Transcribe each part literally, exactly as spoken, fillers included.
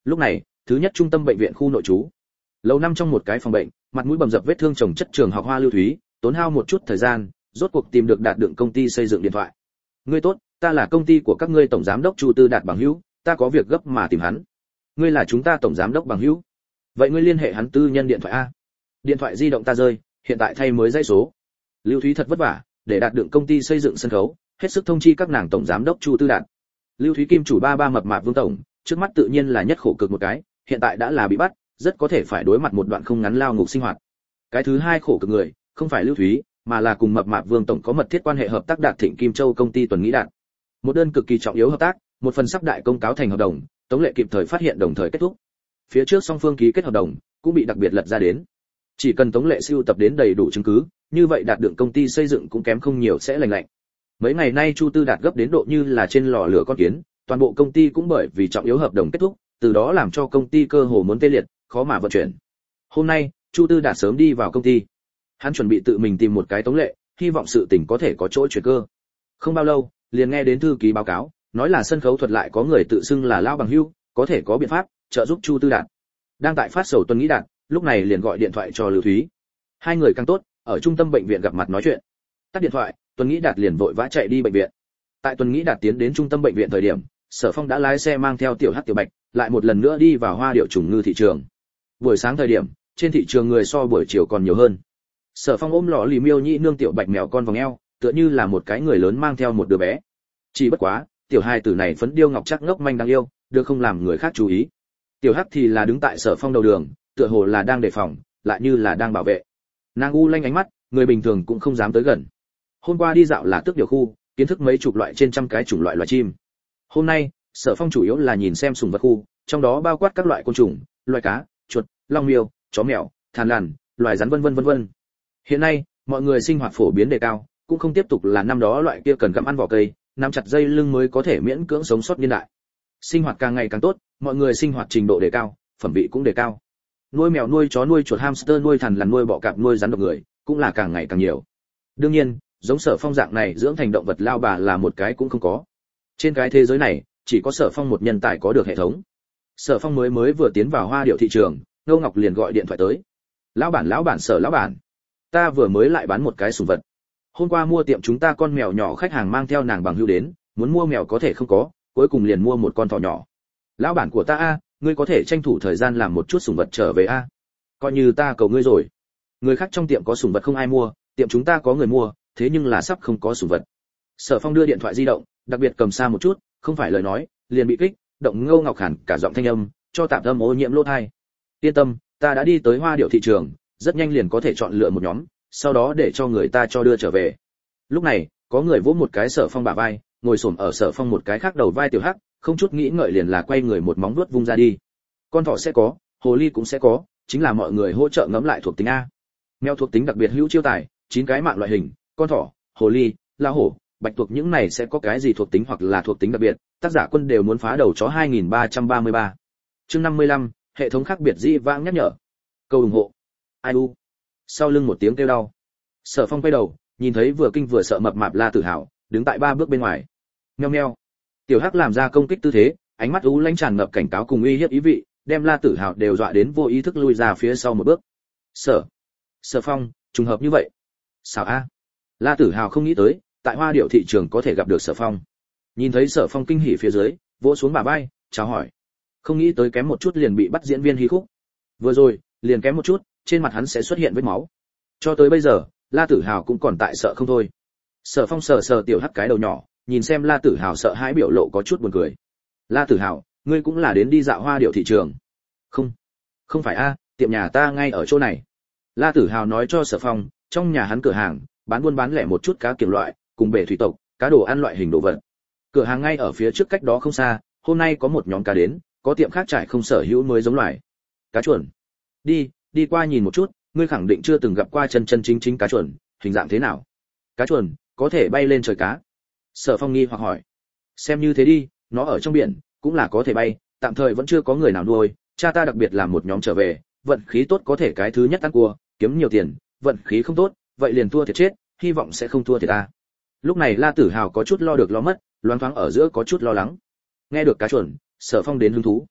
Lúc này, thứ nhất trung tâm bệnh viện khu nội trú. Lầu năm trong một cái phòng bệnh, mặt mũi bầm dập vết thương chồng chất trường học Hoa Lưu Thúy, tốn hao một chút thời gian, rốt cuộc tìm được Đạt Đượng công ty xây dựng điện thoại. Ngươi tốt, ta là công ty của các ngươi tổng giám đốc Chu Tư Đạt bằng hữu, ta có việc gấp mà tìm hắn. Ngươi là chúng ta tổng giám đốc bằng hữu. Vậy ngươi liên hệ hắn tư nhân điện thoại a. Điện thoại di động ta rơi, hiện tại thay mới dãy số. Lưu Thúy thật vất vả, để Đạt Đượng công ty xây dựng sân khấu, hết sức thông chi các nàng tổng giám đốc Chu Tư Đạt. Lưu Thúy kim chủ ba ba mập mạp Vương tổng, trước mắt tự nhiên là nhất khổ cực một cái, hiện tại đã là bị bắt, rất có thể phải đối mặt một đoạn không ngắn lao ngục sinh hoạt. Cái thứ hai khổ cực người, không phải Lưu Thúy, mà là cùng mập mạp Vương tổng có mật thiết quan hệ hợp tác Đạt Thịnh Kim Châu công ty Tuần Nghĩ Đạt. Một đơn cực kỳ trọng yếu hợp tác, một phần sắp đại công cáo thành hợp đồng, Tống Lệ kịp thời phát hiện đồng thời kết thúc. Phía trước song phương ký kết hợp đồng, cũng bị đặc biệt lật ra đến. Chỉ cần Tống Lệ sưu tập đến đầy đủ chứng cứ, như vậy Đạt Đượng công ty xây dựng cũng kém không nhiều sẽ lành lạnh. Mấy ngày nay Chu Tư Đạt gấp đến độ như là trên lò lửa con kiến, toàn bộ công ty cũng bởi vì trọng yếu hợp đồng kết thúc, từ đó làm cho công ty cơ hồ muốn tê liệt, khó mà vận chuyển. Hôm nay, Chu Tư Đạt sớm đi vào công ty. Hắn chuẩn bị tự mình tìm một cái Tống Lệ, hy vọng sự tình có thể có chỗ chuyển cơ. Không bao lâu, liền nghe đến thư ký báo cáo, nói là sân khấu thuật lại có người tự xưng là lão bằng hữu, có thể có biện pháp trợ giúp Chu Tư Đạt. Đang tại phát sầu Tuần Nghĩ Đạt, lúc này liền gọi điện thoại cho Lưu Thúy. Hai người càng tốt, ở trung tâm bệnh viện gặp mặt nói chuyện. Tắt điện thoại, Tuần Nghĩ Đạt liền vội vã chạy đi bệnh viện. Tại Tuần Nghĩ Đạt tiến đến trung tâm bệnh viện thời điểm, Sở Phong đã lái xe mang theo Tiểu Hắc Tiểu Bạch, lại một lần nữa đi vào Hoa Điệu trùng ngư thị trường. Buổi sáng thời điểm, trên thị trường người so buổi chiều còn nhiều hơn. Sở Phong ôm lọ lì miêu nhĩ nương Tiểu Bạch mèo con vòng eo, tựa như là một cái người lớn mang theo một đứa bé. Chỉ bất quá, tiểu hài tử này phấn điêu ngọc chắc ngốc manh đáng yêu, được không làm người khác chú ý. Tiểu Hắc thì là đứng tại Sở Phong đầu đường, tựa hồ là đang đề phòng, lại như là đang bảo vệ. Nàng u lanh ánh mắt, người bình thường cũng không dám tới gần. Hôm qua đi dạo là tước điều khu, kiến thức mấy chục loại trên trăm cái chủng loại loài chim. Hôm nay, Sở Phong chủ yếu là nhìn xem sủng vật khu, trong đó bao quát các loại côn trùng, loài cá, chuột, long miêu, chó mèo, thằn lằn, loài rắn vân vân vân vân. Hiện nay, mọi người sinh hoạt phổ biến đề cao, cũng không tiếp tục là năm đó loại kia cần gặm ăn vỏ cây, nắm chặt dây lưng mới có thể miễn cưỡng sống sót niên đại. Sinh hoạt càng ngày càng tốt, mọi người sinh hoạt trình độ đề cao, phẩm vị cũng đề cao. Nuôi mèo, nuôi chó, nuôi chuột, hamster, nuôi thằn lằn, nuôi bọ cạp, nuôi rắn độc người, cũng là càng ngày càng nhiều. Đương nhiên, giống Sở Phong dạng này dưỡng thành động vật lao bà là một cái cũng không có. Trên cái thế giới này, chỉ có Sở Phong một nhân tài có được hệ thống. Sở Phong mới mới vừa tiến vào Hoa Điệu thị trường, Ngô Ngọc liền gọi điện thoại tới. "Lão bản, lão bản, Sở lão bản, ta vừa mới lại bán một cái sủng vật. Hôm qua mua tiệm chúng ta con mèo nhỏ, khách hàng mang theo nàng bằng hữu đến, muốn mua mèo có thể không có, cuối cùng liền mua một con thỏ nhỏ. Lão bản của ta a, ngươi có thể tranh thủ thời gian làm một chút sủng vật trở về a. Coi như ta cầu ngươi rồi. Người khác trong tiệm có sủng vật không ai mua, tiệm chúng ta có người mua, thế nhưng là sắp không có sủng vật." Sở Phong đưa điện thoại di động, đặc biệt cầm xa một chút, không phải lời nói, liền bị kích, động Ngô Ngọc Hàn cả giọng thanh âm, cho tạm âm ô nhiễm lỗ tai. "Yên tâm, ta đã đi tới Hoa Điệu thị trường, rất nhanh liền có thể chọn lựa một nhóm, sau đó để cho người ta cho đưa trở về." Lúc này, có người vỗ một cái Sở Phong bả vai, ngồi xổm ở Sở Phong một cái khác đầu vai Tiểu Hắc, không chút nghĩ ngợi liền là quay người một móng vuốt vung ra đi. Con thỏ sẽ có, hồ ly cũng sẽ có, chính là mọi người hỗ trợ ngẫm lại thuộc tính a. Mèo thuộc tính đặc biệt hữu chiêu tài, chín cái mạng loại hình, con thỏ, hồ ly, la hổ, bạch tuộc những này sẽ có cái gì thuộc tính hoặc là thuộc tính đặc biệt, tác giả quân đều muốn phá đầu chó hai nghìn ba trăm ba mươi ba. Chương năm mươi lăm, hệ thống khác biệt dĩ vãng nhắc nhở. Câu ủng hộ. Ai u. Sau lưng một tiếng kêu đau. Sở Phong quay đầu, nhìn thấy vừa kinh vừa sợ mập mạp La Tử Hào, đứng tại ba bước bên ngoài. Meo meo. Tiểu Hắc làm ra công kích tư thế, ánh mắt u lãnh tràn ngập cảnh cáo cùng uy hiếp ý vị, đem La Tử Hào đều dọa đến vô ý thức lui ra phía sau một bước. Sở. Sở Phong, trùng hợp như vậy. Sao a? La Tử Hào không nghĩ tới, tại Hoa Điệu thị trường có thể gặp được Sở Phong. Nhìn thấy Sở Phong kinh hỉ phía dưới, vỗ xuống bả vai, chào hỏi. Không nghĩ tới kém một chút liền bị bắt diễn viên hí khúc. Vừa rồi, liền kém một chút, trên mặt hắn sẽ xuất hiện vết máu. Cho tới bây giờ, La Tử Hào cũng còn tại sợ không thôi. Sở Phong sờ sờ Tiểu Hắc cái đầu nhỏ, nhìn xem La Tử Hào sợ hãi biểu lộ có chút buồn cười. "La Tử Hào, ngươi cũng là đến đi dạo Hoa Điệu thị trường?" "Không, không phải a, tiệm nhà ta ngay ở chỗ này." La Tử Hào nói cho Sở Phong, trong nhà hắn cửa hàng bán buôn bán lẻ một chút cá kiểng loại, cùng bể thủy tộc, cá đồ ăn loại hình đồ vật. Cửa hàng ngay ở phía trước cách đó không xa, hôm nay có một nhóm cá đến, có tiệm khác trải không sở hữu mới giống loài. Cá chuẩn. Đi, đi qua nhìn một chút, ngươi khẳng định chưa từng gặp qua chân chân chính chính cá chuẩn, hình dạng thế nào? Cá chuẩn, có thể bay lên trời cá. Sở Phong nghi hoặc hỏi. Xem như thế đi, nó ở trong biển, cũng là có thể bay, tạm thời vẫn chưa có người nào nuôi, cha ta đặc biệt làm một nhóm trở về, vận khí tốt có thể cái thứ nhất ăn cua, kiếm nhiều tiền, vận khí không tốt, vậy liền thua thiệt chết, hy vọng sẽ không thua thiệt ta. Lúc này La Tử Hào có chút lo được lo mất, loáng thoáng ở giữa có chút lo lắng. Nghe được cá chuẩn, Sở Phong đến hứng thú.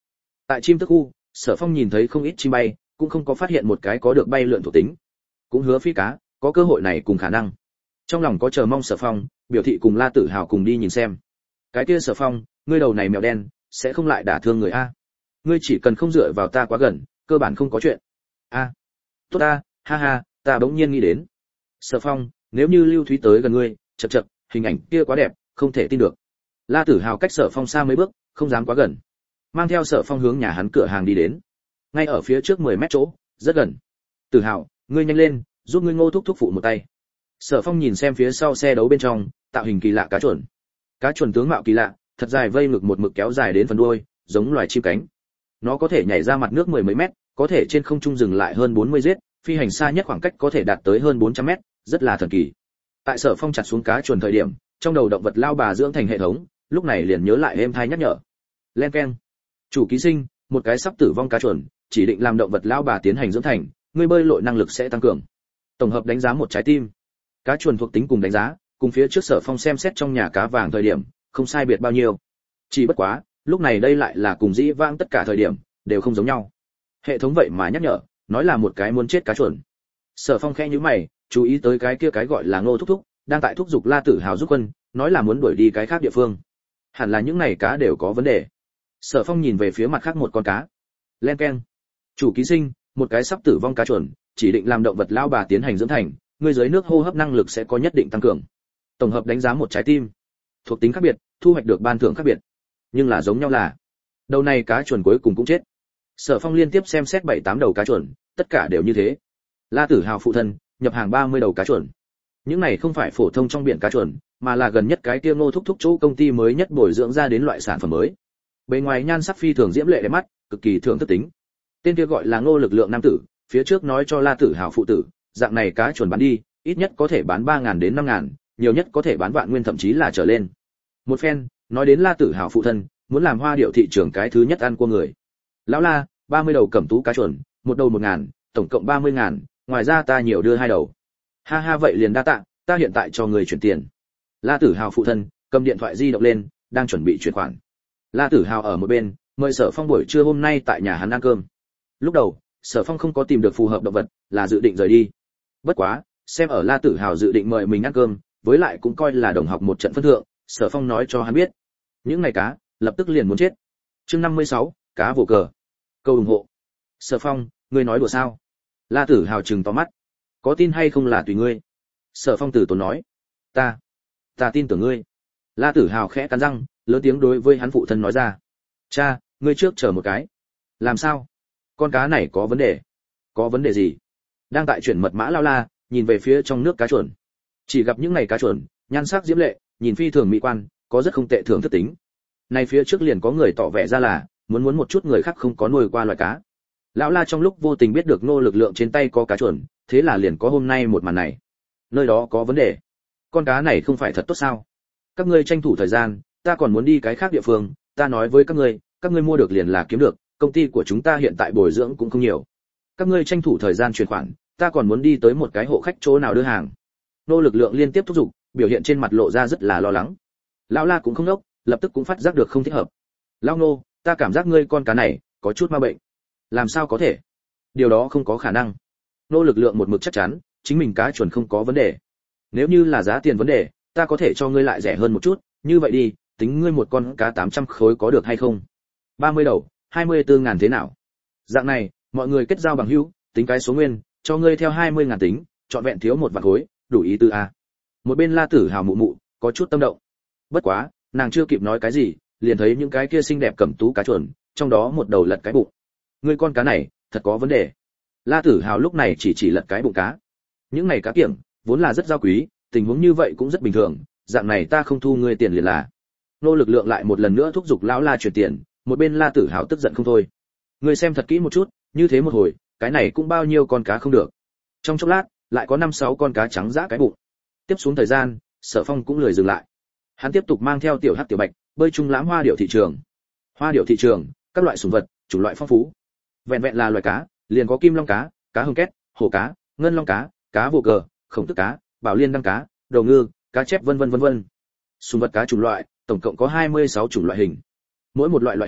Tại chim tức khu, Sở Phong nhìn thấy không ít chim bay, cũng không có phát hiện một cái có được bay lượn thuộc tính. Cũng hứa phi cá, có cơ hội này cùng khả năng. Trong lòng có chờ mong Sở Phong, biểu thị cùng La Tử Hào cùng đi nhìn xem. Cái kia Sở Phong, ngươi đầu này mèo đen, sẽ không lại đả thương người a. Ngươi chỉ cần không dựa vào ta quá gần, cơ bản không có chuyện. A. Tốt a, ha ha, ta bỗng nhiên nghĩ đến. Sở Phong, nếu như Lưu Thúy tới gần ngươi, chậc chậc, hình ảnh kia quá đẹp, không thể tin được. La Tử Hào cách Sở Phong xa mấy bước, không dám quá gần. Mang theo Sở Phong hướng nhà hắn cửa hàng đi đến. Ngay ở phía trước mười mét chỗ, rất gần. Tử Hào, ngươi nhanh lên, giúp ngươi Ngô thúc thúc phụ một tay. Sở Phong nhìn xem phía sau xe đấu bên trong, tạo hình kỳ lạ cá chuẩn. Cá chuẩn tướng mạo kỳ lạ, thật dài vây ngực một mực kéo dài đến phần đuôi, giống loài chim cánh. Nó có thể nhảy ra mặt nước mười mấy mét, có thể trên không trung dừng lại hơn bốn mươi giết, phi hành xa nhất khoảng cách có thể đạt tới hơn bốn trăm mét, rất là thần kỳ. Tại Sở Phong chặt xuống cá chuẩn thời điểm, trong đầu động vật lao bà dưỡng thành hệ thống, lúc này liền nhớ lại êm thai nhắc nhở. Len keng. Chủ ký sinh, một cái sắp tử vong cá chuẩn, chỉ định làm động vật lao bà tiến hành dưỡng thành, người bơi lội năng lực sẽ tăng cường. Tổng hợp đánh giá một trái tim. Cá chuẩn thuộc tính cùng đánh giá, cùng phía trước Sở Phong xem xét trong nhà cá vàng thời điểm, không sai biệt bao nhiêu. Chỉ bất quá, lúc này đây lại là cùng dĩ vãng tất cả thời điểm đều không giống nhau. Hệ thống vậy mà nhắc nhở, nói là một cái muốn chết cá chuẩn. Sở Phong khẽ nhíu mày, chú ý tới cái kia cái gọi là Ngô thúc thúc, đang tại thúc giục La Tử Hào giúp quân, nói là muốn đuổi đi cái khác địa phương. Hẳn là những này cá đều có vấn đề. Sở Phong nhìn về phía mặt khác một con cá. Len keng. Chủ ký sinh, một cái sắp tử vong cá chuẩn, chỉ định làm động vật lao bà tiến hành dưỡng thành, người dưới nước hô hấp năng lực sẽ có nhất định tăng cường. Tổng hợp đánh giá một trái tim. Thuộc tính khác biệt, thu hoạch được ban thưởng khác biệt. Nhưng là giống nhau là, đầu này cá chuẩn cuối cùng cũng chết. Sở Phong liên tiếp xem xét bảy tám đầu cá chuẩn, tất cả đều như thế. La Tử Hào phụ thân, nhập hàng ba mươi đầu cá chuẩn. Những này không phải phổ thông trong biển cá chuẩn, mà là gần nhất cái kia Ngô thúc thúc chỗ công ty mới nhất bồi dưỡng ra đến loại sản phẩm mới. Bề ngoài nhan sắc phi thường diễm lệ đẹp mắt, cực kỳ thượng thất tính. Tên kia gọi là Ngô lực lượng nam tử, phía trước nói cho La Tử Hào phụ tử, dạng này cá chuẩn bán đi, ít nhất có thể bán ba nghìn đến năm nghìn, nhiều nhất có thể bán vạn nguyên thậm chí là trở lên. Một phen, nói đến La Tử Hào phụ thân, muốn làm hoa điệu thị trường cái thứ nhất ăn cua người. Lão La, ba mươi đầu cẩm tú cá chuẩn, một đầu một ngàn, tổng cộng ba mươi ngàn, ngoài ra ta nhiều đưa hai đầu. Ha ha, vậy liền đa tạ, ta hiện tại cho người chuyển tiền. La Tử Hào phụ thân cầm điện thoại di động lên, đang chuẩn bị chuyển khoản. La Tử Hào ở một bên, mời Sở Phong buổi trưa hôm nay tại nhà hắn ăn cơm. Lúc đầu, Sở Phong không có tìm được phù hợp động vật, là dự định rời đi. Bất quá, xem ở La Tử Hào dự định mời mình ăn cơm, với lại cũng coi là đồng học một trận phân thượng, Sở Phong nói cho hắn biết, những ngày cá lập tức liền muốn chết. Chương năm mươi sáu, cá vô cờ. Câu ủng hộ. Sở Phong, ngươi nói đùa sao? La Tử Hào trừng to mắt. Có tin hay không là tùy ngươi. Sở Phong từ tốn nói. Ta, ta tin tưởng ngươi. La Tử Hào khẽ cắn răng, lớn tiếng đối với hắn phụ thân nói ra. Cha, ngươi trước chờ một cái. Làm sao? Con cá này có vấn đề. Có vấn đề gì? Đang tại chuyển mật mã lao La, nhìn về phía trong nước cá chuẩn. Chỉ gặp những ngày cá chuẩn, nhan sắc diễm lệ, nhìn phi thường mỹ quan, có rất không tệ thưởng thức tính. Này phía trước liền có người tỏ vẻ ra là muốn muốn một chút người khác không có nuôi qua loài cá. Lão La trong lúc vô tình biết được Ngô lực lượng trên tay có cá chuẩn, thế là liền có hôm nay một màn này. Nơi đó có vấn đề. Con cá này không phải thật tốt sao? Các ngươi tranh thủ thời gian, ta còn muốn đi cái khác địa phương, ta nói với các ngươi, các ngươi mua được liền là kiếm được, công ty của chúng ta hiện tại bồi dưỡng cũng không nhiều. Các ngươi tranh thủ thời gian chuyển khoản, ta còn muốn đi tới một cái hộ khách chỗ nào đưa hàng. Ngô lực lượng liên tiếp thúc giục, biểu hiện trên mặt lộ ra rất là lo lắng. Lão La cũng không ngốc, lập tức cũng phát giác được không thích hợp. Lão Ngô, ta cảm giác ngươi con cá này có chút ma bệnh. Làm sao có thể? Điều đó không có khả năng. Ngô lực lượng một mực chắc chắn, chính mình cá chuẩn không có vấn đề. Nếu như là giá tiền vấn đề, ta có thể cho ngươi lại rẻ hơn một chút, như vậy đi, tính ngươi một con cá tám trăm khối có được hay không? ba mươi đầu, hai mươi tư ngàn thế nào? Dạng này, mọi người kết giao bằng hữu, tính cái số nguyên, cho ngươi theo hai mươi ngàn tính, chọn vẹn thiếu một vạn khối, đủ ý tư a. Một bên La Tử Hào mụ mụ có chút tâm động. Bất quá, nàng chưa kịp nói cái gì, liền thấy những cái kia xinh đẹp cẩm tú cá chuẩn, trong đó một đầu lật cái bụng. Ngươi con cá này, thật có vấn đề. La Tử Hào lúc này chỉ chỉ lật cái bụng cá. Những này cá kiểng, vốn là rất giao quý, tình huống như vậy cũng rất bình thường, dạng này ta không thu ngươi tiền liền là. Nô lực lượng lại một lần nữa thúc giục lão La chuyển tiền, một bên La Tử Hào tức giận không thôi. Ngươi xem thật kỹ một chút, như thế một hồi, cái này cũng bao nhiêu con cá không được. Trong chốc lát, lại có năm sáu con cá trắng giã cái bụng. Tiếp xuống thời gian, Sở Phong cũng lười dừng lại. Hắn tiếp tục mang theo tiểu hắc tiểu bạch, bơi chung lãm hoa điệu thị trường. Hoa điệu thị trường, các loại sủng vật, chủng loại phong phú. Vẹn vẹn là loài cá, liền có kim long cá, cá hồng két, hổ cá, ngân long cá, cá vô cờ, khổng tức cá, bảo liên đăng cá, đầu ngư, cá chép vân vân vân vân. Sủng vật cá chủng loại, tổng cộng có hai mươi sáu chủng loại hình. Mỗi một loại loại hình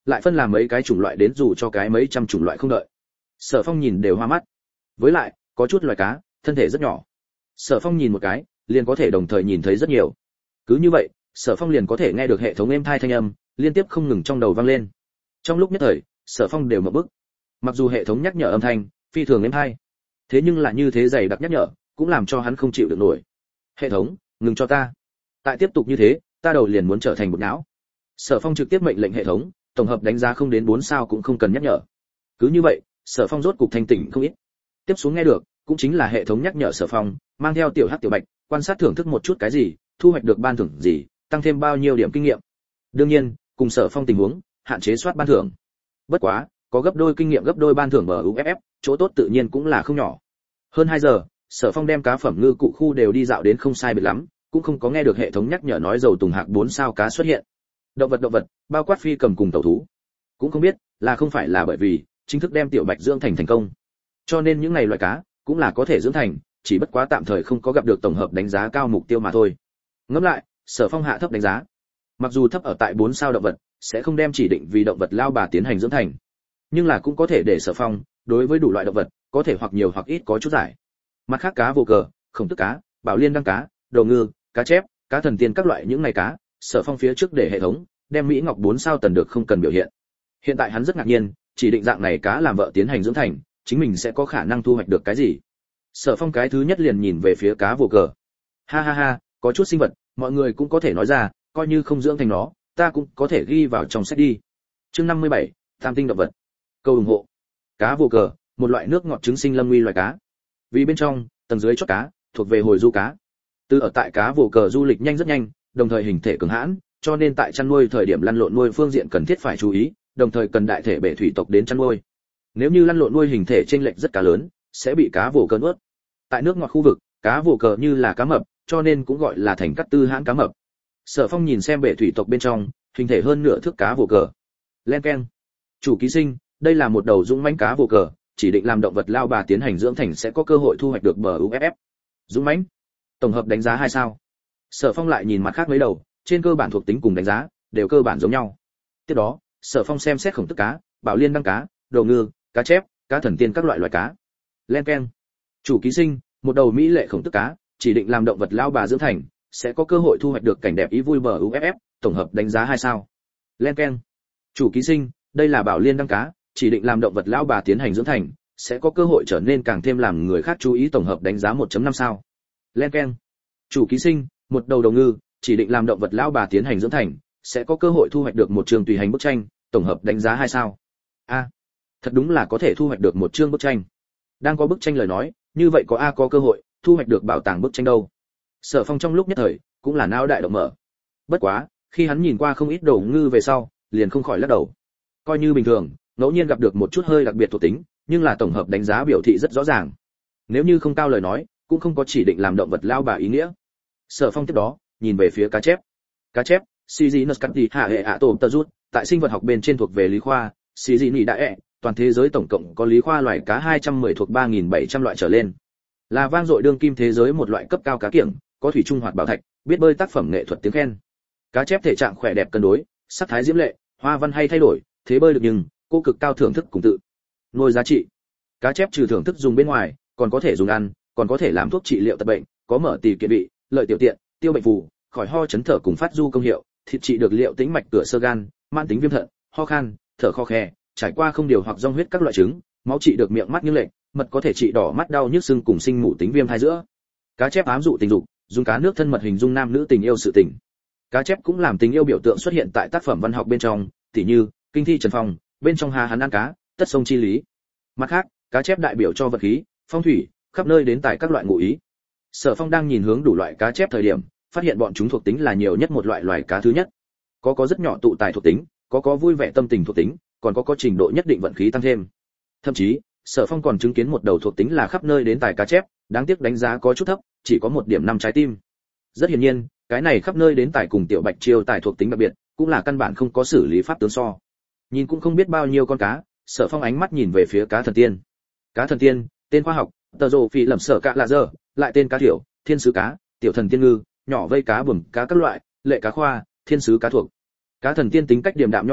lại phân làm mấy cái chủng loại đến dù cho cái mấy trăm chủng loại không đợi. Sở Phong nhìn đều hoa mắt. Với lại, có chút loài cá, thân thể rất nhỏ. Sở Phong nhìn một cái, liền có thể đồng thời nhìn thấy rất nhiều. Cứ như vậy, Sở Phong liền có thể nghe được hệ thống êm tai thanh âm, liên tiếp không ngừng trong đầu vang lên. Trong lúc nhất thời, Sở Phong đều mở bức. Mặc dù hệ thống nhắc nhở âm thanh phi thường êm tai, thế nhưng là như thế dày đặc nhắc nhở, cũng làm cho hắn không chịu được nổi. Hệ thống, ngừng cho ta. Tại tiếp tục như thế, ta đầu liền muốn trở thành một não. Sở Phong trực tiếp mệnh lệnh hệ thống, tổng hợp đánh giá không đến bốn sao cũng không cần nhắc nhở. Cứ như vậy, Sở Phong rốt cục thanh tỉnh không ít. Tiếp xuống nghe được, cũng chính là hệ thống nhắc nhở Sở Phong, mang theo tiểu hắc tiểu bạch, quan sát thưởng thức một chút cái gì, thu hoạch được ban thưởng gì, tăng thêm bao nhiêu điểm kinh nghiệm. Đương nhiên, cùng Sở Phong tình huống, hạn chế soát ban thưởng. Bất quá, có gấp đôi kinh nghiệm gấp đôi ban thưởng bờ u ép ép, chỗ tốt tự nhiên cũng là không nhỏ. Hơn hai giờ, Sở Phong đem cá phẩm ngư cụ khu đều đi dạo đến không sai biệt lắm, cũng không có nghe được hệ thống nhắc nhở nói dầu tùng hạc bốn sao cá xuất hiện. Động vật động vật, bao quát phi cầm cùng tàu thú. Cũng không biết là không phải là bởi vì chính thức đem tiểu bạch dưỡng thành thành công. Cho nên những này loại cá cũng là có thể dưỡng thành, chỉ bất quá tạm thời không có gặp được tổng hợp đánh giá cao mục tiêu mà thôi. Ngẫm lại, Sở Phong hạ thấp đánh giá. Mặc dù thấp ở tại bốn sao động vật, sẽ không đem chỉ định vì động vật lao bà tiến hành dưỡng thành, nhưng là cũng có thể để Sở Phong đối với đủ loại động vật có thể hoặc nhiều hoặc ít có chút giải. Mặt khác cá vô cờ, khổng tức cá, bảo liên đăng cá, đầu ngư, cá chép, cá thần tiên các loại những này cá, Sở Phong phía trước để hệ thống đem mỹ ngọc bốn sao tần được không cần biểu hiện. Hiện tại hắn rất ngạc nhiên, chỉ định dạng này cá làm vợ tiến hành dưỡng thành, chính mình sẽ có khả năng thu hoạch được cái gì. Sở Phong cái thứ nhất liền nhìn về phía cá vô cờ. Ha ha ha, có chút sinh vật, mọi người cũng có thể nói ra, coi như không dưỡng thành nó, ta cũng có thể ghi vào trong sách đi. Chương năm mươi bảy, tam tinh động vật. Câu ủng hộ. Cá vô cờ, một loại nước ngọt trứng sinh lâm nguy loài cá. Vì bên trong, tầng dưới chót cá, thuộc về hồi du cá. Từ ở tại cá vô cờ du lịch nhanh rất nhanh, đồng thời hình thể cường hãn, cho nên tại chăn nuôi thời điểm lăn lộn nuôi phương diện cần thiết phải chú ý, đồng thời cần đại thể bể thủy tộc đến chăn nuôi. Nếu như lăn lộn nuôi hình thể chênh lệch rất cá lớn, sẽ bị cá vồ cờ nuốt. Tại nước ngọt khu vực, cá vồ cờ như là cá mập, cho nên cũng gọi là thành cắt tư hãn cá mập. Sở Phong nhìn xem bể thủy tộc bên trong, hình thể hơn nửa thước cá vồ cờ. Len keng. Chủ ký sinh, đây là một đầu dũng mãnh cá vồ cờ, chỉ định làm động vật lao bà tiến hành dưỡng thành sẽ có cơ hội thu hoạch được bờ u ép ép. Dũng mãnh. Tổng hợp đánh giá hai sao. Sở Phong lại nhìn mặt khác mấy đầu, trên cơ bản thuộc tính cùng đánh giá đều cơ bản giống nhau. Tiếp đó, Sở Phong xem xét khổng tức cá, bảo liên đăng cá, đầu ngư, cá chép, cá thần tiên các loại loài cá. Len keng. Chủ ký sinh, một đầu mỹ lệ khổng tức cá, chỉ định làm động vật lao bà dưỡng thành, sẽ có cơ hội thu hoạch được cảnh đẹp ý vui bờ u ép ép, tổng hợp đánh giá hai sao. Len keng. Chủ ký sinh, đây là bảo liên đăng cá, chỉ định làm động vật lao bà tiến hành dưỡng thành, sẽ có cơ hội trở nên càng thêm làm người khác chú ý, tổng hợp đánh giá một chấm năm sao. Len keng. Chủ ký sinh, một đầu đầu ngư, chỉ định làm động vật lao bà tiến hành dưỡng thành, sẽ có cơ hội thu hoạch được một chương tùy hành bức tranh, tổng hợp đánh giá hai sao. A, thật đúng là có thể thu hoạch được một chương bức tranh. Đang có bức tranh lời nói, như vậy có a có cơ hội thu hoạch được bảo tàng bức tranh đâu. Sở Phong trong lúc nhất thời cũng là não đại động mở. Bất quá, khi hắn nhìn qua không ít đầu ngư về sau, liền không khỏi lắc đầu. Coi như bình thường, ngẫu nhiên gặp được một chút hơi đặc biệt thuộc tính, nhưng là tổng hợp đánh giá biểu thị rất rõ ràng. Nếu như không cao lời nói, cũng không có chỉ định làm động vật lao bà ý nghĩa. Sở Phong tiếp đó nhìn về phía cá chép. Cá chép, Sizinus catti hạ hệ ạ tổ tơ rút, tại sinh vật học bên trên thuộc về lý khoa, Sizini đã ẹ, toàn thế giới tổng cộng có lý khoa loài cá hai trăm mười thuộc ba nghìn bảy trăm loại trở lên. Là vang dội đương kim thế giới một loại cấp cao cá kiểng, có thủy trung hoạt bảo thạch, biết bơi tác phẩm nghệ thuật tiếng khen. Cá chép thể trạng khỏe đẹp cân đối, sắc thái diễm lệ, hoa văn hay thay đổi, thế bơi được nhưng cô cực cao thưởng thức cùng tự. Nuôi giá trị. Cá chép trừ thưởng thức dùng bên ngoài, còn có thể dùng ăn, còn có thể làm thuốc trị liệu tật bệnh, có mở tỳ kiện vị, lợi tiểu tiện, tiêu bệnh phù, khỏi ho chấn thở cùng phát du công hiệu, thịt trị được liệu tĩnh mạch cửa sơ gan, mãn tính viêm thận, ho khan, thở kho khe, trải qua không điều hoặc dòng huyết các loại chứng, máu trị được miệng mắt như lệch, mật có thể trị đỏ mắt đau nhức sưng cùng sinh mủ tính viêm hai giữa. Cá chép ám dụ tình dục, dùng cá nước thân mật hình dung nam nữ tình yêu sự tình. Cá chép cũng làm tình yêu biểu tượng xuất hiện tại tác phẩm văn học bên trong, tỉ như Kinh thi Trần Phong, bên trong hà hắn ăn cá, tất sông chi lý. Mặt khác, cá chép đại biểu cho vật khí, phong thủy, khắp nơi đến tại các loại ngụ ý. Sở Phong đang nhìn hướng đủ loại cá chép thời điểm, phát hiện bọn chúng thuộc tính là nhiều nhất một loại loài cá thứ nhất. Có có rất nhỏ tụ tài thuộc tính, có có vui vẻ tâm tình thuộc tính, còn có có trình độ nhất định vận khí tăng thêm. Thậm chí, Sở Phong còn chứng kiến một đầu thuộc tính là khắp nơi đến tài cá chép, đáng tiếc đánh giá có chút thấp, chỉ có một điểm năm trái tim. Rất hiển nhiên, cái này khắp nơi đến tài cùng tiểu bạch chiêu tài thuộc tính đặc biệt, cũng là căn bản không có xử lý pháp tướng so. Nhìn cũng không biết bao nhiêu con cá, Sở Phong ánh mắt nhìn về phía cá thần tiên. Cá thần tiên, tên khoa học, tờ rồ phi lẩm sở cạ là giờ, lại tên cá thiểu, thiên sứ cá, tiểu thần tiên ngư, nhỏ vây cá bùm cá các loại, lệ cá khoa, thiên sứ cá thuộc. Cá thần tiên tính cách điềm đạm nho nhã,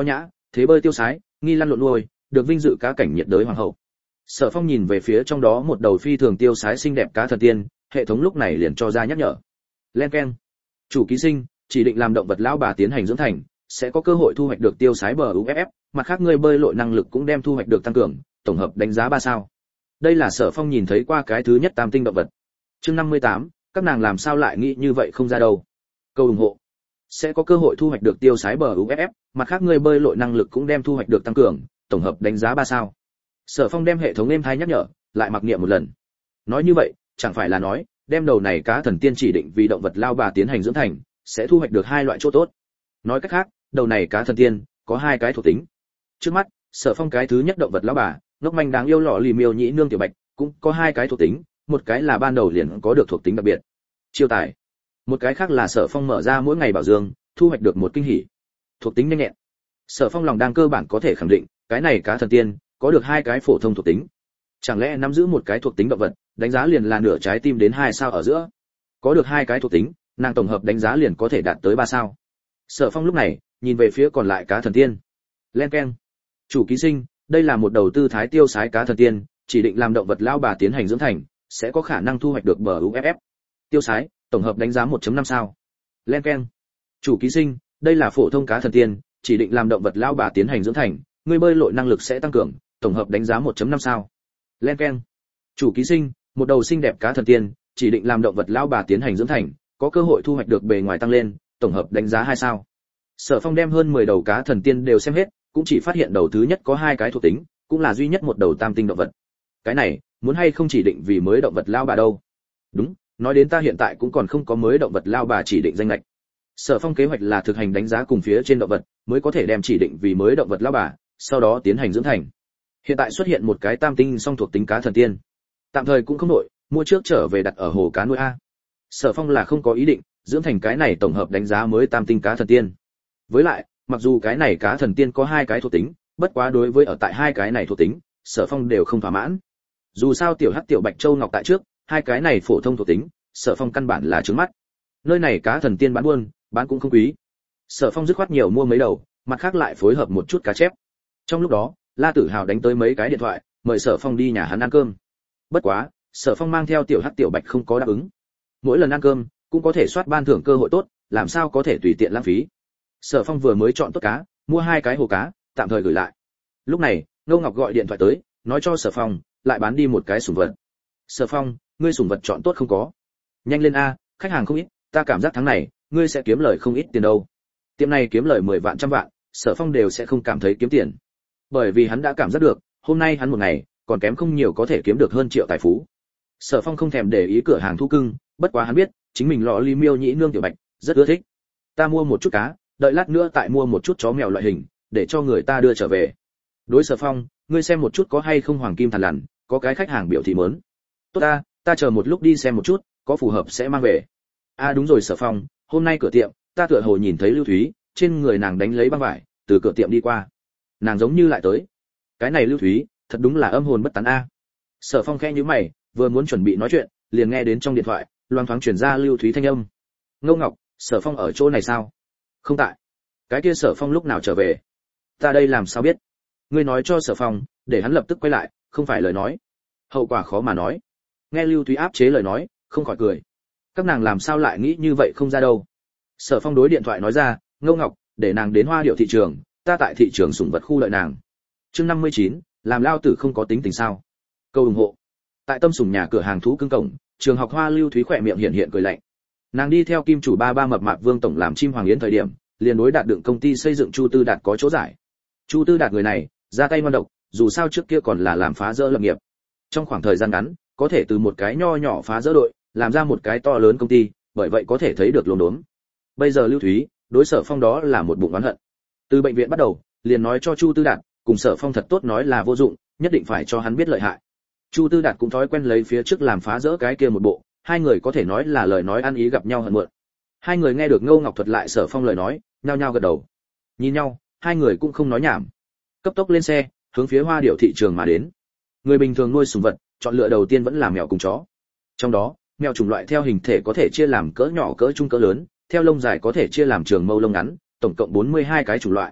thế bơi tiêu sái, nghi lăn lộn nuôi, được vinh dự cá cảnh nhiệt đới hoàng hậu. Sở Phong nhìn về phía trong đó một đầu phi thường tiêu sái xinh đẹp cá thần tiên, hệ thống lúc này liền cho ra nhắc nhở. Len keng. Chủ ký sinh, chỉ định làm động vật lão bà tiến hành dưỡng thành, sẽ có cơ hội thu hoạch được tiêu sái bờ u ép ép, mặt khác ngươi bơi lội năng lực cũng đem thu hoạch được tăng cường, tổng hợp đánh giá ba sao. Đây là Sở Phong nhìn thấy qua cái thứ nhất tam tinh động vật. Chương năm mươi tám, các nàng làm sao lại nghĩ như vậy không ra đâu. Câu ủng hộ. Sẽ có cơ hội thu hoạch được tiêu sái bờ u ép ép, mặt khác ngươi bơi lội năng lực cũng đem thu hoạch được tăng cường, tổng hợp đánh giá ba sao. Sở Phong đem hệ thống êm thai nhắc nhở, lại mặc niệm một lần. Nói như vậy, chẳng phải là nói, đem đầu này cá thần tiên chỉ định vì động vật lao bà tiến hành dưỡng thành, sẽ thu hoạch được hai loại chỗ tốt. Nói cách khác, đầu này cá thần tiên có hai cái thuộc tính. Trước mắt, Sở Phong cái thứ nhất động vật lão bà, ngốc manh đáng yêu lọ lì miêu nhĩ nương tiểu bạch, cũng có hai cái thuộc tính, một cái là ban đầu liền có được thuộc tính đặc biệt, chiêu tài. Một cái khác là Sở Phong mở ra mỗi ngày bảo dương, thu hoạch được một kinh hỉ, thuộc tính nhanh nhẹn. Sở Phong lòng đang cơ bản có thể khẳng định, cái này cá thần tiên có được hai cái phổ thông thuộc tính. Chẳng lẽ nắm giữ một cái thuộc tính động vật, đánh giá liền là nửa trái tim đến hai sao ở giữa. Có được hai cái thuộc tính, nàng tổng hợp đánh giá liền có thể đạt tới ba sao. Sở Phong lúc này nhìn về phía còn lại cá thần tiên. Len keng. Chủ ký sinh, đây là một đầu tư thái tiêu sái cá thần tiên, chỉ định làm động vật lao bà tiến hành dưỡng thành, sẽ có khả năng thu hoạch được bờ u ép ép. Tiêu sái, tổng hợp đánh giá một chấm năm sao. Len keng. Chủ ký sinh, đây là phổ thông cá thần tiên, chỉ định làm động vật lao bà tiến hành dưỡng thành, ngươi bơi lội năng lực sẽ tăng cường, tổng hợp đánh giá một chấm năm sao. Len keng. Chủ ký sinh, một đầu xinh đẹp cá thần tiên, chỉ định làm động vật lao bà tiến hành dưỡng thành, có cơ hội thu hoạch được bề ngoài tăng lên, tổng hợp đánh giá hai sao. Sở Phong đem hơn mười đầu cá thần tiên đều xem hết, cũng chỉ phát hiện đầu thứ nhất có hai cái thuộc tính, cũng là duy nhất một đầu tam tinh động vật. Cái này, muốn hay không chỉ định vì mới động vật lao bà đâu? Đúng, nói đến ta hiện tại cũng còn không có mới động vật lao bà chỉ định danh lệch. Sở Phong kế hoạch là thực hành đánh giá cùng phía trên động vật, mới có thể đem chỉ định vì mới động vật lao bà, sau đó tiến hành dưỡng thành. Hiện tại xuất hiện một cái tam tinh song thuộc tính cá thần tiên. Tạm thời cũng không nội, mua trước trở về đặt ở hồ cá nuôi a. Sở Phong là không có ý định dưỡng thành cái này tổng hợp đánh giá mới tam tinh cá thần tiên. Với lại, mặc dù cái này cá thần tiên có hai cái thuộc tính, bất quá đối với ở tại hai cái này thuộc tính, Sở Phong đều không thỏa mãn. Dù sao tiểu hắc tiểu bạch châu ngọc tại trước, hai cái này phổ thông thuộc tính, Sở Phong căn bản là trướng mắt. Nơi này cá thần tiên bán buôn, bán cũng không quý. Sở Phong dứt khoát nhiều mua mấy đầu, mặt khác lại phối hợp một chút cá chép. Trong lúc đó, La Tử Hào đánh tới mấy cái điện thoại, mời Sở Phong đi nhà hắn ăn cơm. Bất quá, Sở Phong mang theo tiểu hắc tiểu bạch không có đáp ứng. Mỗi lần ăn cơm cũng có thể soát ban thưởng cơ hội tốt, làm sao có thể tùy tiện lãng phí. Sở Phong vừa mới chọn tốt cá, mua hai cái hồ cá, tạm thời gửi lại. Lúc này, Ngô Ngọc gọi điện thoại tới, nói cho Sở Phong lại bán đi một cái sủng vật. Sở Phong, ngươi sủng vật chọn tốt không có? Nhanh lên a, khách hàng không ít, ta cảm giác tháng này ngươi sẽ kiếm lời không ít tiền đâu. Tiệm này kiếm lời mười vạn trăm vạn, Sở Phong đều sẽ không cảm thấy kiếm tiền. Bởi vì hắn đã cảm giác được, hôm nay hắn một ngày còn kém không nhiều có thể kiếm được hơn triệu tài phú. Sở Phong không thèm để ý cửa hàng thu cưng, bất quá hắn biết, chính mình lọ ly miêu nhĩ nương tiểu bạch rất ưa thích. Ta mua một chút cá, đợi lát nữa tại mua một chút chó mèo loại hình, để cho người ta đưa trở về. Đối Sở Phong, ngươi xem một chút có hay không hoàng kim thằn lằn, có cái khách hàng biểu thị muốn. Tốt ta, ta chờ một lúc đi xem một chút, có phù hợp sẽ mang về. À đúng rồi Sở Phong, hôm nay cửa tiệm, ta tựa hồ nhìn thấy Lưu Thúy, trên người nàng đánh lấy băng vải, từ cửa tiệm đi qua. Nàng giống như lại tới. Cái này Lưu Thúy, thật đúng là âm hồn bất tán a. Sở Phong khẽ nhíu mày, vừa muốn chuẩn bị nói chuyện, liền nghe đến trong điện thoại, loang thoáng truyền ra Lưu Thúy thanh âm. Ngô Ngọc, Sở Phong ở chỗ này sao? Không tại. Cái kia Sở Phong lúc nào trở về? Ta đây làm sao biết? Ngươi nói cho Sở Phong, để hắn lập tức quay lại, không phải lời nói. Hậu quả khó mà nói. Nghe Lưu Thúy áp chế lời nói, không khỏi cười. Các nàng làm sao lại nghĩ như vậy không ra đâu. Sở Phong đối điện thoại nói ra, Ngô Ngọc, để nàng đến Hoa Điệu thị trường, ta tại thị trường sủng vật khu đợi nàng. Chương năm mươi chín, làm lao tử không có tính tình sao? Câu ủng hộ. Tại Tâm Sủng nhà cửa hàng thú cưng cổng, trường học Hoa Lưu Thúy khỏe miệng hiện hiện cười lạnh. Nàng đi theo kim chủ ba ba mập mạp Vương tổng làm chim hoàng yến thời điểm, liền đối đạt đựng công ty xây dựng Chu Tư Đạt có chỗ giải. Chu Tư Đạt người này, ra tay ngoan độc, dù sao trước kia còn là làm phá rỡ lập nghiệp. Trong khoảng thời gian ngắn, có thể từ một cái nho nhỏ phá rỡ đội, làm ra một cái to lớn công ty, bởi vậy có thể thấy được lồn đốn. Bây giờ Lưu Thúy, đối Sở Phong đó là một bụng oán hận. Từ bệnh viện bắt đầu, liền nói cho Chu Tư Đạt, cùng Sở Phong thật tốt nói là vô dụng, nhất định phải cho hắn biết lợi hại. Chu Tư Đạt cũng thói quen lấy phía trước làm phá rỡ cái kia một bộ, hai người có thể nói là lời nói ăn ý gặp nhau hận muộn. Hai người nghe được Ngô Ngọc thuật lại Sở Phong lời nói, nhao nhao gật đầu. Nhìn nhau, hai người cũng không nói nhảm. Cấp tốc lên xe, hướng phía Hoa Điệu thị trường mà đến. Người bình thường nuôi sủng vật, chọn lựa đầu tiên vẫn là mèo cùng chó. Trong đó, mèo chủng loại theo hình thể có thể chia làm cỡ nhỏ cỡ trung cỡ lớn, theo lông dài có thể chia làm trường mâu lông ngắn, tổng cộng bốn mươi hai cái chủng loại.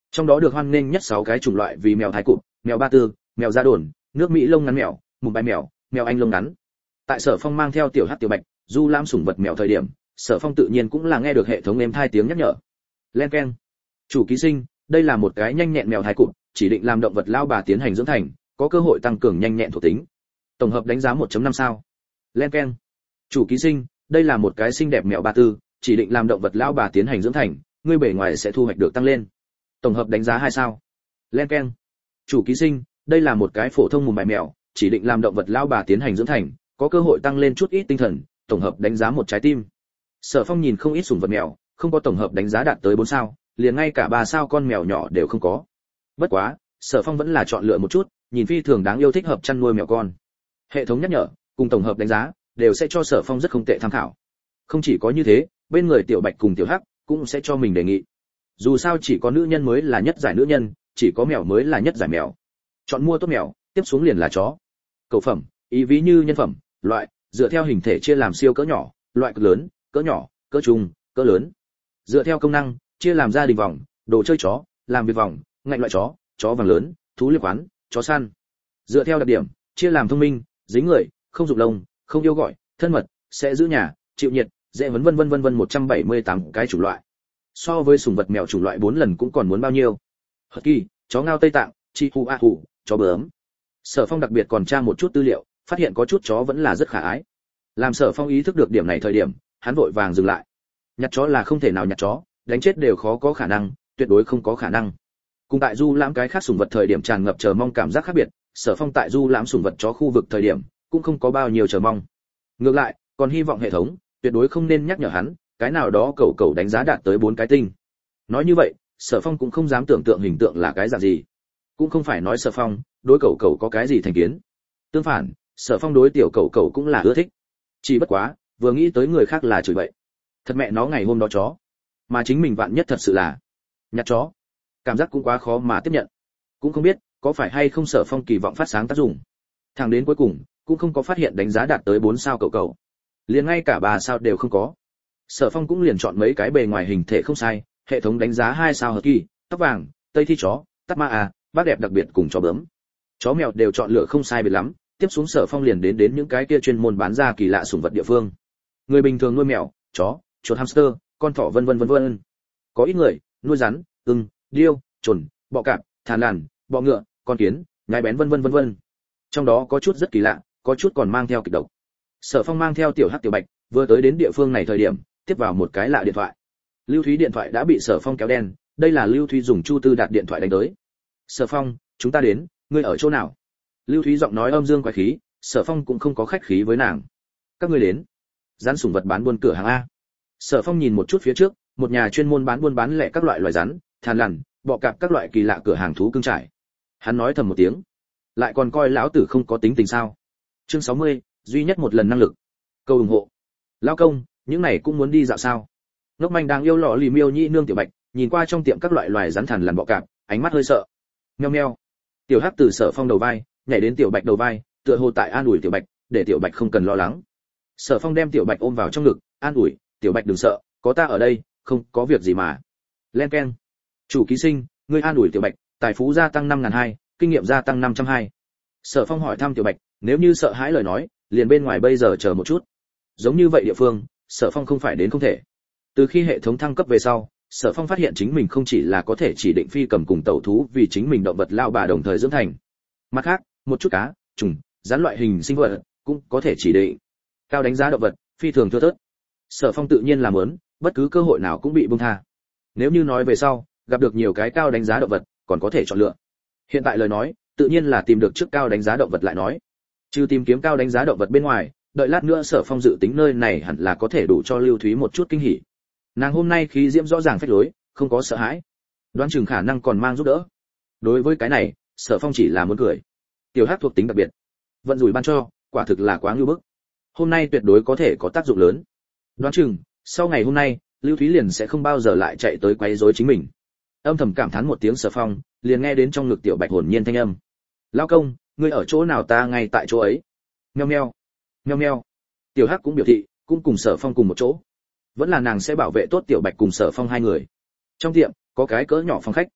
Trong đó được hoan nghênh nhất sáu cái chủng loại vì mèo thái cụp, mèo ba tư, mèo da đồn, nước Mỹ lông ngắn mèo, mùng bài mèo, mèo Anh lông ngắn. Tại Sở Phong mang theo tiểu hắc tiểu bạch, du lãm sủng vật mèo thời điểm, Sở Phong tự nhiên cũng là nghe được hệ thống êm thai tiếng nhắc nhở. Len keng. Chủ ký sinh, đây là một cái nhanh nhẹn mèo thái cụp, chỉ định làm động vật lao bà tiến hành dưỡng thành, có cơ hội tăng cường nhanh nhẹn thuộc tính. Tổng hợp đánh giá một chấm năm sao. Len keng. Chủ ký sinh, đây là một cái xinh đẹp mèo ba tư, chỉ định làm động vật lao bà tiến hành dưỡng thành, ngươi bề ngoài sẽ thu hoạch được tăng lên. Tổng hợp đánh giá hai sao. Len keng. Chủ ký sinh, đây là một cái phổ thông mùm bài mèo, chỉ định làm động vật lao bà tiến hành dưỡng thành, có cơ hội tăng lên chút ít tinh thần, tổng hợp đánh giá một trái tim. Sở Phong nhìn không ít sủng vật mèo, không có tổng hợp đánh giá đạt tới bốn sao, liền ngay cả ba sao con mèo nhỏ đều không có. Bất quá, Sở Phong vẫn là chọn lựa một chút, nhìn phi thường đáng yêu thích hợp chăn nuôi mèo con. Hệ thống nhắc nhở, cùng tổng hợp đánh giá, đều sẽ cho Sở Phong rất không tệ tham khảo. Không chỉ có như thế, bên người Tiểu Bạch cùng Tiểu Hắc cũng sẽ cho mình đề nghị. Dù sao chỉ có nữ nhân mới là nhất giải nữ nhân, chỉ có mèo mới là nhất giải mèo. Chọn mua tốt mèo, tiếp xuống liền là chó. Cậu phẩm, ý ví như nhân phẩm, loại, dựa theo hình thể chia làm siêu cỡ nhỏ, loại cực lớn, cỡ nhỏ, cỡ trung, cỡ lớn. Dựa theo công năng, chia làm gia đình vòng, đồ chơi chó, làm việc vòng, ngạnh loại chó, chó vàng lớn, thú liệp quán, chó săn. Dựa theo đặc điểm, chia làm thông minh, dính người, không dục lông, không yêu gọi, thân mật, sẽ giữ nhà, chịu nhiệt, dễ vấn vân vân vân vân một trăm bảy mươi tám cái chủng loại. So với sủng vật mèo chủng loại bốn lần cũng còn muốn bao nhiêu. Husky, chó ngao Tây Tạng, chi hu a hủ, chó bướm. Sở Phong đặc biệt còn tra một chút tư liệu, phát hiện có chút chó vẫn là rất khả ái. Làm Sở Phong ý thức được điểm này thời điểm, hắn vội vàng dừng lại. Nhặt chó là không thể nào nhặt chó, đánh chết đều khó có khả năng, tuyệt đối không có khả năng. Cùng tại du lãm cái khác sủng vật thời điểm tràn ngập chờ mong cảm giác khác biệt, Sở Phong tại du lãm sủng vật chó khu vực thời điểm, cũng không có bao nhiêu chờ mong. Ngược lại, còn hy vọng hệ thống tuyệt đối không nên nhắc nhở hắn, cái nào đó cẩu cẩu đánh giá đạt tới bốn cái tinh. Nói như vậy, Sở Phong cũng không dám tưởng tượng hình tượng là cái dạng gì. Cũng không phải nói Sở Phong đối cẩu cẩu có cái gì thành kiến. Tương phản, Sở Phong đối tiểu cẩu cẩu cũng là ưa thích. Chỉ bất quá, vừa nghĩ tới người khác là chửi bậy. Thật mẹ nó ngày hôm đó chó, mà chính mình vạn nhất thật sự là nhặt chó, cảm giác cũng quá khó mà tiếp nhận. Cũng không biết có phải hay không Sở Phong kỳ vọng phát sáng tác dụng. Thẳng đến cuối cùng, cũng không có phát hiện đánh giá đạt tới bốn sao cẩu cẩu. Liền ngay cả ba sao đều không có. Sở Phong cũng liền chọn mấy cái bề ngoài hình thể không sai, hệ thống đánh giá hai sao hợp kỳ, tóc vàng, tây thi chó, tát ma à, bác đẹp đặc biệt cùng chó bướm. Chó mèo đều chọn lựa không sai biệt lắm, tiếp xuống Sở Phong liền đến đến những cái kia chuyên môn bán ra kỳ lạ sủng vật địa phương. Người bình thường nuôi mèo, chó, chuột hamster, con thỏ vân vân vân vân. Có ít người nuôi rắn, ưng, điêu, chuẩn, bọ cạp, thằn lằn, bọ ngựa, con kiến, nhái bén vân vân vân vân. Trong đó có chút rất kỳ lạ, có chút còn mang theo kịch độc. Sở Phong mang theo tiểu hắc tiểu bạch, vừa tới đến địa phương này thời điểm, tiếp vào một cái lạ điện thoại. Lưu Thúy điện thoại đã bị Sở Phong kéo đen, đây là Lưu Thúy dùng Chu Tư Đạt điện thoại đánh tới. Sở Phong, chúng ta đến, ngươi ở chỗ nào? Lưu Thúy giọng nói âm dương quái khí, Sở Phong cũng không có khách khí với nàng. Các ngươi đến? Rắn sủng vật bán buôn cửa hàng a. Sở Phong nhìn một chút phía trước, một nhà chuyên môn bán buôn bán lẻ các loại loài rắn, thằn lằn, bọ cạp các loại kỳ lạ cửa hàng thú cưng trải. Hắn nói thầm một tiếng, lại còn coi lão tử không có tính tình sao? Chương sáu mươi, duy nhất một lần năng lực. Câu ủng hộ. Lão công, những này cũng muốn đi dạo sao? Ngốc Manh đang yêu lọ lì miêu nhĩ nương tiểu bạch, nhìn qua trong tiệm các loại loài rắn thằn lằn bọ cạp, ánh mắt hơi sợ. Meo meo. Tiểu Hắc từ Sở Phong đầu vai, nhảy đến tiểu bạch đầu vai, tựa hồ tại an ủi tiểu bạch, để tiểu bạch không cần lo lắng. Sở Phong đem tiểu bạch ôm vào trong ngực, an ủi, tiểu bạch đừng sợ, có ta ở đây, không có việc gì mà. Len keng. Chủ ký sinh, ngươi an ủi tiểu bạch, tài phú gia tăng năm nghìn hai, kinh nghiệm gia tăng năm trăm hai. Sở Phong hỏi thăm tiểu bạch, nếu như sợ hãi lời nói, liền bên ngoài bây giờ chờ một chút. Giống như vậy địa phương, Sở Phong không phải đến không thể. Từ khi hệ thống thăng cấp về sau, Sở Phong phát hiện chính mình không chỉ là có thể chỉ định phi cầm cùng tẩu thú vì chính mình động vật lao bà đồng thời dưỡng thành. Mặt khác, một chút cá, trùng, rắn loại hình sinh vật cũng có thể chỉ định. Cao đánh giá động vật, phi thường thưa thớt. Sở Phong tự nhiên làm muốn, bất cứ cơ hội nào cũng bị buông tha. Nếu như nói về sau, gặp được nhiều cái cao đánh giá động vật, còn có thể chọn lựa. Hiện tại lời nói, tự nhiên là tìm được trước cao đánh giá động vật lại nói. Trừ tìm kiếm cao đánh giá động vật bên ngoài, đợi lát nữa Sở Phong dự tính nơi này hẳn là có thể đủ cho Lưu Thúy một chút kinh hỉ. Nàng hôm nay khí diễm rõ ràng phách lối, không có sợ hãi, đoán chừng khả năng còn mang giúp đỡ. Đối với cái này, Sở Phong chỉ là muốn cười. Tiểu Hắc thuộc tính đặc biệt, vận rủi ban cho, quả thực là quá ngưu bức. Hôm nay tuyệt đối có thể có tác dụng lớn. Đoán chừng, sau ngày hôm nay, Lưu Thúy liền sẽ không bao giờ lại chạy tới quấy rối chính mình. Âm thầm cảm thán một tiếng Sở Phong, liền nghe đến trong ngực tiểu bạch hồn nhiên thanh âm. Lão công, ngươi ở chỗ nào ta ngay tại chỗ ấy. Meo meo, meo meo. Tiểu Hắc cũng biểu thị, cũng cùng Sở Phong cùng một chỗ. Vẫn là nàng sẽ bảo vệ tốt tiểu bạch cùng Sở Phong hai người. Trong tiệm, có cái cỡ nhỏ phòng khách.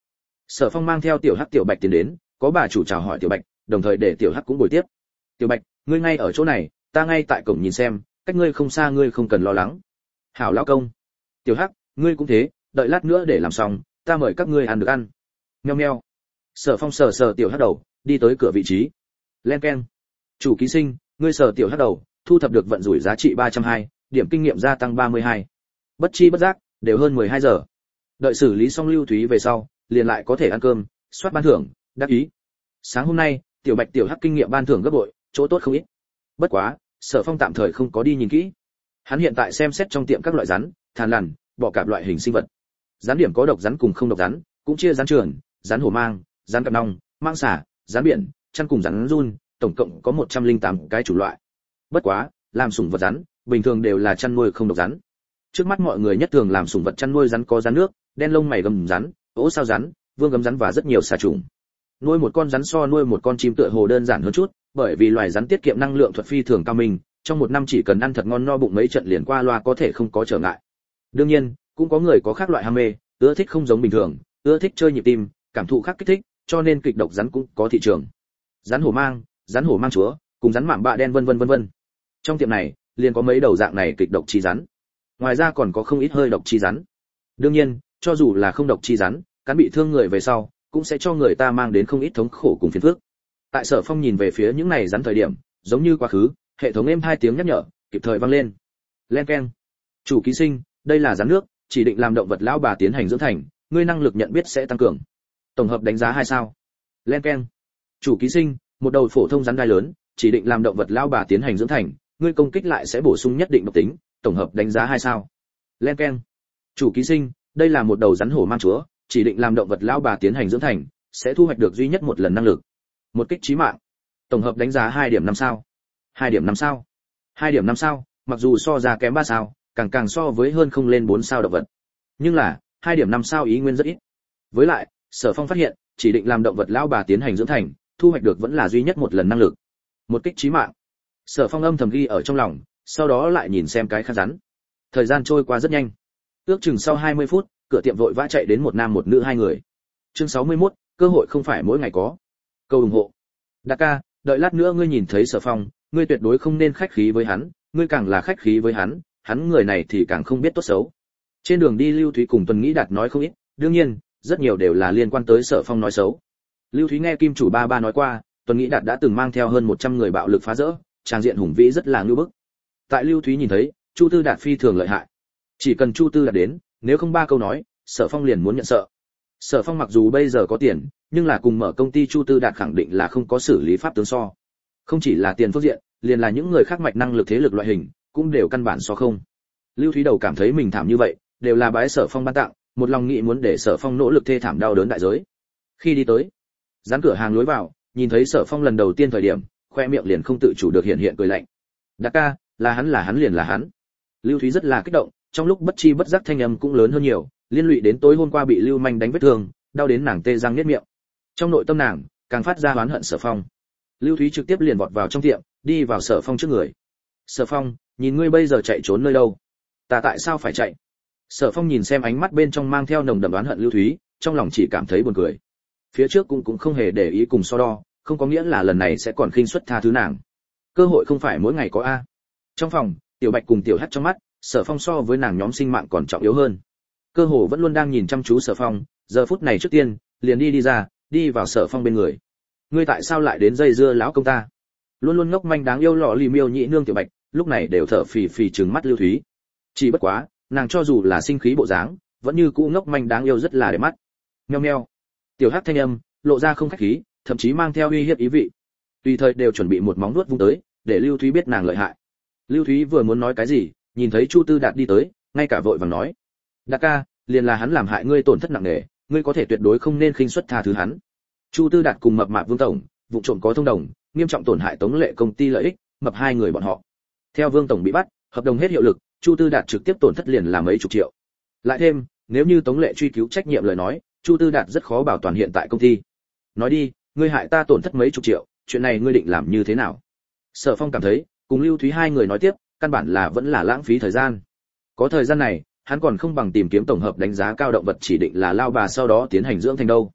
Sở Phong mang theo tiểu hắc tiểu bạch tiến đến, có bà chủ chào hỏi tiểu bạch, đồng thời để tiểu hắc cũng bồi tiếp. Tiểu bạch, ngươi ngay ở chỗ này, ta ngay tại cổng nhìn xem, cách ngươi không xa, ngươi không cần lo lắng. Hảo lão công. Tiểu hắc, ngươi cũng thế, đợi lát nữa để làm xong, ta mời các ngươi ăn được ăn. Meo meo. Sở Phong sờ sờ tiểu hắc đầu, đi tới cửa vị trí. Len keng. Chủ ký sinh, ngươi sờ tiểu hắc đầu, thu thập được vận rủi giá trị ba trăm hai, điểm kinh nghiệm gia tăng ba mươi hai. Bất chi bất giác, đều hơn mười hai giờ. Đợi xử lý xong Lưu Thúy về sau, liền lại có thể ăn cơm, soát ban thưởng, đắc ý. Sáng hôm nay, tiểu bạch tiểu hắc kinh nghiệm ban thưởng gấp bội, chỗ tốt không ít. Bất quá, Sở Phong tạm thời không có đi nhìn kỹ. Hắn hiện tại xem xét trong tiệm các loại rắn, than lằn, bọ cạp loại hình sinh vật. Rắn điểm có độc rắn cùng không độc rắn, cũng chia rắn trường, rắn hổ mang, rắn cặp nòng, mang xả, rắn biển, chăn cùng rắn run, tổng cộng có một trăm lẻ tám cái chủ loại. Bất quá, làm sủng vật rắn, bình thường đều là chăn nuôi không độc rắn. Trước mắt mọi người nhất thường làm sủng vật chăn nuôi rắn có rắn nước, đen lông mày gầm rắn, ố sao rắn, vương gấm rắn và rất nhiều xà trùng. Nuôi một con rắn so nuôi một con chim tựa hồ đơn giản hơn chút, bởi vì loài rắn tiết kiệm năng lượng thuật phi thường cao minh, trong một năm chỉ cần ăn thật ngon no bụng mấy trận liền qua loa có thể không có trở ngại. Đương nhiên, cũng có người có khác loại ham mê, ưa thích không giống bình thường, ưa thích chơi nhịp tim, cảm thụ khác kích thích, cho nên kịch độc rắn cũng có thị trường. Rắn hổ mang, rắn hổ mang chúa, cùng rắn mạm bạ đen vân vân vân vân. Trong tiệm này, liền có mấy đầu dạng này kịch độc chi rắn. Ngoài ra còn có không ít hơi độc chi rắn. Đương nhiên, cho dù là không độc chi rắn, cắn bị thương người về sau, cũng sẽ cho người ta mang đến không ít thống khổ cùng phiền phức. Tại Sở Phong nhìn về phía những này rắn thời điểm, giống như quá khứ, hệ thống êm hai tiếng nhắc nhở, kịp thời vang lên. Len keng. Chủ ký sinh, đây là rắn nước, chỉ định làm động vật lão bà tiến hành dưỡng thành, ngươi năng lực nhận biết sẽ tăng cường. Tổng hợp đánh giá hai sao. Len keng. Chủ ký sinh, một đầu phổ thông rắn gai lớn, chỉ định làm động vật lão bà tiến hành dưỡng thành, ngươi công kích lại sẽ bổ sung nhất định độc tính, tổng hợp đánh giá hai sao. Len keng. Chủ ký sinh, đây là một đầu rắn hổ mang chúa, chỉ định làm động vật lão bà tiến hành dưỡng thành, sẽ thu hoạch được duy nhất một lần năng lực. Một kích chí mạng. Tổng hợp đánh giá hai điểm năm sao. hai điểm năm sao. hai điểm năm sao, mặc dù so ra kém ba sao, càng càng so với hơn không lên bốn sao động vật. Nhưng là, hai điểm năm sao ý nguyên rất ít. Với lại, Sở Phong phát hiện, chỉ định làm động vật lão bà tiến hành dưỡng thành, thu hoạch được vẫn là duy nhất một lần năng lực. Một kích chí mạng. Sở Phong âm thầm ghi ở trong lòng, sau đó lại nhìn xem cái khác rắn. Thời gian trôi qua rất nhanh. Ước chừng sau hai mươi phút, cửa tiệm vội vã chạy đến một nam một nữ hai người. Chương sáu mươi mốt, cơ hội không phải mỗi ngày có. Câu ủng hộ. Đa ca, đợi lát nữa ngươi nhìn thấy Sở Phong, ngươi tuyệt đối không nên khách khí với hắn, ngươi càng là khách khí với hắn, hắn người này thì càng không biết tốt xấu. Trên đường đi Lưu Thúy cùng Tuần Nghĩ Đạt nói không ít, đương nhiên, rất nhiều đều là liên quan tới Sở Phong nói xấu. Lưu Thúy nghe Kim chủ ba ba nói qua, Tuần Nghĩ Đạt đã từng mang theo hơn một trăm người bạo lực phá rỡ, trang diện hùng vĩ rất là ngưu bức. Tại Lưu Thúy nhìn thấy, Chu Tư Đạt phi thường lợi hại. Chỉ cần Chu Tư Đạt đến, nếu không ba câu nói, Sở Phong liền muốn nhận sợ. Sở Phong mặc dù bây giờ có tiền, nhưng là cùng mở công ty Chu Tư Đạt khẳng định là không có xử lý pháp tướng so. Không chỉ là tiền phương diện, liền là những người khác mạch năng lực thế lực loại hình, cũng đều căn bản so không. Lưu Thúy đầu cảm thấy mình thảm như vậy, đều là bái Sở Phong ban tặng, một lòng nghĩ muốn để Sở Phong nỗ lực thê thảm đau đớn đại giới. Khi đi tới, dán cửa hàng lối vào, nhìn thấy Sở Phong lần đầu tiên thời điểm, khoe miệng liền không tự chủ được hiện hiện cười lạnh. Đa ca, là hắn là hắn liền là hắn. Lưu Thúy rất là kích động, trong lúc bất chi bất giác thanh âm cũng lớn hơn nhiều, liên lụy đến tối hôm qua bị Lưu Manh đánh vết thương, đau đến nàng tê răng niết miệng. Trong nội tâm nàng càng phát ra oán hận Sở Phong. Lưu Thúy trực tiếp liền vọt vào trong tiệm, đi vào Sở Phong trước người. Sở Phong, nhìn ngươi bây giờ chạy trốn nơi đâu? Ta tại sao phải chạy? Sở Phong nhìn xem ánh mắt bên trong mang theo nồng đậm oán hận Lưu Thúy, trong lòng chỉ cảm thấy buồn cười. Phía trước cũng cũng không hề để ý cùng so đo, không có nghĩa là lần này sẽ còn khinh suất tha thứ nàng. Cơ hội không phải mỗi ngày có a. Trong phòng, Tiểu Bạch cùng Tiểu Hắc trong mắt, Sở Phong so với nàng nhóm sinh mạng còn trọng yếu hơn. Cơ hồ vẫn luôn đang nhìn chăm chú Sở Phong, giờ phút này trước tiên, liền đi đi ra, đi vào Sở Phong bên người. Ngươi tại sao lại đến dây dưa lão công ta? Luôn luôn ngốc manh đáng yêu lọ lì miêu nhị nương Tiểu Bạch, lúc này đều thở phì phì trừng mắt Lưu Thúy. Chỉ bất quá, nàng cho dù là sinh khí bộ dáng, vẫn như cũ ngốc manh đáng yêu rất là đẹp mắt. Meo meo. Tiểu Hắc thanh âm, lộ ra không khách khí, thậm chí mang theo uy hiếp ý vị. Tùy thời đều chuẩn bị một móng vuốt vung tới, để Lưu Thúy biết nàng lợi hại. Lưu Thúy vừa muốn nói cái gì, nhìn thấy Chu Tư Đạt đi tới, ngay cả vội vàng nói: "Đạt ca, liền là hắn làm hại ngươi tổn thất nặng nề, ngươi có thể tuyệt đối không nên khinh suất tha thứ hắn." Chu Tư Đạt cùng mập mạp Vương tổng, vụ trộm có thông đồng, nghiêm trọng tổn hại Tống Lệ công ty lợi ích, mập hai người bọn họ. Theo Vương tổng bị bắt, hợp đồng hết hiệu lực, Chu Tư Đạt trực tiếp tổn thất liền là mấy chục triệu. Lại thêm, nếu như Tống Lệ truy cứu trách nhiệm lời nói, Chu Tư Đạt rất khó bảo toàn hiện tại công ty. Nói đi, ngươi hại ta tổn thất mấy chục triệu, chuyện này ngươi định làm như thế nào? Sở Phong cảm thấy, cùng Lưu Thúy hai người nói tiếp, căn bản là vẫn là lãng phí thời gian. Có thời gian này, hắn còn không bằng tìm kiếm tổng hợp đánh giá cao động vật chỉ định là lao bà sau đó tiến hành dưỡng thành đâu.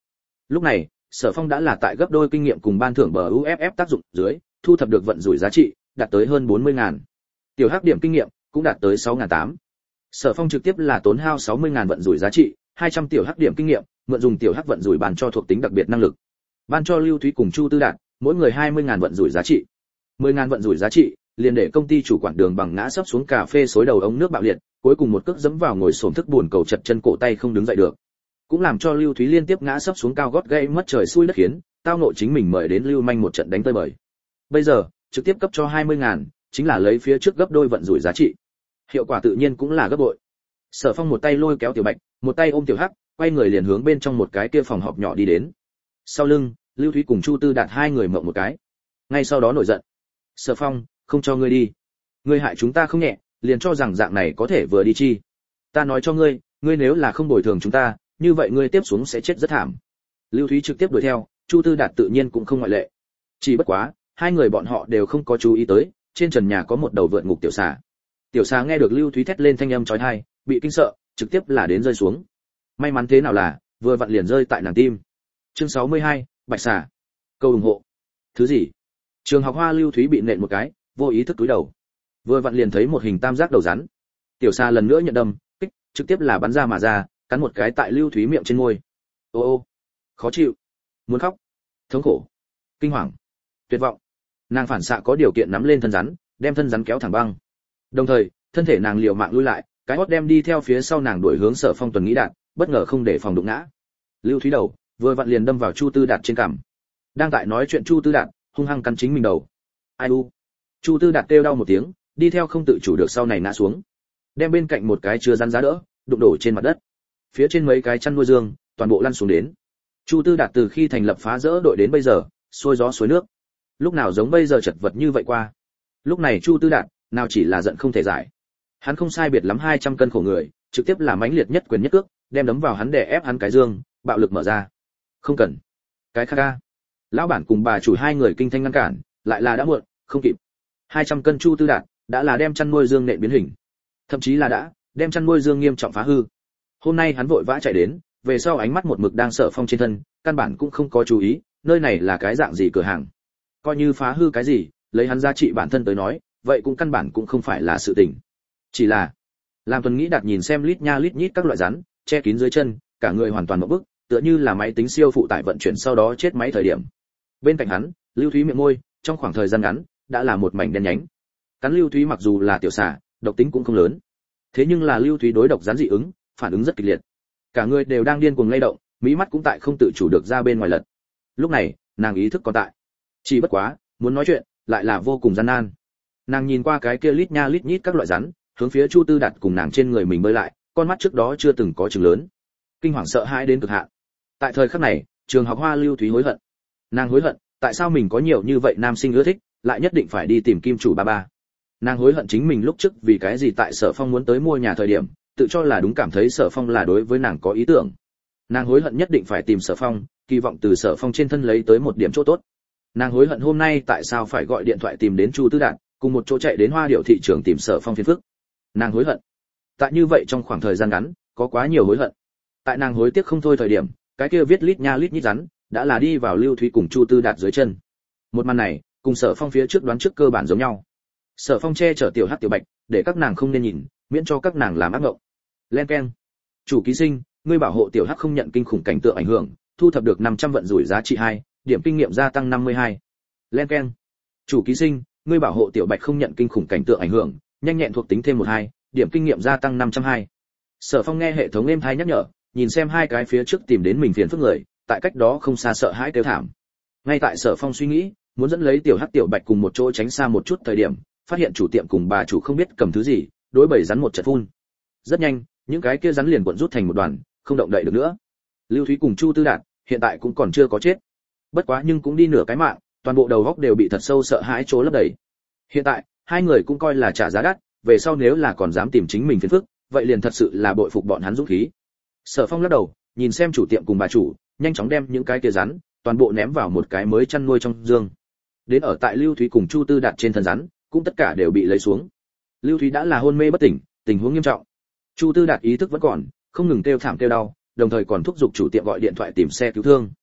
Lúc này, Sở Phong đã là tại gấp đôi kinh nghiệm cùng ban thưởng bờ u ép ép tác dụng dưới, thu thập được vận rủi giá trị, đạt tới hơn bốn mươi ngàn. Tiểu Hắc điểm kinh nghiệm cũng đạt tới sáu ngàn tám. Sở Phong trực tiếp là tốn hao sáu mươi ngàn vận rủi giá trị, hai trăm tiểu Hắc điểm kinh nghiệm, mượn dùng tiểu Hắc vận rủi bàn cho thuộc tính đặc biệt năng lực. Ban cho Lưu Thúy cùng Chu Tư Đạt, mỗi người hai mươi ngàn vận rủi giá trị. mười ngàn vận rủi giá trị, liền để công ty chủ quản Đường Bằng ngã sấp xuống cà phê xối đầu ống nước bạo liệt, cuối cùng một cước giẫm vào ngồi xổm thức buồn cầu chật chân cổ tay không đứng dậy được. Cũng làm cho Lưu Thúy liên tiếp ngã sấp xuống cao gót gãy mất trời xui đất khiến, tao ngộ chính mình mời đến Lưu Manh một trận đánh tơi bời. Bây giờ, trực tiếp cấp cho hai mươi ngàn, chính là lấy phía trước gấp đôi vận rủi giá trị. Hiệu quả tự nhiên cũng là gấp bội. Sở Phong một tay lôi kéo Tiểu Bạch, một tay ôm Tiểu Hắc, quay người liền hướng bên trong một cái kia phòng họp nhỏ đi đến. Sau lưng, Lưu Thúy cùng Chu Tư Đạt hai người mộng một cái. Ngay sau đó nổi giận. Sở Phong, không cho ngươi đi. Ngươi hại chúng ta không nhẹ, liền cho rằng dạng này có thể vừa đi chi. Ta nói cho ngươi, ngươi nếu là không bồi thường chúng ta, như vậy ngươi tiếp xuống sẽ chết rất thảm. Lưu Thúy trực tiếp đuổi theo, Chu Tư Đạt tự nhiên cũng không ngoại lệ. Chỉ bất quá, hai người bọn họ đều không có chú ý tới, trên trần nhà có một đầu vượn ngục tiểu xà. Tiểu xà nghe được Lưu Thúy thét lên thanh âm chói tai, bị kinh sợ, trực tiếp là đến rơi xuống. May mắn thế nào là, vừa vặn liền rơi tại nàng tim. Chương sáu mươi hai, Bạch xà. Câu ủng hộ. Thứ gì? Trường học Hoa Lưu Thúy bị nện một cái, vô ý thức túi đầu. Vừa vặn liền thấy một hình tam giác đầu rắn. Tiểu xà lần nữa nhận đâm, kích, trực tiếp là bắn ra mà ra, cắn một cái tại Lưu Thúy miệng trên môi. Ô ô, khó chịu, muốn khóc, thống khổ, kinh hoàng, tuyệt vọng. Nàng phản xạ có điều kiện nắm lên thân rắn, đem thân rắn kéo thẳng băng. Đồng thời, thân thể nàng liều mạng lùi lại, cái hót đem đi theo phía sau nàng đuổi hướng Sở Phong tuần nghĩ đạn, bất ngờ không để phòng đụng ngã. Lưu Thúy đầu vừa vặn liền đâm vào Chu Tư Đạt trên cằm. Đang tại nói chuyện Chu Tư Đạt hung hăng cắn chính mình đầu. Ai u. Chu Tư Đạt kêu đau một tiếng, đi theo không tự chủ được sau này ngã xuống. Đem bên cạnh một cái chứa rắn giá đỡ, đụng đổ trên mặt đất. Phía trên mấy cái chăn nuôi dương, toàn bộ lăn xuống đến. Chu Tư Đạt từ khi thành lập phá rỡ đội đến bây giờ, xuôi gió suối nước. Lúc nào giống bây giờ chật vật như vậy qua. Lúc này Chu Tư Đạt, nào chỉ là giận không thể giải. Hắn không sai biệt lắm hai trăm cân khổ người, trực tiếp là mãnh liệt nhất quyền nhất cước, đem đấm vào hắn để ép hắn cái dương, bạo lực mở ra. Không cần. Cái kha ca. Lão bản cùng bà chủ hai người kinh thanh ngăn cản, lại là đã muộn, không kịp. hai trăm cân Chu Tư Đạt, đã là đem chăn nuôi dương nện biến hình. Thậm chí là đã đem chăn nuôi dương nghiêm trọng phá hư. Hôm nay hắn vội vã chạy đến, về sau ánh mắt một mực đang Sở Phong trên thân, căn bản cũng không có chú ý, nơi này là cái dạng gì cửa hàng. Coi như phá hư cái gì, lấy hắn giá trị bản thân tới nói, vậy cũng căn bản cũng không phải là sự tình. Chỉ là, làm Tuần Nghĩ Đạt nhìn xem lít nha lít nhít các loại rắn, che kín dưới chân, cả người hoàn toàn ngộp bức, tựa như là máy tính siêu phụ tải vận chuyển sau đó chết máy thời điểm. Bên cạnh hắn, Lưu Thúy miệng môi, trong khoảng thời gian ngắn, đã là một mảnh đen nhánh. Cắn Lưu Thúy mặc dù là tiểu xà, độc tính cũng không lớn. Thế nhưng là Lưu Thúy đối độc rắn dị ứng, phản ứng rất kịch liệt. Cả người đều đang điên cuồng lay động, mí mắt cũng tại không tự chủ được ra bên ngoài lật. Lúc này, nàng ý thức còn tại. Chỉ bất quá, muốn nói chuyện, lại là vô cùng gian nan. Nàng nhìn qua cái kia lít nha lít nhít các loại rắn, hướng phía Chu Tư Đạt cùng nàng trên người mình bơi lại, con mắt trước đó chưa từng có chừng lớn. Kinh hoàng sợ hãi đến cực hạn. Tại thời khắc này, trường học Hoa Lưu Thúy hối hận. Nàng hối hận, tại sao mình có nhiều như vậy nam sinh ưa thích, lại nhất định phải đi tìm kim chủ ba ba. Nàng hối hận chính mình lúc trước vì cái gì tại Sở Phong muốn tới mua nhà thời điểm, tự cho là đúng cảm thấy Sở Phong là đối với nàng có ý tưởng. Nàng hối hận nhất định phải tìm Sở Phong, kỳ vọng từ Sở Phong trên thân lấy tới một điểm chỗ tốt. Nàng hối hận hôm nay tại sao phải gọi điện thoại tìm đến Chu Tư Đạt, cùng một chỗ chạy đến Hoa Điệu thị trường tìm Sở Phong phiền phức. Nàng hối hận. Tại như vậy trong khoảng thời gian ngắn, có quá nhiều hối hận. Tại nàng hối tiếc không thôi thời điểm, cái kia viết lít nha lít nhít rắn, đã là đi vào Lưu Thúy cùng Chu Tư Đạt dưới chân. Một màn này, cùng Sở Phong phía trước đoán trước cơ bản giống nhau. Sở Phong che chở tiểu Hắc tiểu Bạch, để các nàng không nên nhìn, miễn cho các nàng làm ác ngộng. Len keng. Chủ ký sinh, ngươi bảo hộ tiểu Hắc không nhận kinh khủng cảnh tượng ảnh hưởng, thu thập được năm trăm vận rủi giá trị hai, điểm kinh nghiệm gia tăng năm mươi hai. Len keng. Chủ ký sinh, ngươi bảo hộ tiểu Bạch không nhận kinh khủng cảnh tượng ảnh hưởng, nhanh nhẹn thuộc tính thêm một hai, điểm kinh nghiệm gia tăng năm trăm hai. Sở Phong nghe hệ thống êm tai nhắc nhở, nhìn xem hai cái phía trước tìm đến mình phiền phức người, tại cách đó không xa sợ hãi kêu thảm. Ngay tại Sở Phong suy nghĩ, muốn dẫn lấy tiểu Hắc tiểu Bạch cùng một chỗ tránh xa một chút thời điểm, phát hiện chủ tiệm cùng bà chủ không biết cầm thứ gì, đối bầy rắn một trận phun. Rất nhanh, những cái kia rắn liền cuộn rút thành một đoàn, không động đậy được nữa. Lưu Thúy cùng Chu Tư Đạt hiện tại cũng còn chưa có chết, bất quá nhưng cũng đi nửa cái mạng, toàn bộ đầu óc đều bị thật sâu sợ hãi chỗ lấp đầy. Hiện tại, hai người cũng coi là trả giá đắt, về sau nếu là còn dám tìm chính mình phiền phức, vậy liền thật sự là bội phục bọn hắn dũng khí. Sở Phong lắc đầu, nhìn xem chủ tiệm cùng bà chủ, nhanh chóng đem những cái kia rắn toàn bộ ném vào một cái mới chăn nuôi trong dương. Đến ở tại Lưu Thúy cùng Chu Tư Đạt trên thân rắn, cũng tất cả đều bị lấy xuống. Lưu Thúy đã là hôn mê bất tỉnh, tình huống nghiêm trọng. Chu Tư Đạt ý thức vẫn còn, không ngừng kêu thảm kêu đau, đồng thời còn thúc giục chủ tiệm gọi điện thoại tìm xe cứu thương.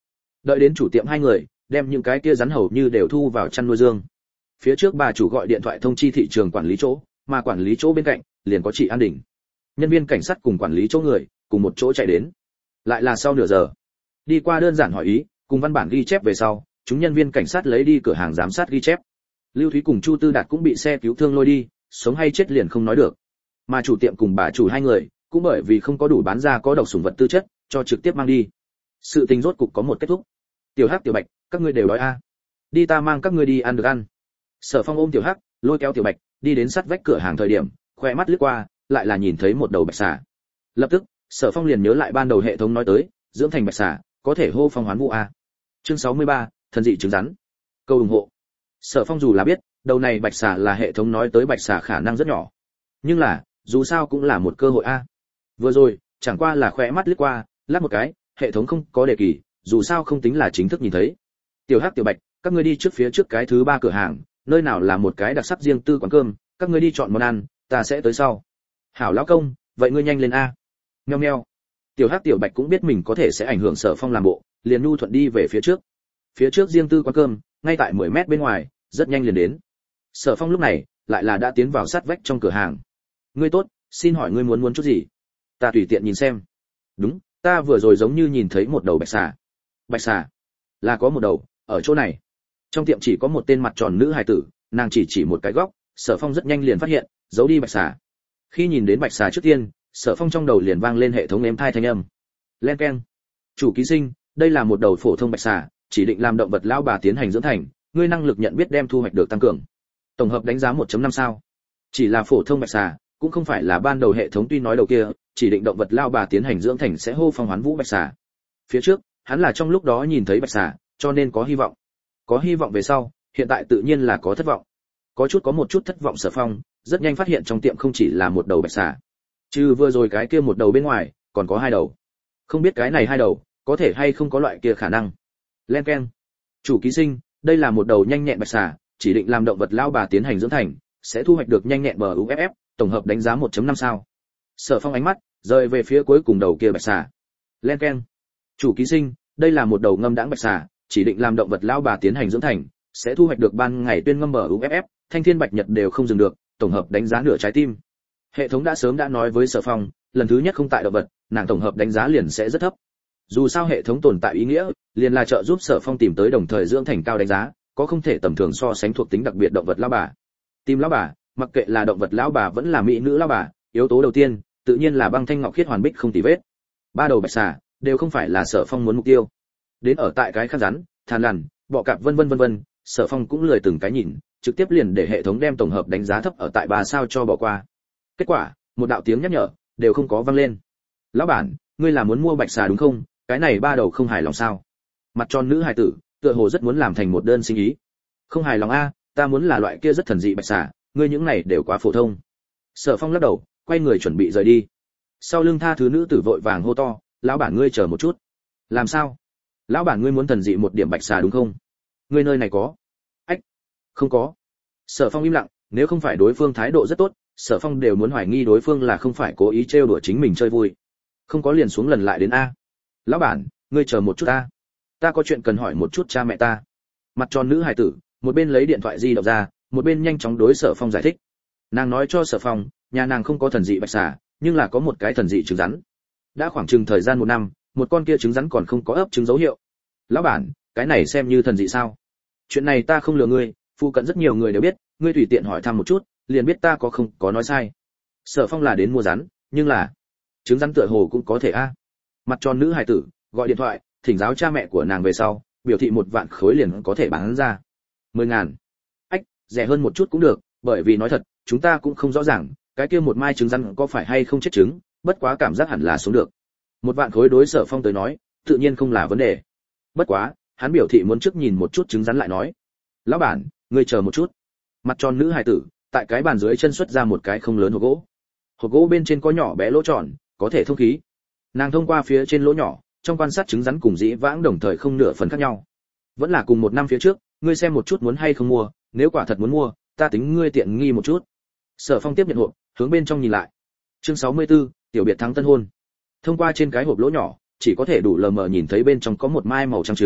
Đợi đến chủ tiệm hai người đem những cái kia rắn hầu như đều thu vào chăn nuôi dương. Phía trước bà chủ gọi điện thoại thông chi thị trường quản lý chỗ, mà quản lý chỗ bên cạnh liền có chị An Đình. Nhân viên cảnh sát cùng quản lý chỗ người cùng một chỗ chạy đến. Lại là sau nửa giờ. Đi qua đơn giản hỏi ý, cùng văn bản ghi chép về sau, chúng nhân viên cảnh sát lấy đi cửa hàng giám sát ghi chép. Lưu Thúy cùng Chu Tư Đạt cũng bị xe cứu thương lôi đi, sống hay chết liền không nói được. Mà chủ tiệm cùng bà chủ hai người cũng bởi vì không có đủ bán ra có độc sủng vật tư chất, cho trực tiếp mang đi. Sự tình rốt cục có một kết thúc. Tiểu Hắc, Tiểu Bạch, các ngươi đều đói a? À. Đi ta mang các ngươi đi ăn được ăn. Sở Phong ôm Tiểu Hắc, lôi kéo Tiểu Bạch, đi đến sát vách cửa hàng thời điểm, khoe mắt lướt qua, lại là nhìn thấy một đầu bạch xà. Lập tức, Sở Phong liền nhớ lại ban đầu hệ thống nói tới, dưỡng thành bạch xà, có thể hô phong hoán vũ a. Chương sáu mươi ba, thần dị trứng rắn. Câu ủng hộ. Sở Phong dù là biết, đầu này bạch xà là hệ thống nói tới bạch xà khả năng rất nhỏ, nhưng là, dù sao cũng là một cơ hội a. Vừa rồi, chẳng qua là khoe mắt lướt qua, lắc một cái, hệ thống không có đề kỳ, dù sao không tính là chính thức nhìn thấy. Tiểu Hắc, Tiểu Bạch, các ngươi đi trước phía trước cái thứ ba cửa hàng, nơi nào là một cái đặc sắc riêng tư quán cơm, các ngươi đi chọn món ăn, ta sẽ tới sau. Hảo lão công, vậy ngươi nhanh lên a. Meo meo. Tiểu Hắc, Tiểu Bạch cũng biết mình có thể sẽ ảnh hưởng Sở Phong làm bộ, liền nhu thuận đi về phía trước. Phía trước riêng tư quán cơm, ngay tại mười mét bên ngoài, rất nhanh liền đến. Sở Phong lúc này lại là đã tiến vào sát vách trong cửa hàng. Ngươi tốt, xin hỏi ngươi muốn muốn chút gì? Ta tùy tiện nhìn xem. Đúng, ta vừa rồi giống như nhìn thấy một đầu bạch xà. Bạch xà? Là có một đầu, ở chỗ này. Trong tiệm chỉ có một tên mặt tròn nữ hài tử, nàng chỉ chỉ một cái góc, Sở Phong rất nhanh liền phát hiện, giấu đi bạch xà. Khi nhìn đến bạch xà trước tiên, Sở Phong trong đầu liền vang lên hệ thống êm thai thanh âm. Len keng. Chủ ký sinh, đây là một đầu phổ thông bạch xà, chỉ định làm động vật lão bà tiến hành dưỡng thành, ngươi năng lực nhận biết đem thu hoạch được tăng cường. Tổng hợp đánh giá một chấm năm sao. Chỉ là phổ thông bạch xà, cũng không phải là ban đầu hệ thống tuy nói đầu kia, chỉ định động vật lão bà tiến hành dưỡng thành sẽ hô phong hoán vũ bạch xà. Phía trước, hắn là trong lúc đó nhìn thấy bạch xà, cho nên có hy vọng. Có hy vọng về sau, hiện tại tự nhiên là có thất vọng. Có chút có một chút thất vọng Sở Phong, rất nhanh phát hiện trong tiệm không chỉ là một đầu bạch xà. Trừ vừa rồi cái kia một đầu bên ngoài, còn có hai đầu. Không biết cái này hai đầu, có thể hay không có loại kia khả năng. Len keng. Chủ ký sinh, đây là một đầu nhanh nhẹn bạch xà, chỉ định làm động vật lão bà tiến hành dưỡng thành, sẽ thu hoạch được nhanh nhẹn bờ u ép ép, tổng hợp đánh giá một chấm năm sao. Sở Phong ánh mắt rời về phía cuối cùng đầu kia bạch xà. Len keng. Chủ ký sinh, đây là một đầu ngâm đãng bạch xà, chỉ định làm động vật lão bà tiến hành dưỡng thành, sẽ thu hoạch được ban ngày tuyên ngâm bờ u ép ép, thanh thiên bạch nhật đều không dừng được, tổng hợp đánh giá nửa trái tim. Hệ thống đã sớm đã nói với Sở Phong, lần thứ nhất không tại động vật, nàng tổng hợp đánh giá liền sẽ rất thấp. Dù sao hệ thống tồn tại ý nghĩa, liền là trợ giúp Sở Phong tìm tới đồng thời dưỡng thành cao đánh giá, có không thể tầm thường so sánh thuộc tính đặc biệt động vật lão bà. Tìm lão bà, mặc kệ là động vật lão bà vẫn là mỹ nữ lão bà, yếu tố đầu tiên, tự nhiên là băng thanh ngọc khiết hoàn bích không tì vết. Ba đầu bạch xà đều không phải là Sở Phong muốn mục tiêu. Đến ở tại cái khác rắn, than lằn, bọ cạp vân vân vân vân, Sở Phong cũng lười từng cái nhìn, trực tiếp liền để hệ thống đem tổng hợp đánh giá thấp ở tại ba sao cho bỏ qua. Kết quả, một đạo tiếng nhắc nhở đều không có vang lên. Lão bản, ngươi là muốn mua bạch xà đúng không? Cái này ba đầu không hài lòng sao? Mặt tròn nữ hài tử, tựa hồ rất muốn làm thành một đơn sinh ý. Không hài lòng a, ta muốn là loại kia rất thần dị bạch xà, ngươi những này đều quá phổ thông. Sở Phong lắc đầu, quay người chuẩn bị rời đi. Sau lưng tha thứ nữ tử vội vàng hô to, lão bản ngươi chờ một chút. Làm sao? Lão bản ngươi muốn thần dị một điểm bạch xà đúng không? Ngươi nơi này có? Ách, không có. Sở Phong im lặng, nếu không phải đối phương thái độ rất tốt, Sở Phong đều muốn hoài nghi đối phương là không phải cố ý trêu đùa chính mình chơi vui. Không có liền xuống lần lại đến a. Lão bản, ngươi chờ một chút a. Ta có chuyện cần hỏi một chút cha mẹ ta. Mặt tròn nữ hài tử, một bên lấy điện thoại di động ra, một bên nhanh chóng đối Sở Phong giải thích. Nàng nói cho Sở Phong, nhà nàng không có thần dị bạch xà, nhưng là có một cái thần dị trứng rắn. Đã khoảng chừng thời gian một năm, một con kia trứng rắn còn không có ấp trứng dấu hiệu. Lão bản, cái này xem như thần dị sao? Chuyện này ta không lừa ngươi, phụ cận rất nhiều người đều biết, ngươi tùy tiện hỏi thăm một chút, liền biết ta có không có nói sai. Sở Phong là đến mua rắn, nhưng là trứng rắn tựa hồ cũng có thể a. Mặt tròn nữ hài tử gọi điện thoại, thỉnh giáo cha mẹ của nàng về sau, biểu thị một vạn khối liền có thể bán ra. Mười ngàn. Ách, rẻ hơn một chút cũng được, bởi vì nói thật, chúng ta cũng không rõ ràng, cái kia một mai trứng rắn có phải hay không chết trứng, bất quá cảm giác hẳn là xuống được. Một vạn khối đối Sở Phong tới nói, tự nhiên không là vấn đề. Bất quá, hắn biểu thị muốn trước nhìn một chút trứng rắn lại nói. Lão bản, ngươi chờ một chút. Mặt tròn nữ hài tử, tại cái bàn dưới chân xuất ra một cái không lớn hộp gỗ. Hộp gỗ bên trên có nhỏ bé lỗ tròn, có thể thông khí. Nàng thông qua phía trên lỗ nhỏ, trong quan sát trứng rắn cùng dĩ vãng đồng thời không nửa phần khác nhau. Vẫn là cùng một năm phía trước, ngươi xem một chút muốn hay không mua, nếu quả thật muốn mua, ta tính ngươi tiện nghi một chút. Sở Phong tiếp nhận hộp, hướng bên trong nhìn lại. Chương sáu mươi tư, tiểu biệt thắng tân hôn. Thông qua trên cái hộp lỗ nhỏ, chỉ có thể đủ lờ mờ nhìn thấy bên trong có một mai màu trắng trứng,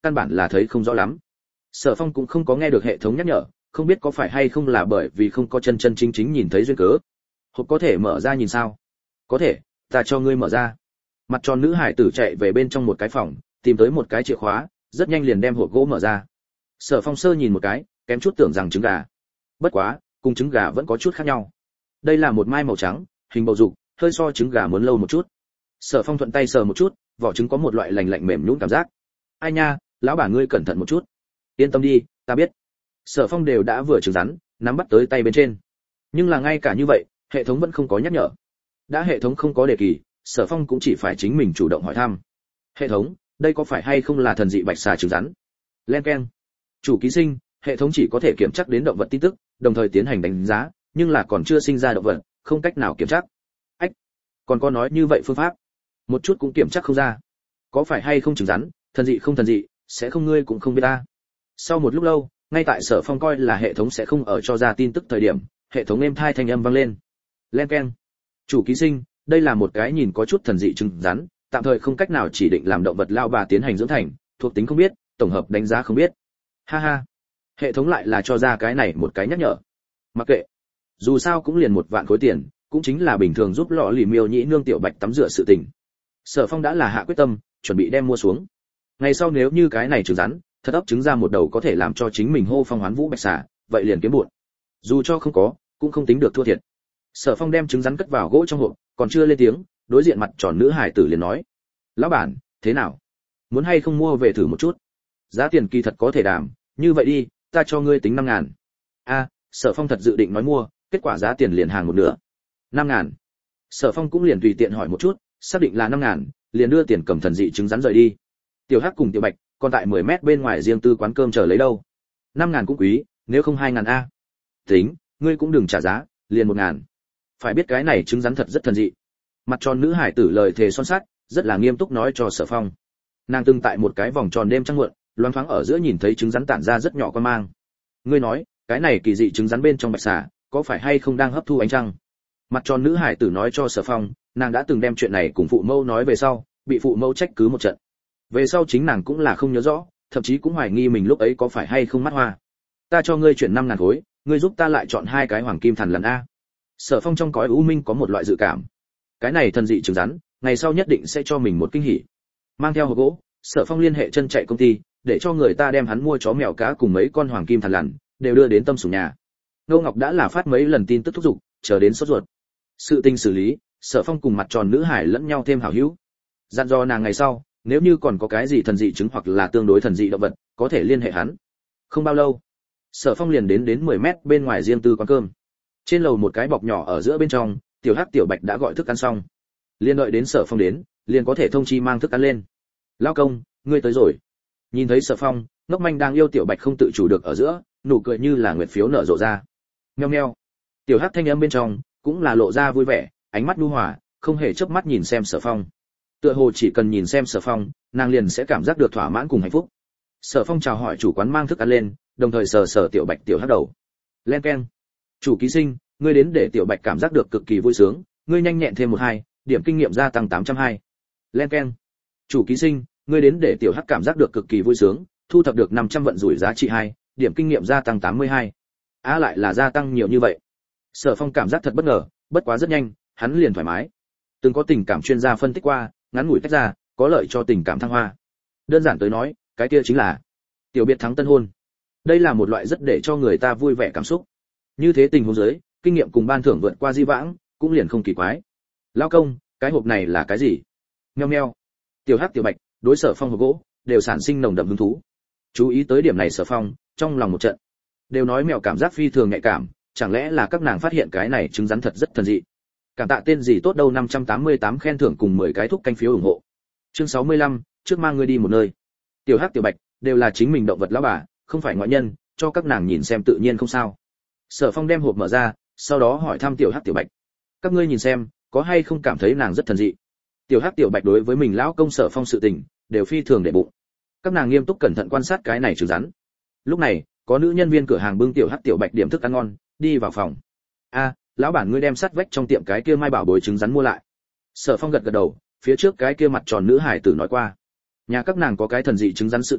căn bản là thấy không rõ lắm. Sở Phong cũng không có nghe được hệ thống nhắc nhở, không biết có phải hay không là bởi vì không có chân chân chính chính nhìn thấy duyên cớ. Hộp có thể mở ra nhìn sao? Có thể, ta cho ngươi mở ra. Mặt tròn nữ hải tử chạy về bên trong một cái phòng, tìm tới một cái chìa khóa, rất nhanh liền đem hộp gỗ mở ra. Sở Phong sơ nhìn một cái, kém chút tưởng rằng trứng gà. Bất quá, cùng trứng gà vẫn có chút khác nhau. Đây là một mai màu trắng, hình bầu dục, hơi so trứng gà muốn lâu một chút. Sở Phong thuận tay sờ một chút, vỏ trứng có một loại lành lạnh mềm nhũn cảm giác. Ai nha, lão bà ngươi cẩn thận một chút. Yên tâm đi, ta biết. Sở Phong đều đã vừa trứng rắn, nắm bắt tới tay bên trên. Nhưng là ngay cả như vậy, hệ thống vẫn không có nhắc nhở. Đã hệ thống không có đề kỳ, Sở Phong cũng chỉ phải chính mình chủ động hỏi thăm. Hệ thống, đây có phải hay không là thần dị bạch xà trứng rắn? Len keng. Chủ ký sinh, hệ thống chỉ có thể kiểm tra đến động vật tin tức, đồng thời tiến hành đánh giá, nhưng là còn chưa sinh ra động vật, không cách nào kiểm tra. Ách, còn có nói như vậy phương pháp, một chút cũng kiểm tra không ra. Có phải hay không trứng rắn, thần dị không thần dị, sẽ không ngươi cũng không biết ta. Sau một lúc lâu, ngay tại Sở Phong coi là hệ thống sẽ không ở cho ra tin tức thời điểm, hệ thống êm thai thanh âm vang lên. Len keng. Chủ ký sinh, đây là một cái nhìn có chút thần dị trứng rắn, tạm thời không cách nào chỉ định làm động vật lao bà tiến hành dưỡng thành, thuộc tính không biết, tổng hợp đánh giá không biết. Ha ha. Hệ thống lại là cho ra cái này một cái nhắc nhở. Mặc kệ, dù sao cũng liền một vạn khối tiền, cũng chính là bình thường giúp lọ lì miêu nhĩ nương tiểu bạch tắm rửa sự tình. Sở Phong đã là hạ quyết tâm, chuẩn bị đem mua xuống. Ngày sau nếu như cái này trứng rắn, thật ấp trứng ra một đầu có thể làm cho chính mình hô phong hoán vũ bạch xà, vậy liền kiếm bụn. Dù cho không có, cũng không tính được thua thiệt. Sở Phong đem trứng rắn cất vào gỗ trong hộp, còn chưa lên tiếng, đối diện mặt tròn nữ hải tử liền nói: "Lão bản, thế nào? Muốn hay không mua về thử một chút? Giá tiền kỳ thật có thể đảm, như vậy đi, ta cho ngươi tính năm ngàn." A, Sở Phong thật dự định nói mua, kết quả giá tiền liền hàng một nửa. Năm ngàn. Sở Phong cũng liền tùy tiện hỏi một chút, xác định là năm ngàn, liền đưa tiền cầm thần dị trứng rắn rời đi. Tiểu Hắc cùng Tiểu Bạch còn tại mười mét bên ngoài riêng tư quán cơm chờ lấy đâu. Năm ngàn cũng quý, nếu không hai ngàn a. Tính, ngươi cũng đừng trả giá, liền một ngàn. Phải biết cái này trứng rắn thật rất thần dị. Mặt tròn nữ hải tử lời thề son sắt, rất là nghiêm túc nói cho Sở Phong. Nàng từng tại một cái vòng tròn đêm trăng muộn, loáng thoáng ở giữa nhìn thấy trứng rắn tản ra rất nhỏ quan mang. Ngươi nói, cái này kỳ dị trứng rắn bên trong bạch xà, có phải hay không đang hấp thu ánh trăng? Mặt tròn nữ hải tử nói cho Sở Phong, nàng đã từng đem chuyện này cùng phụ mẫu nói về sau, bị phụ mẫu trách cứ một trận. Về sau chính nàng cũng là không nhớ rõ, thậm chí cũng hoài nghi mình lúc ấy có phải hay không mắt hoa. Ta cho ngươi chuyển năm ngàn khối, ngươi giúp ta lại chọn hai cái hoàng kim thần lần a. Sở Phong trong cõi u minh có một loại dự cảm, cái này thần dị trứng rắn, ngày sau nhất định sẽ cho mình một kinh hỉ. Mang theo hộp gỗ, Sở Phong liên hệ chân chạy công ty, để cho người ta đem hắn mua chó mèo cá cùng mấy con hoàng kim thần lằn đều đưa đến tâm sủng nhà. Ngô Ngọc đã là phát mấy lần tin tức thúc giục, chờ đến sốt ruột. Sự tình xử lý, Sở Phong cùng mặt tròn nữ hải lẫn nhau thêm hảo hữu. Dặn dò nàng ngày sau, nếu như còn có cái gì thần dị trứng hoặc là tương đối thần dị động vật, có thể liên hệ hắn. Không bao lâu, Sở Phong liền đến đến mười mét bên ngoài riêng tư quán cơm. Trên lầu một cái bọc nhỏ ở giữa bên trong, Tiểu Hắc Tiểu Bạch đã gọi thức ăn xong. Liên đợi đến Sở Phong đến, liền có thể thông chi mang thức ăn lên. Lão công, ngươi tới rồi. Nhìn thấy Sở Phong, ngốc manh đang yêu Tiểu Bạch không tự chủ được ở giữa, nụ cười như là nguyệt phiếu nở rộ ra. Meo meo. Tiểu Hắc thanh âm bên trong cũng là lộ ra vui vẻ, ánh mắt nhu hòa, không hề chớp mắt nhìn xem Sở Phong. Tựa hồ chỉ cần nhìn xem Sở Phong, nàng liền sẽ cảm giác được thỏa mãn cùng hạnh phúc. Sở Phong chào hỏi chủ quán mang thức ăn lên, đồng thời sờ sờ Tiểu Bạch Tiểu Hắc đầu. Len keng. Chủ ký sinh, ngươi đến để Tiểu Bạch cảm giác được cực kỳ vui sướng, ngươi nhanh nhẹn thêm một hai, điểm kinh nghiệm gia tăng tám trăm hai. Len keng. Chủ ký sinh, ngươi đến để Tiểu Hắc cảm giác được cực kỳ vui sướng, thu thập được năm trăm vận rủi giá trị hai, điểm kinh nghiệm gia tăng tám mươi hai. Á lại là gia tăng nhiều như vậy. Sở Phong cảm giác thật bất ngờ, bất quá rất nhanh, hắn liền thoải mái. Từng có tình cảm chuyên gia phân tích qua, ngắn ngủi tách ra, có lợi cho tình cảm thăng hoa. Đơn giản tới nói, cái kia chính là tiểu biệt thắng tân hôn. Đây là một loại rất để cho người ta vui vẻ cảm xúc. Như thế tình huống dưới, kinh nghiệm cùng ban thưởng vượt qua di vãng, cũng liền không kỳ quái. Lão công, cái hộp này là cái gì? Meo meo. Tiểu Hắc Tiểu Bạch, đối Sở Phong hộp gỗ, đều sản sinh nồng đậm hứng thú. Chú ý tới điểm này Sở Phong, trong lòng một trận. Đều nói mèo cảm giác phi thường nhạy cảm, chẳng lẽ là các nàng phát hiện cái này trứng rắn thật rất thần dị. Cảm tạ tên gì tốt đâu năm trăm tám mươi tám khen thưởng cùng mười cái thúc canh phiếu ủng hộ. Chương sáu mươi lăm, trước mang ngươi đi một nơi. Tiểu Hắc Tiểu Bạch đều là chính mình động vật lão bà, không phải ngoại nhân, cho các nàng nhìn xem tự nhiên không sao. Sở Phong đem hộp mở ra, sau đó hỏi thăm Tiểu Hắc Tiểu Bạch. Các ngươi nhìn xem, có hay không cảm thấy nàng rất thần dị? Tiểu Hắc Tiểu Bạch đối với mình lão công Sở Phong sự tình, đều phi thường để bụng. Các nàng nghiêm túc cẩn thận quan sát cái này trứng rắn. Lúc này, có nữ nhân viên cửa hàng bưng Tiểu Hắc Tiểu Bạch điểm thức ăn ngon, đi vào phòng. A, lão bản ngươi đem sắt vách trong tiệm cái kia mai bảo bối trứng rắn mua lại. Sở Phong gật gật đầu, phía trước cái kia mặt tròn nữ hải tử nói qua, nhà các nàng có cái thần dị trứng rắn sự tình,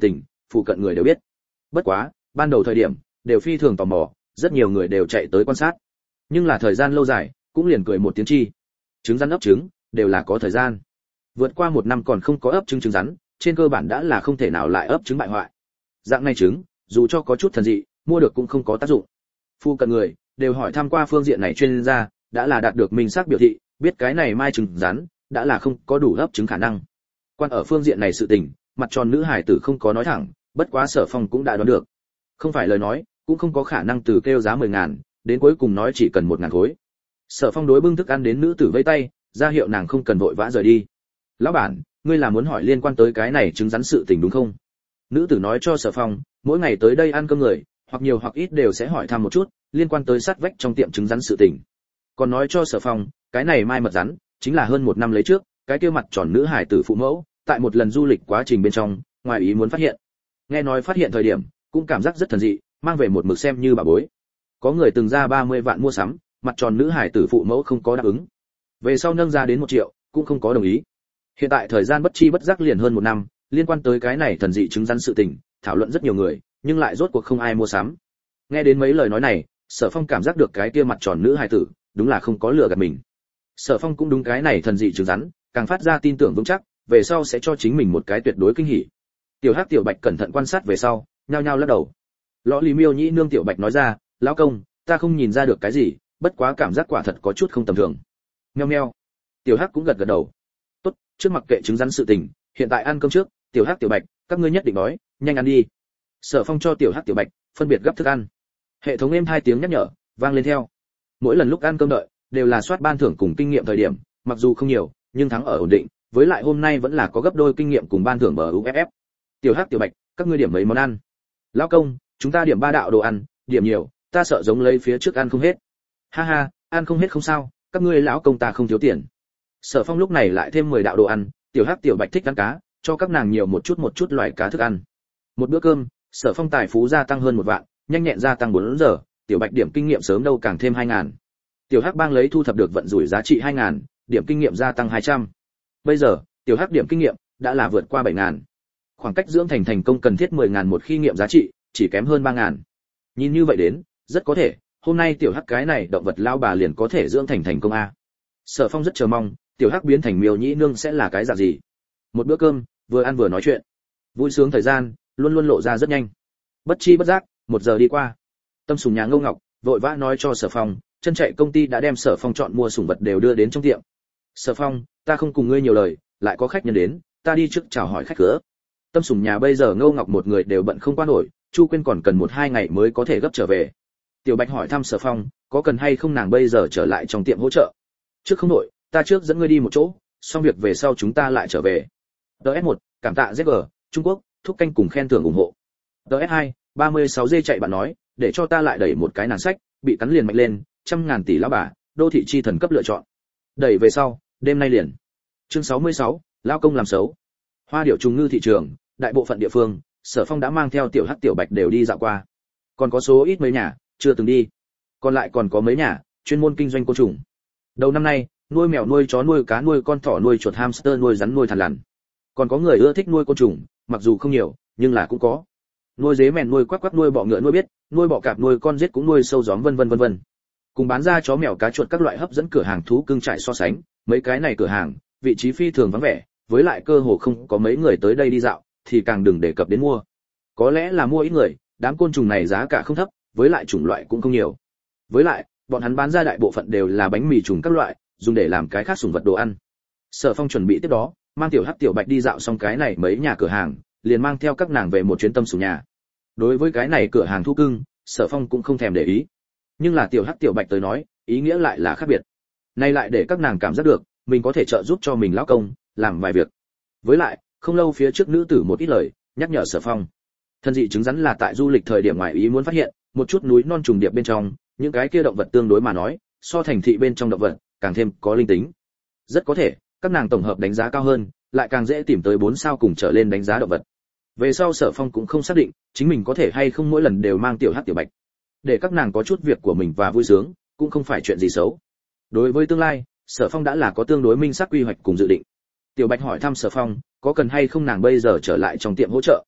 phụ cận người đều biết. Bất quá ban đầu thời điểm đều phi thường tò mò, rất nhiều người đều chạy tới quan sát. Nhưng là thời gian lâu dài cũng liền cười một tiếng chi. Trứng rắn ấp trứng đều là có thời gian, vượt qua một năm còn không có ấp trứng trứng rắn, trên cơ bản đã là không thể nào lại ấp trứng bại hoại. Dạng này trứng dù cho có chút thần dị, mua được cũng không có tác dụng. Phu cận người đều hỏi tham qua phương diện này chuyên gia, đã là đạt được minh xác biểu thị, biết cái này mai trứng rắn đã là không có đủ ấp trứng khả năng. Quan ở phương diện này sự tình, mặt tròn nữ hải tử không có nói thẳng, bất quá Sở Phong cũng đã đoán được. Không phải lời nói, cũng không có khả năng từ kêu giá mười ngàn, đến cuối cùng nói chỉ cần một ngàn khối. Sở Phong đối bưng thức ăn đến nữ tử vẫy tay, ra hiệu nàng không cần vội vã rời đi. "Lão bản, ngươi là muốn hỏi liên quan tới cái này trứng rắn sự tình đúng không?" Nữ tử nói cho Sở Phong, mỗi ngày tới đây ăn cơm người, hoặc nhiều hoặc ít đều sẽ hỏi thăm một chút, liên quan tới sát vách trong tiệm trứng rắn sự tình. Còn nói cho Sở Phong, cái này mai mật rắn, chính là hơn một năm lấy trước, cái kia mặt tròn nữ hải tử phụ mẫu, tại một lần du lịch quá trình bên trong, ngoài ý muốn phát hiện. Nghe nói phát hiện thời điểm, cũng cảm giác rất thần dị, mang về một mực xem như bà bối. Có người từng ra ba mươi vạn mua sắm, mặt tròn nữ hải tử phụ mẫu không có đáp ứng. Về sau nâng ra đến một triệu, cũng không có đồng ý. Hiện tại thời gian bất chi bất giác liền hơn một năm, liên quan tới cái này thần dị trứng rắn sự tình, thảo luận rất nhiều người, nhưng lại rốt cuộc không ai mua sắm. Nghe đến mấy lời nói này, Sở Phong cảm giác được cái kia mặt tròn nữ hài tử, đúng là không có lừa gạt mình. Sở Phong cũng đúng cái này thần dị trứng rắn, càng phát ra tin tưởng vững chắc, về sau sẽ cho chính mình một cái tuyệt đối kinh hỉ. Tiểu Hắc Tiểu Bạch cẩn thận quan sát về sau, nhao nhao lắc đầu. Lõ Lý Miêu Nhĩ nương Tiểu Bạch nói ra, lão công, ta không nhìn ra được cái gì, bất quá cảm giác quả thật có chút không tầm thường. Meo meo. Tiểu Hắc cũng gật gật đầu. Tốt, trước mặc kệ trứng rắn sự tình, hiện tại ăn cơm trước, Tiểu Hắc Tiểu Bạch, các ngươi nhất định đói, nhanh ăn đi. Sở Phong cho Tiểu Hắc Tiểu Bạch phân biệt gấp thức ăn. Hệ thống êm hai tiếng nhắc nhở vang lên theo. Mỗi lần lúc ăn cơm đợi, đều là soát ban thưởng cùng kinh nghiệm thời điểm, mặc dù không nhiều, nhưng thắng ở ổn định, với lại hôm nay vẫn là có gấp đôi kinh nghiệm cùng ban thưởng bờ u ép ép. Tiểu Hắc Tiểu Bạch, các ngươi điểm mấy món ăn? Lão công, chúng ta điểm ba đạo đồ ăn, điểm nhiều, ta sợ giống lấy phía trước ăn không hết. Ha ha, ăn không hết không sao, các ngươi lão công ta không thiếu tiền. Sở Phong lúc này lại thêm mười đạo đồ ăn, Tiểu Hắc Tiểu Bạch thích ăn cá, cho các nàng nhiều một chút một chút loại cá thức ăn. Một bữa cơm, Sở Phong tài phú gia tăng hơn một vạn, nhanh nhẹn gia tăng bốn giờ, Tiểu Bạch điểm kinh nghiệm sớm đâu càng thêm hai ngàn. Tiểu Hắc bang lấy thu thập được vận rủi giá trị hai ngàn, điểm kinh nghiệm gia tăng hai trăm. Bây giờ, Tiểu Hắc điểm kinh nghiệm đã là vượt qua bảy ngàn. Khoảng cách dưỡng thành thành công cần thiết mười ngàn một khi nghiệm giá trị, chỉ kém hơn ba ngàn. Nhìn như vậy đến, rất có thể, hôm nay Tiểu Hắc cái này động vật lao bà liền có thể dưỡng thành thành công a. Sở Phong rất chờ mong, Tiểu Hắc biến thành Miêu Nhĩ nương sẽ là cái dạng gì. Một bữa cơm, vừa ăn vừa nói chuyện. Vui sướng thời gian luôn luôn lộ ra rất nhanh. Bất chi bất giác, một giờ đi qua. Tâm Sùng nhà Ngô Ngọc vội vã nói cho Sở Phong, chân chạy công ty đã đem Sở Phong chọn mua sủng vật đều đưa đến trong tiệm. Sở Phong, ta không cùng ngươi nhiều lời, lại có khách nhân đến, ta đi trước chào hỏi khách cửa. Tâm Sùng nhà bây giờ Ngô Ngọc một người đều bận không qua nổi, Chu Quyên còn cần một hai ngày mới có thể gấp trở về. Tiểu Bạch hỏi thăm Sở Phong, có cần hay không nàng bây giờ trở lại trong tiệm hỗ trợ. Trước không nổi, ta trước dẫn ngươi đi một chỗ, xong việc về sau chúng ta lại trở về. đê ét một, cảm tạ zét giê, Trung Quốc, thúc canh cùng khen thưởng ủng hộ. đê ét hai, ba mươi sáu giây chạy bạn nói, để cho ta lại đẩy một cái nàng sách, bị cắn liền mạnh lên, trăm ngàn tỷ lão bà, đô thị chi thần cấp lựa chọn. Đẩy về sau, đêm nay liền. Chương sáu mươi sáu, lao công làm xấu. Hoa điểu trùng ngư thị trường, đại bộ phận địa phương, Sở Phong đã mang theo Tiểu Hắc Tiểu Bạch đều đi dạo qua. Còn có số ít mấy nhà chưa từng đi. Còn lại còn có mấy nhà chuyên môn kinh doanh côn trùng. Đầu năm nay, nuôi mèo, nuôi chó, nuôi cá, nuôi con thỏ, nuôi chuột, hamster, nuôi rắn, nuôi thằn lằn. Còn có người ưa thích nuôi côn trùng, mặc dù không nhiều, nhưng là cũng có. Nuôi dế mèn, nuôi quắc quắc, nuôi bọ ngựa, nuôi biết, nuôi bọ cạp, nuôi con giết cũng nuôi sâu gióm vân vân vân vân. Cùng bán ra chó mèo cá chuột các loại hấp dẫn cửa hàng thú cưng trại so sánh, mấy cái này cửa hàng, vị trí phi thường vắng vẻ, với lại cơ hồ không có mấy người tới đây đi dạo, thì càng đừng đề cập đến mua. Có lẽ là mua ít người, đám côn trùng này giá cả không thấp, với lại chủng loại cũng không nhiều. Với lại, bọn hắn bán ra đại bộ phận đều là bánh mì trùng các loại, dùng để làm cái khác sủng vật đồ ăn. Sở Phong chuẩn bị tiếp đó, mang Tiểu Hắc Tiểu Bạch đi dạo xong cái này mấy nhà cửa hàng, liền mang theo các nàng về một chuyến Tâm Sủng nhà. Đối với cái này cửa hàng thú cưng, Sở Phong cũng không thèm để ý. Nhưng là Tiểu Hắc Tiểu Bạch tới nói, ý nghĩa lại là khác biệt. Nay lại để các nàng cảm giác được, mình có thể trợ giúp cho mình lão công, làm vài việc. Với lại, không lâu phía trước nữ tử một ít lời, nhắc nhở Sở Phong. Thân dị trứng rắn là tại du lịch thời điểm ngoài ý muốn phát hiện, một chút núi non trùng điệp bên trong, những cái kia động vật tương đối mà nói, so thành thị bên trong động vật, càng thêm có linh tính. Rất có thể, các nàng tổng hợp đánh giá cao hơn, lại càng dễ tìm tới bốn sao cùng trở lên đánh giá động vật. Về sau Sở Phong cũng không xác định, chính mình có thể hay không mỗi lần đều mang Tiểu Hắc Tiểu Bạch. Để các nàng có chút việc của mình và vui sướng, cũng không phải chuyện gì xấu. Đối với tương lai, Sở Phong đã là có tương đối minh xác quy hoạch cùng dự định. Tiểu Bạch hỏi thăm Sở Phong, có cần hay không nàng bây giờ trở lại trong tiệm hỗ trợ.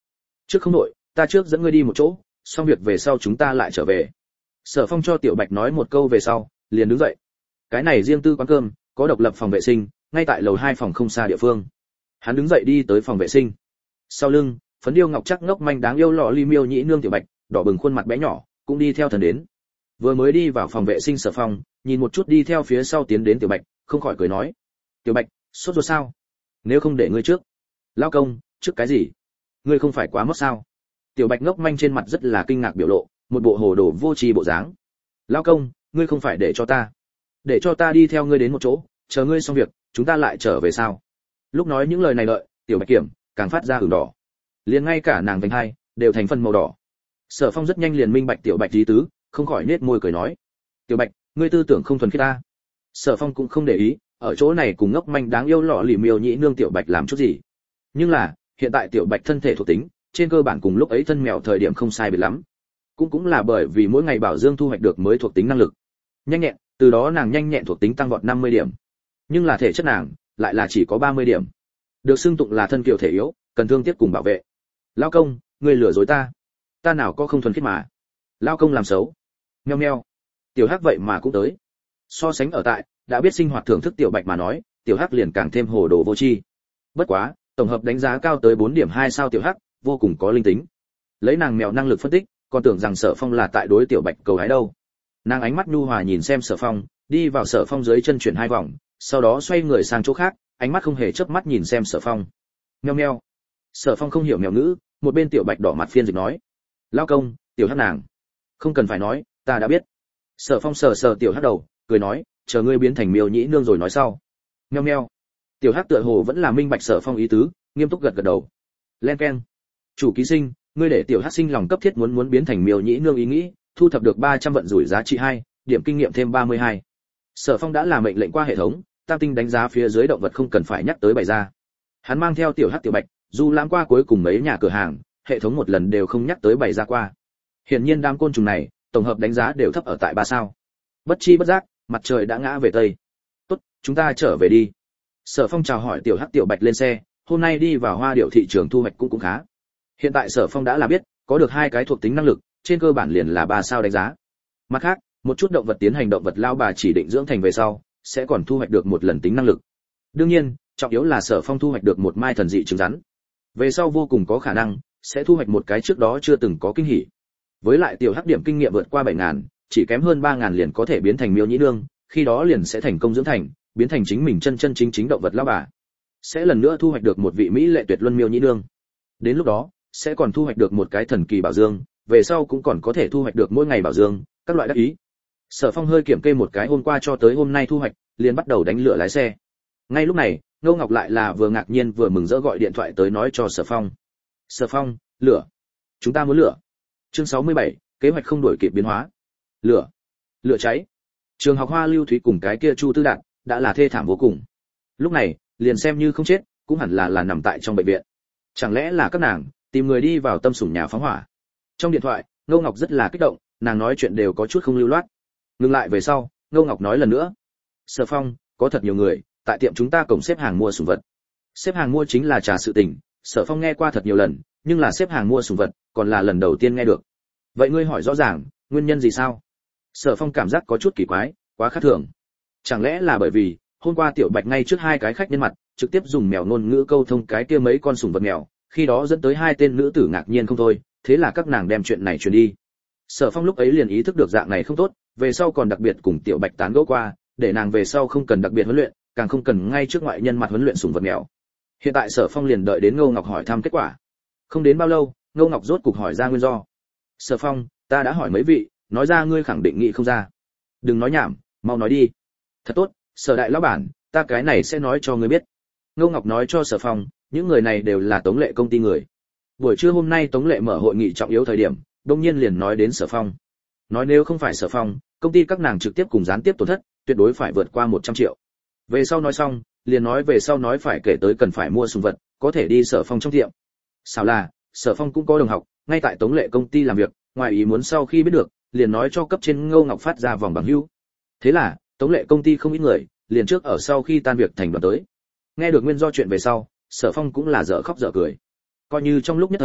trước không nội, ta trước dẫn ngươi đi một chỗ, xong việc về sau chúng ta lại trở về. Sở Phong cho Tiểu Bạch nói một câu về sau, liền đứng dậy. Cái này riêng tư quán cơm, có độc lập phòng vệ sinh, ngay tại lầu hai phòng không xa địa phương. Hắn đứng dậy đi tới phòng vệ sinh. Sau lưng, phấn điêu ngọc chắc ngốc manh đáng yêu lọ ly miêu nhĩ nương Tiểu Bạch, đỏ bừng khuôn mặt bé nhỏ, cũng đi theo thần đến. Vừa mới đi vào phòng vệ sinh Sở Phong, nhìn một chút đi theo phía sau tiến đến Tiểu Bạch, không khỏi cười nói: "Tiểu Bạch, sốt ruột sao? Nếu không để ngươi trước." "Lão công, trước cái gì? Ngươi không phải quá mất sao?" Tiểu Bạch ngốc manh trên mặt rất là kinh ngạc biểu lộ, một bộ hồ đồ vô tri bộ dáng. "Lão công, ngươi không phải để cho ta, để cho ta đi theo ngươi đến một chỗ, chờ ngươi xong việc, chúng ta lại trở về sao?" Lúc nói những lời này đợi, Tiểu Bạch kiểm càng phát ra ửng đỏ, liền ngay cả nàng vành hai đều thành phần màu đỏ. Sở Phong rất nhanh liền minh bạch Tiểu Bạch ý tứ, không khỏi nết môi cười nói: "Tiểu Bạch, ngươi tư tưởng không thuần khiết ta." Sở Phong cũng không để ý, ở chỗ này cùng ngốc manh đáng yêu lọ lì miêu nhĩ nương Tiểu Bạch làm chút gì. Nhưng là, hiện tại Tiểu Bạch thân thể thuộc tính, trên cơ bản cùng lúc ấy thân mèo thời điểm không sai biệt lắm. Cũng cũng là bởi vì mỗi ngày Bảo Dương thu hoạch được mới thuộc tính năng lực. Nhanh nhẹn, từ đó nàng nhanh nhẹn thuộc tính tăng vọt năm mươi điểm. Nhưng là thể chất nàng lại là chỉ có ba mươi điểm. Được xưng tụng là thân kiều thể yếu, cần thương tiếc cùng bảo vệ. "Lão công, ngươi lừa dối ta. Ta nào có không thuần khiết mà." "Lão công làm xấu." Meo meo. Tiểu Hắc vậy mà cũng tới. So sánh ở tại, đã biết sinh hoạt thưởng thức Tiểu Bạch mà nói, Tiểu Hắc liền càng thêm hồ đồ vô tri. Bất quá, tổng hợp đánh giá cao tới bốn điểm hai sao Tiểu Hắc, vô cùng có linh tính. Lấy nàng mèo năng lực phân tích, còn tưởng rằng Sở Phong là tại đối Tiểu Bạch cầu hái đâu. Nàng ánh mắt nhu hòa nhìn xem Sở Phong, đi vào Sở Phong dưới chân chuyển hai vòng, sau đó xoay người sang chỗ khác, ánh mắt không hề chớp mắt nhìn xem Sở Phong. Meo meo. Sở Phong không hiểu mèo ngữ, một bên Tiểu Bạch đỏ mặt phiên dịch nói: "Lão công, Tiểu Hắc nàng." "Không cần phải nói, ta đã biết." Sở Phong sờ sờ Tiểu Hắc đầu, cười nói: "Chờ ngươi biến thành miêu nhĩ nương rồi nói sau." Meo meo. Tiểu Hắc tựa hồ vẫn là minh bạch Sở Phong ý tứ, nghiêm túc gật gật đầu. Len keng. "Chủ ký sinh, ngươi để Tiểu Hắc sinh lòng cấp thiết muốn muốn biến thành miêu nhĩ nương ý nghĩ, thu thập được ba trăm vận rủi giá trị hai, điểm kinh nghiệm thêm ba mươi hai." Sở Phong đã làm mệnh lệnh qua hệ thống, tam tinh đánh giá phía dưới động vật không cần phải nhắc tới bày ra. Hắn mang theo Tiểu Hắc Tiểu Bạch, dù lãng qua cuối cùng mấy nhà cửa hàng, hệ thống một lần đều không nhắc tới bày ra qua. Hiển nhiên đám côn trùng này, tổng hợp đánh giá đều thấp ở tại ba sao. Bất chi bất giác, mặt trời đã ngã về tây. "Tốt, chúng ta trở về đi." Sở Phong chào hỏi Tiểu Hắc Tiểu Bạch lên xe, hôm nay đi vào Hoa Điệu thị trường thu hoạch cũng cũng khá. Hiện tại Sở Phong đã là biết, có được hai cái thuộc tính năng lực, trên cơ bản liền là ba sao đánh giá. Mặt khác, một chút động vật tiến hành động vật lao bà chỉ định dưỡng thành về sau, sẽ còn thu hoạch được một lần tính năng lực. Đương nhiên, trọng yếu là Sở Phong thu hoạch được một mai thần dị trứng rắn. Về sau vô cùng có khả năng sẽ thu hoạch một cái trước đó chưa từng có kinh hỉ. Với lại Tiểu Hắc điểm kinh nghiệm vượt qua bảy nghìn, chỉ kém hơn ba nghìn liền có thể biến thành miêu nhĩ nương, khi đó liền sẽ thành công dưỡng thành, biến thành chính mình chân chân chính chính động vật lao bà. Sẽ lần nữa thu hoạch được một vị mỹ lệ tuyệt luân miêu nhĩ nương. Đến lúc đó, sẽ còn thu hoạch được một cái thần kỳ bảo dương, về sau cũng còn có thể thu hoạch được mỗi ngày bảo dương, các loại đắc ý. Sở Phong hơi kiểm kê một cái hôm qua cho tới hôm nay thu hoạch, liền bắt đầu đánh lửa lái xe. Ngay lúc này, Ngô Ngọc lại là vừa ngạc nhiên vừa mừng rỡ gọi điện thoại tới nói cho Sở Phong. "Sở Phong, lửa. Chúng ta muốn lửa." Chương sáu mươi bảy, kế hoạch không đổi kịp biến hóa. Lửa. Lửa cháy. Trường học Hoa Lưu Thúy cùng cái kia Chu Tư Đạt đã là thê thảm vô cùng. Lúc này, liền xem như không chết, cũng hẳn là là nằm tại trong bệnh viện. Chẳng lẽ là các nàng tìm người đi vào tâm sủng nhà phóng hỏa? Trong điện thoại, Ngô Ngọc rất là kích động, nàng nói chuyện đều có chút không lưu loát. Ngừng lại về sau, Ngô Ngọc nói lần nữa: "Sở Phong, có thật nhiều người tại tiệm chúng ta cổng xếp hàng mua sủng vật." Xếp hàng mua chính là trà sự tình, Sở Phong nghe qua thật nhiều lần, nhưng là xếp hàng mua sủng vật, còn là lần đầu tiên nghe được. "Vậy ngươi hỏi rõ ràng, nguyên nhân gì sao?" Sở Phong cảm giác có chút kỳ quái, quá khác thường. Chẳng lẽ là bởi vì hôm qua Tiểu Bạch ngay trước hai cái khách nhân mặt, trực tiếp dùng mèo ngôn ngữ câu thông cái kia mấy con sủng vật mèo, khi đó dẫn tới hai tên nữ tử ngạc nhiên không thôi, thế là các nàng đem chuyện này truyền đi. Sở Phong lúc ấy liền ý thức được dạng này không tốt, về sau còn đặc biệt cùng Tiểu Bạch tán gẫu qua, để nàng về sau không cần đặc biệt huấn luyện, càng không cần ngay trước ngoại nhân mặt huấn luyện sủng vật mèo. Hiện tại Sở Phong liền đợi đến Ngô Ngọc hỏi thăm kết quả. Không đến bao lâu, Ngô Ngọc rốt cục hỏi ra nguyên do. "Sở Phong, ta đã hỏi mấy vị, nói ra ngươi khẳng định nghĩ không ra. Đừng nói nhảm, mau nói đi." "Thật tốt, Sở đại lão bản, ta cái này sẽ nói cho ngươi biết." Ngô Ngọc nói cho Sở Phong, những người này đều là Tống Lệ công ty người. Buổi trưa hôm nay Tống Lệ mở hội nghị trọng yếu thời điểm, đông nhiên liền nói đến Sở Phong. Nói nếu không phải Sở Phong, công ty các nàng trực tiếp cùng gián tiếp tổn thất, tuyệt đối phải vượt qua một trăm triệu. Về sau nói xong, liền nói về sau nói phải kể tới cần phải mua sủng vật, có thể đi Sở Phong trong tiệm. Sao là, Sở Phong cũng có đồng học, ngay tại Tống Lệ công ty làm việc, ngoài ý muốn sau khi biết được, liền nói cho cấp trên Ngô Ngọc phát ra vòng bằng hữu. Thế là, Tống Lệ công ty không ít người, liền trước ở sau khi tan việc thành đoàn tới. Nghe được nguyên do chuyện về sau, Sở Phong cũng là dở khóc dở cười. Coi như trong lúc nhất thời,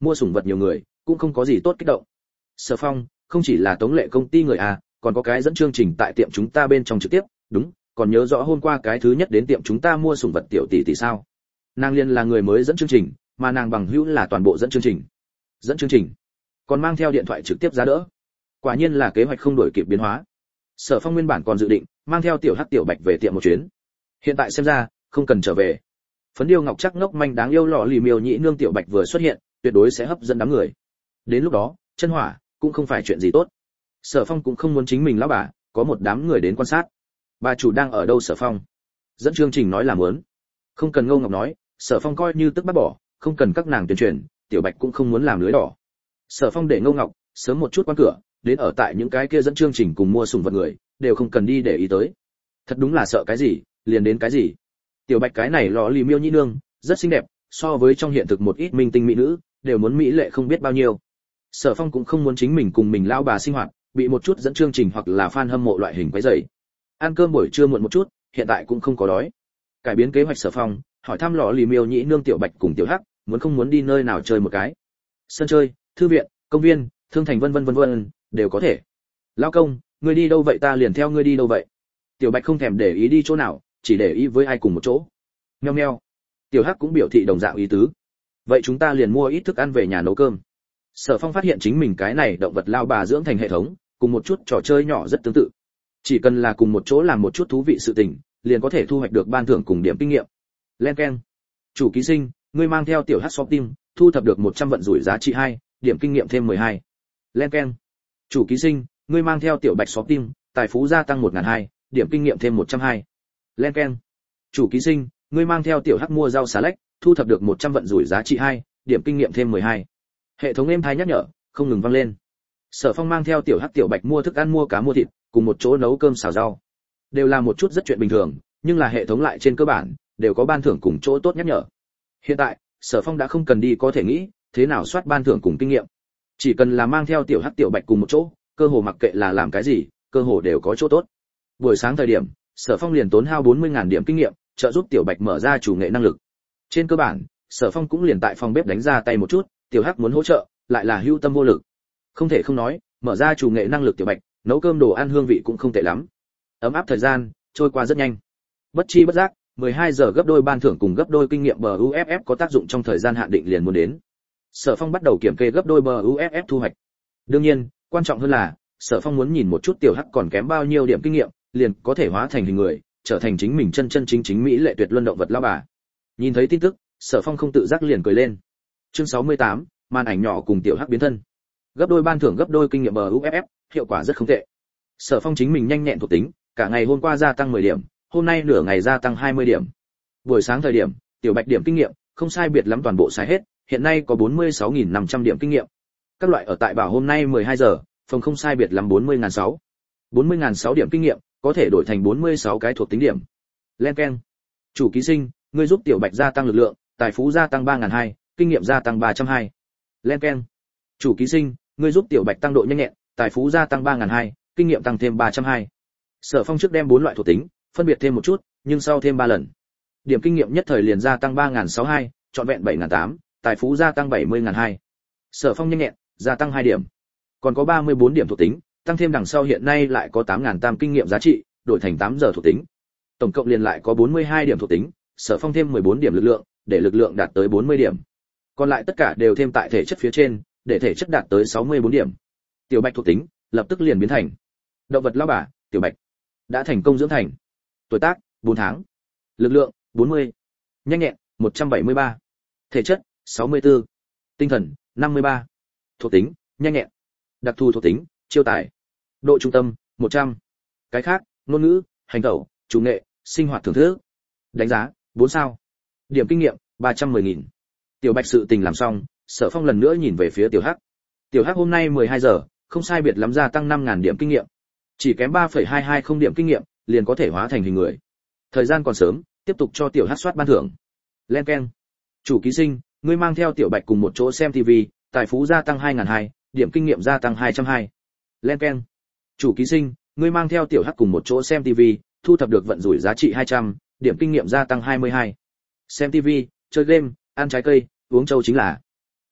mua sủng vật nhiều người cũng không có gì tốt kích động. Sở Phong, không chỉ là Tống Lệ công ty người à, còn có cái dẫn chương trình tại tiệm chúng ta bên trong trực tiếp, đúng, còn nhớ rõ hôm qua cái thứ nhất đến tiệm chúng ta mua sủng vật tiểu tỷ tỷ sao? Nàng liên là người mới dẫn chương trình, mà nàng bằng hữu là toàn bộ dẫn chương trình. Dẫn chương trình, còn mang theo điện thoại trực tiếp giá đỡ. Quả nhiên là kế hoạch không đổi kịp biến hóa. Sở Phong nguyên bản còn dự định mang theo tiểu Hắc tiểu Bạch về tiệm một chuyến. Hiện tại xem ra, không cần trở về. Phấn điêu ngọc chắc ngốc manh đáng yêu lọ lì miêu nhĩ nương tiểu Bạch vừa xuất hiện, tuyệt đối sẽ hấp dẫn đám người. Đến lúc đó, chân hỏa cũng không phải chuyện gì tốt. Sở Phong cũng không muốn chính mình lão bà có một đám người đến quan sát. Bà chủ đang ở đâu Sở Phong? Dẫn chương trình nói là muốn. Không cần Ngô Ngọc nói, Sở Phong coi như tức bắt bỏ, không cần các nàng tuyên truyền, tiểu Bạch cũng không muốn làm lưới đỏ. Sở Phong để Ngô Ngọc sớm một chút quan cửa, đến ở tại những cái kia dẫn chương trình cùng mua sủng vật người, đều không cần đi để ý tới. Thật đúng là sợ cái gì, liền đến cái gì. Tiểu Bạch cái này lọ lì miêu nhĩ nương, rất xinh đẹp, so với trong hiện thực một ít minh tinh mỹ nữ, đều muốn mỹ lệ không biết bao nhiêu. Sở Phong cũng không muốn chính mình cùng mình lao bà sinh hoạt, bị một chút dẫn chương trình hoặc là fan hâm mộ loại hình quấy rầy. Ăn cơm buổi trưa muộn một chút, hiện tại cũng không có đói. Cải biến kế hoạch Sở Phong, hỏi thăm lọ lì miêu nhĩ nương tiểu Bạch cùng tiểu Hắc, muốn không muốn đi nơi nào chơi một cái. Sân chơi, thư viện, công viên, thương thành vân vân vân vân, đều có thể. Lão công, ngươi đi đâu vậy ta liền theo ngươi đi đâu vậy. Tiểu Bạch không thèm để ý đi chỗ nào, chỉ để ý với ai cùng một chỗ. Meo meo. Tiểu Hắc cũng biểu thị đồng dạng ý tứ. Vậy chúng ta liền mua ít thức ăn về nhà nấu cơm. Sở Phong phát hiện chính mình cái này động vật lao bà dưỡng thành hệ thống, cùng một chút trò chơi nhỏ rất tương tự. Chỉ cần là cùng một chỗ làm một chút thú vị sự tình, liền có thể thu hoạch được ban thưởng cùng điểm kinh nghiệm. Len keng. Chủ ký sinh, ngươi mang theo tiểu Hắc shopping, thu thập được một trăm vận rủi giá trị hai, điểm kinh nghiệm thêm mười hai. Len keng. Chủ ký sinh, ngươi mang theo tiểu Bạch shopping, tài phú gia tăng một nghìn hai, điểm kinh nghiệm thêm một trăm hai. Len keng. Chủ ký sinh, ngươi mang theo tiểu Hắc mua rau xà lách, thu thập được một trăm vận rủi giá trị hai, điểm kinh nghiệm thêm mười hai. Hệ thống êm tai nhắc nhở không ngừng vang lên. Sở Phong mang theo tiểu Hắc tiểu Bạch mua thức ăn mua cá mua thịt, cùng một chỗ nấu cơm xào rau. Đều là một chút rất chuyện bình thường, nhưng là hệ thống lại trên cơ bản đều có ban thưởng cùng chỗ tốt nhắc nhở. Hiện tại, Sở Phong đã không cần đi có thể nghĩ, thế nào soát ban thưởng cùng kinh nghiệm. Chỉ cần là mang theo tiểu Hắc tiểu Bạch cùng một chỗ, cơ hồ mặc kệ là làm cái gì, cơ hồ đều có chỗ tốt. Buổi sáng thời điểm, Sở Phong liền tốn hao bốn mươi nghìn điểm kinh nghiệm, trợ giúp tiểu Bạch mở ra chủ nghệ năng lực. Trên cơ bản, Sở Phong cũng liền tại phòng bếp đánh ra tay một chút, tiểu Hắc muốn hỗ trợ, lại là hưu tâm vô lực. Không thể không nói, mở ra chủ nghệ năng lực tiểu Bạch, nấu cơm đồ ăn hương vị cũng không tệ lắm. Ấm áp thời gian trôi qua rất nhanh. Bất chi bất giác, mười hai giờ gấp đôi ban thưởng cùng gấp đôi kinh nghiệm bờ u ép ép có tác dụng trong thời gian hạn định liền muốn đến. Sở Phong bắt đầu kiểm kê gấp đôi bờ u ép ép thu hoạch. Đương nhiên, quan trọng hơn là, Sở Phong muốn nhìn một chút tiểu Hắc còn kém bao nhiêu điểm kinh nghiệm, liền có thể hóa thành hình người, trở thành chính mình chân chân chính chính mỹ lệ tuyệt luân động vật lão bà. Nhìn thấy tin tức, Sở Phong không tự giác liền cười lên. Chương sáu mươi tám, màn ảnh nhỏ cùng tiểu Hắc biến thân. Gấp đôi ban thưởng gấp đôi kinh nghiệm bờ u ép ép, hiệu quả rất không tệ. Sở Phong chính mình nhanh nhẹn thuộc tính, cả ngày hôm qua gia tăng mười điểm, hôm nay nửa ngày gia tăng hai mươi điểm. Buổi sáng thời điểm, tiểu Bạch điểm kinh nghiệm, không sai biệt lắm toàn bộ xài hết, hiện nay có bốn mươi sáu nghìn năm trăm điểm kinh nghiệm. Các loại ở tại bảo hôm nay mười hai giờ, phòng không sai biệt lắm bốn mươi nghìn sáu. bốn mươi nghìn sáu điểm kinh nghiệm, có thể đổi thành bốn mươi sáu cái thuộc tính điểm. Len keng. Chủ ký sinh, ngươi giúp tiểu Bạch gia tăng lực lượng, tài phú gia tăng ba nghìn hai, kinh nghiệm gia tăng ba trăm hai. Len keng. Chủ ký sinh, ngươi giúp tiểu Bạch tăng độ nhanh nhẹn, tài phú gia tăng ba nghìn hai, kinh nghiệm tăng thêm ba trăm hai. Sở Phong trước đem bốn loại thuộc tính, phân biệt thêm một chút, nhưng sau thêm ba lần. Điểm kinh nghiệm nhất thời liền gia tăng ba nghìn sáu mươi hai, trọn vẹn bảy nghìn tám, tài phú gia tăng bảy mươi nghìn hai. Sở Phong nhanh nhẹn, gia tăng hai điểm. Còn có ba mươi bốn điểm thuộc tính, tăng thêm đằng sau hiện nay lại có tám nghìn tam kinh nghiệm giá trị, đổi thành tám giờ thuộc tính. Tổng cộng liền lại có bốn mươi hai điểm thuộc tính, Sở Phong thêm mười bốn điểm lực lượng, để lực lượng đạt tới bốn mươi điểm. Còn lại tất cả đều thêm tại thể chất phía trên, để thể chất đạt tới sáu mươi bốn điểm. Tiểu Bạch thuộc tính lập tức liền biến thành động vật lão bà, tiểu Bạch đã thành công dưỡng thành. Tuổi tác bốn tháng. Lực lượng bốn mươi. Nhanh nhẹn một trăm bảy mươi ba. Thể chất sáu mươi tư. Tinh thần năm mươi ba. Thuộc tính nhanh nhẹn. Đặc thù thuộc tính chiêu tài. Độ trung tâm một trăm. Cái khác ngôn ngữ, hành tẩu, chủ nghệ, sinh hoạt thưởng thức. Đánh giá bốn sao. Điểm kinh nghiệm ba trăm mười nghìn. Tiểu Bạch sự tình làm xong, Sở Phong lần nữa nhìn về phía tiểu Hắc. Tiểu Hắc hôm nay mười hai giờ, không sai biệt lắm gia tăng năm nghìn điểm kinh nghiệm. Chỉ kém ba phẩy hai hai không điểm kinh nghiệm, liền có thể hóa thành hình người. Thời gian còn sớm, tiếp tục cho tiểu Hắc soát ban thưởng. Len keng. Chủ ký sinh, ngươi mang theo tiểu Bạch cùng một chỗ xem tivi, tài phú gia tăng hai nghìn hai, điểm kinh nghiệm gia tăng hai trăm hai. Len keng. Chủ ký sinh, ngươi mang theo tiểu Hắc cùng một chỗ xem tivi, thu thập được vận rủi giá trị hai trăm, điểm kinh nghiệm gia tăng hai mươi hai. Xem tivi, chơi game, ăn trái cây, uống trâu chính là.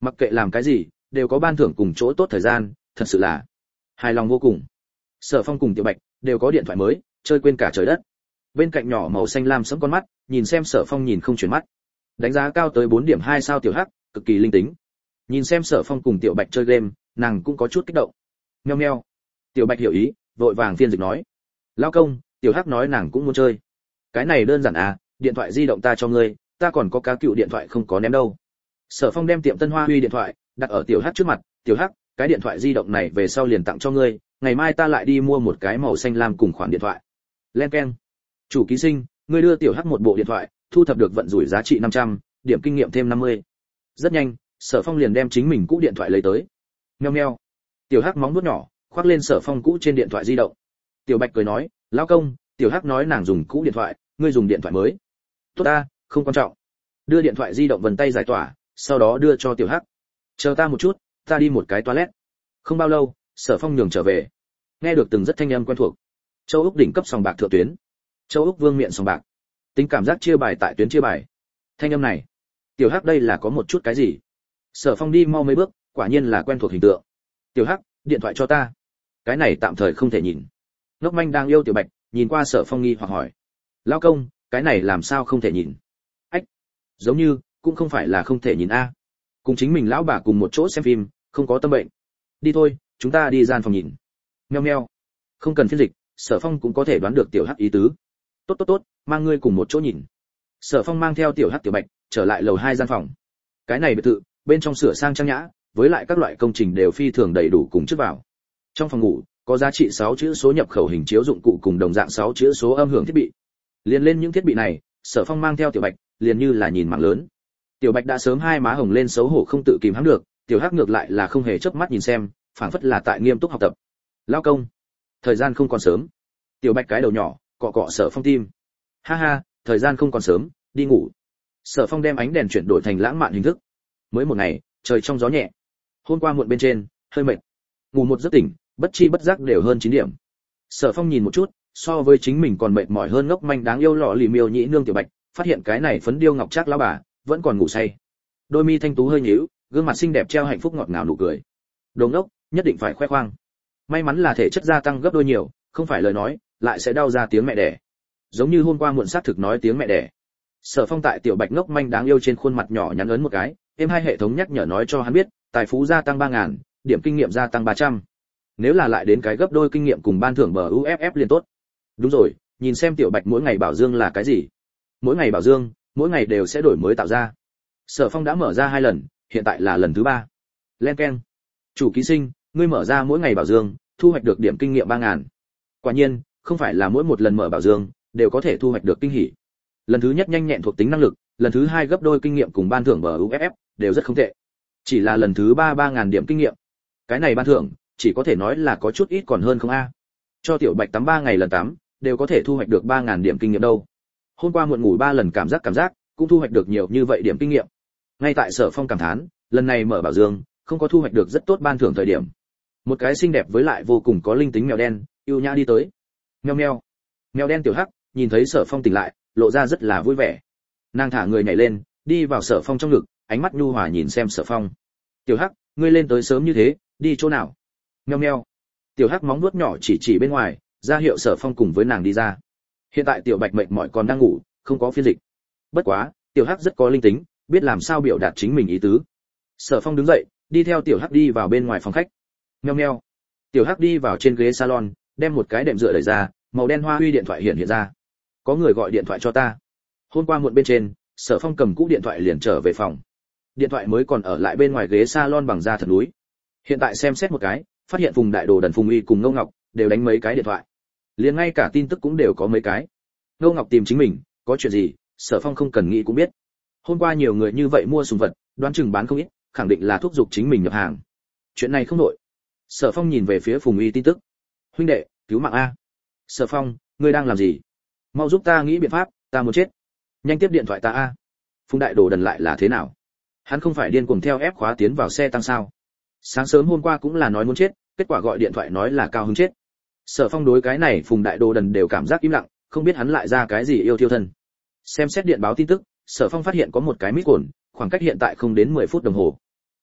Mặc kệ làm cái gì đều có ban thưởng cùng chỗ tốt thời gian, thật sự là hài lòng vô cùng. Sở Phong cùng Tiểu Bạch đều có điện thoại mới, chơi quên cả trời đất. Bên cạnh nhỏ màu xanh lam sẫm con mắt, nhìn xem Sở Phong nhìn không chuyển mắt. Đánh giá cao tới bốn điểm hai sao Tiểu Hắc, cực kỳ linh tính. Nhìn xem Sở Phong cùng Tiểu Bạch chơi game, nàng cũng có chút kích động. Meo meo. Tiểu Bạch hiểu ý, vội vàng phiên dịch nói: "Lão công, Tiểu Hắc nói nàng cũng muốn chơi." "Cái này đơn giản à, điện thoại di động ta cho ngươi, ta còn có cá cựu điện thoại không có ném đâu." Sở Phong đem tiệm Tân Hoa Huy điện thoại đặt ở Tiểu Hắc trước mặt, "Tiểu Hắc, cái điện thoại di động này về sau liền tặng cho ngươi, ngày mai ta lại đi mua một cái màu xanh lam cùng khoản điện thoại." Len keng. "Chủ ký sinh, ngươi đưa Tiểu Hắc một bộ điện thoại, thu thập được vận rủi giá trị năm trăm, điểm kinh nghiệm thêm năm mươi." Rất nhanh, Sở Phong liền đem chính mình cũ điện thoại lấy tới. Meo meo. Tiểu Hắc móng vuốt nhỏ khoác lên Sở Phong cũ trên điện thoại di động. Tiểu Bạch cười nói: "Lão công, Tiểu Hắc nói nàng dùng cũ điện thoại, ngươi dùng điện thoại mới." "Tốt ta, không quan trọng." Đưa điện thoại di động vần tay giải tỏa, sau đó đưa cho Tiểu Hắc. "Chờ ta một chút, ta đi một cái toilet." Không bao lâu, Sở Phong nhường trở về. Nghe được từng rất thanh âm quen thuộc. Châu Úc đỉnh cấp sòng bạc thượng tuyến. Châu Úc vương miện sòng bạc. Tính cảm giác chia bài tại tuyến chia bài. Thanh âm này, Tiểu Hắc đây là có một chút cái gì? Sở Phong đi mau mấy bước, quả nhiên là quen thuộc hình tượng. "Tiểu Hắc, điện thoại cho ta." Cái này tạm thời không thể nhìn. Ngốc Manh đang yêu Tiểu Bạch, nhìn qua Sở Phong nghi hoặc hỏi: "Lão công, cái này làm sao không thể nhìn?" "Ách, giống như cũng không phải là không thể nhìn a. Cùng chính mình lão bà cùng một chỗ xem phim, không có tâm bệnh. Đi thôi, chúng ta đi gian phòng nhìn." Meo meo. Không cần phiên dịch, Sở Phong cũng có thể đoán được Tiểu Hắc ý tứ. "Tốt tốt tốt, mang ngươi cùng một chỗ nhìn." Sở Phong mang theo Tiểu Hắc Tiểu Bạch trở lại lầu hai gian phòng. Cái này biệt thự, bên trong sửa sang trang nhã, với lại các loại công trình đều phi thường đầy đủ cùng trước vào. Trong phòng ngủ, có giá trị sáu chữ số nhập khẩu hình chiếu dụng cụ cùng đồng dạng sáu chữ số âm hưởng thiết bị. Liên lên những thiết bị này, Sở Phong mang theo Tiểu Bạch, liền như là nhìn mạng lớn. Tiểu Bạch đã sớm hai má hồng lên xấu hổ không tự kìm hãm được, Tiểu Hắc ngược lại là không hề chớp mắt nhìn xem, phảng phất là tại nghiêm túc học tập. "Lão công, thời gian không còn sớm." Tiểu Bạch cái đầu nhỏ cọ cọ Sở Phong tim. "Ha ha, thời gian không còn sớm, đi ngủ." Sở Phong đem ánh đèn chuyển đổi thành lãng mạn hình thức. Mới một ngày, trời trong gió nhẹ. Hôm qua muộn bên trên, hơi mệt. Ngủ một giấc tỉnh, bất chi bất giác đều hơn chín điểm. Sở Phong nhìn một chút, so với chính mình còn mệt mỏi hơn Ngốc Manh đáng yêu lọ lì miêu nhĩ nương Tiểu Bạch, phát hiện cái này phấn điêu ngọc trác lão bà vẫn còn ngủ say. Đôi mi thanh tú hơi nhíu, gương mặt xinh đẹp treo hạnh phúc ngọt ngào nụ cười. Đồ ngốc, nhất định phải khoe khoang. May mắn là thể chất gia tăng gấp đôi nhiều, không phải lời nói, lại sẽ đau ra tiếng mẹ đẻ. Giống như hôm qua muộn sát thực nói tiếng mẹ đẻ. Sở Phong tại Tiểu Bạch Ngốc Manh đáng yêu trên khuôn mặt nhỏ nhắn ấn một cái, em hai hệ thống nhắc nhở nói cho hắn biết, tài phú gia tăng ba ngàn, điểm kinh nghiệm gia tăng ba trăm. Nếu là lại đến cái gấp đôi kinh nghiệm cùng ban thưởng bờ u ép ép liền tốt. Đúng rồi, nhìn xem Tiểu Bạch mỗi ngày bảo dương là cái gì? Mỗi ngày bảo dương, mỗi ngày đều sẽ đổi mới tạo ra. Sở Phong đã mở ra hai lần, hiện tại là lần thứ ba. Len keng. "Chủ ký sinh, ngươi mở ra mỗi ngày bảo dương, thu hoạch được điểm kinh nghiệm ba ngàn." Quả nhiên, không phải là mỗi một lần mở bảo dương đều có thể thu hoạch được kinh hỉ. Lần thứ nhất nhanh nhẹn thuộc tính năng lực, lần thứ hai gấp đôi kinh nghiệm cùng ban thưởng bờ u ép ép đều rất không tệ. Chỉ là lần thứ ba ba ngàn điểm kinh nghiệm. Cái này ban thưởng, chỉ có thể nói là có chút ít còn hơn không a. Cho Tiểu Bạch tắm ba ngày lần tắm, đều có thể thu hoạch được ba ngàn điểm kinh nghiệm đâu. Hôm qua muộn ngủ ba lần cảm giác cảm giác, cũng thu hoạch được nhiều như vậy điểm kinh nghiệm. Ngay tại Sở Phong cảm thán, lần này mở bảo dương, không có thu hoạch được rất tốt ban thưởng thời điểm. Một cái xinh đẹp với lại vô cùng có linh tính mèo đen, yêu nhã đi tới. Meo meo. Mèo đen Tiểu Hắc, nhìn thấy Sở Phong tỉnh lại, lộ ra rất là vui vẻ. Nàng thả người nhảy lên, đi vào Sở Phong trong ngực, ánh mắt nhu hòa nhìn xem Sở Phong. "Tiểu Hắc, ngươi lên tới sớm như thế, đi chỗ nào?" Meo meo. Tiểu Hắc móng vuốt nhỏ chỉ chỉ bên ngoài, ra hiệu Sở Phong cùng với nàng đi ra. Hiện tại Tiểu Bạch mệt mỏi còn đang ngủ, không có phiên dịch. Bất quá, Tiểu Hắc rất có linh tính, biết làm sao biểu đạt chính mình ý tứ. Sở Phong đứng dậy, đi theo Tiểu Hắc đi vào bên ngoài phòng khách. Meo meo. Tiểu Hắc đi vào trên ghế salon, đem một cái đệm dựa đẩy ra, màu đen hoa huy điện thoại hiện hiện ra. "Có người gọi điện thoại cho ta." Hôm qua muộn bên trên, Sở Phong cầm cũ điện thoại liền trở về phòng. Điện thoại mới còn ở lại bên ngoài ghế salon bằng da thật núi. Hiện tại xem xét một cái, phát hiện Phùng Đại Đồ Đần Phùng Uy cùng Ngô Ngọc đều đánh mấy cái điện thoại. Liền ngay cả tin tức cũng đều có mấy cái. Ngô Ngọc tìm chính mình, có chuyện gì, Sở Phong không cần nghĩ cũng biết. Hôm qua nhiều người như vậy mua sùng vật, đoán chừng bán không ít, khẳng định là thúc giục chính mình nhập hàng. Chuyện này không đổi. Sở Phong nhìn về phía Phùng Uy tin tức. "Huynh đệ, cứu mạng a." "Sở Phong, ngươi đang làm gì? Mau giúp ta nghĩ biện pháp, ta muốn chết." "Nhanh tiếp điện thoại ta a." Phùng Đại Đồ Đần lại là thế nào? Hắn không phải điên cuồng theo ép khóa tiến vào xe tăng sao? Sáng sớm hôm qua cũng là nói muốn chết, kết quả gọi điện thoại nói là cao hứng chết. Sở Phong đối cái này Phùng Đại Đồ Đần đều cảm giác im lặng, không biết hắn lại ra cái gì yêu thiêu thân. Xem xét điện báo tin tức, Sở Phong phát hiện có một cái mít cồn, khoảng cách hiện tại không đến mười phút đồng hồ.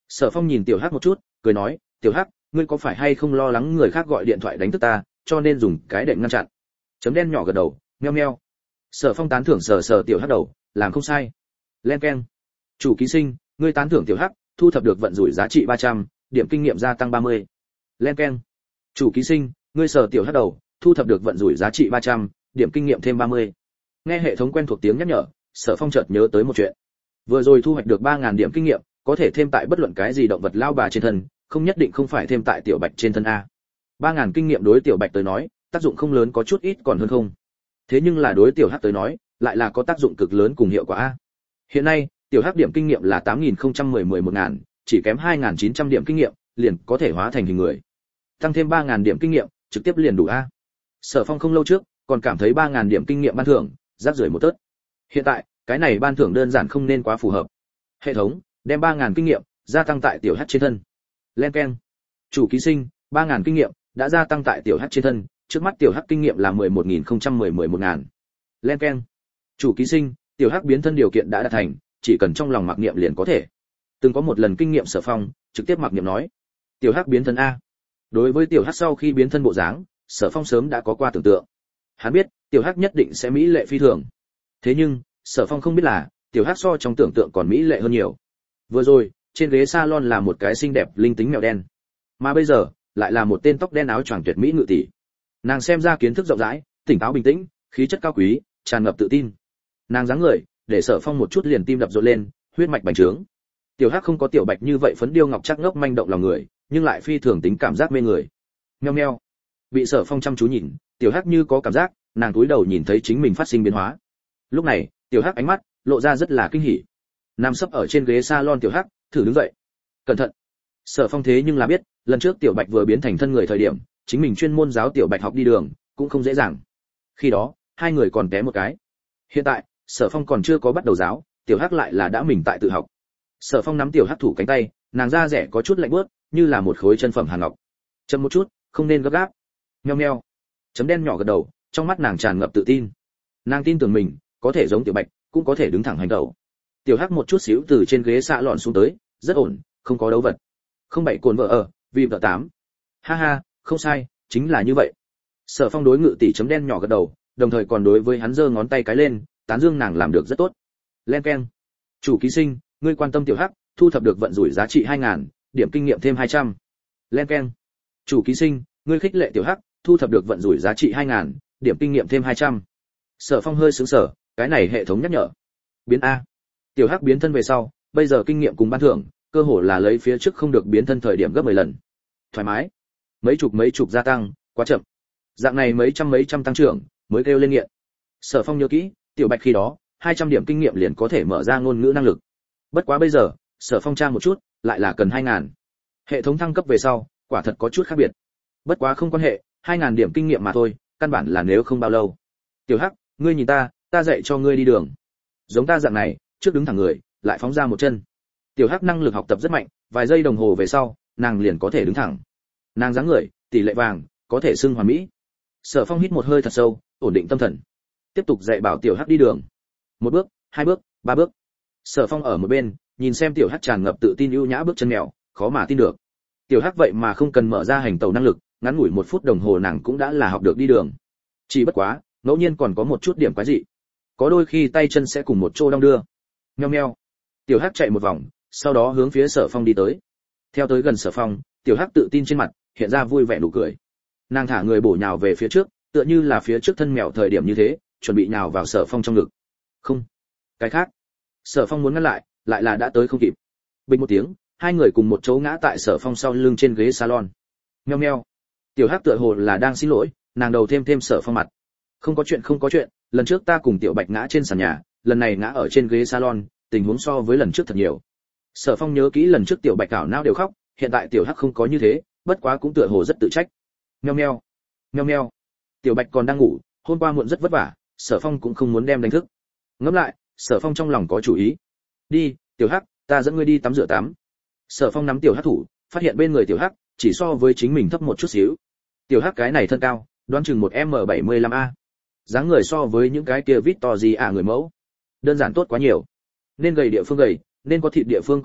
Sở Phong nhìn Tiểu Hắc một chút, cười nói, Tiểu Hắc, ngươi có phải hay không lo lắng người khác gọi điện thoại đánh thức ta, cho nên dùng cái đệm ngăn chặn? Chấm đen nhỏ gật đầu, meo meo. Sở Phong tán thưởng sờ sờ Tiểu Hắc đầu, làm không sai. Len keng. Chủ ký sinh, ngươi tán thưởng Tiểu Hắc, thu thập được vận rủi giá trị ba trăm, điểm kinh nghiệm gia tăng ba mươi. Len keng. Chủ ký sinh, ngươi sờ Tiểu Hắc đầu, thu thập được vận rủi giá trị ba trăm, điểm kinh nghiệm thêm ba mươi. Nghe hệ thống quen thuộc tiếng nhắc nhở, Sở Phong chợt nhớ tới một chuyện. Vừa rồi thu hoạch được ba nghìn điểm kinh nghiệm, có thể thêm tại bất luận cái gì động vật lao bà trên thân, không nhất định không phải thêm tại Tiểu Bạch trên thân a. ba nghìn kinh nghiệm đối Tiểu Bạch tới nói, tác dụng không lớn, có chút ít còn hơn không. Thế nhưng là đối Tiểu Hắc tới nói, lại là có tác dụng cực lớn cùng hiệu quả a. Hiện nay, Tiểu Hắc điểm kinh nghiệm là tám nghìn không trăm mười mười một nghìn, chỉ kém hai nghìn chín trăm điểm kinh nghiệm, liền có thể hóa thành hình người. Tăng thêm ba nghìn điểm kinh nghiệm, trực tiếp liền đủ a. Sở Phong không lâu trước, còn cảm thấy ba nghìn điểm kinh nghiệm ban thưởng, rác rưởi một tớt. Hiện tại, cái này ban thưởng đơn giản không nên quá phù hợp. Hệ thống, đem ba nghìn kinh nghiệm gia tăng tại Tiểu Hắc trên thân. Len keng. Chủ ký sinh, ba nghìn kinh nghiệm đã gia tăng tại Tiểu Hắc trên thân, trước mắt Tiểu Hắc kinh nghiệm là mười một nghìn không trăm mười mười một nghìn. Len keng. Chủ ký sinh, Tiểu Hắc biến thân điều kiện đã đạt thành, chỉ cần trong lòng mặc niệm liền có thể. Từng có một lần kinh nghiệm Sở Phong, trực tiếp mặc niệm nói, Tiểu Hắc biến thân a. Đối với Tiểu Hắc sau khi biến thân bộ dáng, Sở Phong sớm đã có qua tưởng tượng. Hắn biết, Tiểu Hắc nhất định sẽ mỹ lệ phi thường. Thế nhưng, Sở Phong không biết là, Tiểu Hắc so trong tưởng tượng còn mỹ lệ hơn nhiều. Vừa rồi, trên ghế salon là một cái xinh đẹp linh tính mèo đen, mà bây giờ, lại là một tên tóc đen áo choàng tuyệt mỹ ngự tỷ. Nàng xem ra kiến thức rộng rãi, tỉnh táo bình tĩnh, khí chất cao quý, tràn ngập tự tin. Nàng dáng người, để Sở Phong một chút liền tim đập rộn lên, huyết mạch bành trướng. Tiểu Hắc không có Tiểu Bạch như vậy phấn điêu ngọc trác ngốc manh động lòng người, nhưng lại phi thường tính cảm giác mê người. Meo meo. Bị Sở Phong chăm chú nhìn, Tiểu Hắc như có cảm giác, nàng cúi đầu nhìn thấy chính mình phát sinh biến hóa. Lúc này, Tiểu Hắc ánh mắt lộ ra rất là kinh hỉ. Nằm sấp ở trên ghế salon Tiểu Hắc thử đứng dậy. Cẩn thận. Sở Phong thế nhưng là biết, lần trước Tiểu Bạch vừa biến thành thân người thời điểm, chính mình chuyên môn giáo Tiểu Bạch học đi đường, cũng không dễ dàng. Khi đó, hai người còn té một cái. Hiện tại, Sở Phong còn chưa có bắt đầu giáo, Tiểu Hắc lại là đã mình tại tự học. Sở Phong nắm Tiểu Hắc thủ cánh tay, nàng da rẻ có chút lạnh buốt, như là một khối chân phẩm hàn ngọc. Chậm một chút, không nên gấp gáp. Meo meo. Chấm đen nhỏ gật đầu, trong mắt nàng tràn ngập tự tin. Nàng tin tưởng mình, có thể giống Tiểu Bạch, cũng có thể đứng thẳng hành động. Tiểu Hắc một chút xíu từ trên ghế xạ lọn xuống tới, rất ổn, không có đấu vật. Không bảy cồn vợ ở, vì vợ tám. Ha ha, không sai, chính là như vậy. Sở Phong đối ngự tỷ chấm đen nhỏ gật đầu, đồng thời còn đối với hắn giơ ngón tay cái lên, tán dương nàng làm được rất tốt. Len keng. Chủ ký sinh, ngươi quan tâm Tiểu Hắc, thu thập được vận rủi giá trị hai nghìn, điểm kinh nghiệm thêm hai trăm. Len keng. Chủ ký sinh, ngươi khích lệ Tiểu Hắc, thu thập được vận rủi giá trị hai nghìn, điểm kinh nghiệm thêm hai trăm. Sở Phong hơi sững sờ, cái này hệ thống nhắc nhở. Biến a. Tiểu Hắc biến thân về sau, bây giờ kinh nghiệm cùng ban thưởng, cơ hồ là lấy phía trước không được biến thân thời điểm gấp mười lần. Thoải mái. Mấy chục mấy chục gia tăng, quá chậm. Dạng này mấy trăm mấy trăm tăng trưởng, mới kêu lên nghiện. Sở Phong nhớ kỹ, Tiểu Bạch khi đó, hai trăm điểm kinh nghiệm liền có thể mở ra ngôn ngữ năng lực. Bất quá bây giờ, Sở Phong tra một chút, lại là cần hai nghìn. Hệ thống thăng cấp về sau, quả thật có chút khác biệt. Bất quá không quan hệ, hai nghìn điểm kinh nghiệm mà thôi, căn bản là nếu không bao lâu. Tiểu Hắc, ngươi nhìn ta, ta dạy cho ngươi đi đường. Giống ta dạng này, trước đứng thẳng người, lại phóng ra một chân. Tiểu Hắc năng lực học tập rất mạnh, vài giây đồng hồ về sau, nàng liền có thể đứng thẳng. Nàng dáng người, tỷ lệ vàng, có thể xưng hoàn mỹ. Sở Phong hít một hơi thật sâu, ổn định tâm thần. Tiếp tục dạy bảo Tiểu Hắc đi đường. Một bước, hai bước, ba bước. Sở Phong ở một bên, nhìn xem Tiểu Hắc tràn ngập tự tin ưu nhã bước chân mèo, khó mà tin được. Tiểu Hắc vậy mà không cần mở ra hành tẩu năng lực, ngắn ngủi một phút đồng hồ nàng cũng đã là học được đi đường. Chỉ bất quá, ngẫu nhiên còn có một chút điểm quái dị. Có đôi khi tay chân sẽ cùng một chỗ đong đưa. Meo meo. Tiểu Hắc chạy một vòng, sau đó hướng phía Sở Phong đi tới. Theo tới gần Sở Phong, Tiểu Hắc tự tin trên mặt hiện ra vui vẻ nụ cười. Nàng thả người bổ nhào về phía trước, tựa như là phía trước thân mèo thời điểm như thế, chuẩn bị nhào vào Sở Phong trong ngực. Không, cái khác. Sở Phong muốn ngăn lại, lại là đã tới không kịp. Bình một tiếng, hai người cùng một chỗ ngã tại Sở Phong sau lưng trên ghế salon. Meo meo. Tiểu Hắc tựa hồ là đang xin lỗi, nàng đầu thêm thêm Sở Phong mặt. Không có chuyện không có chuyện, lần trước ta cùng Tiểu Bạch ngã trên sàn nhà, lần này ngã ở trên ghế salon, tình huống so với lần trước thật nhiều. Sở Phong nhớ kỹ lần trước Tiểu Bạch cảo não đều khóc, hiện tại Tiểu Hắc không có như thế, bất quá cũng tựa hồ rất tự trách. Meo meo. Meo meo. Tiểu Bạch còn đang ngủ, hôm qua muộn rất vất vả, Sở Phong cũng không muốn đem đánh thức. Ngẫm lại, Sở Phong trong lòng có chủ ý. Đi, Tiểu Hắc, ta dẫn ngươi đi tắm rửa tắm. Sở Phong nắm Tiểu Hắc thủ, phát hiện bên người Tiểu Hắc chỉ so với chính mình thấp một chút xíu. Tiểu Hắc cái này thân cao, đoán chừng một em bảy mươi lăm a. Dáng người so với những cái kia Victor gì à người mẫu, đơn giản tốt quá nhiều. Nên gầy địa phương gầy, nên có thịt địa phương có thịt,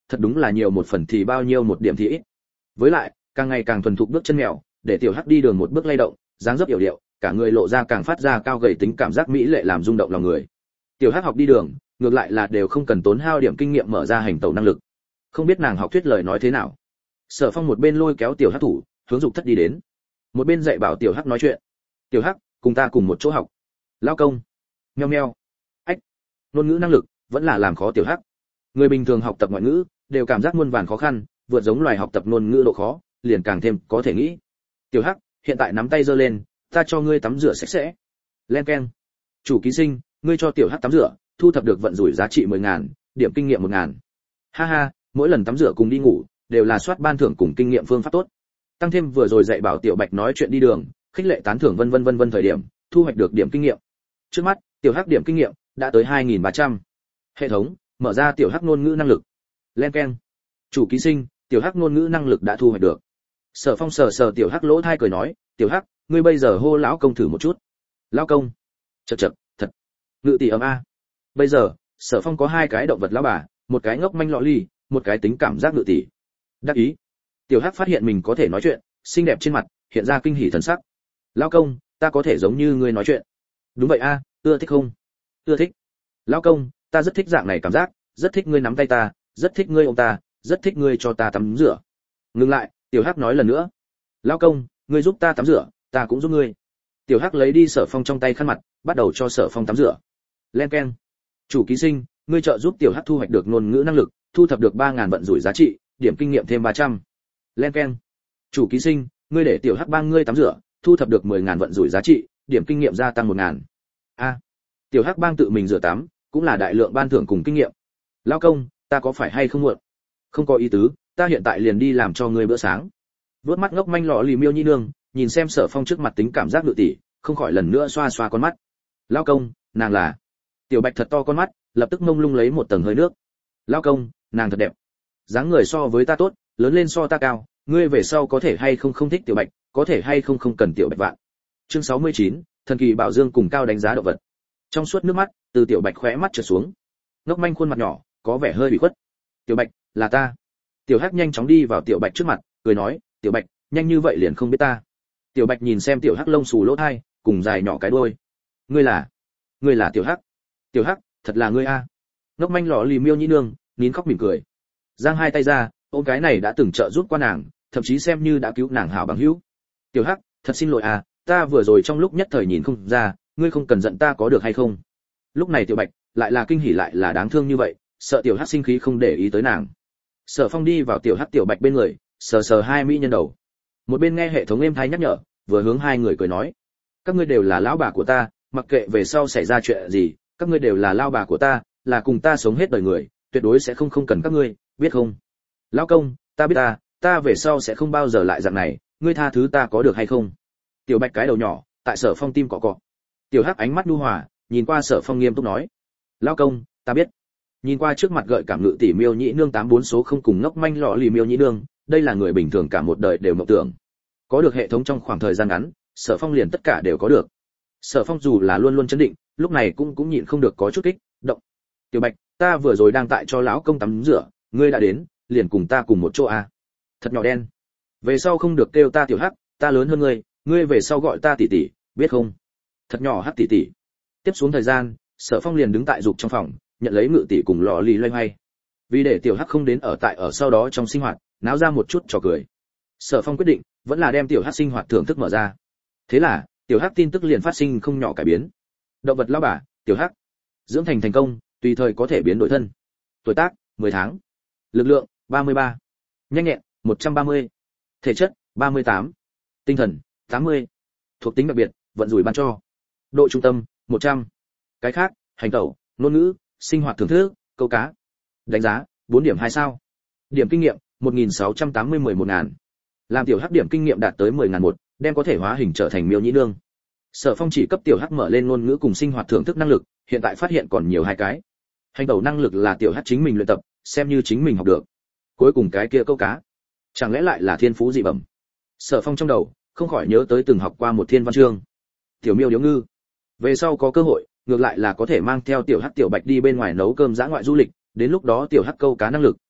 thật đúng là nhiều một phần thì bao nhiêu một điểm thì ít. Với lại, càng ngày càng thuần thục bước chân mèo, để tiểu hắc đi đường một bước lay động, dáng dấp yểu điệu, cả người lộ ra càng phát ra cao gầy tính cảm giác mỹ lệ làm rung động lòng người. Tiểu hắc học đi đường, ngược lại là đều không cần tốn hao điểm kinh nghiệm mở ra hành tẩu năng lực. Không biết nàng học thuyết lời nói thế nào. Sở Phong một bên lôi kéo tiểu hắc thủ, hướng dục thất đi đến, một bên dạy bảo tiểu hắc nói chuyện. Tiểu hắc, cùng ta cùng một chỗ học. Lao công. Meo meo. Ách. Ngôn ngữ năng lực vẫn là làm khó tiểu hắc. Người bình thường học tập ngoại ngữ đều cảm giác muôn vàn khó khăn, vượt giống loài học tập ngôn ngữ độ khó, liền càng thêm có thể nghĩ. Tiểu hắc, hiện tại nắm tay giơ lên, ta cho ngươi tắm rửa sạch sẽ. Len keng. Chủ ký sinh, ngươi cho tiểu hắc tắm rửa, thu thập được vận rủi giá trị mười ngàn, điểm kinh nghiệm một ngàn. Ha ha, mỗi lần tắm rửa cùng đi ngủ đều là soát ban thưởng cùng kinh nghiệm phương pháp tốt. Tăng thêm vừa rồi dạy bảo tiểu bạch nói chuyện đi đường, khích lệ tán thưởng vân vân vân vân thời điểm, thu hoạch được điểm kinh nghiệm. Trước mắt, tiểu hắc điểm kinh nghiệm đã tới hai nghìn ba trăm. Hệ thống mở ra tiểu hắc ngôn ngữ năng lực. Len keng. Chủ ký sinh, tiểu hắc ngôn ngữ năng lực đã thu hoạch được. Sở Phong sờ sờ tiểu hắc lỗ thai cười nói, tiểu hắc, ngươi bây giờ hô lão công thử một chút. Lão công. Chậc chậc, thật. Ngự tỷ ấm a. Bây giờ, Sở Phong có hai cái động vật lão bà, một cái ngốc manh lọ ly, một cái tính cảm giác ngự tỷ. Đắc ý. Tiểu hắc phát hiện mình có thể nói chuyện, xinh đẹp trên mặt hiện ra kinh hỉ thần sắc. Lão công, ta có thể giống như ngươi nói chuyện. Đúng vậy a, ưa thích không? Ưa thích. Lão công, ta rất thích dạng này cảm giác, rất thích ngươi nắm tay ta, rất thích ngươi ôm ta, rất thích ngươi cho ta tắm rửa. Ngừng lại, tiểu hắc nói lần nữa. Lão công, ngươi giúp ta tắm rửa, ta cũng giúp ngươi. Tiểu hắc lấy đi Sở Phong trong tay khăn mặt, bắt đầu cho Sở Phong tắm rửa. Len keng. Chủ ký sinh, ngươi trợ giúp tiểu hắc thu hoạch được ngôn ngữ năng lực, thu thập được ba ngàn vận rủi giá trị, điểm kinh nghiệm thêm ba trăm. Len keng. Chủ ký sinh, ngươi để tiểu hắc bang ngươi tắm rửa, thu thập được mười ngàn vận rủi giá trị, điểm kinh nghiệm gia tăng một ngàn. A. Tiểu hắc bang tự mình rửa tắm, cũng là đại lượng ban thưởng cùng kinh nghiệm. Lão công, ta có phải hay không muộn? Không có ý tứ, ta hiện tại liền đi làm cho ngươi bữa sáng. Vớt mắt ngốc manh lọ lì miêu nhi nương, nhìn xem Sở Phong trước mặt tính cảm giác ngự tỷ, không khỏi lần nữa xoa xoa con mắt. Lão công, nàng là. Tiểu bạch thật to con mắt, lập tức mông lung lấy một tầng hơi nước. Lão công, nàng thật đẹp. Dáng người so với ta tốt, lớn lên so ta cao, ngươi về sau có thể hay không không thích tiểu bạch, có thể hay không không cần tiểu bạch vạn. Chương sáu mươi chín, thần kỳ bảo dương cùng cao đánh giá động vật. Trong suốt nước mắt từ tiểu bạch khóe mắt trượt xuống. Ngốc manh khuôn mặt nhỏ có vẻ hơi bị khuất. Tiểu bạch, là ta. Tiểu hắc nhanh chóng đi vào tiểu bạch trước mặt, cười nói, tiểu bạch, nhanh như vậy liền không biết ta. Tiểu bạch nhìn xem tiểu hắc lông xù lỗ tai, cùng dài nhỏ cái đuôi. Ngươi là? Ngươi là tiểu hắc? Tiểu hắc, thật là ngươi a. Ngốc manh lọ lì miêu nhĩ nương, nín khóc mỉm cười. Giang hai tay ra, ôm cái này đã từng trợ giúp qua nàng, thậm chí xem như đã cứu nàng hảo bằng hữu. Tiểu hắc, thật xin lỗi à, ta vừa rồi trong lúc nhất thời nhìn không ra, ngươi không cần giận ta có được hay không? Lúc này tiểu bạch lại là kinh hỉ lại là đáng thương như vậy, sợ tiểu hắc sinh khí không để ý tới nàng. Sở Phong đi vào tiểu hắc tiểu bạch bên người, sờ sờ hai mỹ nhân đầu. Một bên nghe hệ thống êm thai nhắc nhở, vừa hướng hai người cười nói, các ngươi đều là lão bà của ta, mặc kệ về sau xảy ra chuyện gì, các ngươi đều là lão bà của ta, là cùng ta sống hết đời người, tuyệt đối sẽ không không cần các ngươi, biết không? Lão công, ta biết ta, ta về sau sẽ không bao giờ lại dạng này, ngươi tha thứ ta có được hay không? Tiểu bạch cái đầu nhỏ, tại Sở Phong tim cọ cọ. Tiểu hắc ánh mắt nhu hòa, nhìn qua Sở Phong nghiêm túc nói, lão công, ta biết. Nhìn qua trước mặt gợi cảm ngự tỷ miêu nhĩ nương tám bốn số không cùng ngốc manh lọ lì miêu nhĩ nương, đây là người bình thường cả một đời đều mộng tưởng. Có được hệ thống trong khoảng thời gian ngắn, Sở Phong liền tất cả đều có được. Sở Phong dù là luôn luôn chấn định, lúc này cũng cũng nhịn không được có chút kích động. Tiểu bạch, ta vừa rồi đang tại cho lão công tắm rửa, ngươi đã đến, liền cùng ta cùng một chỗ à? Thật nhỏ đen. Về sau không được kêu ta tiểu hắc, ta lớn hơn ngươi, ngươi về sau gọi ta tỷ tỷ, biết không? Thật nhỏ hắc tỷ tỷ. Tiếp xuống thời gian, Sở Phong liền đứng tại dục trong phòng, nhận lấy ngự tỷ cùng lọ lì loay hoay. Vì để tiểu hắc không đến ở tại ở sau đó trong sinh hoạt, náo ra một chút trò cười. Sở Phong quyết định, vẫn là đem tiểu hắc sinh hoạt thưởng thức mở ra. Thế là, tiểu hắc tin tức liền phát sinh không nhỏ cải biến. Động vật lão bà, tiểu hắc. Dưỡng thành thành công, tùy thời có thể biến đổi thân. Tuổi tác, mười tháng. Lực lượng, ba mươi ba. Nhanh nhẹn, một trăm ba mươi. Thể chất, ba mươi tám. Tinh thần, tám mươi. Thuộc tính đặc biệt, vận rủi ban cho. Độ trung tâm, một trăm. Cái khác, hành tẩu, ngôn ngữ, sinh hoạt thưởng thức, câu cá. Đánh giá, bốn điểm hai sao. Điểm kinh nghiệm, một nghìn sáu trăm tám mươi mười một ngàn. Làm tiểu hắc điểm kinh nghiệm đạt tới mười ngàn một, đem có thể hóa hình trở thành miêu nhĩ nương. Sở Phong chỉ cấp tiểu hắc mở lên ngôn ngữ cùng sinh hoạt thưởng thức năng lực, hiện tại phát hiện còn nhiều hai cái. Hành tẩu năng lực là tiểu hắc chính mình luyện tập, xem như chính mình học được. Cuối cùng cái kia câu cá, chẳng lẽ lại là thiên phú dị bẩm? Sở Phong trong đầu không khỏi nhớ tới từng học qua một thiên văn chương. Tiểu miêu điếu ngư. Về sau có cơ hội, ngược lại là có thể mang theo tiểu hắc tiểu bạch đi bên ngoài nấu cơm dã ngoại du lịch, đến lúc đó tiểu hắc câu cá năng lực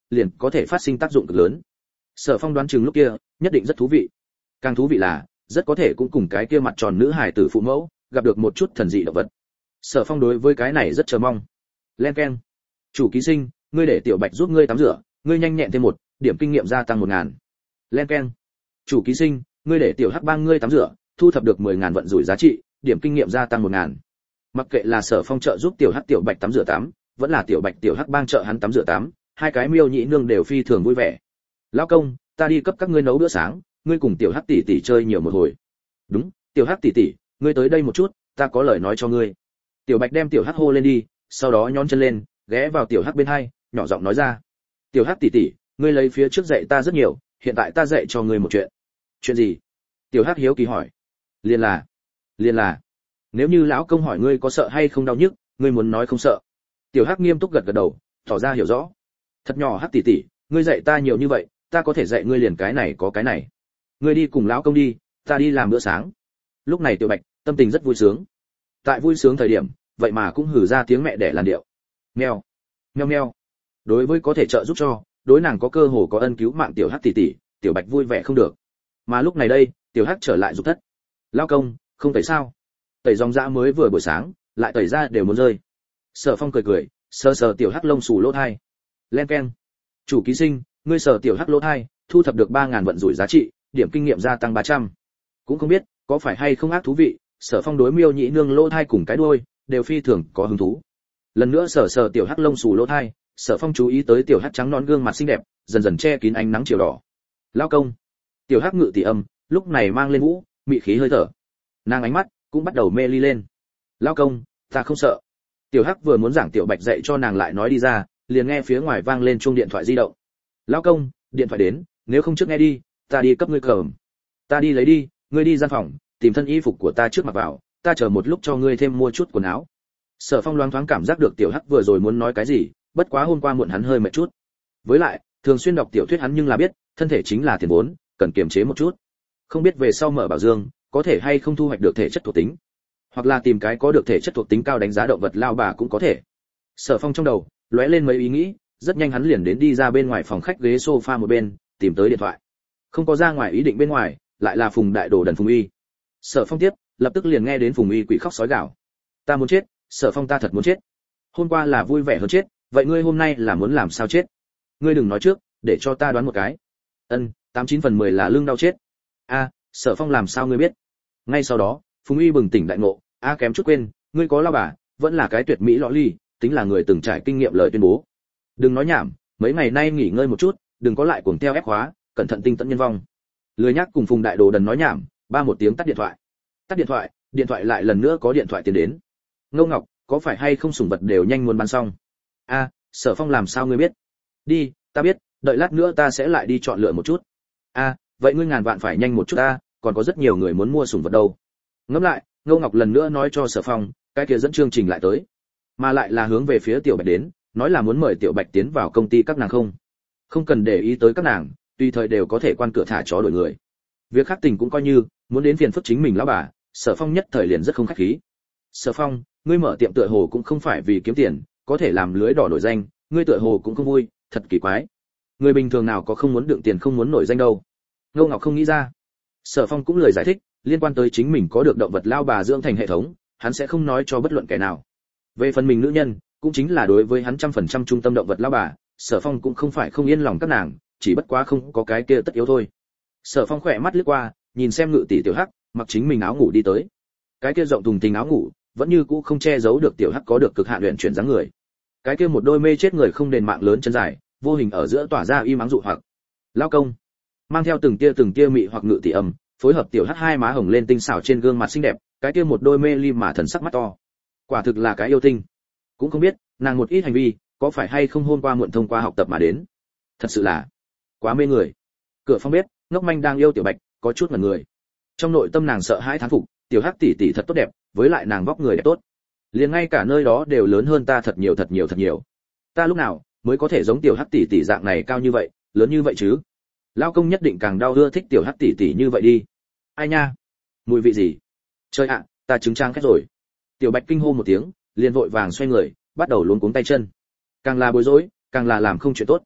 liền có thể phát sinh tác dụng cực lớn. Sở Phong đoán chừng lúc kia nhất định rất thú vị. Càng thú vị là rất có thể cũng cùng cái kia mặt tròn nữ hài tử phụ mẫu gặp được một chút thần dị động vật. Sở Phong đối với cái này rất chờ mong. Len keng. Chủ ký sinh, ngươi để Tiểu Bạch giúp ngươi tắm rửa, ngươi nhanh nhẹn thêm một, điểm kinh nghiệm gia tăng một ngàn. Len keng. Chủ ký sinh, ngươi để Tiểu Hắc bang ngươi tắm rửa, thu thập được mười ngàn vận rủi giá trị, điểm kinh nghiệm gia tăng một ngàn. Mặc kệ là Sở Phong trợ giúp Tiểu Hắc Tiểu Bạch tắm rửa tắm, vẫn là Tiểu Bạch Tiểu Hắc bang trợ hắn tắm rửa tắm, hai cái miêu nhị nương đều phi thường vui vẻ. Lão công, ta đi cấp các ngươi nấu bữa sáng, ngươi cùng Tiểu Hắc tỷ tỷ chơi nhiều một hồi. Đúng, Tiểu Hắc tỷ tỷ, ngươi tới đây một chút, ta có lời nói cho ngươi. Tiểu Bạch đem Tiểu Hắc hô lên đi, sau đó nhón chân lên, ghé vào Tiểu Hắc bên hai, nhỏ giọng nói ra. Tiểu Hắc tỷ tỷ, ngươi lấy phía trước dạy ta rất nhiều, hiện tại ta dạy cho ngươi một chuyện. Chuyện gì? Tiểu Hắc hiếu kỳ hỏi. Liền là, liền là, nếu như lão công hỏi ngươi có sợ hay không đau nhức, ngươi muốn nói không sợ. Tiểu Hắc nghiêm túc gật gật đầu, tỏ ra hiểu rõ. Thật nhỏ Hắc tỷ tỷ, ngươi dạy ta nhiều như vậy, ta có thể dạy ngươi liền cái này có cái này. Ngươi đi cùng lão công đi, ta đi làm bữa sáng. Lúc này Tiểu Bạch tâm tình rất vui sướng. Tại vui sướng thời điểm, vậy mà cũng hử ra tiếng mẹ đẻ làn điệu. Meo, meo meo. Đối với có thể trợ giúp cho, đối nàng có cơ hồ có ân cứu mạng Tiểu Hắc tỷ tỷ, Tiểu Bạch vui vẻ không được. Mà lúc này đây, Tiểu Hắc trở lại dục thất. Lão công, không tẩy sao? Tẩy dòng dã mới vừa buổi sáng, lại tẩy ra đều muốn rơi. Sở Phong cười cười, sờ sờ Tiểu Hắc lông xù lỗ thai. Len keng. Chủ ký sinh, ngươi sờ Tiểu Hắc lỗ thai, thu thập được ba ngàn vận rủi giá trị, điểm kinh nghiệm gia tăng ba trăm. Cũng không biết có phải hay không ác thú vị, Sở Phong đối miêu nhị nương lỗ thai cùng cái đuôi đều phi thường có hứng thú. Lần nữa sờ sờ Tiểu Hắc lông xù lỗ thai, Sở Phong chú ý tới Tiểu Hắc trắng nõn gương mặt xinh đẹp, dần dần che kín ánh nắng chiều đỏ. Lão công. Tiểu Hắc ngự tỷ âm, lúc này mang lên vũ, mị khí hơi thở. Nàng ánh mắt cũng bắt đầu mê ly lên. Lão công, ta không sợ. Tiểu Hắc vừa muốn giảng Tiểu Bạch dạy cho nàng lại nói đi ra, liền nghe phía ngoài vang lên chuông điện thoại di động. Lão công, điện thoại đến, nếu không trước nghe đi, ta đi cấp ngươi cờm. Ta đi lấy đi, ngươi đi gian phòng, tìm thân y phục của ta trước mặc vào, ta chờ một lúc cho ngươi thêm mua chút quần áo. Sở Phong loáng thoáng cảm giác được Tiểu Hắc vừa rồi muốn nói cái gì, bất quá hôm qua muộn hắn hơi mệt chút. Với lại, thường xuyên đọc tiểu thuyết hắn nhưng là biết, thân thể chính là tiền vốn, cần kiềm chế một chút. Không biết về sau mở bảo dương, có thể hay không thu hoạch được thể chất thuộc tính, hoặc là tìm cái có được thể chất thuộc tính cao đánh giá động vật lao bà cũng có thể. Sở Phong trong đầu lóe lên mấy ý nghĩ, rất nhanh hắn liền đến đi ra bên ngoài phòng khách ghế sofa một bên, tìm tới điện thoại. Không có ra ngoài ý định bên ngoài, lại là Phùng Đại Đồ Đần Phùng Y. Sở Phong tiếp, lập tức liền nghe đến Phùng Y quỷ khóc sói gào. Ta muốn chết, Sở Phong ta thật muốn chết. Hôm qua là vui vẻ hơn chết, vậy ngươi hôm nay là muốn làm sao chết? Ngươi đừng nói trước, để cho ta đoán một cái. Ân, tám chín phần mười là lưng đau chết. A, Sở Phong làm sao ngươi biết? Ngay sau đó, Phùng Y bừng tỉnh đại ngộ, a kém chút quên, ngươi có lao bà, vẫn là cái tuyệt mỹ lọ ly, tính là người từng trải kinh nghiệm lời tuyên bố. Đừng nói nhảm, mấy ngày nay nghỉ ngơi một chút, đừng có lại cuồng theo ép khóa, cẩn thận tinh tận nhân vong. Lười nhắc cùng Phùng Đại Đồ Đần nói nhảm, ba một tiếng tắt điện thoại. Tắt điện thoại, điện thoại lại lần nữa có điện thoại tiến đến. Ngô Ngọc, có phải hay không sủng vật đều nhanh muốn bán xong? A, Sở Phong làm sao ngươi biết? Đi, ta biết, đợi lát nữa ta sẽ lại đi chọn lựa một chút. A, vậy ngươi ngàn vạn phải nhanh một chút ta, còn có rất nhiều người muốn mua sủng vật đâu. Ngẫm lại, Ngô Ngọc lần nữa nói cho Sở Phong, cái kia dẫn chương trình lại tới, mà lại là hướng về phía Tiểu Bạch đến, nói là muốn mời Tiểu Bạch tiến vào công ty các nàng không. Không cần để ý tới các nàng, tùy thời đều có thể quan cửa thả chó đổi người. Việc khác tình cũng coi như, muốn đến phiền phức chính mình lão bà, Sở Phong nhất thời liền rất không khách khí. Sở Phong, ngươi mở tiệm tựa hồ cũng không phải vì kiếm tiền, có thể làm lưới đỏ nổi danh, ngươi tựa hồ cũng không vui, thật kỳ quái. Người bình thường nào có không muốn đựng tiền không muốn nổi danh đâu. Ngô Ngọc không nghĩ ra. Sở Phong cũng lời giải thích, liên quan tới chính mình có được động vật lao bà dưỡng thành hệ thống, hắn sẽ không nói cho bất luận kẻ nào. Về phần mình nữ nhân, cũng chính là đối với hắn trăm phần trăm trung tâm động vật lao bà, Sở Phong cũng không phải không yên lòng các nàng, chỉ bất quá không có cái kia tất yếu thôi. Sở Phong khỏe mắt lướt qua, nhìn xem Ngự tỷ Tiểu Hắc, mặc chính mình áo ngủ đi tới. Cái kia rộng thùng thình áo ngủ, vẫn như cũ không che giấu được Tiểu Hắc có được cực hạn luyện chuyển dáng người. Cái kia một đôi mê chết người không đền mạng lớn chân dài, vô hình ở giữa tỏa ra y mắng dụ hoặc. Lao công, mang theo từng tia từng tia mị hoặc Ngự tỷ âm, phối hợp Tiểu Hắc hai má hồng lên tinh xảo trên gương mặt xinh đẹp, cái kia một đôi mê ly mà thần sắc mắt to. Quả thực là cái yêu tinh. Cũng không biết, nàng một ít hành vi, có phải hay không hôm qua muộn thông qua học tập mà đến. Thật sự là quá mê người. Cửa phòng bếp, Ngốc Manh đang yêu Tiểu Bạch, có chút ngẩn người. Trong nội tâm nàng sợ hãi thán phục, Tiểu Hắc tỷ tỷ thật tốt đẹp, với lại nàng vóc người đẹp tốt. Liền ngay cả nơi đó đều lớn hơn ta thật nhiều thật nhiều thật nhiều. Ta lúc nào mới có thể giống Tiểu Hắc tỷ tỷ dạng này cao như vậy, lớn như vậy chứ? Lao công nhất định càng đau ưa thích Tiểu Hắc tỷ tỷ như vậy đi. Ai nha, mùi vị gì? Trời ạ, ta trứng trang khét rồi. Tiểu Bạch kinh hô một tiếng, liền vội vàng xoay người, bắt đầu luống cuống tay chân. Càng là bối rối, càng là làm không chuyện tốt.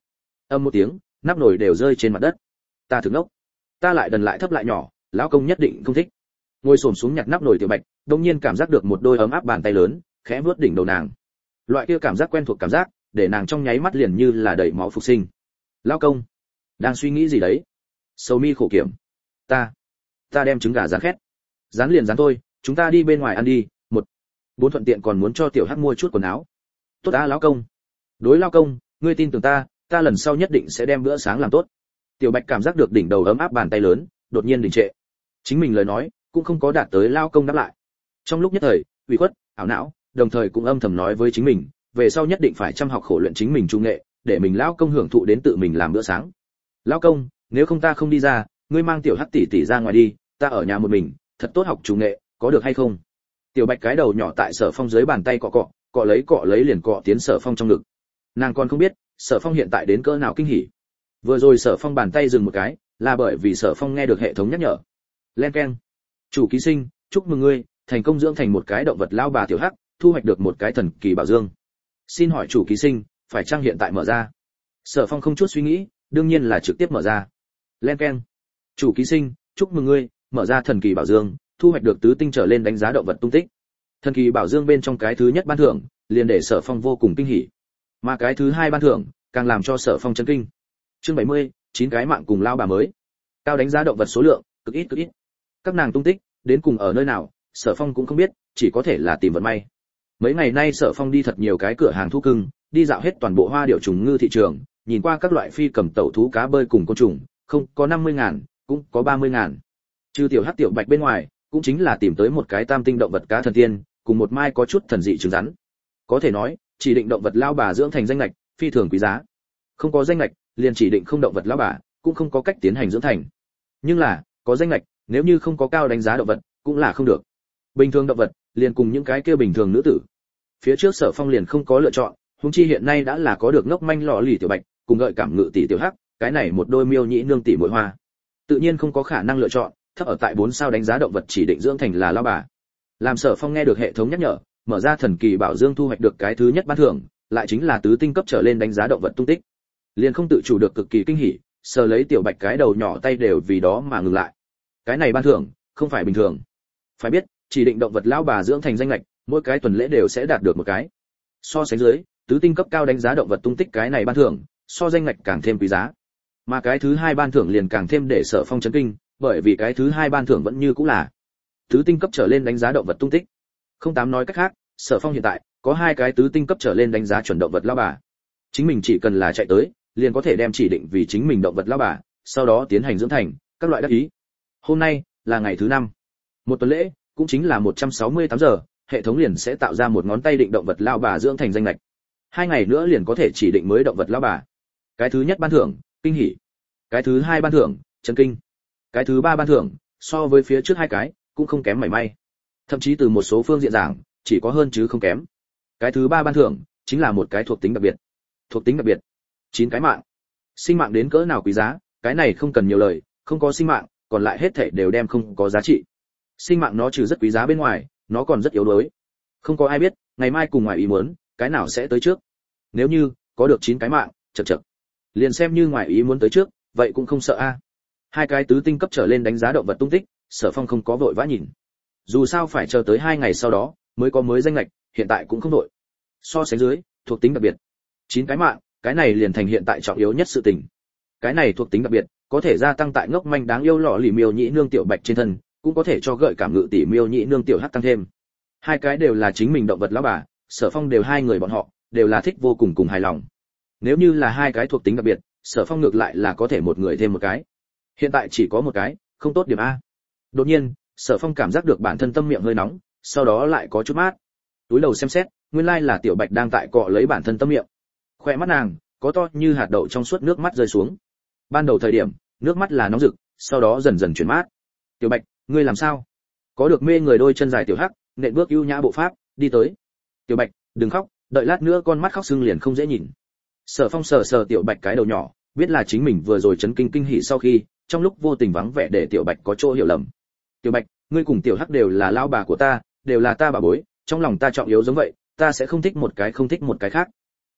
Âm một tiếng, nắp nồi đều rơi trên mặt đất. Ta thực ngốc, ta lại đần lại thấp lại nhỏ, lão công nhất định không thích. Ngồi xổm xuống nhặt nắp nồi Tiểu Bạch, đột nhiên cảm giác được một đôi ấm áp bàn tay lớn, khẽ vuốt đỉnh đầu nàng. Loại kia cảm giác quen thuộc cảm giác, để nàng trong nháy mắt liền như là đầy máu phục sinh. Lão công, đang suy nghĩ gì đấy? Sầu mi khổ kiểm. Ta, ta đem trứng gà rán khét. Rán liền rán thôi, chúng ta đi bên ngoài ăn đi. Một, bốn thuận tiện còn muốn cho Tiểu Hắc mua chút quần áo. Tốt á lão công. Đối lão công, ngươi tin tưởng ta, ta lần sau nhất định sẽ đem bữa sáng làm tốt. Tiểu Bạch cảm giác được đỉnh đầu ấm áp bàn tay lớn, đột nhiên đình trệ. Chính mình lời nói cũng không có đạt tới lão công đáp lại. Trong lúc nhất thời, ủy khuất, ảo não, đồng thời cũng âm thầm nói với chính mình, về sau nhất định phải chăm học khổ luyện chính mình trung nghệ, để mình lão công hưởng thụ đến tự mình làm bữa sáng. Lão công, nếu không ta không đi ra, ngươi mang Tiểu Hắc tỷ tỷ ra ngoài đi, ta ở nhà một mình, thật tốt học trung nghệ, có được hay không? Tiểu Bạch cái đầu nhỏ tại Sở Phong dưới bàn tay cọ cọ, cọ lấy cọ lấy liền cọ tiến Sở Phong trong ngực. Nàng còn không biết, Sở Phong hiện tại đến cỡ nào kinh hỉ. Vừa rồi Sở Phong bàn tay dừng một cái, là bởi vì Sở Phong nghe được hệ thống nhắc nhở. Len keng. Chủ ký sinh, chúc mừng ngươi, thành công dưỡng thành một cái động vật lao bà Tiểu Hắc, thu hoạch được một cái thần kỳ bảo dương. Xin hỏi chủ ký sinh, phải chăng hiện tại mở ra? Sở Phong không chút suy nghĩ, đương nhiên là trực tiếp mở ra. Len keng. Chủ ký sinh, chúc mừng ngươi, mở ra thần kỳ bảo dương, thu hoạch được tứ tinh trở lên đánh giá động vật tung tích. Thần kỳ bảo dương bên trong cái thứ nhất ban thưởng, liền để Sở Phong vô cùng kinh hỉ. Mà cái thứ hai ban thưởng, càng làm cho Sở Phong chấn kinh. Chương bảy mươi, chín cái mạng cùng lao bà mới. Cao đánh giá động vật số lượng, cực ít cực ít. Các nàng tung tích, đến cùng ở nơi nào, Sở Phong cũng không biết, chỉ có thể là tìm vận may. Mấy ngày nay Sở Phong đi thật nhiều cái cửa hàng thú cưng, đi dạo hết toàn bộ hoa điểu trùng ngư thị trường, nhìn qua các loại phi cầm tẩu thú cá bơi cùng côn trùng, không, có năm mươi ngàn, cũng có ba mươi ngàn. Trừ Tiểu Hắc Tiểu Bạch bên ngoài, cũng chính là tìm tới một cái tam tinh động vật cá thần tiên, cùng một mai có chút thần dị trứng rắn. Có thể nói, chỉ định động vật lao bà dưỡng thành danh ngạch, phi thường quý giá. Không có danh ngạch, liền chỉ định không động vật lao bà, cũng không có cách tiến hành dưỡng thành. Nhưng là, có danh ngạch, nếu như không có cao đánh giá động vật, cũng là không được. Bình thường động vật, liền cùng những cái kia bình thường nữ tử. Phía trước Sở Phong liền không có lựa chọn, huống chi hiện nay đã là có được ngốc manh lọ lì Tiểu Bạch, cùng gợi cảm ngự tỷ Tiểu Hắc, cái này một đôi miêu nhĩ nương tỷ muội hoa. Tự nhiên không có khả năng lựa chọn, thấp ở tại bốn sao đánh giá động vật chỉ định dưỡng thành là lao bà. Làm Sở Phong nghe được hệ thống nhắc nhở, mở ra thần kỳ bảo dương thu hoạch được cái thứ nhất ban thưởng, lại chính là tứ tinh cấp trở lên đánh giá động vật tung tích. Liền không tự chủ được cực kỳ kinh hỉ, sờ lấy Tiểu Bạch cái đầu nhỏ tay đều vì đó mà ngừng lại. Cái này ban thưởng, không phải bình thường. Phải biết, chỉ định động vật lao bà dưỡng thành danh ngạch, mỗi cái tuần lễ đều sẽ đạt được một cái. So sánh dưới, tứ tinh cấp cao đánh giá động vật tung tích cái này ban thưởng, so danh ngạch càng thêm quý giá. Mà cái thứ hai ban thưởng liền càng thêm để Sở Phong chấn kinh, bởi vì cái thứ hai ban thưởng vẫn như cũ là tứ tinh cấp trở lên đánh giá động vật tung tích. Không tám nói cách khác, Sở Phong hiện tại có hai cái tứ tinh cấp trở lên đánh giá chuẩn động vật lao bà. Chính mình chỉ cần là chạy tới, liền có thể đem chỉ định vì chính mình động vật lao bà, sau đó tiến hành dưỡng thành các loại đắc ý. Hôm nay là ngày thứ năm, một tuần lễ, cũng chính là một trăm sáu mươi tám giờ, hệ thống liền sẽ tạo ra một ngón tay định động vật lao bà dưỡng thành danh lệch. Hai ngày nữa liền có thể chỉ định mới động vật lao bà. Cái thứ nhất ban thưởng, kinh hỉ. Cái thứ hai ban thưởng, chấn kinh. Cái thứ ba ban thưởng, so với phía trước hai cái, cũng không kém mảy may. Thậm chí từ một số phương diện giảng, chỉ có hơn chứ không kém. Cái thứ ba ban thưởng, chính là một cái thuộc tính đặc biệt. Thuộc tính đặc biệt, chín cái mạng. Sinh mạng đến cỡ nào quý giá, cái này không cần nhiều lời, không có sinh mạng, còn lại hết thảy đều đem không có giá trị. Sinh mạng nó trừ rất quý giá bên ngoài, nó còn rất yếu đuối. Không có ai biết, ngày mai cùng ngoài ý muốn, cái nào sẽ tới trước. Nếu như có được chín cái mạng, chậc chậc. Liền xem như ngoài ý muốn tới trước, vậy cũng không sợ a. Hai cái tứ tinh cấp trở lên đánh giá động vật tung tích, Sở Phong không có vội vã nhìn. Dù sao phải chờ tới hai ngày sau đó mới có mới danh lệch, hiện tại cũng không vội. So sánh dưới, thuộc tính đặc biệt, chín cái mạng, cái này liền thành hiện tại trọng yếu nhất sự tình. Cái này thuộc tính đặc biệt, có thể gia tăng tại ngốc manh đáng yêu lọ lì miêu nhĩ nương Tiểu Bạch trên thân, cũng có thể cho gợi cảm ngự tỷ miêu nhĩ nương Tiểu Hắc tăng thêm. Hai cái đều là chính mình động vật lão bà, Sở Phong đều hai người bọn họ đều là thích vô cùng cùng hài lòng. Nếu như là hai cái thuộc tính đặc biệt, Sở Phong ngược lại là có thể một người thêm một cái. Hiện tại chỉ có một cái, không tốt điểm a. Đột nhiên, Sở Phong cảm giác được bản thân tâm miệng hơi nóng, sau đó lại có chút mát. Túi đầu xem xét, nguyên lai là Tiểu Bạch đang tại cọ lấy bản thân tâm miệng. Khoe mắt nàng có to như hạt đậu trong suốt nước mắt rơi xuống. Ban đầu thời điểm, nước mắt là nóng rực, sau đó dần dần chuyển mát. Tiểu Bạch, ngươi làm sao? Có được mê người đôi chân dài Tiểu Hắc, nện bước ưu nhã bộ pháp, đi tới. Tiểu Bạch, đừng khóc, đợi lát nữa con mắt khóc sưng liền không dễ nhìn. Sở Phong sờ sờ Tiểu Bạch cái đầu nhỏ, biết là chính mình vừa rồi chấn kinh kinh hỉ sau khi, trong lúc vô tình vắng vẻ để Tiểu Bạch có chỗ hiểu lầm. Tiểu Bạch, ngươi cùng Tiểu Hắc đều là lao bà của ta, đều là ta bà bối, trong lòng ta trọng yếu giống vậy, ta sẽ không thích một cái không thích một cái khác.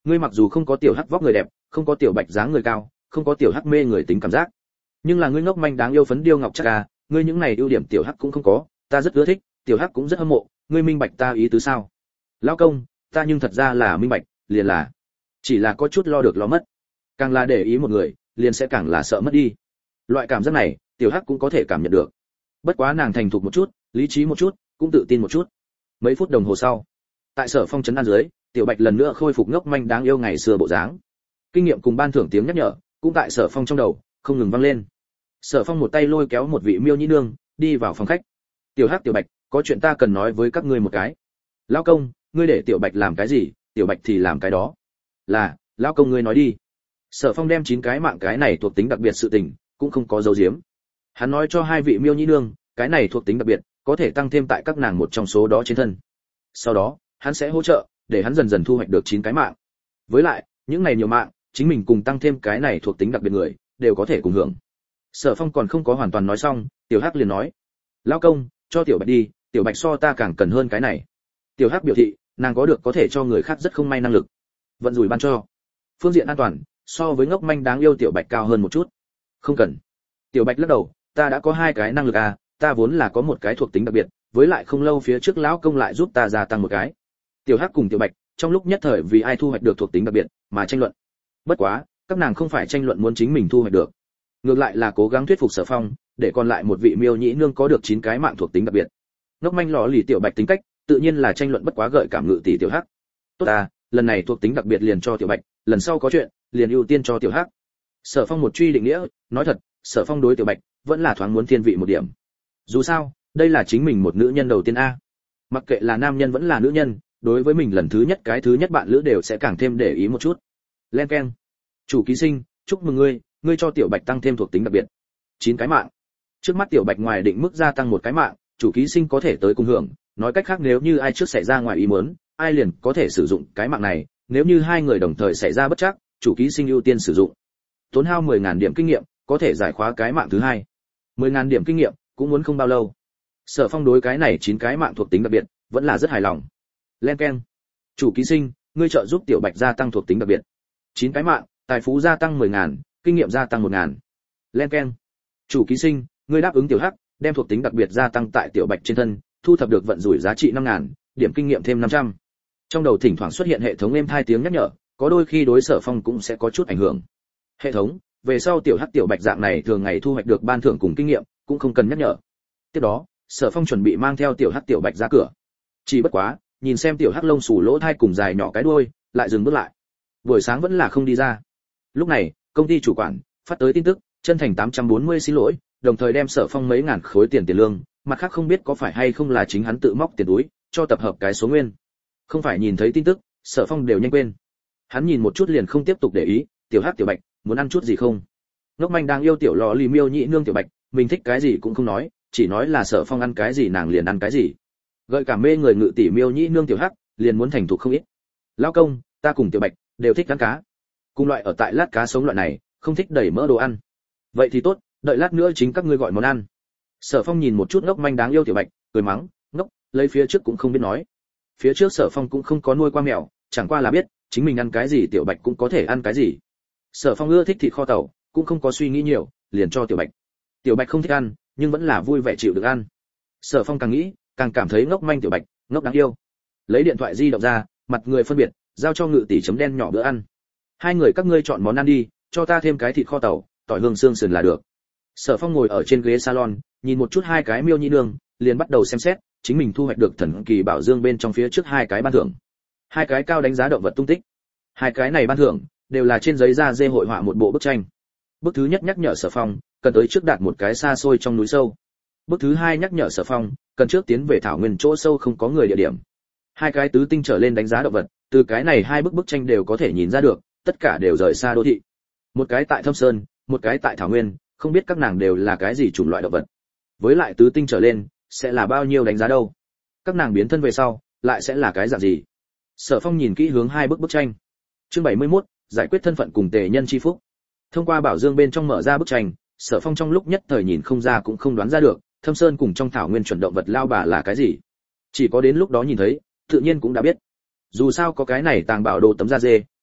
Ngươi mặc dù không có tiểu hắc vóc người đẹp, không có tiểu bạch dáng người cao, không có tiểu hắc mê người tính cảm giác, nhưng là ngươi ngốc manh đáng yêu phấn điêu ngọc chắc à, ngươi những này ưu điểm tiểu hắc cũng không có, ta rất ưa thích, tiểu hắc cũng rất hâm mộ, ngươi minh bạch ta ý tứ sao? Lão công, ta nhưng thật ra là minh bạch, liền là chỉ là có chút lo được lo mất. Càng là để ý một người, liền sẽ càng là sợ mất đi. Loại cảm giác này, tiểu hắc cũng có thể cảm nhận được. Bất quá nàng thành thục một chút, lý trí một chút, cũng tự tin một chút. Mấy phút đồng hồ sau, tại Sở Phong trấn an dưới, tiểu bạch lần nữa khôi phục ngốc manh đáng yêu ngày xưa bộ dáng. Kinh nghiệm cùng ban thưởng tiếng nhắc nhở, cũng tại Sở Phong trong đầu không ngừng vang lên. Sở Phong một tay lôi kéo một vị miêu nhĩ nương, đi vào phòng khách. Tiểu hắc, tiểu bạch, có chuyện ta cần nói với các ngươi một cái. Lão công, ngươi để tiểu bạch làm cái gì, tiểu bạch thì làm cái đó. Là, lão công ngươi nói đi. Sở Phong đem chín cái mạng cái này thuộc tính đặc biệt sự tình, cũng không có dấu diếm. Hắn nói cho hai vị miêu nhĩ nương, cái này thuộc tính đặc biệt, có thể tăng thêm tại các nàng một trong số đó trên thân. Sau đó, hắn sẽ hỗ trợ, để hắn dần dần thu hoạch được chín cái mạng. Với lại, những này nhiều mạng, chính mình cùng tăng thêm cái này thuộc tính đặc biệt người, đều có thể cùng hưởng. Sở Phong còn không có hoàn toàn nói xong, Tiểu Hắc liền nói: "Lão công, cho Tiểu Bạch đi, Tiểu Bạch so ta càng cần hơn cái này." Tiểu Hắc biểu thị, nàng có được có thể cho người khác rất không may năng lực. Vận rủi ban cho. Phương diện an toàn, so với ngốc manh đáng yêu Tiểu Bạch cao hơn một chút. Không cần. Tiểu Bạch lắc đầu, ta đã có hai cái năng lực à, ta vốn là có một cái thuộc tính đặc biệt, với lại không lâu phía trước lão công lại giúp ta gia tăng một cái. Tiểu Hắc cùng Tiểu Bạch, trong lúc nhất thời vì ai thu hoạch được thuộc tính đặc biệt mà tranh luận. Bất quá, các nàng không phải tranh luận muốn chính mình thu hoạch được, ngược lại là cố gắng thuyết phục Sở Phong, để còn lại một vị miêu nhĩ nương có được chín cái mạng thuộc tính đặc biệt. Ngốc manh lọ lì Tiểu Bạch tính cách, tự nhiên là tranh luận bất quá gợi cảm ngự tỷ Tiểu Hắc. Tốt à, lần này thuộc tính đặc biệt liền cho Tiểu Bạch, lần sau có chuyện, liền ưu tiên cho Tiểu Hắc. Sở Phong một truy định nghĩa, nói thật, Sở Phong đối Tiểu Bạch vẫn là thoáng muốn thiên vị một điểm. Dù sao, đây là chính mình một nữ nhân đầu tiên a. Mặc kệ là nam nhân vẫn là nữ nhân, đối với mình lần thứ nhất cái thứ nhất bạn lữ đều sẽ càng thêm để ý một chút. Len keng. Chủ ký sinh, chúc mừng ngươi, ngươi cho Tiểu Bạch tăng thêm thuộc tính đặc biệt. chín cái mạng. Trước mắt Tiểu Bạch ngoài định mức gia tăng một cái mạng, chủ ký sinh có thể tới cùng hưởng, nói cách khác nếu như ai trước xảy ra ngoài ý muốn, ai liền có thể sử dụng cái mạng này, nếu như hai người đồng thời xảy ra bất trắc, chủ ký sinh ưu tiên sử dụng. Tốn hao mười nghìn điểm kinh nghiệm, có thể giải khóa cái mạng thứ hai. mười nghìn điểm kinh nghiệm, cũng muốn không bao lâu. Sở Phong đối cái này chín cái mạng thuộc tính đặc biệt, vẫn là rất hài lòng. Len keng. Chủ ký sinh, ngươi trợ giúp Tiểu Bạch gia tăng thuộc tính đặc biệt. chín cái mạng, tài phú gia tăng mười nghìn, kinh nghiệm gia tăng một nghìn. Len keng. Chủ ký sinh, ngươi đáp ứng Tiểu Hắc, đem thuộc tính đặc biệt gia tăng tại Tiểu Bạch trên thân, thu thập được vận rủi giá trị năm nghìn, điểm kinh nghiệm thêm năm trăm. Trong đầu thỉnh thoảng xuất hiện hệ thống êm hai tiếng nhắc nhở, có đôi khi đối Sở Phong cũng sẽ có chút ảnh hưởng. Hệ thống, về sau Tiểu Hắc Tiểu Bạch dạng này thường ngày thu hoạch được ban thưởng cùng kinh nghiệm, cũng không cần nhắc nhở. Tiếp đó, Sở Phong chuẩn bị mang theo Tiểu Hắc Tiểu Bạch ra cửa. Chỉ bất quá, nhìn xem Tiểu Hắc lông xù lỗ thai cùng dài nhỏ cái đuôi, lại dừng bước lại. Buổi sáng vẫn là không đi ra. Lúc này, công ty chủ quản phát tới tin tức, chân thành tám trăm bốn mươi xin lỗi, đồng thời đem Sở Phong mấy ngàn khối tiền tiền lương, mặt khác không biết có phải hay không là chính hắn tự móc tiền túi, cho tập hợp cái số nguyên. Không phải nhìn thấy tin tức, Sở Phong đều nhanh quên. Hắn nhìn một chút liền không tiếp tục để ý, Tiểu Hắc Tiểu Bạch, muốn ăn chút gì không? Ngốc manh đang yêu tiểu lò lì miêu nhị nương Tiểu Bạch, mình thích cái gì cũng không nói, chỉ nói là Sở Phong ăn cái gì nàng liền ăn cái gì. Gợi cảm mê người ngự tỷ miêu nhị nương Tiểu Hắc, liền muốn thành thục không ít. Lão công, ta cùng Tiểu Bạch đều thích ăn cá. Cùng loại ở tại lát cá sống loại này, không thích đẩy mỡ đồ ăn. Vậy thì tốt, đợi lát nữa chính các ngươi gọi món ăn. Sở Phong nhìn một chút ngốc manh đáng yêu Tiểu Bạch, cười mắng, ngốc, lấy phía trước cũng không biết nói. Phía trước Sở Phong cũng không có nuôi qua mèo, chẳng qua là biết, chính mình ăn cái gì Tiểu Bạch cũng có thể ăn cái gì. Sở Phong ưa thích thịt kho tàu, cũng không có suy nghĩ nhiều, liền cho Tiểu Bạch. Tiểu Bạch không thích ăn, nhưng vẫn là vui vẻ chịu được ăn. Sở Phong càng nghĩ, càng cảm thấy ngốc manh Tiểu Bạch, ngốc đáng yêu. Lấy điện thoại di động ra, mặt người phân biệt, giao cho ngự tỷ chấm đen nhỏ bữa ăn. Hai người các ngươi chọn món ăn đi, cho ta thêm cái thịt kho tàu, tỏi hương xương sườn là được. Sở Phong ngồi ở trên ghế salon, nhìn một chút hai cái miêu nhĩ nương, liền bắt đầu xem xét, chính mình thu hoạch được thần kỳ bảo dương bên trong phía trước hai cái ban thưởng. Hai cái cao đánh giá động vật tung tích. Hai cái này ban thưởng đều là trên giấy da dê hội họa một bộ bức tranh. Bức thứ nhất nhắc nhở Sở Phong, cần tới trước đạt một cái xa xôi trong núi sâu. Bức thứ hai nhắc nhở Sở Phong, cần trước tiến về thảo nguyên chỗ sâu không có người địa điểm. Hai cái tứ tinh trở lên đánh giá động vật, từ cái này hai bức bức tranh đều có thể nhìn ra được, tất cả đều rời xa đô thị. Một cái tại Thâm Sơn, một cái tại thảo nguyên, không biết các nàng đều là cái gì chủng loại động vật. Với lại tứ tinh trở lên, sẽ là bao nhiêu đánh giá đâu? Các nàng biến thân về sau, lại sẽ là cái dạng gì? Sở Phong nhìn kỹ hướng hai bức bức tranh. Chương bảy mươi mốt, giải quyết thân phận cùng tề nhân chi phúc. Thông qua bảo dương bên trong mở ra bức tranh, Sở Phong trong lúc nhất thời nhìn không ra cũng không đoán ra được, Thâm Sơn cùng trong thảo nguyên chuẩn động vật lao bà là cái gì. Chỉ có đến lúc đó nhìn thấy, tự nhiên cũng đã biết. Dù sao có cái này tàng bảo đồ tấm da dê,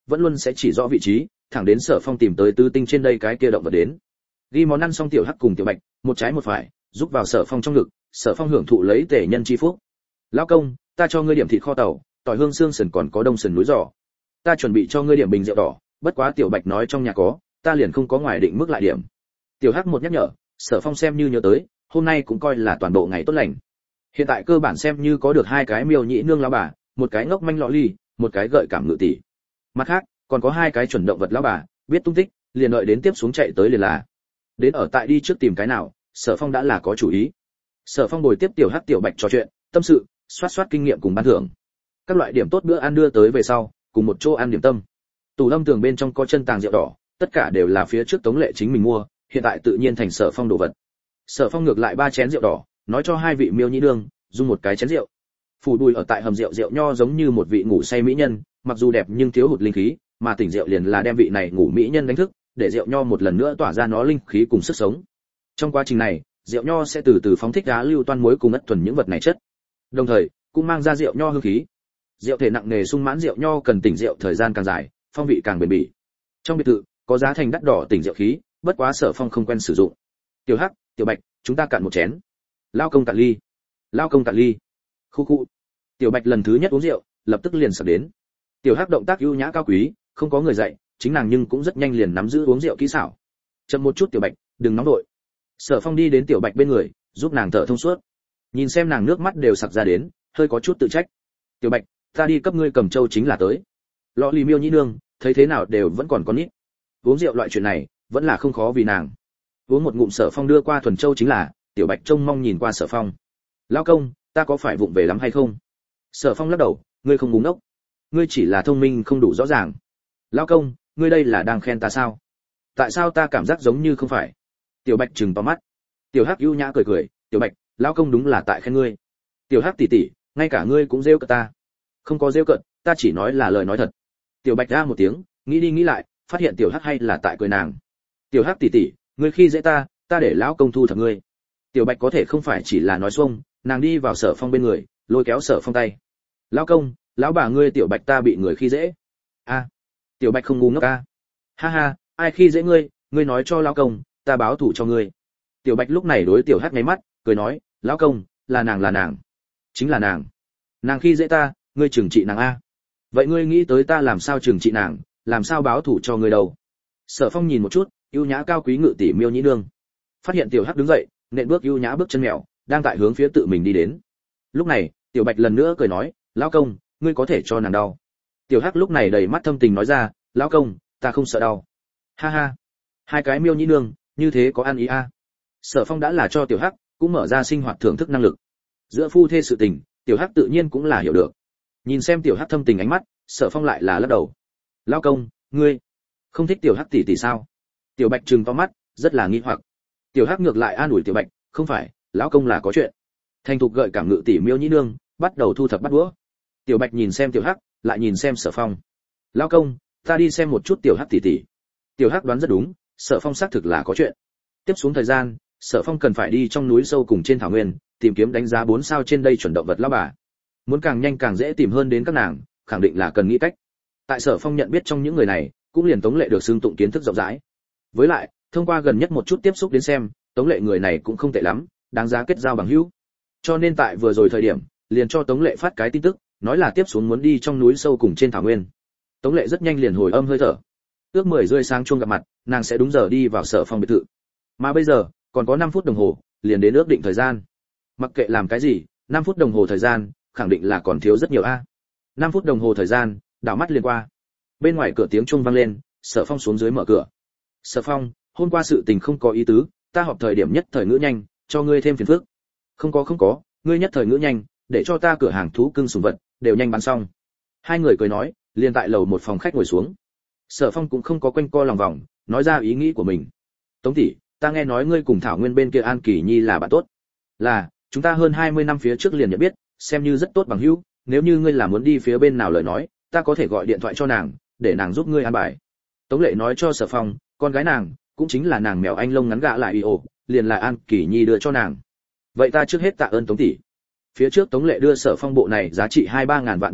vẫn luôn sẽ chỉ rõ vị trí, thẳng đến Sở Phong tìm tới tứ tinh trên đây cái kia động vật đến. Ghi món ăn xong, tiểu hắc cùng tiểu bạch một trái một phải giúp vào Sở Phong trong ngực. Sở Phong hưởng thụ lấy tể nhân chi phúc. Lão công, ta cho ngươi điểm thịt kho tàu, tỏi hương xương sườn, còn có đông sườn núi giò. Ta chuẩn bị cho ngươi điểm bình rượu đỏ, bất quá tiểu bạch nói trong nhà có, ta liền không có ngoài định mức lại điểm. Tiểu hắc một nhắc nhở, Sở Phong xem như nhớ tới, hôm nay cũng coi là toàn bộ ngày tốt lành. Hiện tại cơ bản xem như có được hai cái miêu nhĩ nương lão bà, một cái ngốc manh lọ ly, một cái gợi cảm ngự tỷ. Mặt khác, còn có hai cái chuẩn động vật lão bà, biết tung tích, liền đợi đến tiếp xuống chạy tới liền là. Đến ở tại đi trước tìm cái nào, Sở Phong đã là có chủ ý. Sở Phong ngồi tiếp tiểu hắc tiểu bạch trò chuyện, tâm sự, xoát xoát kinh nghiệm cùng ban thưởng. Các loại điểm tốt bữa ăn đưa tới về sau, cùng một chỗ ăn điểm tâm. Tủ lâm tường bên trong có chân tàng rượu đỏ, tất cả đều là phía trước Tống Lệ chính mình mua, hiện tại tự nhiên thành Sở Phong đồ vật. Sở Phong ngược lại ba chén rượu đỏ, nói cho hai vị miêu nhĩ nương, dùng một cái chén rượu. Phủ Bùi ở tại hầm rượu rượu nho giống như một vị ngủ say mỹ nhân, mặc dù đẹp nhưng thiếu hụt linh khí, mà tỉnh rượu liền là đem vị này ngủ mỹ nhân đánh thức, để rượu nho một lần nữa tỏa ra nó linh khí cùng sức sống. Trong quá trình này, rượu nho sẽ từ từ phóng thích đá lưu toan muối cùng ất thuần những vật này chất, đồng thời cũng mang ra rượu nho hương khí. Rượu thể nặng nề sung mãn rượu nho cần tỉnh rượu thời gian càng dài, phong vị càng bền bỉ. Trong biệt thự có giá thành đắt đỏ tỉnh rượu khí, bất quá Sở Phong không quen sử dụng. Tiểu hắc, tiểu bạch, chúng ta cạn một chén. Lao công cạn ly. Lao công cạn ly. Khu khu. Tiểu bạch lần thứ nhất uống rượu, lập tức liền sập đến. Tiểu hắc động tác ưu nhã cao quý, không có người dạy, chính nàng nhưng cũng rất nhanh liền nắm giữ uống rượu kỹ xảo. Chậm một chút tiểu bạch, đừng nóng đội. Sở Phong đi đến tiểu bạch bên người, giúp nàng thở thông suốt. Nhìn xem nàng nước mắt đều sặc ra đến, hơi có chút tự trách. Tiểu bạch, ta đi cấp ngươi cầm châu chính là tới. Lọ lì miêu nhĩ nương, thấy thế nào đều vẫn còn con nít. Uống rượu loại chuyện này, vẫn là không khó vì nàng. Uống một ngụm Sở Phong đưa qua thuần châu chính là, tiểu bạch trông mong nhìn qua Sở Phong. Lão công, ta có phải vụng về lắm hay không? Sở Phong lắc đầu, ngươi không ngu ngốc, ngươi chỉ là thông minh không đủ rõ ràng. Lão công, ngươi đây là đang khen ta sao? Tại sao ta cảm giác giống như không phải? Tiểu bạch trừng to mắt. Tiểu hắc ưu nhã cười cười, tiểu bạch, lão công đúng là tại khen ngươi. Tiểu hắc tỷ tỷ, ngay cả ngươi cũng rêu cợt ta. Không có rêu cợt, ta chỉ nói là lời nói thật. Tiểu bạch ra một tiếng, nghĩ đi nghĩ lại, phát hiện tiểu hắc hay là tại cười nàng. Tiểu hắc tỷ tỷ, ngươi khi dễ ta, ta để lão công thu thập ngươi. Tiểu bạch có thể không phải chỉ là nói xuông, nàng đi vào Sở Phong bên người, lôi kéo Sở Phong tay. Lão công, lão bà ngươi tiểu bạch ta bị người khi dễ. A, tiểu bạch không ngu ngốc a. Ha ha, ai khi dễ ngươi, ngươi nói cho lão công, ta báo thù cho ngươi. Tiểu bạch lúc này đối tiểu hắc nháy mắt, cười nói, lão công, là nàng là nàng, chính là nàng. Nàng khi dễ ta, ngươi trừng trị nàng a. Vậy ngươi nghĩ tới ta làm sao trừng trị nàng, làm sao báo thù cho ngươi đâu? Sở Phong nhìn một chút, ưu nhã cao quý ngự tỷ miêu nhĩ nương, phát hiện tiểu hắc đứng dậy, nện bước ưu nhã bước chân mèo, đang tại hướng phía tự mình đi đến. Lúc này, tiểu bạch lần nữa cười nói, lão công, ngươi có thể cho nàng đau. Tiểu hắc lúc này đầy mắt thâm tình nói ra, lão công, ta không sợ đau. Ha ha, hai cái miêu nhĩ nương, như thế có ăn ý a. Sở Phong đã là cho tiểu hắc cũng mở ra sinh hoạt thưởng thức năng lực. Giữa phu thê sự tình, tiểu hắc tự nhiên cũng là hiểu được. Nhìn xem tiểu hắc thâm tình ánh mắt, Sở Phong lại là lắc đầu. Lão công, ngươi không thích tiểu hắc tỷ tỷ sao? Tiểu bạch trừng to mắt, rất là nghi hoặc. Tiểu hắc ngược lại an ủi tiểu bạch, không phải, lão công là có chuyện. Thành thục gợi cảm ngự tỷ miêu nhĩ nương bắt đầu thu thập bắt đũa. Tiểu bạch nhìn xem tiểu hắc, lại nhìn xem Sở Phong. Lão công, ta đi xem một chút tiểu hắc tỷ tỷ. Tiểu hắc đoán rất đúng, Sở Phong xác thực là có chuyện. Tiếp xuống thời gian, Sở Phong cần phải đi trong núi sâu cùng trên thảo nguyên, tìm kiếm đánh giá bốn sao trên đây chuẩn động vật lão bà. Muốn càng nhanh càng dễ tìm hơn đến các nàng, khẳng định là cần nghĩ cách. Tại Sở Phong nhận biết trong những người này, cũng liền Tống Lệ được xưng tụng kiến thức rộng rãi. Với lại, thông qua gần nhất một chút tiếp xúc đến xem, Tống Lệ người này cũng không tệ lắm, đáng giá kết giao bằng hữu. Cho nên tại vừa rồi thời điểm, liền cho Tống Lệ phát cái tin tức, nói là tiếp xuống muốn đi trong núi sâu cùng trên thảo nguyên. Tống Lệ rất nhanh liền hồi âm hơi thở. Ước mười rưỡi sáng chuông gặp mặt, nàng sẽ đúng giờ đi vào Sở Phong biệt thự. Mà bây giờ, còn có năm phút đồng hồ, liền đến ước định thời gian. Mặc kệ làm cái gì, năm phút đồng hồ thời gian, khẳng định là còn thiếu rất nhiều a. năm phút đồng hồ thời gian, đảo mắt liền qua. Bên ngoài cửa tiếng chuông vang lên, Sở Phong xuống dưới mở cửa. Sở Phong, hôm qua sự tình không có ý tứ, ta họp thời điểm nhất thời ngữ nhanh, cho ngươi thêm phiền phức. Không có không có, ngươi nhất thời ngữ nhanh, để cho ta cửa hàng thú cưng sủng vật đều nhanh bán xong. Hai người cười nói, liền tại lầu một phòng khách ngồi xuống. Sở Phong cũng không có quanh co lòng vòng, nói ra ý nghĩ của mình. Tống tỷ, ta nghe nói ngươi cùng Thảo Nguyên bên kia An Kỳ Nhi là bạn tốt. Là, chúng ta hơn hai mươi năm phía trước liền nhận biết, xem như rất tốt bằng hữu, nếu như ngươi là muốn đi phía bên nào lời nói, ta có thể gọi điện thoại cho nàng, để nàng giúp ngươi an bài. Tống Lệ nói cho Sở Phong, con gái nàng, cũng chính là nàng mèo anh lông ngắn gạ lại ồ, liền là An Kỳ Nhi đưa cho nàng. Vậy ta trước hết tạ ơn Tống tỷ. Phía trước Tống Lệ đưa Sở Phong bộ này giá trị hai ba ngàn vạn biệt thự,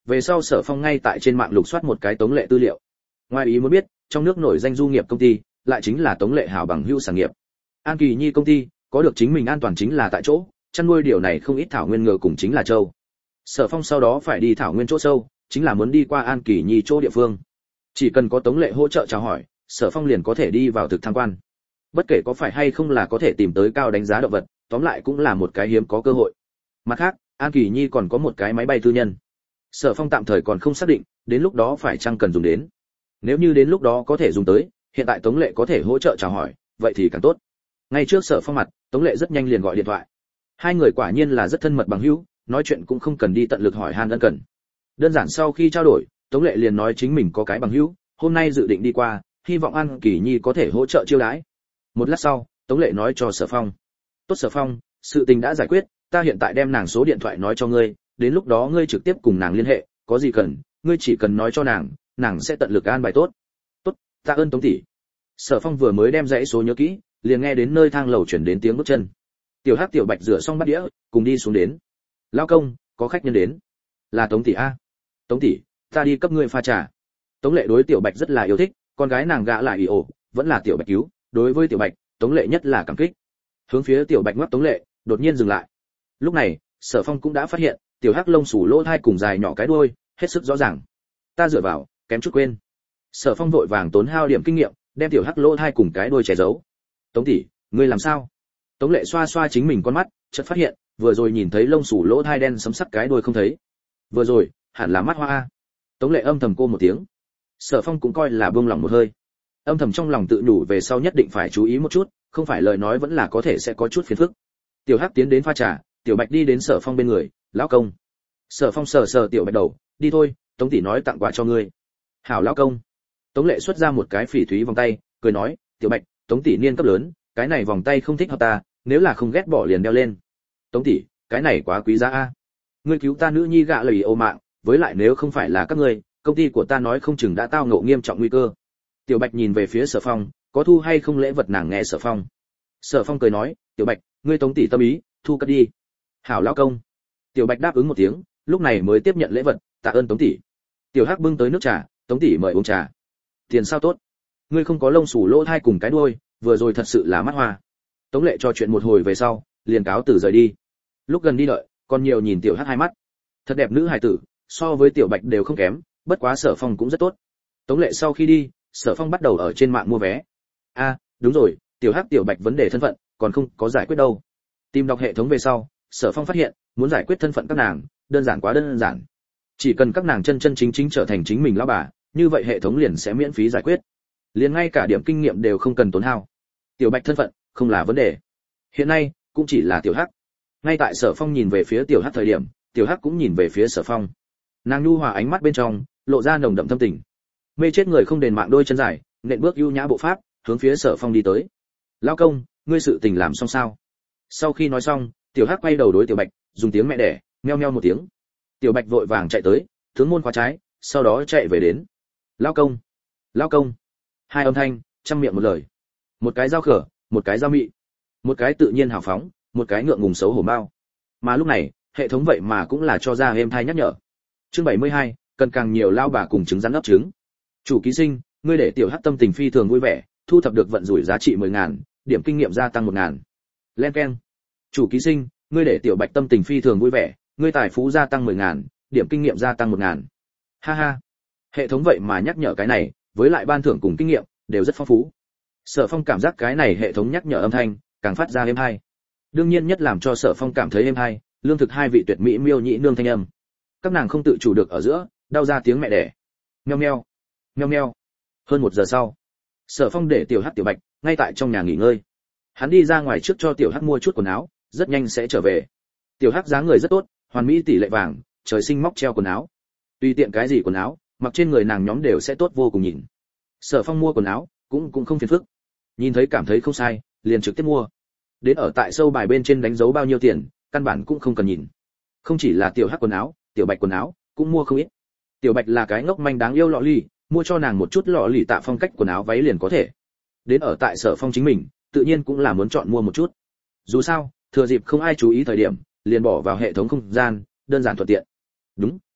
về sau Sở Phong ngay tại trên mạng lục soát một cái Tống Lệ tư liệu. Ngoài ý muốn biết, trong nước nổi danh du nghiệp công ty, lại chính là Tống Lệ hảo bằng hữu sản nghiệp. An Kỳ Nhi công ty, có được chính mình an toàn chính là tại chỗ, chăn nuôi điều này không ít thảo nguyên ngựa cùng chính là châu. Sở Phong sau đó phải đi thảo nguyên chỗ sâu, chính là muốn đi qua An Kỳ Nhi chỗ địa phương. Chỉ cần có Tống Lệ hỗ trợ chào hỏi, Sở Phong liền có thể đi vào thực tham quan. Bất kể có phải hay không là có thể tìm tới cao đánh giá động vật, tóm lại cũng là một cái hiếm có cơ hội. Mặt khác, An Kỳ Nhi còn có một cái máy bay tư nhân. Sở Phong tạm thời còn không xác định, đến lúc đó phải chăng cần dùng đến. Nếu như đến lúc đó có thể dùng tới, hiện tại Tống Lệ có thể hỗ trợ chào hỏi, vậy thì càng tốt. Ngay trước Sở Phong mặt, Tống Lệ rất nhanh liền gọi điện thoại. Hai người quả nhiên là rất thân mật bằng hữu, nói chuyện cũng không cần đi tận lực hỏi han ân cần. Đơn giản sau khi trao đổi, Tống Lệ liền nói chính mình có cái bằng hữu, hôm nay dự định đi qua, hy vọng An Kỳ Nhi có thể hỗ trợ chiêu đãi. Một lát sau, Tống Lệ nói cho Sở Phong. Tốt Sở Phong, sự tình đã giải quyết, ta hiện tại đem nàng số điện thoại nói cho ngươi, đến lúc đó ngươi trực tiếp cùng nàng liên hệ, có gì cần, ngươi chỉ cần nói cho nàng, nàng sẽ tận lực an bài tốt. Tốt, tạ ơn Tống tỷ. Sở Phong vừa mới đem dãy số nhớ kỹ, liền nghe đến nơi thang lầu chuyển đến tiếng bước chân. Tiểu Hắc Tiểu Bạch rửa xong bát đĩa, cùng đi xuống đến. Lão công, có khách nhân đến. Là Tống tỷ a. Tống tỷ, ta đi cấp ngươi pha trà. Tống Lệ đối Tiểu Bạch rất là yêu thích, con gái nàng gã lại ỉ ổ, vẫn là Tiểu Bạch cứu, đối với Tiểu Bạch, Tống Lệ nhất là cảm kích. Hướng phía Tiểu Bạch ngoắc Tống Lệ, đột nhiên dừng lại. Lúc này, Sở Phong cũng đã phát hiện, Tiểu Hắc lông xù lỗ thai cùng dài nhỏ cái đuôi, hết sức rõ ràng. Ta dựa vào, kém chút quên. Sở Phong vội vàng tốn hao điểm kinh nghiệm, đem Tiểu Hắc lỗ thai cùng cái đuôi che giấu. Tống tỷ, ngươi làm sao? Tống Lệ xoa xoa chính mình con mắt, chợt phát hiện, vừa rồi nhìn thấy lông xù lỗ thai đen sẫm sắc cái đuôi không thấy. Vừa rồi, hẳn là mắt hoa a. Tống Lệ âm thầm cô một tiếng. Sở Phong cũng coi là buông lòng một hơi. Âm thầm trong lòng tự nhủ về sau nhất định phải chú ý một chút, không phải lời nói vẫn là có thể sẽ có chút phiền phức. Tiểu Hắc tiến đến pha trà, Tiểu Bạch đi đến Sở Phong bên người, lão công. Sở Phong sờ sờ Tiểu Bạch đầu, đi thôi, Tống tỷ nói tặng quà cho ngươi. Hảo lão công. Tống Lệ xuất ra một cái phỉ thúy vòng tay, cười nói, Tiểu Bạch, Tống tỷ niên cấp lớn, cái này vòng tay không thích hợp ta, nếu là không ghét bỏ liền đeo lên. Tống tỷ, cái này quá quý giá a. Ngươi cứu ta nữ nhi gạ lầy ô mạng, với lại nếu không phải là các ngươi, công ty của ta nói không chừng đã tao ngộ nghiêm trọng nguy cơ. Tiểu Bạch nhìn về phía Sở Phong, có thu hay không lễ vật nàng nghe Sở Phong. Sở Phong cười nói, Tiểu Bạch, ngươi Tống tỷ tâm ý, thu cất đi. Hảo lão công. Tiểu Bạch đáp ứng một tiếng, lúc này mới tiếp nhận lễ vật, tạ ơn Tống tỷ. Tiểu Hắc bưng tới nước trà, Tống tỷ mời uống trà. Tiền sao tốt? Ngươi không có lông xù lỗ thai cùng cái đuôi, vừa rồi thật sự là mắt hoa. Tống Lệ trò chuyện một hồi về sau, liền cáo từ rời đi. Lúc gần đi đợi, còn nhiều nhìn Tiểu Hắc hai mắt. Thật đẹp nữ hài tử, so với Tiểu Bạch đều không kém, bất quá Sở Phong cũng rất tốt. Tống Lệ sau khi đi, Sở Phong bắt đầu ở trên mạng mua vé. A, à, đúng rồi, Tiểu Hắc Tiểu Bạch vấn đề thân phận còn không có giải quyết đâu. Tìm đọc hệ thống về sau, Sở Phong phát hiện, muốn giải quyết thân phận các nàng, đơn giản quá đơn giản. Chỉ cần các nàng chân chân chính chính trở thành chính mình lão bà, như vậy hệ thống liền sẽ miễn phí giải quyết. Liền ngay cả điểm kinh nghiệm đều không cần tốn hao. Tiểu Bạch thân phận không là vấn đề. Hiện nay, cũng chỉ là Tiểu Hắc. Ngay tại Sở Phong nhìn về phía Tiểu Hắc thời điểm, Tiểu Hắc cũng nhìn về phía Sở Phong. Nàng nhu hòa ánh mắt bên trong lộ ra nồng đậm thâm tình. Mê chết người không đền mạng đôi chân dài, nện bước ưu nhã bộ pháp, hướng phía Sở Phong đi tới. "Lão công, ngươi sự tình làm xong sao?" Sau khi nói xong, Tiểu Hắc quay đầu đối Tiểu Bạch, dùng tiếng mẹ đẻ, meo meo một tiếng. Tiểu Bạch vội vàng chạy tới, tướng môn khóa trái, sau đó chạy về đến. "Lão công, lão công." Hai âm thanh, trăm miệng một lời. Một cái giao khở, một cái giao mị. Một cái tự nhiên hào phóng, một cái ngượng ngùng xấu hổ bao. Mà lúc này, hệ thống vậy mà cũng là cho ra êm thai nhắc nhở. Chương bảy mươi hai, cần càng nhiều lao bà cùng trứng rắn ấp trứng. Chủ ký sinh, ngươi để Tiểu Hắc tâm tình phi thường vui vẻ, thu thập được vận rủi giá trị mười ngàn, điểm kinh nghiệm gia tăng một ngàn. Len keng. Chủ ký sinh, ngươi để Tiểu Bạch tâm tình phi thường vui vẻ, ngươi tài phú gia tăng mười ngàn, điểm kinh nghiệm gia tăng một ngàn. Ha ha. Hệ thống vậy mà nhắc nhở cái này, với lại ban thưởng cùng kinh nghiệm đều rất phong phú. Sở Phong cảm giác cái này hệ thống nhắc nhở âm thanh càng phát ra êm hay. Đương nhiên nhất làm cho Sở Phong cảm thấy êm hay, lương thực hai vị tuyệt mỹ miêu nhị nương thanh âm. Các nàng không tự chủ được ở giữa, đau ra tiếng mẹ đẻ. Meo meo, meo meo. Hơn một giờ sau, Sở Phong để Tiểu Hắc Tiểu Bạch ngay tại trong nhà nghỉ ngơi. Hắn đi ra ngoài trước cho Tiểu Hắc mua chút quần áo, rất nhanh sẽ trở về. Tiểu Hắc dáng người rất tốt, hoàn mỹ tỷ lệ vàng, trời sinh móc treo quần áo. Tùy tiện cái gì quần áo, mặc trên người nàng nhóm đều sẽ tốt vô cùng nhìn. Sở Phong mua quần áo cũng cũng không phiền phức. Nhìn thấy cảm thấy không sai, liền trực tiếp mua. Đến ở tại sâu bài bên trên đánh dấu bao nhiêu tiền, căn bản cũng không cần nhìn. Không chỉ là Tiểu Hắc quần áo, Tiểu Bạch quần áo cũng mua không ít. Tiểu Bạch là cái ngốc manh đáng yêu lọ lì, mua cho nàng một chút lọ lì tạ phong cách quần áo váy liền có thể. Đến ở tại Sở Phong chính mình, tự nhiên cũng là muốn chọn mua một chút. Dù sao, thừa dịp không ai chú ý thời điểm, liền bỏ vào hệ thống không gian, đơn giản thuận tiện. Đúng,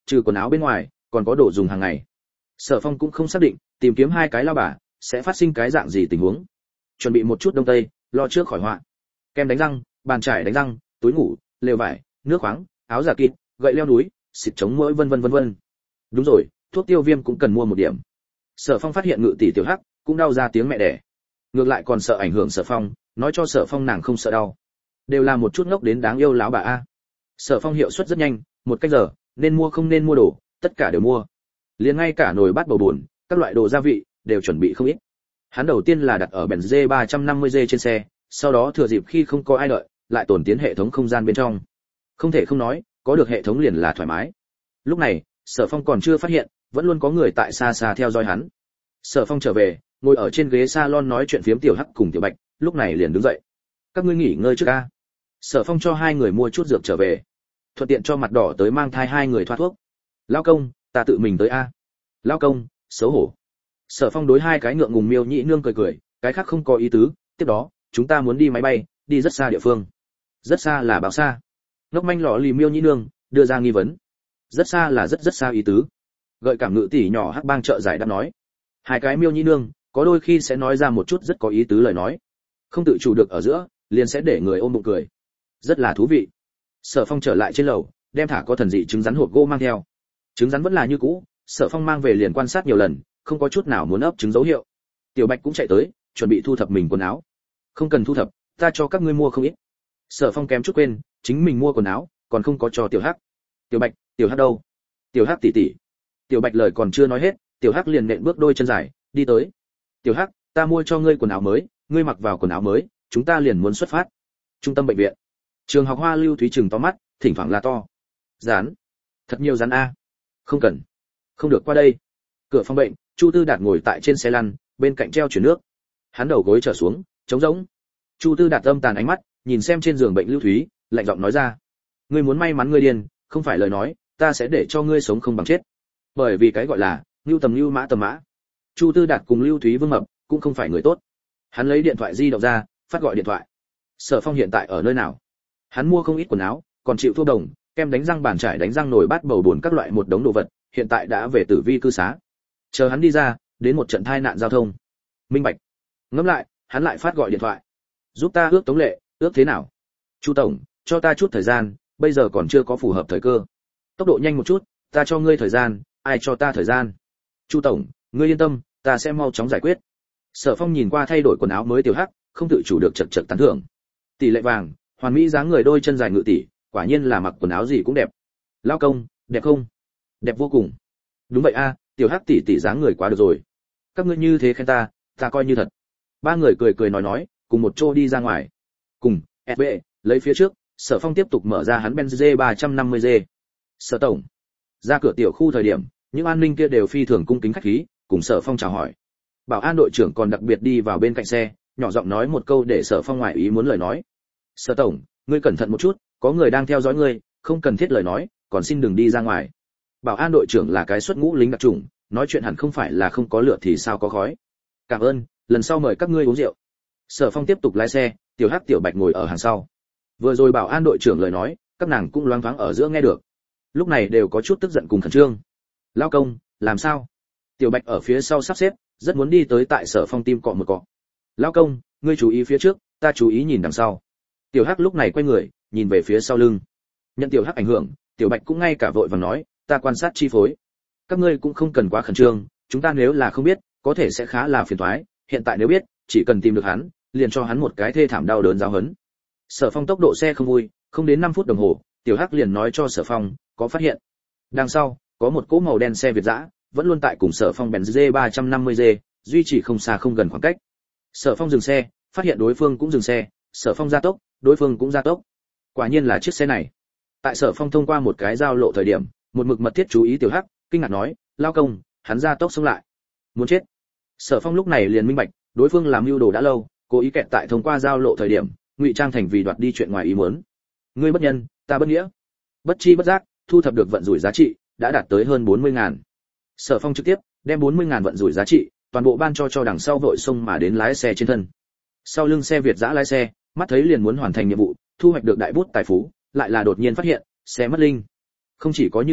trừ quần áo bên ngoài còn có đồ dùng hàng ngày. Sở Phong cũng không xác định tìm kiếm hai cái lao bà sẽ phát sinh cái dạng gì tình huống. Chuẩn bị một chút đông tây, lo trước khỏi họa. Kem đánh răng, bàn chải đánh răng, túi ngủ, lều vải, nước khoáng, áo giả kín, gậy leo núi, xịt chống muỗi vân vân vân vân. Đúng rồi, thuốc tiêu viêm cũng cần mua một điểm. Sở Phong phát hiện Ngự tỷ tiểu hắc cũng đau ra tiếng mẹ đẻ. Ngược lại còn sợ ảnh hưởng Sở Phong, nói cho Sở Phong nàng không sợ đau. Đều là một chút ngốc đến đáng yêu lão bà a. Sở Phong hiệu suất rất nhanh, một cách giờ, nên mua không nên mua đồ, tất cả đều mua. Liền ngay cả nồi bát bầu bùn, các loại đồ gia vị đều chuẩn bị không ít. Hắn đầu tiên là đặt ở Benz ba trăm năm mươi D trên xe, sau đó thừa dịp khi không có ai đợi, lại tổn tiến hệ thống không gian bên trong. Không thể không nói, có được hệ thống liền là thoải mái. Lúc này, Sở Phong còn chưa phát hiện, vẫn luôn có người tại xa xa theo dõi hắn. Sở Phong trở về, ngồi ở trên ghế salon nói chuyện phiếm Tiểu Hắc cùng Tiểu Bạch, lúc này liền đứng dậy. Các ngươi nghỉ ngơi trước a. Sở Phong cho hai người mua chút dược trở về, thuận tiện cho mặt đỏ tới mang thai hai người thoa thuốc. Lão công, ta tự mình tới a. Lão công, xấu hổ. Sở Phong đối hai cái ngượng ngùng miêu nhĩ nương cười cười, cái khác không có ý tứ, tiếp đó, chúng ta muốn đi máy bay, đi rất xa địa phương. Rất xa là bao xa? Ngốc manh lọ lì miêu nhĩ nương đưa ra nghi vấn. Rất xa là rất rất xa ý tứ. Gợi cảm Ngự tỷ nhỏ hắc bang trợ giải đáp nói. Hai cái miêu nhĩ nương có đôi khi sẽ nói ra một chút rất có ý tứ lời nói, không tự chủ được ở giữa, liền sẽ để người ôm bụng cười. Rất là thú vị. Sở Phong trở lại trên lầu, đem thả có thần dị trứng rắn hộp gỗ mang theo. Trứng rắn vẫn là như cũ, Sở Phong mang về liền quan sát nhiều lần, không có chút nào muốn ấp trứng dấu hiệu. Tiểu Bạch cũng chạy tới, chuẩn bị thu thập mình quần áo. Không cần thu thập, ta cho các ngươi mua không ít. Sở Phong kém chút quên, chính mình mua quần áo, còn không có cho Tiểu Hắc. Tiểu Bạch, Tiểu Hắc đâu? Tiểu Hắc tỷ tỷ. Tiểu Bạch lời còn chưa nói hết, Tiểu Hắc liền nện bước đôi chân dài, đi tới. Tiểu Hắc, ta mua cho ngươi quần áo mới, ngươi mặc vào quần áo mới, chúng ta liền muốn xuất phát. Trung tâm bệnh viện. Trường học Hoa Lưu Thúy trừng to mắt, thỉnh thoảng la to. Rán. Thật nhiều rán a. Không cần. Không được qua đây. Cửa phòng bệnh, Chu Tư Đạt ngồi tại trên xe lăn, bên cạnh treo chuyển nước. Hắn đầu gối trở xuống, trống rỗng. Chu Tư Đạt âm tàn ánh mắt, nhìn xem trên giường bệnh Lưu Thúy, lạnh giọng nói ra: ngươi muốn may mắn ngươi điên, không phải lời nói, ta sẽ để cho ngươi sống không bằng chết. Bởi vì cái gọi là Lưu tầm Lưu mã tầm mã. Chu Tư Đạt cùng Lưu Thúy Vương Mập cũng không phải người tốt. Hắn lấy điện thoại di động ra, phát gọi điện thoại. Sở Phong hiện tại ở nơi nào? Hắn mua không ít quần áo, còn chịu thua đồng, kem đánh răng, bàn chải đánh răng, nồi bát bầu bùn các loại một đống đồ vật, hiện tại đã về tử vi cư xá. Chờ hắn đi ra, đến một trận tai nạn giao thông. Minh bạch. Ngẫm lại, hắn lại phát gọi điện thoại. Giúp ta ước Tống Lệ, ước thế nào? Chu tổng, cho ta chút thời gian, bây giờ còn chưa có phù hợp thời cơ. Tốc độ nhanh một chút, ta cho ngươi thời gian, ai cho ta thời gian? Chu tổng, ngươi yên tâm, ta sẽ mau chóng giải quyết. Sở Phong nhìn qua thay đổi quần áo mới Tiểu Hắc, không tự chủ được chật chật tán thưởng. Tỷ lệ vàng, hoàn mỹ dáng người, đôi chân dài Ngự tỷ, quả nhiên là mặc quần áo gì cũng đẹp. Lão công, đẹp không? Đẹp vô cùng. Đúng vậy a, Tiểu Hắc tỷ tỷ dáng người quá được rồi. Các ngươi như thế khen ta, ta coi như thật. Ba người cười cười nói nói, cùng một chỗ đi ra ngoài. Cùng, ét bê, lấy phía trước, Sở Phong tiếp tục mở ra hắn Benz ba trăm năm mươi D. Sở tổng. Ra cửa tiểu khu thời điểm, những an ninh kia đều phi thường cung kính khách khí, cùng Sở Phong chào hỏi. Bảo an đội trưởng còn đặc biệt đi vào bên cạnh xe, nhỏ giọng nói một câu để Sở Phong ngoài ý muốn lời nói. Sở tổng, ngươi cẩn thận một chút, có người đang theo dõi ngươi, không cần thiết lời nói, còn xin đừng đi ra ngoài. Bảo an đội trưởng là cái xuất ngũ lính đặc chủng, nói chuyện hẳn không phải là không có lửa thì sao có khói. Cảm ơn, lần sau mời các ngươi uống rượu. Sở Phong tiếp tục lái xe, Tiểu Hắc Tiểu Bạch ngồi ở hàng sau. Vừa rồi bảo an đội trưởng lời nói, các nàng cũng loáng thoáng ở giữa nghe được. Lúc này đều có chút tức giận cùng khẩn trương. Lao công, làm sao? Tiểu Bạch ở phía sau sắp xếp, rất muốn đi tới tại Sở Phong tim cọ một cọ. Lao công, ngươi chú ý phía trước, ta chú ý nhìn đằng sau. Tiểu Hắc lúc này quay người, nhìn về phía sau lưng. Nhận Tiểu Hắc ảnh hưởng, Tiểu Bạch cũng ngay cả vội vàng nói, ta quan sát chi phối. Các ngươi cũng không cần quá khẩn trương, chúng ta nếu là không biết, có thể sẽ khá là phiền toái, hiện tại nếu biết, chỉ cần tìm được hắn, liền cho hắn một cái thê thảm đau đớn giáo huấn. Sở Phong tốc độ xe không vui, không đến năm phút đồng hồ, Tiểu Hắc liền nói cho Sở Phong, có phát hiện. Đằng sau, có một cỗ màu đen xe Việt dã, vẫn luôn tại cùng Sở Phong Benz ba trăm năm mươi D, duy trì không xa không gần khoảng cách. Sở Phong dừng xe, phát hiện đối phương cũng dừng xe, Sở Phong gia tốc, đối phương cũng gia tốc. Quả nhiên là chiếc xe này. Tại Sở Phong thông qua một cái giao lộ thời điểm, một mực mật thiết chú ý Tiểu Hắc, kinh ngạc nói, lao công, hắn gia tốc xông lại. Muốn chết. Sở Phong lúc này liền minh bạch, đối phương làm mưu đồ đã lâu, cố ý kẹt tại thông qua giao lộ thời điểm, ngụy trang thành vì đoạt đi chuyện ngoài ý muốn. Ngươi bất nhân, ta bất nghĩa. Bất chi bất giác, thu thập được vận rủi giá trị đã đạt tới hơn bốn mươi ngàn. Sở Phong trực tiếp đem bốn mươi ngàn vận rủi giá trị toàn bộ ban cho cho đằng sau vội xông mà đến lái xe trên thân. Sau lưng xe Việt dã lái xe, mắt thấy liền muốn hoàn thành nhiệm vụ, thu hoạch được đại bút tài phú, lại là đột nhiên phát hiện xe mất linh. Không chỉ có như thế,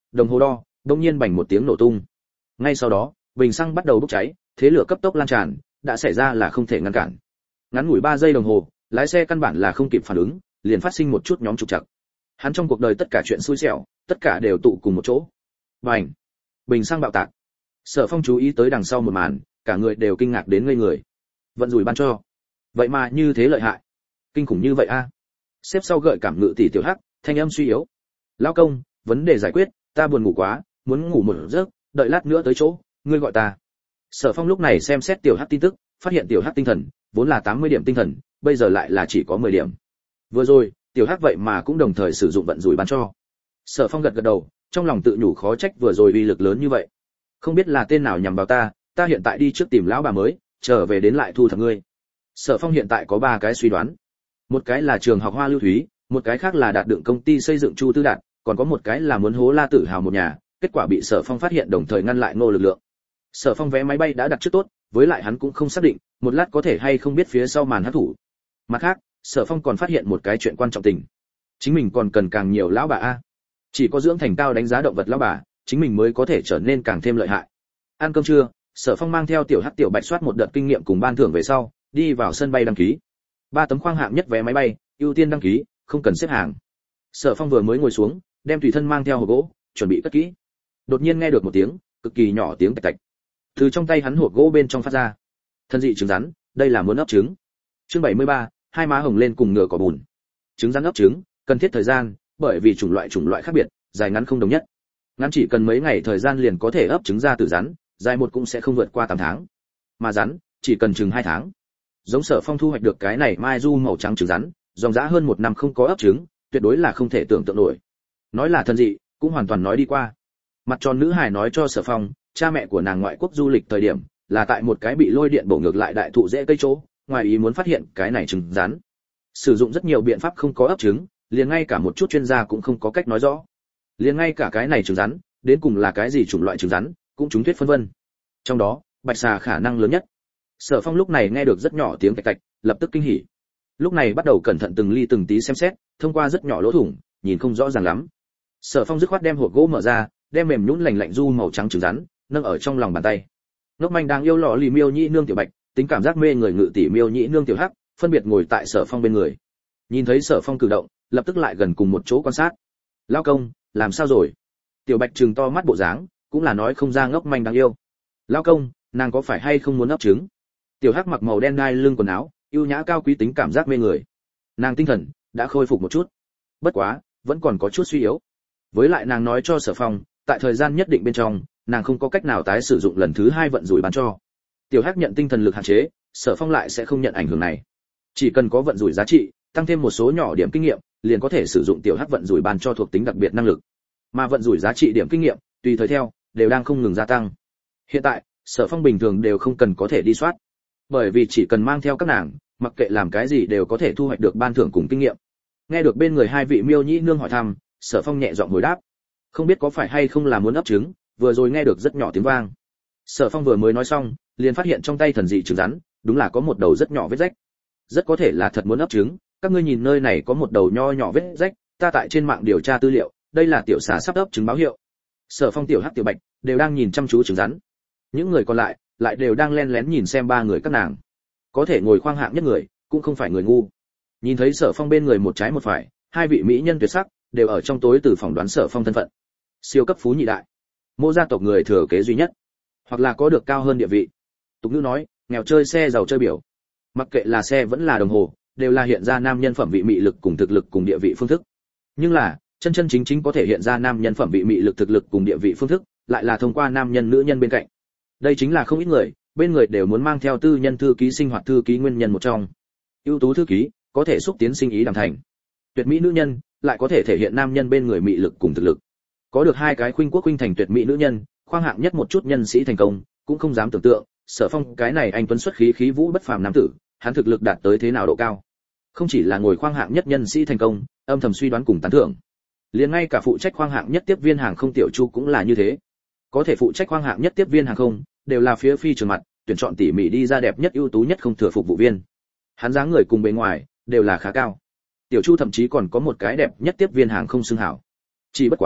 đồng hồ đo đột nhiên bành một tiếng nổ tung. Ngay sau đó, bình xăng bắt đầu bốc cháy, thế lửa cấp tốc lan tràn, đã xảy ra là không thể ngăn cản. Ngắn ngủi ba giây đồng hồ, lái xe căn bản là không kịp phản ứng, liền phát sinh một chút nhóm trục trặc. Hắn trong cuộc đời tất cả chuyện xui xẻo, tất cả đều tụ cùng một chỗ. Bành! Bình xăng bạo tạc. Sở Phong chú ý tới đằng sau một màn, cả người đều kinh ngạc đến ngây người. Vận rủi ban cho, vậy mà như thế lợi hại, kinh khủng như vậy a. À. Xếp sau gợi cảm ngự tỷ tiểu hắc, thanh âm suy yếu. Lão công, vấn đề giải quyết, ta buồn ngủ quá, muốn ngủ một giấc, đợi lát nữa tới chỗ, ngươi gọi ta. Sở Phong lúc này xem xét tiểu hắc tin tức, phát hiện tiểu hắc tinh thần vốn là tám mươi điểm tinh thần, bây giờ lại là chỉ có mười điểm. Vừa rồi, tiểu hắc vậy mà cũng đồng thời sử dụng vận rủi ban cho. Sở Phong gật gật đầu, trong lòng tự nhủ khó trách vừa rồi uy lực lớn như vậy. Không biết là tên nào nhằm vào ta, ta hiện tại đi trước tìm lão bà mới, trở về đến lại thu thập ngươi. Sở Phong hiện tại có ba cái suy đoán. Một cái là trường học Hoa Lưu Thúy, một cái khác là đạt đựng công ty xây dựng Chu Tư Đạt, còn có một cái là muốn hố La Tử Hào một nhà, kết quả bị Sở Phong phát hiện đồng thời ngăn lại Ngô Lực Lượng. Sở Phong vé máy bay đã đặt trước tốt, với lại hắn cũng không xác định, một lát có thể hay không biết phía sau màn hắc thủ. Mặt khác, Sở Phong còn phát hiện một cái chuyện quan trọng tình. Chính mình còn cần càng nhiều lão bà a. Chỉ có dưỡng thành cao đánh giá động vật lão bà, chính mình mới có thể trở nên càng thêm lợi hại. Ăn cơm trưa, Sở Phong mang theo tiểu hắc tiểu bạch soát một đợt kinh nghiệm cùng ban thưởng về sau, đi vào sân bay đăng ký. Ba tấm khoang hạng nhất vé máy bay, ưu tiên đăng ký, không cần xếp hàng. Sở Phong vừa mới ngồi xuống, đem tùy thân mang theo hộp gỗ, chuẩn bị cất kỹ. Đột nhiên nghe được một tiếng, cực kỳ nhỏ tiếng tạch tạch. Từ trong tay hắn hộp gỗ bên trong phát ra. Thân dị trứng rắn, đây là muốn ấp trứng. Chương bảy mươi ba, hai má hồng lên cùng ngựa cỏ bùn. Trứng rắn ấp trứng, cần thiết thời gian, bởi vì chủng loại chủng loại khác biệt, dài ngắn không đồng nhất. Ngắn chỉ cần mấy ngày thời gian liền có thể ấp trứng ra từ rắn, dài một cũng sẽ không vượt qua tám tháng. Mà rắn, chỉ cần chừng hai tháng. Giống Sở Phong thu hoạch được cái này mai du màu trắng trứng rắn, dòng dã hơn một năm không có ấp trứng, tuyệt đối là không thể tưởng tượng nổi. Nói là thân dị, cũng hoàn toàn nói đi qua. Mặt tròn nữ hài nói cho Sở Phong, cha mẹ của nàng ngoại quốc du lịch thời điểm, là tại một cái bị lôi điện bổ ngược lại đại thụ rễ cây chỗ, ngoài ý muốn phát hiện cái này trứng rắn. Sử dụng rất nhiều biện pháp không có ấp trứng, liền ngay cả một chút chuyên gia cũng không có cách nói rõ. Liền ngay cả cái này trứng rắn, đến cùng là cái gì chủng loại trứng rắn, cũng chúng thuyết phân vân. Trong đó, bạch xà khả năng lớn nhất. Sở Phong lúc này nghe được rất nhỏ tiếng tạch tạch, lập tức kinh hỉ. Lúc này bắt đầu cẩn thận từng ly từng tí xem xét, thông qua rất nhỏ lỗ thủng, nhìn không rõ ràng lắm. Sở Phong dứt khoát đem hộp gỗ mở ra, đem mềm nhũn lành lạnh du màu trắng trứng rắn nâng ở trong lòng bàn tay. Ngốc Manh đang yêu lọ lì miêu nhĩ nương tiểu bạch, tính cảm giác mê người ngự tỷ miêu nhĩ nương tiểu hắc, phân biệt ngồi tại Sở Phong bên người. Nhìn thấy Sở Phong cử động, lập tức lại gần cùng một chỗ quan sát. Lão công, làm sao rồi? Tiểu bạch trừng to mắt bộ dáng, cũng là nói không ra Ngốc Manh đang yêu. Lão công, nàng có phải hay không muốn ấp trứng? Tiểu hắc mặc màu đen đai lưng quần áo, yêu nhã cao quý tính cảm giác mê người. Nàng tinh thần đã khôi phục một chút, bất quá vẫn còn có chút suy yếu. Với lại nàng nói cho Sở Phong, tại thời gian nhất định bên trong, nàng không có cách nào tái sử dụng lần thứ hai vận rủi ban cho. Tiểu hắc nhận tinh thần lực hạn chế, Sở Phong lại sẽ không nhận ảnh hưởng này. Chỉ cần có vận rủi giá trị, tăng thêm một số nhỏ điểm kinh nghiệm, liền có thể sử dụng tiểu hắc vận rủi ban cho thuộc tính đặc biệt năng lực. Mà vận rủi giá trị điểm kinh nghiệm, tùy thời theo, đều đang không ngừng gia tăng. Hiện tại, Sở Phong bình thường đều không cần có thể đi soát, bởi vì chỉ cần mang theo các nàng, mặc kệ làm cái gì đều có thể thu hoạch được ban thưởng cùng kinh nghiệm. Nghe được bên người hai vị miêu nhĩ nương hỏi thăm, Sở Phong nhẹ giọng hồi đáp, không biết có phải hay không là muốn ấp trứng, vừa rồi nghe được rất nhỏ tiếng vang. Sở Phong vừa mới nói xong, liền phát hiện trong tay thần dị trứng rắn, đúng là có một đầu rất nhỏ vết rách. Rất có thể là thật muốn ấp trứng, các ngươi nhìn nơi này có một đầu nho nhỏ vết rách, ta tại trên mạng điều tra tư liệu, đây là tiểu xà sắp ấp trứng báo hiệu. Sở Phong, tiểu hắc, tiểu bạch đều đang nhìn chăm chú trứng rắn. Những người còn lại lại đều đang lén lén nhìn xem ba người các nàng. Có thể ngồi khoang hạng nhất người, cũng không phải người ngu. Nhìn thấy Sở Phong bên người một trái một phải, hai vị mỹ nhân tuyệt sắc, đều ở trong tối từ phỏng đoán Sở Phong thân phận. Siêu cấp phú nhị đại, Mộ gia tộc người thừa kế duy nhất, hoặc là có được cao hơn địa vị. Tục ngữ nói, nghèo chơi xe giàu chơi biểu. Mặc kệ là xe vẫn là đồng hồ, đều là hiện ra nam nhân phẩm vị mị lực cùng thực lực cùng địa vị phương thức. Nhưng là, chân chân chính chính có thể hiện ra nam nhân phẩm vị mị lực thực lực cùng địa vị phương thức, lại là thông qua nam nhân nữ nhân bên cạnh. Đây chính là không ít người, bên người đều muốn mang theo tư nhân thư ký sinh hoạt thư ký nguyên nhân một trong. Ưu tú thư ký, có thể xúc tiến sinh ý đàm thành. Tuyệt mỹ nữ nhân, lại có thể thể hiện nam nhân bên người mị lực cùng thực lực. Có được hai cái khuynh quốc khuynh thành tuyệt mỹ nữ nhân, khoang hạng nhất một chút nhân sĩ thành công, cũng không dám tưởng tượng, Sở Phong cái này anh tuấn xuất khí khí vũ bất phàm nam tử, hắn thực lực đạt tới thế nào độ cao. Không chỉ là ngồi khoang hạng nhất nhân sĩ thành công, âm thầm suy đoán cùng tán thưởng. Liền ngay cả phụ trách khoang hạng nhất tiếp viên hàng không tiểu Chu cũng là như thế. Có thể phụ trách khoang hạng nhất tiếp viên hàng không, đều là phía phi trường mặt, tuyển chọn tỉ mỉ đi ra đẹp nhất ưu tú nhất không thừa phục vụ viên. Hắn dáng người cùng bề ngoài đều là khá cao. Tiểu Chu thậm chí còn có một cái đẹp nhất tiếp viên hàng không xưng hảo. Chỉ bất quá,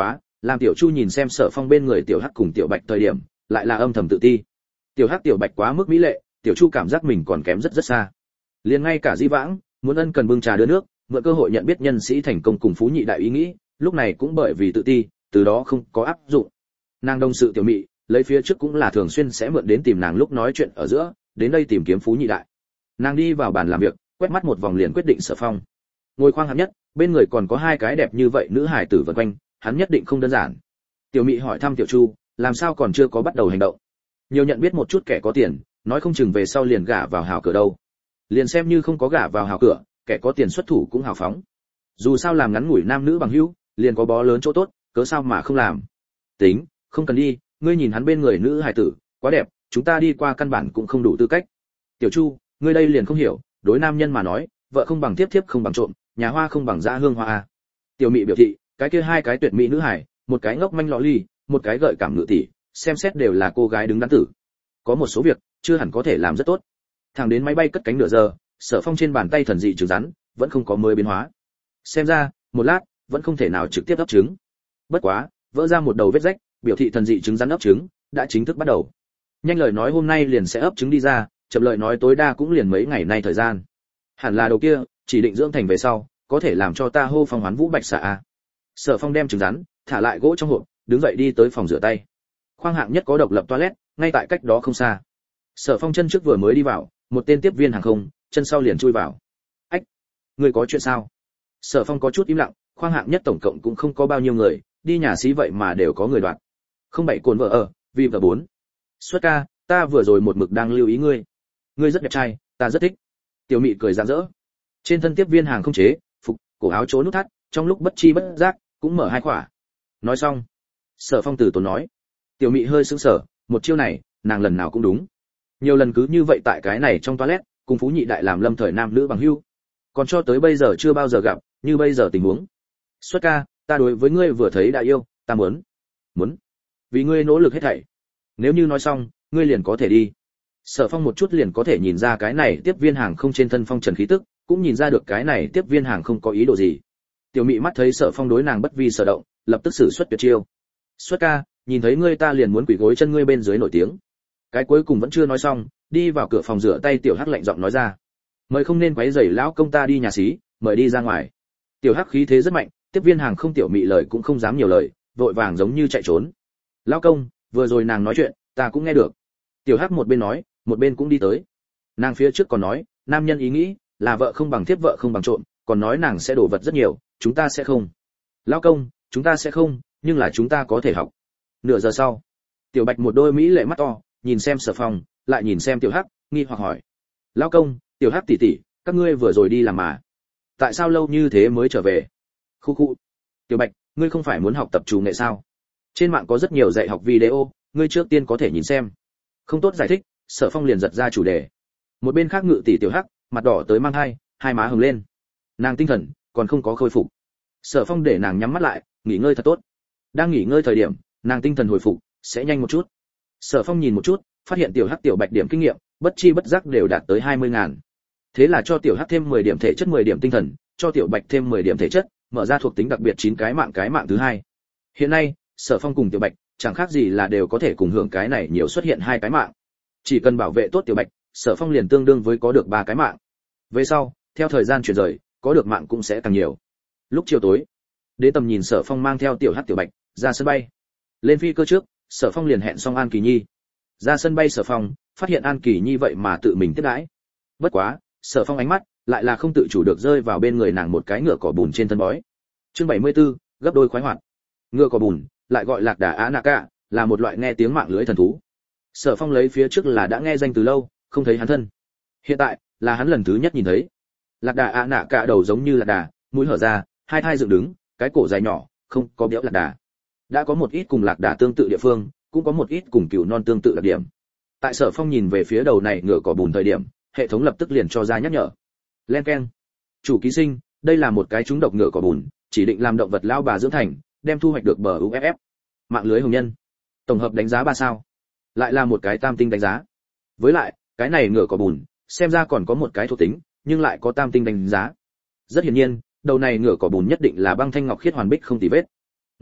làm Tiểu Chu nhìn xem Sở Phong bên người Tiểu Hắc cùng Tiểu Bạch thời điểm, lại là âm thầm tự ti. Tiểu Hắc Tiểu Bạch quá mức mỹ lệ, Tiểu Chu cảm giác mình còn kém rất rất xa. Liền ngay cả Di Vãng, muốn ân cần bưng trà đưa nước, mượn cơ hội nhận biết nhân sĩ thành công cùng phú nhị đại ý nghĩ, lúc này cũng bởi vì tự ti, từ đó không có áp dụng. Nàng đồng sự Tiểu Mị, lấy phía trước cũng là thường xuyên sẽ mượn đến tìm nàng lúc nói chuyện ở giữa, đến đây tìm kiếm phú nhị đại. Nàng đi vào bàn làm việc, quét mắt một vòng liền quyết định Sở Phong. Ngồi khoang hạng nhất, bên người còn có hai cái đẹp như vậy nữ hải tử vần quanh, hắn nhất định không đơn giản. Tiểu Mị hỏi thăm Tiểu Chu, làm sao còn chưa có bắt đầu hành động? Nhiều nhận biết một chút kẻ có tiền, nói không chừng về sau liền gả vào hào cửa đâu. Liền xem như không có gả vào hào cửa, kẻ có tiền xuất thủ cũng hào phóng. Dù sao làm ngắn ngủi nam nữ bằng hữu, liền có bó lớn chỗ tốt, cớ sao mà không làm. Tính, không cần đi, ngươi nhìn hắn bên người nữ hài tử, quá đẹp, chúng ta đi qua căn bản cũng không đủ tư cách. Tiểu Chu, ngươi đây liền không hiểu, đối nam nhân mà nói, vợ không bằng tiếp thiếp không bằng trộm, nhà hoa không bằng dã hương hoa a. Tiểu Mị biểu thị, cái kia hai cái tuyệt mỹ nữ hài, một cái ngốc manh lọ ly, một cái gợi cảm ngự tỷ, xem xét đều là cô gái đứng đắn tử. Có một số việc, chưa hẳn có thể làm rất tốt. Thẳng đến máy bay cất cánh nửa giờ, Sở Phong trên bàn tay thần dị trứng rắn, vẫn không có mới biến hóa. Xem ra, một lát, vẫn không thể nào trực tiếp ấp trứng. Bất quá, vỡ ra một đầu vết rách, biểu thị thần dị trứng rắn ấp trứng đã chính thức bắt đầu. Nhanh lời nói hôm nay liền sẽ ấp trứng đi ra, chậm lời nói tối đa cũng liền mấy ngày nay thời gian. Hẳn là đầu kia, chỉ định dưỡng thành về sau, có thể làm cho ta hô phong hoán vũ bạch xà a. Sở Phong đem trứng rắn thả lại gỗ trong hộp, đứng dậy đi tới phòng rửa tay. Khoang hạng nhất có độc lập toilet, ngay tại cách đó không xa. Sở Phong chân trước vừa mới đi vào, một tên tiếp viên hàng không, chân sau liền chui vào. Ách, người có chuyện sao? Sở Phong có chút im lặng, khoang hạng nhất tổng cộng cũng không có bao nhiêu người, đi nhà xí vậy mà đều có người đoạt. Không bảy cồn vợ ở, vì vợ bốn. Xuất ca, ta vừa rồi một mực đang lưu ý ngươi. Ngươi rất đẹp trai, ta rất thích. Tiểu Mị cười rạng rỡ. Trên thân tiếp viên hàng không chế, phục, cổ áo trố nút thắt, trong lúc bất chi bất giác, cũng mở hai khỏa. Nói xong, Sở Phong từ tốn nói. Tiểu Mị hơi sững sờ, một chiêu này, nàng lần nào cũng đúng. Nhiều lần cứ như vậy tại cái này trong toilet, cùng phú nhị đại làm lâm thời nam nữ bằng hữu. Còn cho tới bây giờ chưa bao giờ gặp, như bây giờ tình huống. Xuất ca, ta đối với ngươi vừa thấy đã yêu, ta muốn. Muốn. Vì ngươi nỗ lực hết thảy. Nếu như nói xong, ngươi liền có thể đi. Sở Phong một chút liền có thể nhìn ra cái này tiếp viên hàng không trên thân phong trần khí tức, cũng nhìn ra được cái này tiếp viên hàng không có ý đồ gì. Tiểu Mị mắt thấy Sở Phong đối nàng bất vi sở động, lập tức sử xuất tuyệt chiêu. Xuất ca, nhìn thấy ngươi ta liền muốn quỳ gối chân ngươi bên dưới nổi tiếng. Cái cuối cùng vẫn chưa nói xong, đi vào cửa phòng rửa tay Tiểu Hắc lạnh giọng nói ra. Mời không nên quấy rầy lão công ta đi nhà xí, mời đi ra ngoài. Tiểu Hắc khí thế rất mạnh, tiếp viên hàng không Tiểu Mị lời cũng không dám nhiều lời, vội vàng giống như chạy trốn. Lão công, vừa rồi nàng nói chuyện, ta cũng nghe được. Tiểu Hắc một bên nói, một bên cũng đi tới. Nàng phía trước còn nói, nam nhân ý nghĩ là vợ không bằng thiếp vợ không bằng trộm, còn nói nàng sẽ đổ vật rất nhiều, chúng ta sẽ không. Lão công, chúng ta sẽ không, nhưng là chúng ta có thể học. Nửa giờ sau, Tiểu Bạch một đôi mỹ lệ mắt to, nhìn xem Sở Phong, lại nhìn xem Tiểu Hắc, nghi hoặc hỏi: "Lão công, Tiểu Hắc tỷ tỷ, các ngươi vừa rồi đi làm mà? Tại sao lâu như thế mới trở về?" Khu khu. Tiểu Bạch, ngươi không phải muốn học tập chủ nghệ sao? Trên mạng có rất nhiều dạy học video, ngươi trước tiên có thể nhìn xem. Không tốt giải thích, Sở Phong liền giật ra chủ đề. Một bên khác Ngự tỷ Tiểu Hắc, mặt đỏ tới mang hai, hai má hồng lên. Nàng tinh thần còn không có khôi phục. Sở Phong để nàng nhắm mắt lại, nghỉ ngơi thật tốt. Đang nghỉ ngơi thời điểm, nàng tinh thần hồi phục sẽ nhanh một chút. Sở Phong nhìn một chút, phát hiện Tiểu Hắc Tiểu Bạch điểm kinh nghiệm, bất chi bất giác đều đạt tới hai mươi ngàn. Thế là cho Tiểu Hắc thêm mười điểm thể chất mười điểm tinh thần, cho Tiểu Bạch thêm mười điểm thể chất, mở ra thuộc tính đặc biệt chín cái mạng cái mạng thứ hai. Hiện nay, Sở Phong cùng Tiểu Bạch chẳng khác gì là đều có thể cùng hưởng cái này nhiều xuất hiện hai cái mạng. Chỉ cần bảo vệ tốt Tiểu Bạch, Sở Phong liền tương đương với có được ba cái mạng. Về sau, theo thời gian chuyển rời, có được mạng cũng sẽ càng nhiều. Lúc chiều tối, Đế Tầm nhìn Sở Phong mang theo Tiểu Hắc Tiểu Bạch ra sân bay. Lên phi cơ trước, Sở Phong liền hẹn xong An Kỳ Nhi. Ra sân bay Sở Phong, phát hiện An Kỳ Nhi vậy mà tự mình tiếp đãi. Bất quá, Sở Phong ánh mắt lại là không tự chủ được rơi vào bên người nàng một cái ngựa cỏ bùn trên thân bói. Chương bảy mươi tư, gấp đôi khoái hoạt. Ngựa cỏ bùn, lại gọi lạc đà á nạ cả, là một loại nghe tiếng mạng lưới thần thú. Sở Phong lấy phía trước là đã nghe danh từ lâu, không thấy hắn thân. Hiện tại, là hắn lần thứ nhất nhìn thấy. Lạc đà á nạ cả đầu giống như lạc đà, mũi hở ra, hai thai dựng đứng, cái cổ dài nhỏ, không có béo lạc đà. Đã có một ít cùng lạc đà tương tự địa phương, cũng có một ít cùng cừu non tương tự đặc điểm. Tại Sở Phong nhìn về phía đầu này ngựa cỏ bùn thời điểm, hệ thống lập tức liền cho ra nhắc nhở. Len keng. Chủ ký sinh, đây là một cái trúng độc ngựa cỏ bùn, chỉ định làm động vật lao bà dưỡng thành, đem thu hoạch được bờ u ép ép. Mạng lưới hồng nhân. Tổng hợp đánh giá ba sao. Lại là một cái tam tinh đánh giá. Với lại, cái này ngựa cỏ bùn, xem ra còn có một cái thuộc tính, nhưng lại có tam tinh đánh giá. Rất hiển nhiên, đầu này ngựa cỏ bùn nhất định là băng thanh ngọc khiết hoàn bích không tì vết. Mặt khác,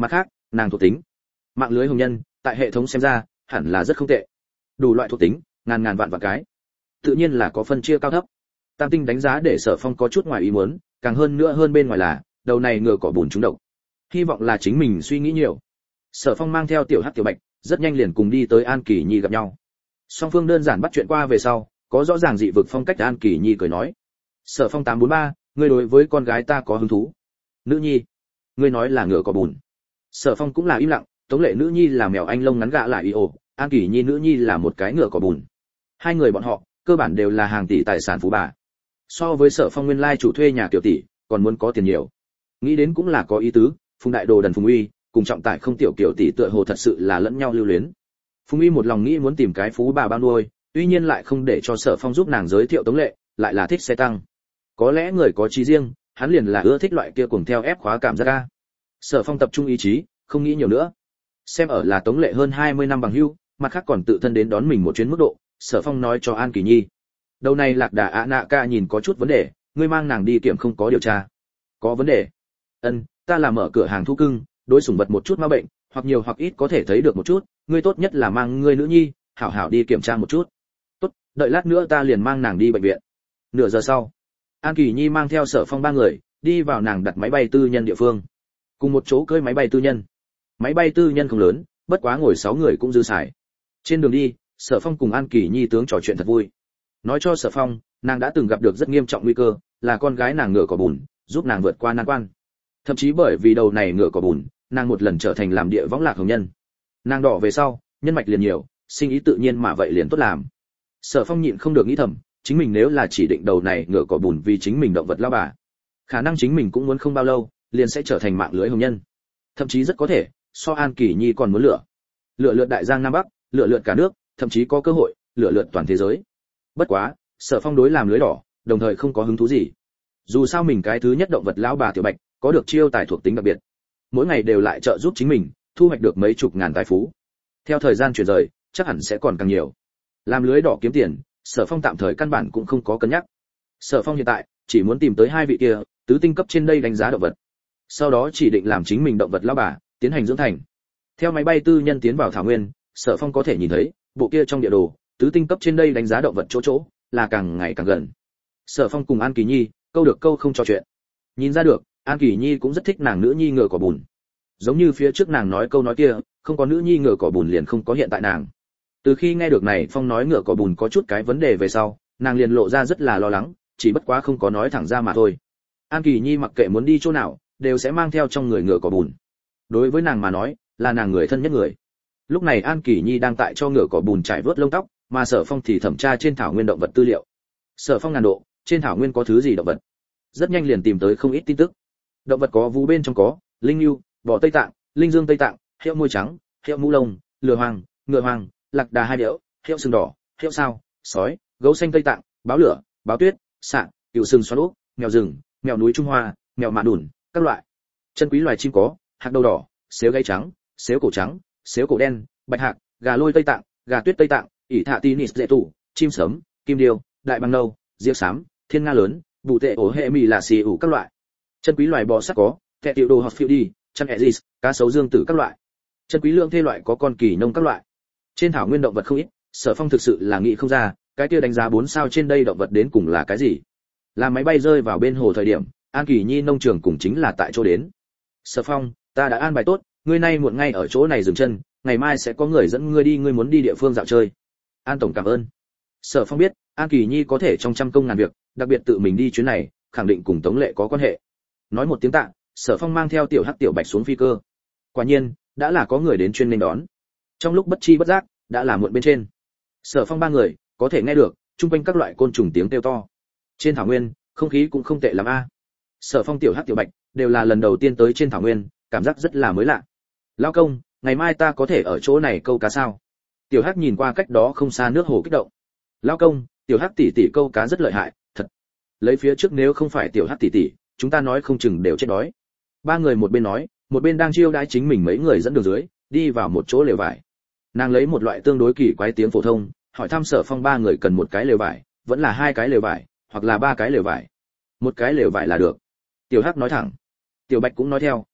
nàng thuộc tính. Mạng lưới hồng nhân, tại hệ thống xem ra, hẳn là rất không tệ. Đủ loại thuộc tính, ngàn ngàn vạn vạn cái. Tự nhiên là có phân chia cao thấp. Tam tinh đánh giá để Sở Phong có chút ngoài ý muốn, càng hơn nữa hơn bên ngoài là, đầu này ngựa cỏ bùn trúng độc. Hy vọng là chính mình suy nghĩ nhiều. Sở Phong mang theo tiểu Hắc tiểu Bạch, rất nhanh liền cùng đi tới An Kỳ Nhi gặp nhau. Song phương đơn giản bắt chuyện qua về sau, có rõ ràng dị vực phong cách. An Kỳ Nhi cười nói: "Sở Phong tám bốn ba, ngươi đối với con gái ta có hứng thú?" "Nữ nhi?" "Ngươi nói là ngựa cỏ bùn." Sở Phong cũng là im lặng, Tống Lệ nữ nhi là mèo anh lông ngắn gạ lại y ồ, An Kỳ Nhi nữ nhi là một cái ngựa cỏ bùn. Hai người bọn họ, cơ bản đều là hàng tỷ tài sản phú bà. So với Sở Phong nguyên lai chủ thuê nhà tiểu tỷ, còn muốn có tiền nhiều. Nghĩ đến cũng là có ý tứ, Phùng đại đồ đần Phùng Uy, cùng trọng tài không tiểu kiểu tỷ tựa hồ thật sự là lẫn nhau lưu luyến. Phùng Uy một lòng nghĩ muốn tìm cái phú bà bao nuôi, tuy nhiên lại không để cho Sở Phong giúp nàng giới thiệu Tống Lệ, lại là thích xe tăng. Có lẽ người có chí riêng, hắn liền là ưa thích loại kia cuồng theo ép khóa cảm giác a. Sở Phong tập trung ý chí, không nghĩ nhiều nữa. Xem ở là Tống Lệ hơn hai mươi năm bằng hữu, mặt khác còn tự thân đến đón mình một chuyến mức độ, Sở Phong nói cho An Kỳ Nhi. Đầu này Lạc Đà ạ nạ ca nhìn có chút vấn đề, ngươi mang nàng đi kiểm không có điều tra. Có vấn đề? Ân, ta là mở cửa hàng thú cưng, đối sủng vật một chút ma bệnh, hoặc nhiều hoặc ít có thể thấy được một chút, ngươi tốt nhất là mang ngươi nữ nhi, hảo hảo đi kiểm tra một chút. Tốt, đợi lát nữa ta liền mang nàng đi bệnh viện. Nửa giờ sau, An Kỳ Nhi mang theo Sở Phong ba người, đi vào nàng đặt máy bay tư nhân địa phương. Cùng một chỗ cưỡi máy bay tư nhân. Máy bay tư nhân không lớn, bất quá ngồi sáu người cũng dư xài. Trên đường đi, Sở Phong cùng An Kỳ Nhi tướng trò chuyện thật vui. Nói cho Sở Phong, nàng đã từng gặp được rất nghiêm trọng nguy cơ, là con gái nàng ngựa cỏ bùn, giúp nàng vượt qua nan quan. Thậm chí bởi vì đầu này ngựa cỏ bùn, nàng một lần trở thành làm địa võng lạc hồng nhân. Nàng đỏ về sau, nhân mạch liền nhiều, sinh ý tự nhiên mà vậy liền tốt làm. Sở Phong nhịn không được nghĩ thầm, chính mình nếu là chỉ định đầu này ngựa cỏ bùn vì chính mình động vật lao bà, khả năng chính mình cũng muốn không bao lâu, liền sẽ trở thành mạng lưới hồng nhân. Thậm chí rất có thể, so An Kỳ Nhi còn muốn lựa. Lựa lượt đại giang nam bắc, lựa lượt cả nước, thậm chí có cơ hội lựa lượt toàn thế giới. Bất quá, Sở Phong đối làm lưới đỏ, đồng thời không có hứng thú gì. Dù sao mình cái thứ nhất động vật lão bà tiểu Bạch, có được chiêu tài thuộc tính đặc biệt. Mỗi ngày đều lại trợ giúp chính mình, thu hoạch được mấy chục ngàn tài phú. Theo thời gian chuyển rời, chắc hẳn sẽ còn càng nhiều. Làm lưới đỏ kiếm tiền, Sở Phong tạm thời căn bản cũng không có cân nhắc. Sở Phong hiện tại chỉ muốn tìm tới hai vị kia, tứ tinh cấp trên đây đánh giá động vật. Sau đó chỉ định làm chính mình động vật lão bà, tiến hành dưỡng thành. Theo máy bay tư nhân tiến vào thảo nguyên, Sở Phong có thể nhìn thấy, bộ kia trong địa đồ, tứ tinh cấp trên đây đánh giá động vật chỗ chỗ, là càng ngày càng gần. Sở Phong cùng An Kỳ Nhi, câu được câu không trò chuyện. Nhìn ra được, An Kỳ Nhi cũng rất thích nàng nữ nhi ngựa cỏ bùn. Giống như phía trước nàng nói câu nói kia, không có nữ nhi ngựa cỏ bùn liền không có hiện tại nàng. Từ khi nghe được này Phong nói ngựa cỏ bùn có chút cái vấn đề về sau, nàng liền lộ ra rất là lo lắng, chỉ bất quá không có nói thẳng ra mà thôi. An Kỳ Nhi mặc kệ muốn đi chỗ nào, đều sẽ mang theo trong người ngựa cỏ bùn. Đối với nàng mà nói, là nàng người thân nhất người. Lúc này An Kỳ Nhi đang tại cho ngựa cỏ bùn trải vớt lông tóc, mà Sở Phong thì thẩm tra trên thảo nguyên động vật tư liệu. Sở Phong ngàn độ, trên thảo nguyên có thứ gì động vật? Rất nhanh liền tìm tới không ít tin tức. Động vật có vú bên trong có linh lưu, bò Tây Tạng, linh dương Tây Tạng, hiệu môi trắng, hiệu mũ lông, lừa hoàng, ngựa hoàng, lạc đà hai đẽo, hiệu sừng đỏ, hiệu sao, sói, gấu xanh Tây Tạng, báo lửa, báo tuyết, sạng, cựu sừng xoắn ốc, mèo rừng, mèo núi Trung Hoa, mèo mạ đùn, các loại. Chân quý loài chim có hạc đầu đỏ, xếu gáy trắng, xếu cổ trắng, xếu cổ đen, bạch hạc, gà lôi Tây Tạng, gà tuyết Tây Tạng, ỷ thạ tinis dễ tủ, chim sớm, kim điêu, đại băng nâu, diếc xám, thiên nga lớn, bù tệ ổ hệ mì là xì ủ các loại. Chân quý loài bò sát có kẹt tiểu đồ hoặc phiêu đi, chăn ezis, cá sấu dương tử các loại. Chân quý lượng thê loại có con kỳ nông các loại. Trên thảo nguyên động vật không ít, Sở Phong thực sự là nghĩ không ra, cái kia đánh giá bốn sao trên đây động vật đến cùng là cái gì. Là máy bay rơi vào bên hồ thời điểm, An Kỳ Nhi nông trường cùng chính là tại chỗ đến. Sở Phong, ta đã an bài tốt, ngươi nay muộn ngay ở chỗ này dừng chân, ngày mai sẽ có người dẫn ngươi đi, ngươi muốn đi địa phương dạo chơi. An tổng cảm ơn. Sở Phong biết, An Kỳ Nhi có thể trong trăm công ngàn việc, đặc biệt tự mình đi chuyến này, khẳng định cùng Tống Lệ có quan hệ. Nói một tiếng tạ, Sở Phong mang theo tiểu Hắc tiểu Bạch xuống phi cơ. Quả nhiên, đã là có người đến chuyên nên đón. Trong lúc bất chi bất giác, đã là muộn bên trên. Sở Phong ba người có thể nghe được trung quanh các loại côn trùng tiếng kêu to. Trên thảo nguyên, không khí cũng không tệ lắm a. Sở Phong tiểu Hắc tiểu Bạch đều là lần đầu tiên tới trên thảo nguyên, cảm giác rất là mới lạ. Lão công, ngày mai ta có thể ở chỗ này câu cá sao? Tiểu Hắc nhìn qua cách đó không xa nước hồ kích động. Lão công, tiểu Hắc tỷ tỷ câu cá rất lợi hại, thật. Lấy phía trước nếu không phải tiểu Hắc tỷ tỷ, chúng ta nói không chừng đều chết đói. Ba người một bên nói, một bên đang chiêu đãi chính mình mấy người dẫn đường dưới, đi vào một chỗ lều vải. Nàng lấy một loại tương đối kỳ quái tiếng phổ thông, hỏi thăm Sở Phong ba người cần một cái lều vải, vẫn là hai cái lều vải, hoặc là ba cái lều vải. Một cái lều vải là được. Tiểu Hắc nói thẳng. Tiểu Bạch cũng nói theo,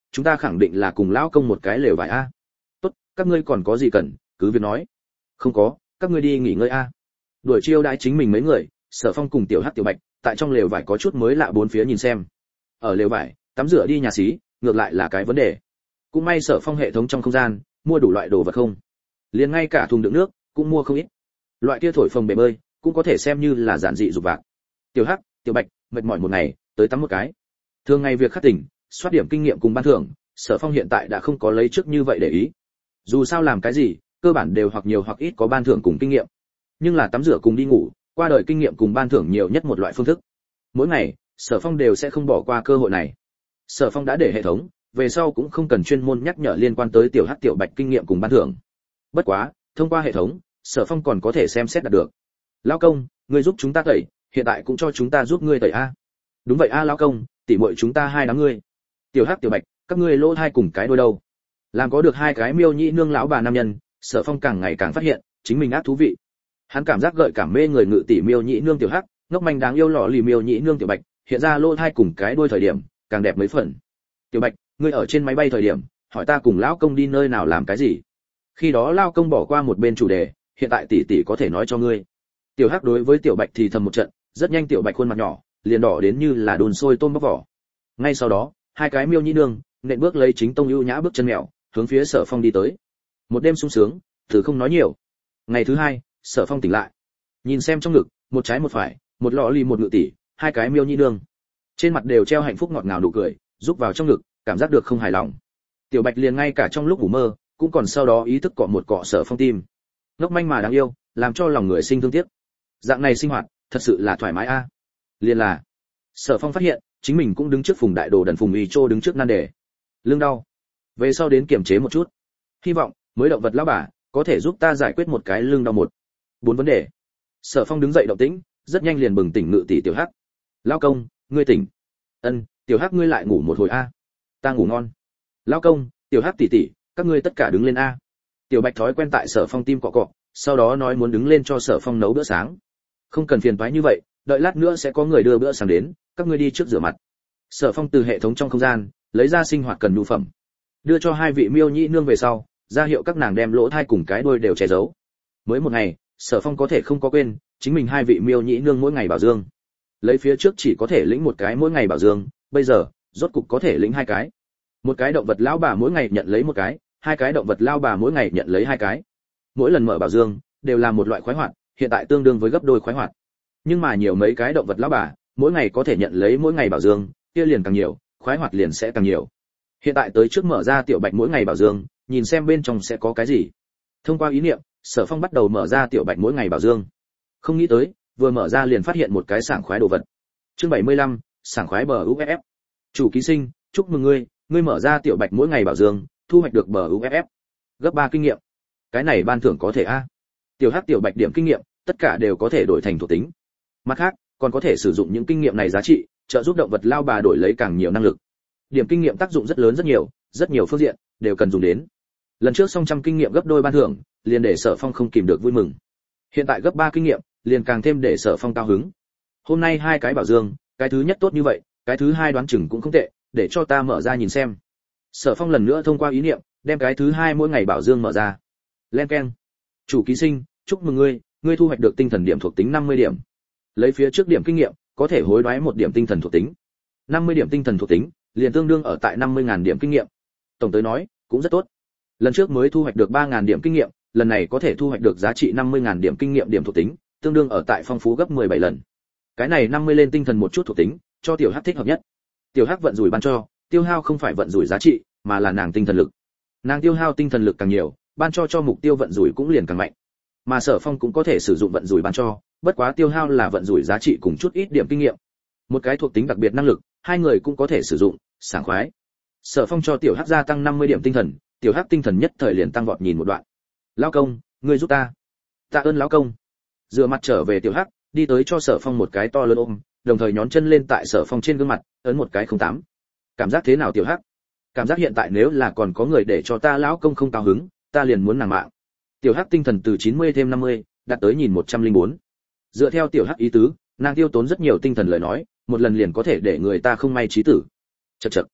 chúng ta khẳng định là cùng lão công một cái lều vải a. Tốt, các ngươi còn có gì cần, cứ việc nói. Không có, các ngươi đi nghỉ ngơi a. Đuổi chiêu đãi chính mình mấy người, Sở Phong cùng Tiểu Hắc Tiểu Bạch, tại trong lều vải có chút mới lạ bốn phía nhìn xem. Ở lều vải, tắm rửa đi nhà xí, ngược lại là cái vấn đề. Cũng may Sở Phong hệ thống trong không gian, mua đủ loại đồ vật không. Liền ngay cả thùng đựng nước cũng mua không ít. Loại kia thổi phồng bể bơi, cũng có thể xem như là giản dị dục vạc. Tiểu Hắc, Tiểu Bạch, mệt mỏi một ngày, tới tắm một cái. Thường ngày việc khắc tỉnh, soát điểm kinh nghiệm cùng ban thưởng, Sở Phong hiện tại đã không có lấy trước như vậy để ý. Dù sao làm cái gì, cơ bản đều hoặc nhiều hoặc ít có ban thưởng cùng kinh nghiệm. Nhưng là tắm rửa cùng đi ngủ, qua đời kinh nghiệm cùng ban thưởng nhiều nhất một loại phương thức. Mỗi ngày, Sở Phong đều sẽ không bỏ qua cơ hội này. Sở Phong đã để hệ thống, về sau cũng không cần chuyên môn nhắc nhở liên quan tới Tiểu Hắc Tiểu Bạch kinh nghiệm cùng ban thưởng. Bất quá, thông qua hệ thống, Sở Phong còn có thể xem xét đạt được. Lão công, ngươi giúp chúng ta tẩy, hiện tại cũng cho chúng ta giúp ngươi tẩy a. Đúng vậy a lão công, tỉ muội chúng ta hai đám ngươi. Tiểu Hắc Tiểu Bạch, các ngươi lỗ hai cùng cái đôi đâu? Làm có được hai cái miêu nhĩ nương lão bà nam nhân, Sở Phong càng ngày càng phát hiện, chính mình ác thú vị. Hắn cảm giác gợi cảm mê người ngự tỷ miêu nhĩ nương Tiểu Hắc, ngốc manh đáng yêu lọ lì miêu nhĩ nương Tiểu Bạch, hiện ra lỗ hai cùng cái đuôi thời điểm, càng đẹp mấy phần. Tiểu Bạch, ngươi ở trên máy bay thời điểm, hỏi ta cùng lão công đi nơi nào làm cái gì? Khi đó lão công bỏ qua một bên chủ đề, hiện tại tỷ tỷ có thể nói cho ngươi. Tiểu Hắc đối với Tiểu Bạch thì thầm một trận, rất nhanh Tiểu Bạch khuôn mặt nhỏ liền đỏ đến như là đun sôi tôm bóc vỏ. Ngay sau đó, hai cái miêu nhĩ nương nện bước lấy chính tông ưu nhã bước chân mèo, hướng phía Sở Phong đi tới. Một đêm sung sướng, thử không nói nhiều. Ngày thứ hai, Sở Phong tỉnh lại, nhìn xem trong ngực, một trái một phải, một lọ lì một ngự tỷ, hai cái miêu nhĩ nương, trên mặt đều treo hạnh phúc ngọt ngào nụ cười, rúc vào trong ngực, cảm giác được không hài lòng. Tiểu Bạch liền ngay cả trong lúc ngủ mơ, cũng còn sau đó ý thức cọ một cọ Sở Phong tim. Ngốc manh mà đáng yêu, làm cho lòng người sinh thương tiếc. Dạng này sinh hoạt, thật sự là thoải mái a. À. Liền là, Sở Phong phát hiện, chính mình cũng đứng trước Phùng Đại Đồ đần Phùng Y Trô đứng trước nan đề. Lưng đau. Về sau đến kiểm chế một chút. Hy vọng, mới động vật lão bà, có thể giúp ta giải quyết một cái lưng đau một. Bốn vấn đề. Sở Phong đứng dậy động tĩnh, rất nhanh liền bừng tỉnh ngự tỷ Tiểu Hắc. Lão công, ngươi tỉnh. Ân, Tiểu Hắc ngươi lại ngủ một hồi a. Ta ngủ ngon. Lão công, Tiểu Hắc tỷ tỷ, các ngươi tất cả đứng lên a. Tiểu Bạch thói quen tại Sở Phong tim cọ cọ, sau đó nói muốn đứng lên cho Sở Phong nấu bữa sáng. Không cần phiền toái như vậy, đợi lát nữa sẽ có người đưa bữa sáng đến, các ngươi đi trước rửa mặt. Sở Phong từ hệ thống trong không gian lấy ra sinh hoạt cần nhu phẩm, đưa cho hai vị miêu nhĩ nương về sau, ra hiệu các nàng đem lỗ thai cùng cái đuôi đều che giấu. Mới một ngày, Sở Phong có thể không có quên, chính mình hai vị miêu nhĩ nương mỗi ngày bảo dương. Lấy phía trước chỉ có thể lĩnh một cái mỗi ngày bảo dương, bây giờ, rốt cục có thể lĩnh hai cái. Một cái động vật lão bà mỗi ngày nhận lấy một cái, hai cái động vật lão bà mỗi ngày nhận lấy hai cái. Mỗi lần mở bảo dương, đều là một loại khoái hoạt, hiện tại tương đương với gấp đôi khoái hoạt. Nhưng mà nhiều mấy cái động vật lão bà, mỗi ngày có thể nhận lấy mỗi ngày bảo dương, kia liền càng nhiều, khoái hoạt liền sẽ càng nhiều. Hiện tại tới trước mở ra Tiểu Bạch mỗi ngày bảo dương, nhìn xem bên trong sẽ có cái gì. Thông qua ý niệm, Sở Phong bắt đầu mở ra Tiểu Bạch mỗi ngày bảo dương. Không nghĩ tới, vừa mở ra liền phát hiện một cái sảng khoái đồ vật. Chương bảy mươi lăm, sảng khoái bờ u ép ép. Chủ ký sinh, chúc mừng ngươi, ngươi mở ra Tiểu Bạch mỗi ngày bảo dương, thu hoạch được bờ u ép ép. Gấp ba kinh nghiệm. Cái này ban thưởng có thể a. Tiểu Hắc Tiểu Bạch điểm kinh nghiệm, tất cả đều có thể đổi thành thuộc tính. Mặt khác, còn có thể sử dụng những kinh nghiệm này giá trị, trợ giúp động vật lao bà đổi lấy càng nhiều năng lực. Điểm kinh nghiệm tác dụng rất lớn rất nhiều, rất nhiều phương diện đều cần dùng đến. Lần trước xong trăm kinh nghiệm gấp đôi ban thưởng, liền để Sở Phong không kìm được vui mừng. Hiện tại gấp ba kinh nghiệm, liền càng thêm để Sở Phong cao hứng. Hôm nay hai cái bảo dương, cái thứ nhất tốt như vậy, cái thứ hai đoán chừng cũng không tệ, để cho ta mở ra nhìn xem. Sở Phong lần nữa thông qua ý niệm, đem cái thứ hai mỗi ngày bảo dương mở ra. Len keng. Chủ ký sinh, chúc mừng ngươi, ngươi thu hoạch được tinh thần điểm thuộc tính năm mươi điểm. Lấy phía trước điểm kinh nghiệm, có thể hối đoái một điểm tinh thần thuộc tính. năm mươi điểm tinh thần thuộc tính, liền tương đương ở tại năm mươi nghìn điểm kinh nghiệm. Tổng tới nói, cũng rất tốt. Lần trước mới thu hoạch được ba nghìn điểm kinh nghiệm, lần này có thể thu hoạch được giá trị năm mươi nghìn điểm kinh nghiệm điểm thuộc tính, tương đương ở tại phong phú gấp mười bảy lần. Cái này năm mươi lên tinh thần một chút thuộc tính, cho Tiểu Hắc thích hợp nhất. Tiểu Hắc vận rủi ban cho, tiêu hao không phải vận rủi giá trị, mà là nàng tinh thần lực. Nàng tiêu hao tinh thần lực càng nhiều, ban cho cho mục tiêu vận rủi cũng liền càng mạnh. Mà Sở Phong cũng có thể sử dụng vận rủi ban cho, bất quá tiêu hao là vận rủi giá trị cùng chút ít điểm kinh nghiệm. Một cái thuộc tính đặc biệt năng lực, hai người cũng có thể sử dụng, sảng khoái. Sở Phong cho Tiểu Hắc gia tăng năm mươi điểm tinh thần, Tiểu Hắc tinh thần nhất thời liền tăng vọt nhìn một đoạn. "Lão công, ngươi giúp ta." "Tạ ơn lão công." Dựa mặt trở về Tiểu Hắc, đi tới cho Sở Phong một cái to lớn ôm, đồng thời nhón chân lên tại Sở Phong trên gương mặt, ấn một cái không tám. "Cảm giác thế nào Tiểu Hắc?" "Cảm giác hiện tại nếu là còn có người để cho ta lão công không cao hứng, ta liền muốn nàng mạng." Tiểu Hắc tinh thần từ chín mươi thêm năm mươi, đạt tới nhìn một trăm lẻ bốn. Dựa theo Tiểu Hắc ý tứ, nàng tiêu tốn rất nhiều tinh thần lời nói, một lần liền có thể để người ta không may chí tử. Chậc chậc.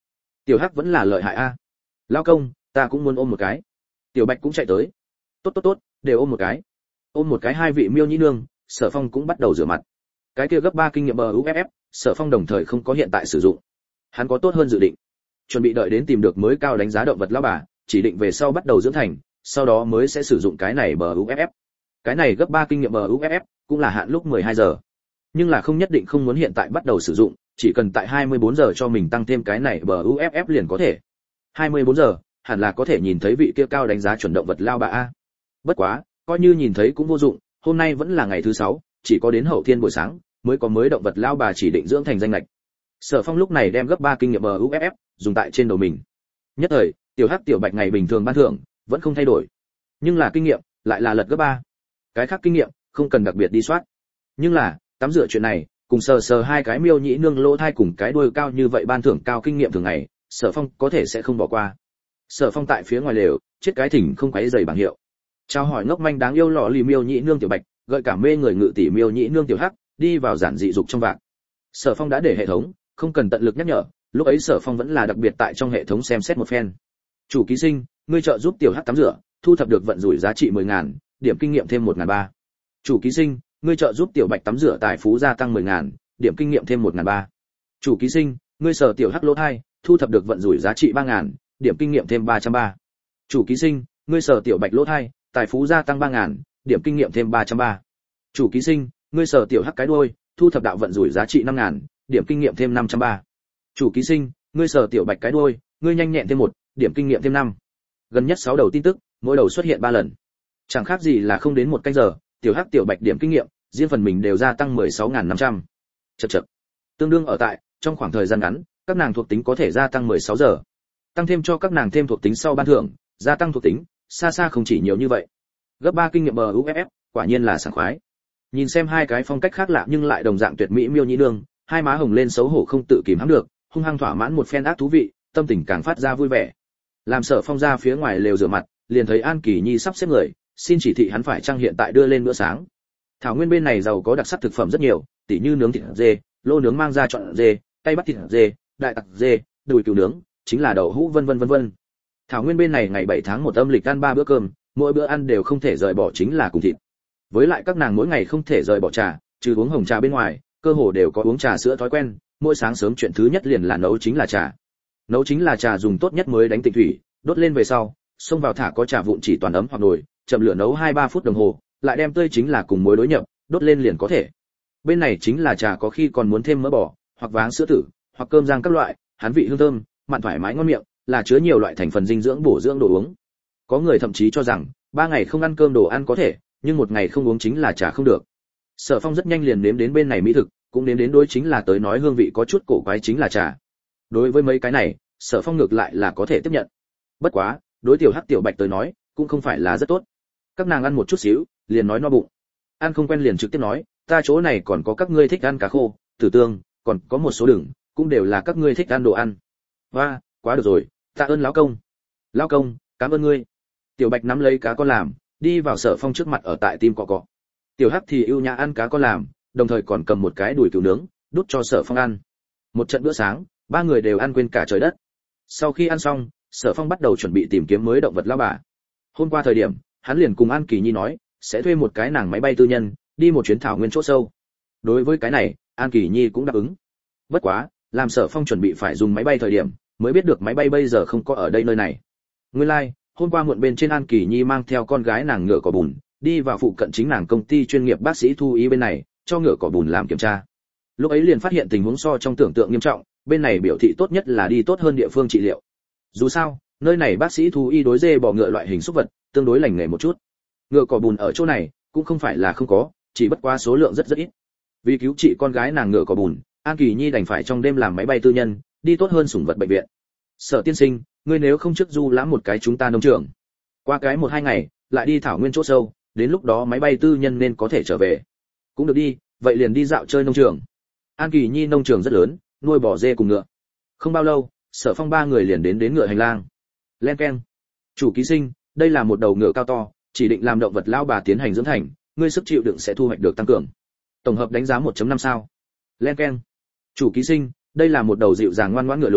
Tiểu Hắc vẫn là lợi hại a. Lão công, ta cũng muốn ôm một cái. Tiểu Bạch cũng chạy tới. Tốt tốt tốt, đều ôm một cái. Ôm một cái hai vị miêu nhĩ nương, Sở Phong cũng bắt đầu rửa mặt. Cái kia gấp ba kinh nghiệm bờ u ép ép, Sở Phong đồng thời không có hiện tại sử dụng. Hắn có tốt hơn dự định, chuẩn bị đợi đến tìm được mới cao đánh giá động vật lão bà, chỉ định về sau bắt đầu dưỡng thành, sau đó mới sẽ sử dụng cái này bờ u ép ép. Cái này gấp ba kinh nghiệm bờ u ép ép cũng là hạn lúc mười hai giờ. Nhưng là không nhất định không muốn hiện tại bắt đầu sử dụng, chỉ cần tại hai mươi bốn giờ cho mình tăng thêm cái này bờ u ép ép liền có thể. hai mươi bốn giờ, hẳn là có thể nhìn thấy vị kia cao đánh giá chuẩn động vật lao bà a. Bất quá, coi như nhìn thấy cũng vô dụng, hôm nay vẫn là ngày thứ sáu, chỉ có đến hậu thiên buổi sáng mới có mới động vật lao bà chỉ định dưỡng thành danh lệch. Sở Phong lúc này đem gấp ba kinh nghiệm bờ u ép ép dùng tại trên đầu mình. Nhất thời, tiểu Hắc tiểu Bạch ngày bình thường ban thưởng vẫn không thay đổi, nhưng là kinh nghiệm lại là lật gấp ba. Cái khác kinh nghiệm không cần đặc biệt đi soát, nhưng là tắm rửa chuyện này, cùng sờ sờ hai cái miêu nhĩ nương lỗ thai cùng cái đuôi cao như vậy ban thưởng cao kinh nghiệm thường ngày, Sở Phong có thể sẽ không bỏ qua. Sở Phong tại phía ngoài lều, chết cái thỉnh không quấy giày bảng hiệu. Chào hỏi ngốc manh đáng yêu lọ lì miêu nhĩ nương tiểu Bạch, gợi cảm mê người ngự tỷ miêu nhĩ nương tiểu Hắc, đi vào giản dị dục trong vạc. Sở Phong đã để hệ thống, không cần tận lực nhắc nhở, lúc ấy Sở Phong vẫn là đặc biệt tại trong hệ thống xem xét một phen. Chủ ký sinh, ngươi trợ giúp tiểu Hắc tắm rửa, thu thập được vận rủi giá trị mười ngàn, điểm kinh nghiệm thêm một ngàn ba. Chủ ký sinh, ngươi trợ giúp tiểu Bạch tắm rửa tài phú gia tăng mười ngàn, điểm kinh nghiệm thêm một ngàn ba. Chủ ký sinh, ngươi sờ tiểu Hắc lỗ thai, thu thập được vận rủi giá trị ba ngàn, điểm kinh nghiệm thêm ba trăm ba. Chủ ký sinh, ngươi sờ tiểu Bạch lỗ thai, tài phú gia tăng ba ngàn, điểm kinh nghiệm thêm ba trăm ba. Chủ ký sinh, ngươi sờ tiểu Hắc cái đuôi, thu thập đạo vận rủi giá trị năm ngàn, điểm kinh nghiệm thêm năm trăm ba. Chủ ký sinh, ngươi sờ tiểu Bạch cái đuôi, ngươi nhanh nhẹn thêm một, điểm kinh nghiệm thêm năm. Gần nhất sáu đầu tin tức, mỗi đầu xuất hiện ba lần. Chẳng khác gì là không đến một canh giờ, tiểu Hắc tiểu Bạch điểm kinh nghiệm, riêng phần mình đều gia tăng mười sáu nghìn năm trăm. Chậc chậc. Tương đương ở tại, trong khoảng thời gian ngắn, các nàng thuộc tính có thể gia tăng mười sáu giờ. Tăng thêm cho các nàng thêm thuộc tính sau ban thưởng, gia tăng thuộc tính, xa xa không chỉ nhiều như vậy. Gấp ba kinh nghiệm bờ u ép ép, quả nhiên là sảng khoái. Nhìn xem hai cái phong cách khác lạ nhưng lại đồng dạng tuyệt mỹ miêu nhĩ nương, hai má hồng lên xấu hổ không tự kìm hãm được, hung hăng thỏa mãn một phen ác thú vị, tâm tình càng phát ra vui vẻ. Làm Sở Phong ra phía ngoài lều rửa mặt, liền thấy An Kỳ Nhi sắp xếp người, xin chỉ thị hắn phải trang hiện tại đưa lên bữa sáng. Thảo nguyên bên này giàu có đặc sắc thực phẩm rất nhiều, tỉ như nướng thịt dê, lô nướng mang ra chọn dê, tay bắt thịt dê, đại tặc dê, đùi cừu nướng, chính là đậu hũ vân vân vân vân. Thảo nguyên bên này ngày bảy tháng một âm lịch ăn ba bữa cơm, mỗi bữa ăn đều không thể rời bỏ chính là cùng thịt. Với lại các nàng mỗi ngày không thể rời bỏ trà, trừ uống hồng trà bên ngoài, cơ hồ đều có uống trà sữa thói quen, mỗi sáng sớm chuyện thứ nhất liền là nấu chính là trà. Nấu chính là trà dùng tốt nhất mới đánh tịnh thủy, đốt lên về sau, xông vào thả có trà vụn chỉ toàn ấm hoặc nồi, chậm lửa nấu hai ba phút đồng hồ, lại đem tươi chính là cùng muối đối nhập, đốt lên liền có thể. Bên này chính là trà có khi còn muốn thêm mỡ bò, hoặc váng sữa tử, hoặc cơm rang các loại, hắn vị hương thơm, mặn thoải mái ngon miệng, là chứa nhiều loại thành phần dinh dưỡng bổ dưỡng đồ uống. Có người thậm chí cho rằng, ba ngày không ăn cơm đồ ăn có thể, nhưng một ngày không uống chính là trà không được. Sở Phong rất nhanh liền nếm đến bên này mỹ thực, cũng nếm đến đối chính là tới nói hương vị có chút cổ quái chính là trà. Đối với mấy cái này, Sở Phong ngược lại là có thể tiếp nhận. Bất quá, đối tiểu Hắc tiểu Bạch tới nói, cũng không phải là rất tốt. Các nàng ăn một chút xíu, liền nói no bụng. Ăn không quen liền trực tiếp nói, ta chỗ này còn có các ngươi thích ăn cá khô, tử tương, còn có một số đường, cũng đều là các ngươi thích ăn đồ ăn. Và, quá được rồi, tạ ơn lão công. Lão công, cảm ơn ngươi. Tiểu Bạch nắm lấy cá con làm, đi vào Sở Phong trước mặt ở tại tim cọ cọ. Tiểu Hắc thì ưu nhã ăn cá con làm, đồng thời còn cầm một cái đùi cừu nướng, đút cho Sở Phong ăn. Một trận bữa sáng, ba người đều ăn quên cả trời đất. Sau khi ăn xong, Sở Phong bắt đầu chuẩn bị tìm kiếm mới động vật lão bà. Hôm qua thời điểm, hắn liền cùng An Kỳ Nhi nói, sẽ thuê một cái nàng máy bay tư nhân, đi một chuyến thảo nguyên chỗ sâu. Đối với cái này, An Kỳ Nhi cũng đáp ứng. Bất quá, làm Sở Phong chuẩn bị phải dùng máy bay thời điểm, mới biết được máy bay bây giờ không có ở đây nơi này. Nguyên lai, like, hôm qua muộn bên trên An Kỳ Nhi mang theo con gái nàng ngựa cỏ bùn, đi vào phụ cận chính nàng công ty chuyên nghiệp bác sĩ thu y bên này, cho ngựa cỏ bùn làm kiểm tra. Lúc ấy liền phát hiện tình huống so trong tưởng tượng nghiêm trọng, bên này biểu thị tốt nhất là đi tốt hơn địa phương trị liệu. Dù sao, nơi này bác sĩ thú y đối dê bò ngựa loại hình súc vật, tương đối lành nghề một chút. Ngựa cỏ bùn ở chỗ này cũng không phải là không có, chỉ bất quá số lượng rất rất ít. Vì cứu trị con gái nàng ngựa cỏ bùn, An Kỳ Nhi đành phải trong đêm làm máy bay tư nhân, đi tốt hơn sủng vật bệnh viện. Sở tiên sinh, ngươi nếu không trước du lãm một cái chúng ta nông trường, qua cái một hai ngày, lại đi thảo nguyên chỗ sâu, đến lúc đó máy bay tư nhân nên có thể trở về. Cũng được đi, vậy liền đi dạo chơi nông trường. An Kỳ Nhi nông trường rất lớn, nuôi bò dê cùng ngựa. Không bao lâu, Sở Phong ba người liền đến đến ngựa hành lang. Len keng. Chủ ký sinh, đây là một đầu ngựa cao to, chỉ định làm động vật lao bà tiến hành dưỡng thành, ngươi sức chịu đựng sẽ thu hoạch được tăng cường. Tổng hợp đánh giá một chấm năm sao. Len keng. Chủ ký sinh, đây là một đầu dịu dàng ngoan ngoãn ngựa lùn,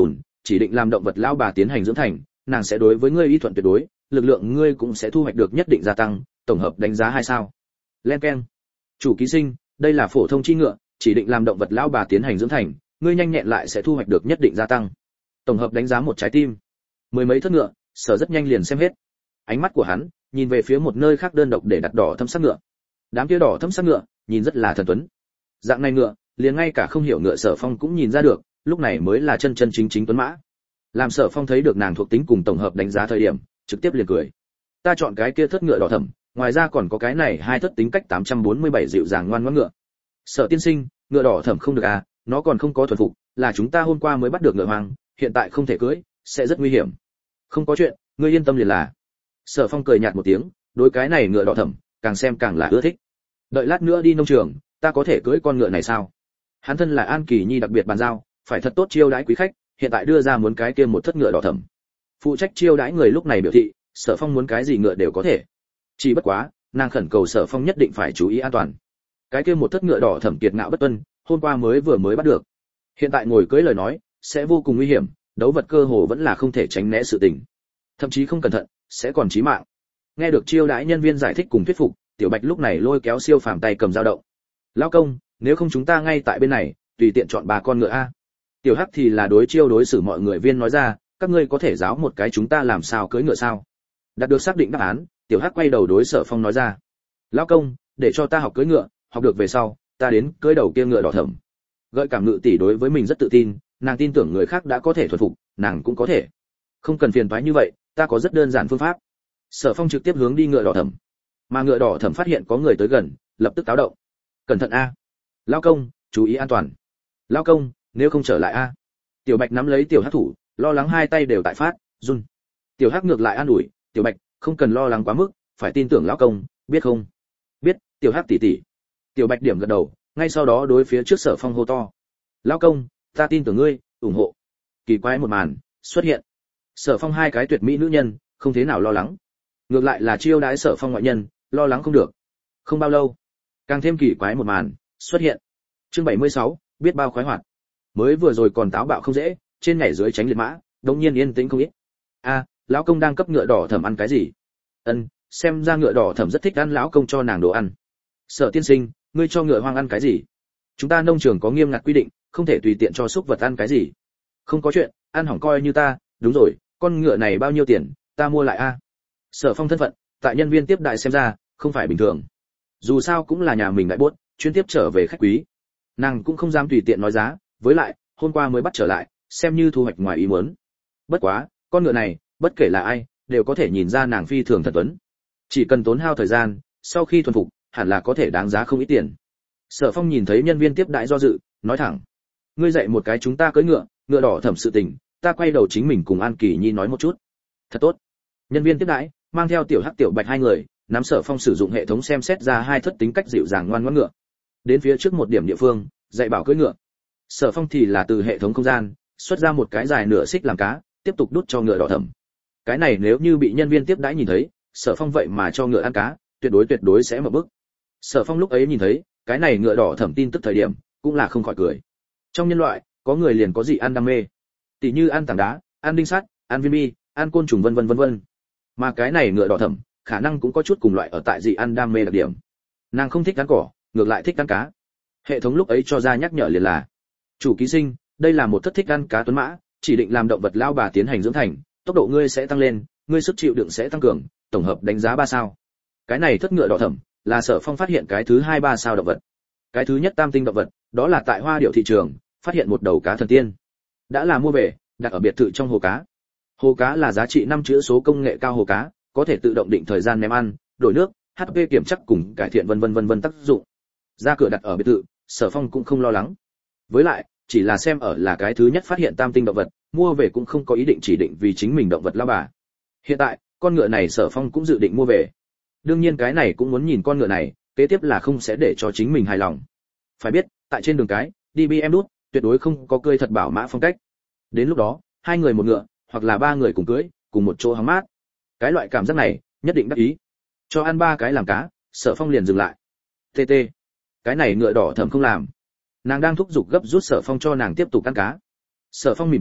chỉ định làm động vật lão bà tiến hành dưỡng thành, nàng sẽ đối với ngươi y thuận tuyệt đối, lực lượng ngươi cũng sẽ thu hoạch được nhất định gia tăng, tổng hợp đánh giá hai sao. Len keng. Chủ ký sinh, đây là phổ thông chi ngựa, chỉ định làm động vật lão bà tiến hành dưỡng thành, ngươi nhanh nhẹn lại sẽ thu hoạch được nhất định gia tăng. Tổng hợp đánh giá một trái tim. Mười mấy thất ngựa, Sở rất nhanh liền xem hết. Ánh mắt của hắn nhìn về phía một nơi khác đơn độc để đặt đỏ thâm sắc ngựa. Đám kia đỏ thâm sắc ngựa, nhìn rất là thần tuấn. Dạng này ngựa, liền ngay cả không hiểu ngựa Sở Phong cũng nhìn ra được, lúc này mới là chân chân chính chính tuấn mã. Làm Sở Phong thấy được nàng thuộc tính cùng tổng hợp đánh giá thời điểm, trực tiếp liền cười. Ta chọn cái kia thất ngựa đỏ thẫm, ngoài ra còn có cái này hai thất tính cách tám trăm bốn mươi bảy dịu dàng ngoan ngoãn ngựa. Sở tiên sinh, ngựa đỏ thẫm không được à, nó còn không có thuần phục, là chúng ta hôm qua mới bắt được ngựa hoang, hiện tại không thể cưỡi, sẽ rất nguy hiểm. Không có chuyện, ngươi yên tâm liền là. Sở Phong cười nhạt một tiếng, đối cái này ngựa đỏ thẫm, càng xem càng là ưa thích. Đợi lát nữa đi nông trường, ta có thể cưỡi con ngựa này sao? Hắn thân là An Kỳ Nhi đặc biệt bàn giao, phải thật tốt chiêu đãi quý khách, hiện tại đưa ra muốn cái kia một thất ngựa đỏ thẫm. Phụ trách chiêu đãi người lúc này biểu thị, Sở Phong muốn cái gì ngựa đều có thể. Chỉ bất quá, nàng khẩn cầu Sở Phong nhất định phải chú ý an toàn. Cái kia một thất ngựa đỏ thẫm kiệt ngạo bất tuân, hôm qua mới vừa mới bắt được. Hiện tại ngồi cưỡi lời nói, sẽ vô cùng nguy hiểm, đấu vật cơ hồ vẫn là không thể tránh né sự tình. Thậm chí không cẩn thận, sẽ còn chí mạng. Nghe được chiêu đãi nhân viên giải thích cùng thuyết phục, Tiểu Bạch lúc này lôi kéo siêu phàm tay cầm dao động. Lão công, nếu không chúng ta ngay tại bên này, tùy tiện chọn ba con ngựa a. Tiểu Hắc thì là đối chiêu đối xử mọi người viên nói ra, các ngươi có thể giáo một cái chúng ta làm sao cưỡi ngựa sao? Đạt được xác định đáp án, Tiểu Hắc quay đầu đối Sở Phong nói ra, lão công, để cho ta học cưỡi ngựa, học được về sau, ta đến cưỡi đầu kia ngựa đỏ thẫm. Gợi cảm ngự tỷ đối với mình rất tự tin, nàng tin tưởng người khác đã có thể thuần phục, nàng cũng có thể. Không cần phiền toái như vậy, ta có rất đơn giản phương pháp. Sở Phong trực tiếp hướng đi ngựa đỏ thẫm. Mà ngựa đỏ thẫm phát hiện có người tới gần, lập tức táo động. Cẩn thận a. Lão công, chú ý an toàn. Lão công, nếu không trở lại a. Tiểu Bạch nắm lấy Tiểu Hắc thủ, lo lắng hai tay đều tại phát run. Tiểu Hắc ngược lại an ủi, Tiểu Bạch, không cần lo lắng quá mức, phải tin tưởng lão công, biết không? Biết. Tiểu Hắc tỷ tỷ. Tiểu Bạch điểm gật đầu, ngay sau đó đối phía trước Sở Phong hô to, lão công, ta tin tưởng ngươi, ủng hộ. Kỳ quái một màn xuất hiện. Sở Phong hai cái tuyệt mỹ nữ nhân, không thế nào lo lắng. Ngược lại là chiêu đãi Sở Phong ngoại nhân, lo lắng không được. Không bao lâu, càng thêm kỳ quái một màn xuất hiện. Chương bảy mươi sáu, biết bao khoái hoạt. Mới vừa rồi còn táo bạo không dễ, trên nhảy dưới tránh liệt mã, đột nhiên yên tĩnh không ít. A, lão công đang cấp ngựa đỏ thẫm ăn cái gì? Ân, xem ra ngựa đỏ thẫm rất thích ăn lão công cho nàng đồ ăn. Sở tiên sinh, ngươi cho ngựa hoang ăn cái gì? Chúng ta nông trường có nghiêm ngặt quy định, không thể tùy tiện cho súc vật ăn cái gì. Không có chuyện, ăn hỏng coi như ta, đúng rồi, con ngựa này bao nhiêu tiền, ta mua lại a. Sở Phong thân phận, tại nhân viên tiếp đại xem ra, không phải bình thường. Dù sao cũng là nhà mình đại bốt, chuyên tiếp trở về khách quý. Nàng cũng không dám tùy tiện nói giá, với lại, hôm qua mới bắt trở lại, xem như thu hoạch ngoài ý muốn. Bất quá, con ngựa này, bất kể là ai, đều có thể nhìn ra nàng phi thường thật tuấn. Chỉ cần tốn hao thời gian, sau khi thuần phục, hẳn là có thể đáng giá không ít tiền. Sở Phong nhìn thấy nhân viên tiếp đãi do dự, nói thẳng: "Ngươi dạy một cái chúng ta cưỡi ngựa, ngựa đỏ thẫm sự tình, ta quay đầu chính mình cùng An Kỳ Nhi nói một chút." Thật tốt. Nhân viên tiếp đãi mang theo Tiểu Hắc Tiểu Bạch hai người, nắm Sở Phong sử dụng hệ thống xem xét ra hai thất tính cách dịu dàng ngoan ngoãn ngựa. Đến phía trước một điểm địa phương, dạy bảo cưỡi ngựa. Sở Phong thì là từ hệ thống không gian xuất ra một cái dài nửa xích làm cá, tiếp tục đút cho ngựa đỏ thẫm. Cái này nếu như bị nhân viên tiếp đãi nhìn thấy, Sở Phong vậy mà cho ngựa ăn cá, tuyệt đối tuyệt đối sẽ mở bức. Sở Phong lúc ấy nhìn thấy, cái này ngựa đỏ thẫm tin tức thời điểm, cũng là không khỏi cười. Trong nhân loại, có người liền có gì ăn đam mê. Tỷ như ăn tảng đá, ăn đinh sắt, ăn viên bi, ăn côn trùng vân vân vân vân. Mà cái này ngựa đỏ thẫm, khả năng cũng có chút cùng loại ở tại dị ăn đam mê đặc điểm. Nàng không thích ăn cỏ, ngược lại thích ăn cá. Hệ thống lúc ấy cho ra nhắc nhở liền là: "Chủ ký sinh, đây là một thất thích ăn cá tuấn mã, chỉ định làm động vật lao bà tiến hành dưỡng thành, tốc độ ngươi sẽ tăng lên, ngươi sức chịu đựng sẽ tăng cường, tổng hợp đánh giá ba sao." Cái này thất ngựa đỏ thẫm, là Sở Phong phát hiện cái thứ hai ba sao động vật. Cái thứ nhất tam tinh động vật, đó là tại Hoa Điệu thị trường, phát hiện một đầu cá thần tiên. Đã là mua về, đặt ở biệt thự trong hồ cá. Hồ cá là giá trị năm chữ số công nghệ cao hồ cá, có thể tự động định thời gian ném ăn, đổi nước, hát pê kiểm chắc cùng cải thiện vân vân vân vân tác dụng. Ra cửa đặt ở biệt thự, Sở Phong cũng không lo lắng. Với lại, chỉ là xem ở là cái thứ nhất phát hiện tam tinh động vật, mua về cũng không có ý định chỉ định vì chính mình động vật lao bà. Hiện tại, con ngựa này Sở Phong cũng dự định mua về. Đương nhiên cái này cũng muốn nhìn con ngựa này, kế tiếp là không sẽ để cho chính mình hài lòng. Phải biết, tại trên đường cái, đi bê em đút, tuyệt đối không có cưỡi thật bảo mã phong cách. Đến lúc đó, hai người một ngựa, hoặc là ba người cùng cưỡi, cùng một chỗ hóng mát. Cái loại cảm giác này, nhất định đắc ý. Cho ăn ba cái làm cá, Sở Phong liền dừng lại. tê tê. Cái này ngựa đỏ thẫm không làm. Nàng đang thúc giục gấp rút Sở Phong cho nàng tiếp tục ăn cá. Sở Phong mỉm cười,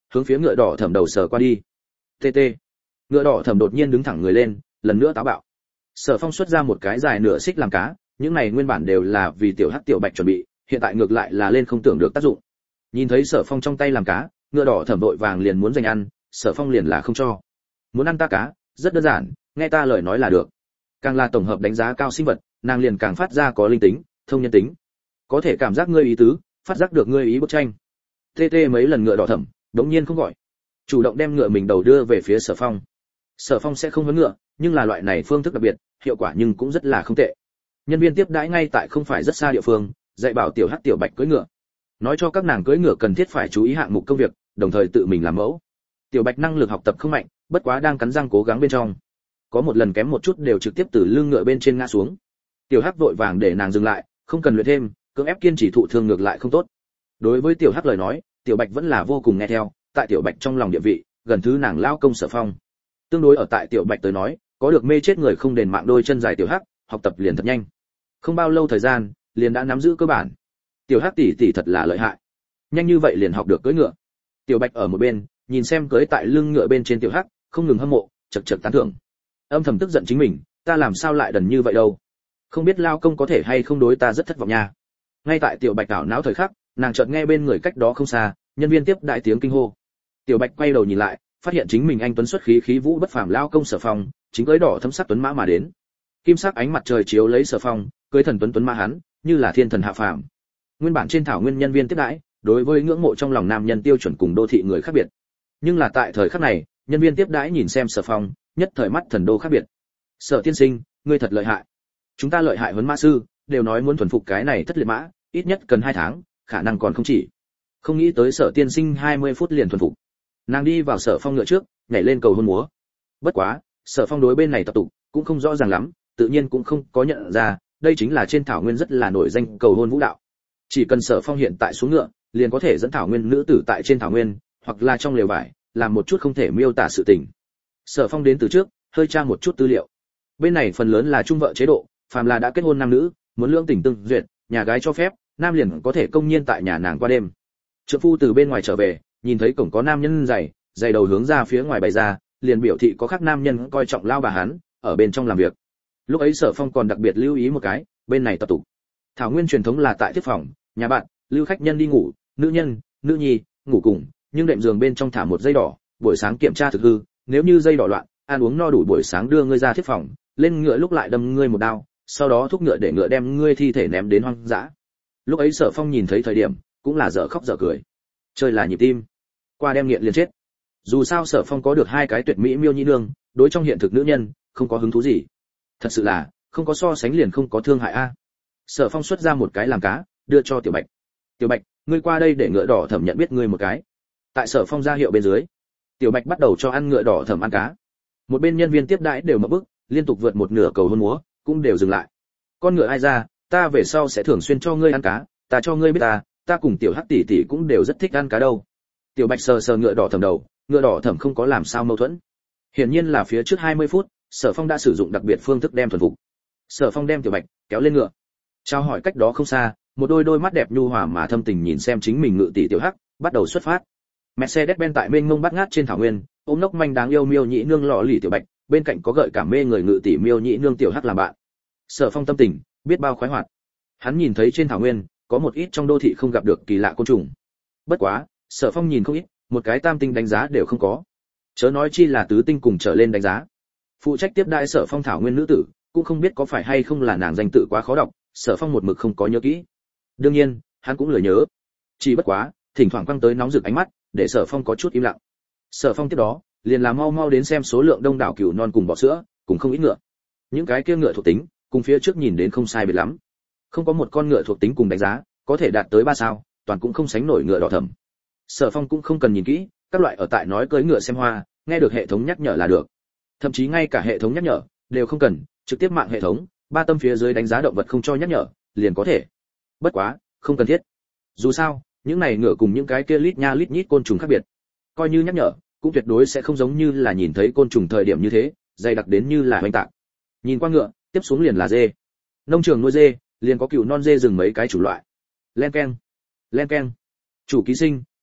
hướng phía ngựa đỏ thẩm đầu sờ qua đi. Tê tê. Ngựa đỏ thẩm đột nhiên đứng thẳng người lên, lần nữa táo bạo. Sở Phong xuất ra một cái dài nửa xích làm cá, những này nguyên bản đều là vì tiểu hắc tiểu bạch chuẩn bị, hiện tại ngược lại là lên không tưởng được tác dụng. Nhìn thấy Sở Phong trong tay làm cá, ngựa đỏ thẩm vội vàng liền muốn giành ăn, Sở Phong liền là không cho. Muốn ăn ta cá, rất đơn giản, nghe ta lời nói là được. Càng là tổng hợp đánh giá cao sinh vật, nàng liền càng phát ra có linh tính, thông nhân tính. Có thể cảm giác ngươi ý tứ, phát giác được ngươi ý bức tranh. Tê tê mấy lần ngựa đỏ thẩm, đống nhiên không gọi, chủ động đem ngựa mình đầu đưa về phía Sở Phong. Sở Phong sẽ không vấn ngựa, nhưng là loại này phương thức đặc biệt, hiệu quả nhưng cũng rất là không tệ. Nhân viên tiếp đãi ngay tại không phải rất xa địa phương, dạy bảo tiểu hắc tiểu bạch cưỡi ngựa, nói cho các nàng cưỡi ngựa cần thiết phải chú ý hạng mục công việc, đồng thời tự mình làm mẫu. Tiểu bạch năng lực học tập không mạnh, bất quá đang cắn răng cố gắng bên trong. Có một lần kém một chút đều trực tiếp từ lưng ngựa bên trên ngã xuống. Tiểu hắc vội vàng để nàng dừng lại, không cần luyện thêm, cưỡng ép kiên trì thụ thương ngược lại không tốt. Đối với tiểu hắc lời nói, tiểu bạch vẫn là vô cùng nghe theo, tại tiểu bạch trong lòng địa vị, gần thứ nàng lao công Sở Phong. Tương đối ở tại tiểu bạch tới nói, có được mê chết người không đền mạng đôi chân dài tiểu hắc, học tập liền thật nhanh. Không bao lâu thời gian, liền đã nắm giữ cơ bản. Tiểu hắc tỷ tỷ thật là lợi hại, nhanh như vậy liền học được cưỡi ngựa. Tiểu bạch ở một bên, nhìn xem cưỡi tại lưng ngựa bên trên tiểu hắc, không ngừng hâm mộ, chật chật tán thưởng. Âm thầm tức giận chính mình, ta làm sao lại đần như vậy đâu? Không biết lao công có thể hay không đối ta rất thất vọng nha. Ngay tại tiểu bạch đảo não thời khắc, nàng chợt nghe bên người cách đó không xa, nhân viên tiếp đại tiếng kinh hô. Tiểu bạch quay đầu nhìn lại, phát hiện chính mình anh tuấn xuất khí khí vũ bất phàm lao công Sở Phong, chính cưỡi đỏ thâm sắc tuấn mã mà đến. Kim sắc ánh mặt trời chiếu lấy Sở Phong, cưỡi thần tuấn tuấn mã hắn, như là thiên thần hạ phàm. Nguyên bản trên thảo nguyên nhân viên tiếp đãi, đối với ngưỡng mộ trong lòng nam nhân tiêu chuẩn cùng đô thị người khác biệt. Nhưng là tại thời khắc này, nhân viên tiếp đãi nhìn xem Sở Phong, nhất thời mắt thần đô khác biệt. Sở tiên sinh, ngươi thật lợi hại. Chúng ta lợi hại huấn mã sư, đều nói muốn thuần phục cái này thất liệt mã, ít nhất cần hai tháng, khả năng còn không chỉ. Không nghĩ tới Sở tiên sinh hai mươi phút liền thuần phục. Nàng đi vào Sở Phong ngựa trước, nhảy lên cầu hôn múa. Bất quá, Sở Phong đối bên này tập tục cũng không rõ ràng lắm, tự nhiên cũng không có nhận ra, đây chính là trên thảo nguyên rất là nổi danh cầu hôn vũ đạo. Chỉ cần Sở Phong hiện tại xuống ngựa, liền có thể dẫn thảo nguyên nữ tử tại trên thảo nguyên, hoặc là trong lều vải, làm một chút không thể miêu tả sự tình. Sở Phong đến từ trước, hơi tra một chút tư liệu. Bên này phần lớn là chung vợ chế độ, phàm là đã kết hôn nam nữ, muốn lưỡng tình tương duyệt, nhà gái cho phép, nam liền có thể công nhiên tại nhà nàng qua đêm. Trượng phu từ bên ngoài trở về, nhìn thấy cổng có nam nhân giày, giày đầu hướng ra phía ngoài bày ra, liền biểu thị có khác nam nhân coi trọng lao bà hắn, ở bên trong làm việc. Lúc ấy Sở Phong còn đặc biệt lưu ý một cái, bên này tập tục. Thảo nguyên truyền thống là tại tiếp phòng, nhà bạn, lưu khách nhân đi ngủ, nữ nhân, nữ nhi, ngủ cùng, nhưng đệm giường bên trong thả một dây đỏ, buổi sáng kiểm tra thực hư, nếu như dây đỏ loạn, ăn uống no đủ buổi sáng đưa ngươi ra tiếp phòng, lên ngựa lúc lại đâm ngươi một đao, sau đó thúc ngựa để ngựa đem ngươi thi thể ném đến hoang dã. Lúc ấy Sở Phong nhìn thấy thời điểm, cũng là dở khóc dở cười. Chơi là nhịp tim, qua đem nghiện liền chết. Dù sao Sở Phong có được hai cái tuyệt mỹ miêu nhĩ nương, đối trong hiện thực nữ nhân, không có hứng thú gì. Thật sự là, không có so sánh liền không có thương hại a. Sở Phong xuất ra một cái làm cá, đưa cho Tiểu Bạch. Tiểu Bạch, ngươi qua đây để ngựa đỏ thẩm nhận biết ngươi một cái. Tại Sở Phong ra hiệu bên dưới, Tiểu Bạch bắt đầu cho ăn ngựa đỏ thẩm ăn cá. Một bên nhân viên tiếp đãi đều mở bức, liên tục vượt một nửa cầu hôn múa, cũng đều dừng lại. Con ngựa ai ra, ta về sau sẽ thường xuyên cho ngươi ăn cá, ta cho ngươi biết ta, ta cùng Tiểu Hắc tỷ tỷ cũng đều rất thích ăn cá đâu. Tiểu Bạch sờ sờ ngựa đỏ thẩm đầu, ngựa đỏ thẩm không có làm sao mâu thuẫn. Hiển nhiên là phía trước hai mươi phút, Sở Phong đã sử dụng đặc biệt phương thức đem thuần phục. Sở Phong đem Tiểu Bạch kéo lên ngựa. Chào hỏi cách đó không xa, một đôi đôi mắt đẹp nhu hòa mà thâm tình nhìn xem chính mình ngự tỷ Tiểu Hắc, bắt đầu xuất phát. Mercedes-Benz tại mênh mông bát ngát trên thảo nguyên, ôm nốc manh đáng yêu miêu nhĩ nương lọ lì Tiểu Bạch, bên cạnh có gợi cảm mê người ngự tỷ miêu nhĩ nương Tiểu Hắc làm bạn. Sở Phong tâm tình biết bao khoái hoạt. Hắn nhìn thấy trên thảo nguyên có một ít trong đô thị không gặp được kỳ lạ côn trùng. Bất quá, Sở Phong nhìn không ít, một cái tam tinh đánh giá đều không có. Chớ nói chi là tứ tinh cùng trở lên đánh giá. Phụ trách tiếp đãi Sở Phong thảo nguyên nữ tử, cũng không biết có phải hay không là nàng danh tự quá khó đọc, Sở Phong một mực không có nhớ kỹ. Đương nhiên, hắn cũng lười nhớ. Chỉ bất quá, thỉnh thoảng quăng tới nóng rực ánh mắt, để Sở Phong có chút im lặng. Sở Phong tiếp đó, liền là mau mau đến xem số lượng đông đảo cừu non cùng bò sữa, cùng không ít ngựa. Những cái kia ngựa thuộc tính, cùng phía trước nhìn đến không sai biệt lắm. Không có một con ngựa thuộc tính cùng đánh giá, có thể đạt tới ba sao, toàn cũng không sánh nổi ngựa đỏ thẫm. Sở Phong cũng không cần nhìn kỹ, các loại ở tại nói cưỡi ngựa xem hoa, nghe được hệ thống nhắc nhở là được. Thậm chí ngay cả hệ thống nhắc nhở đều không cần, trực tiếp mạng hệ thống, ba tâm phía dưới đánh giá động vật không cho nhắc nhở, liền có thể. Bất quá, không cần thiết. Dù sao, những này ngựa cùng những cái kia lít nha lít nhít côn trùng khác biệt. Coi như nhắc nhở, cũng tuyệt đối sẽ không giống như là nhìn thấy côn trùng thời điểm như thế, dày đặc đến như là hoành tạc. Nhìn qua ngựa, tiếp xuống liền là dê. Nông trường nuôi dê, liền có cừu non dê rừng mấy cái chủ loại. Len keng, len keng. Chủ ký sinh,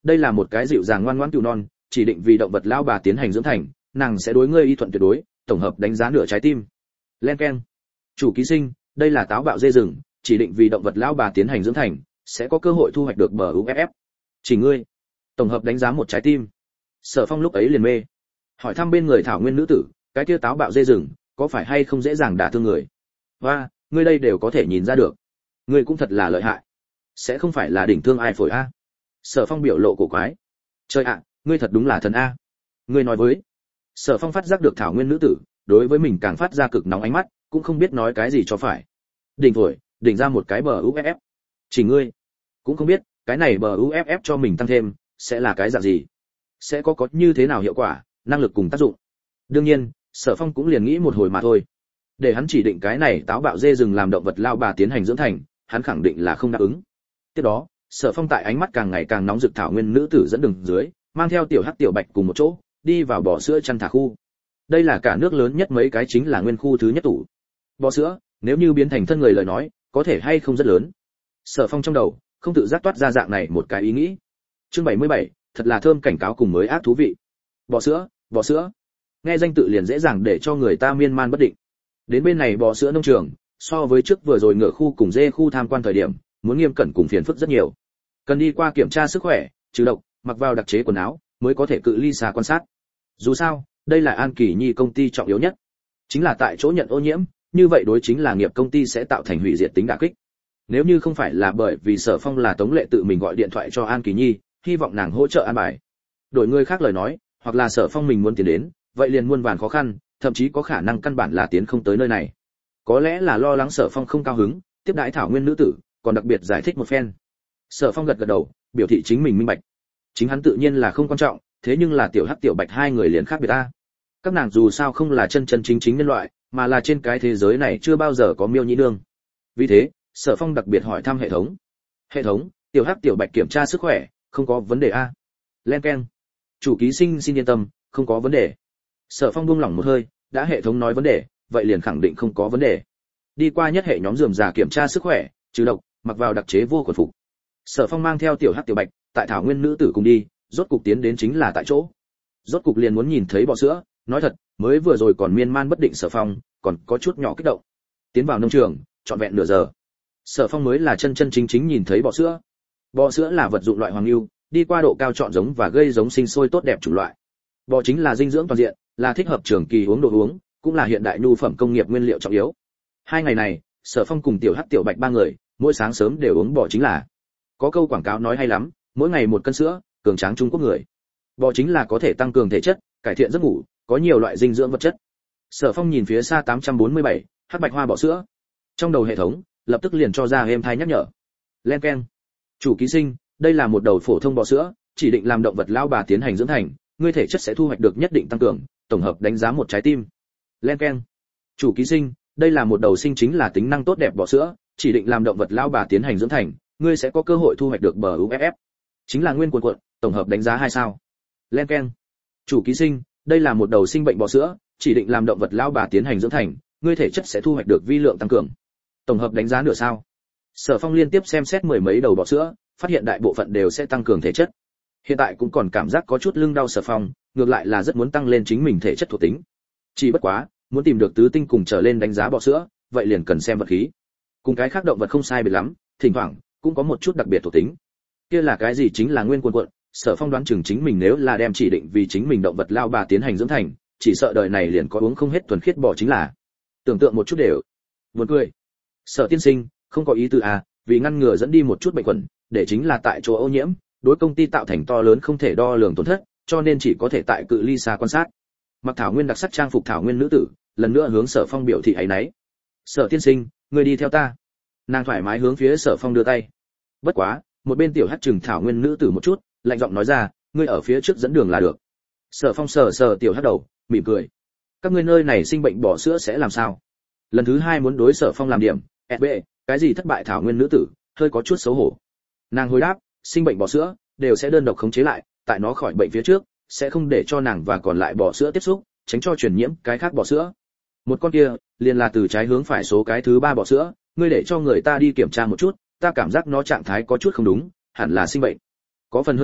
đây là một cái dịu dàng ngoan ngoãn cừu non, chỉ định vì động vật lão bà tiến hành dưỡng thành, nàng sẽ đối ngươi y thuận tuyệt đối, tổng hợp đánh giá nửa trái tim. Len keng. Chủ ký sinh, đây là táo bạo dê rừng, chỉ định vì động vật lão bà tiến hành dưỡng thành, sẽ có cơ hội thu hoạch được bờ u ép ép. Chỉ ngươi, tổng hợp đánh giá một trái tim. Sở Phong lúc ấy liền mê, hỏi thăm bên người thảo nguyên nữ tử, cái kia táo bạo dê rừng, có phải hay không dễ dàng đả thương người? Và, ngươi đây đều có thể nhìn ra được, ngươi cũng thật là lợi hại, sẽ không phải là đỉnh thương ai phổi a? Sở Phong biểu lộ cổ quái. Trời ạ, ngươi thật đúng là thần a. Ngươi nói với. Sở Phong phát giác được thảo nguyên nữ tử, đối với mình càng phát ra cực nóng ánh mắt, cũng không biết nói cái gì cho phải. Đỉnh phổi, đỉnh ra một cái bờ u ép ép. Chỉ ngươi, cũng không biết, cái này bờ u ép ép cho mình tăng thêm, sẽ là cái dạng gì? Sẽ có có như thế nào hiệu quả, năng lực cùng tác dụng. Đương nhiên, Sở Phong cũng liền nghĩ một hồi mà thôi. Để hắn chỉ định cái này táo bạo dê rừng làm động vật lao bà tiến hành dưỡng thành, hắn khẳng định là không đáp ứng. Tiếp đó, Sở Phong tại ánh mắt càng ngày càng nóng rực thảo nguyên nữ tử dẫn đường dưới, mang theo tiểu hắc tiểu bạch cùng một chỗ, đi vào bò sữa chăn thả khu. Đây là cả nước lớn nhất mấy cái chính là nguyên khu thứ nhất tủ. Bò sữa, nếu như biến thành thân người lời nói, có thể hay không rất lớn. Sở Phong trong đầu không tự giác toát ra dạng này một cái ý nghĩ. Chương bảy mươi bảy, thật là thơm cảnh cáo cùng mới ác thú vị. Bò sữa, bò sữa. Nghe danh tự liền dễ dàng để cho người ta miên man bất định. Đến bên này bò sữa nông trường, so với trước vừa rồi ngựa khu cùng dê khu tham quan thời điểm, muốn nghiêm cẩn cùng phiền phức rất nhiều. Cần đi qua kiểm tra sức khỏe, trừ độc, mặc vào đặc chế quần áo, mới có thể cự ly xa quan sát. Dù sao, đây là An Kỳ Nhi công ty trọng yếu nhất, chính là tại chỗ nhận ô nhiễm, như vậy đối chính là nghiệp công ty sẽ tạo thành hủy diệt tính đả kích. Nếu như không phải là bởi vì Sở Phong là Tống Lệ tự mình gọi điện thoại cho An Kỳ Nhi, hy vọng nàng hỗ trợ an bài. Đổi người khác lời nói, hoặc là Sở Phong mình muốn tiến đến, vậy liền muôn vàn khó khăn, thậm chí có khả năng căn bản là tiến không tới nơi này. Có lẽ là lo lắng Sở Phong không cao hứng, tiếp đãi thảo nguyên nữ tử, còn đặc biệt giải thích một phen. Sở Phong gật gật đầu, biểu thị chính mình minh bạch. Chính hắn tự nhiên là không quan trọng, thế nhưng là tiểu hắc tiểu bạch hai người liền khác biệt ta. Các nàng dù sao không là chân chân chính chính nhân loại, mà là trên cái thế giới này chưa bao giờ có miêu nhĩ đương. Vì thế, Sở Phong đặc biệt hỏi thăm hệ thống. Hệ thống, tiểu hắc tiểu bạch kiểm tra sức khỏe, không có vấn đề a. Len keng. Chủ ký sinh xin yên tâm, không có vấn đề. Sở Phong buông lỏng một hơi, đã hệ thống nói vấn đề, vậy liền khẳng định không có vấn đề. Đi qua nhất hệ nhóm rườm rà kiểm tra sức khỏe, trừ độc, mặc vào đặc chế vô quần phục. Sở Phong mang theo tiểu hắc tiểu bạch, tại thảo nguyên nữ tử cùng đi, rốt cục tiến đến chính là tại chỗ. Rốt cục liền muốn nhìn thấy bò sữa, nói thật, mới vừa rồi còn miên man bất định Sở Phong, còn có chút nhỏ kích động. Tiến vào nông trường, trọn vẹn nửa giờ. Sở Phong mới là chân chân chính chính nhìn thấy bò sữa. Bò sữa là vật dụng loại hoàng lưu, đi qua độ cao chọn giống và gây giống sinh sôi tốt đẹp chủng loại. Bò chính là dinh dưỡng toàn diện, là thích hợp trường kỳ uống đồ uống, cũng là hiện đại nhu phẩm công nghiệp nguyên liệu trọng yếu. Hai ngày này, Sở Phong cùng tiểu hắc tiểu bạch ba người, mỗi sáng sớm đều uống bò chính là. Có câu quảng cáo nói hay lắm, mỗi ngày một cân sữa, cường tráng Trung Quốc người. Bò chính là có thể tăng cường thể chất, cải thiện giấc ngủ, có nhiều loại dinh dưỡng vật chất. Sở Phong nhìn phía xa tám trăm bốn mươi bảy, hắc bạch hoa bò sữa. Trong đầu hệ thống, lập tức liền cho ra êm thai nhắc nhở. Len keng. Chủ ký sinh, đây là một đầu phổ thông bò sữa, chỉ định làm động vật lao bà tiến hành dưỡng thành, ngươi thể chất sẽ thu hoạch được nhất định tăng cường, tổng hợp đánh giá một trái tim. Len keng. Chủ ký sinh, đây là một đầu sinh chính là tính năng tốt đẹp bò sữa, chỉ định làm động vật lao bà tiến hành dưỡng thành, ngươi sẽ có cơ hội thu hoạch được bờ u ép ép. Chính là nguyên cuộn cuộn, tổng hợp đánh giá hai sao. Len keng. Chủ ký sinh, đây là một đầu sinh bệnh bò sữa, chỉ định làm động vật lao bà tiến hành dưỡng thành, ngươi thể chất sẽ thu hoạch được vi lượng tăng cường. Tổng hợp đánh giá nửa sao. Sở Phong liên tiếp xem xét mười mấy đầu bò sữa, phát hiện đại bộ phận đều sẽ tăng cường thể chất. Hiện tại cũng còn cảm giác có chút lưng đau. Sở Phong, ngược lại là rất muốn tăng lên chính mình thể chất thuộc tính. Chỉ bất quá, muốn tìm được tứ tinh cùng trở lên đánh giá bò sữa, vậy liền cần xem vật khí. Cùng cái khác động vật không sai biệt lắm, thỉnh thoảng cũng có một chút đặc biệt thuộc tính. Kia là cái gì chính là nguyên cuộn cuộn, Sở Phong đoán chừng chính mình nếu là đem chỉ định vì chính mình động vật lao bà tiến hành dưỡng thành, chỉ sợ đời này liền có uống không hết thuần khiết bò chính là. Tưởng tượng một chút đều buồn cười. Sở tiên sinh, không có ý tư à, vì ngăn ngừa dẫn đi một chút bệnh khuẩn, để chính là tại chỗ ô nhiễm, đối công ty tạo thành to lớn không thể đo lường tổn thất, cho nên chỉ có thể tại cự ly xa quan sát. Mặc thảo nguyên đặc sắc trang phục thảo nguyên nữ tử, lần nữa hướng Sở Phong biểu thị áy náy. Sở tiên sinh, người đi theo ta. Nàng thoải mái hướng phía Sở Phong đưa tay. Bất quá, một bên tiểu hắc trừng thảo nguyên nữ tử một chút, lạnh giọng nói ra, ngươi ở phía trước dẫn đường là được. Sở Phong sờ sờ tiểu hắc đầu, mỉm cười. Các ngươi nơi này sinh bệnh bỏ sữa sẽ làm sao? Lần thứ hai muốn đối Sở Phong làm điểm, ét bê, cái gì thất bại thảo nguyên nữ tử, hơi có chút xấu hổ. Nàng hồi đáp, sinh bệnh bò sữa đều sẽ đơn độc khống chế lại, tại nó khỏi bệnh phía trước, sẽ không để cho nàng và còn lại bò sữa tiếp xúc, tránh cho truyền nhiễm cái khác bò sữa. Một con kia, liền là từ trái hướng phải số cái thứ ba bò sữa, ngươi để cho người ta đi kiểm tra một chút, ta cảm giác nó trạng thái có chút không đúng, hẳn là sinh bệnh. Có phần hơn trước,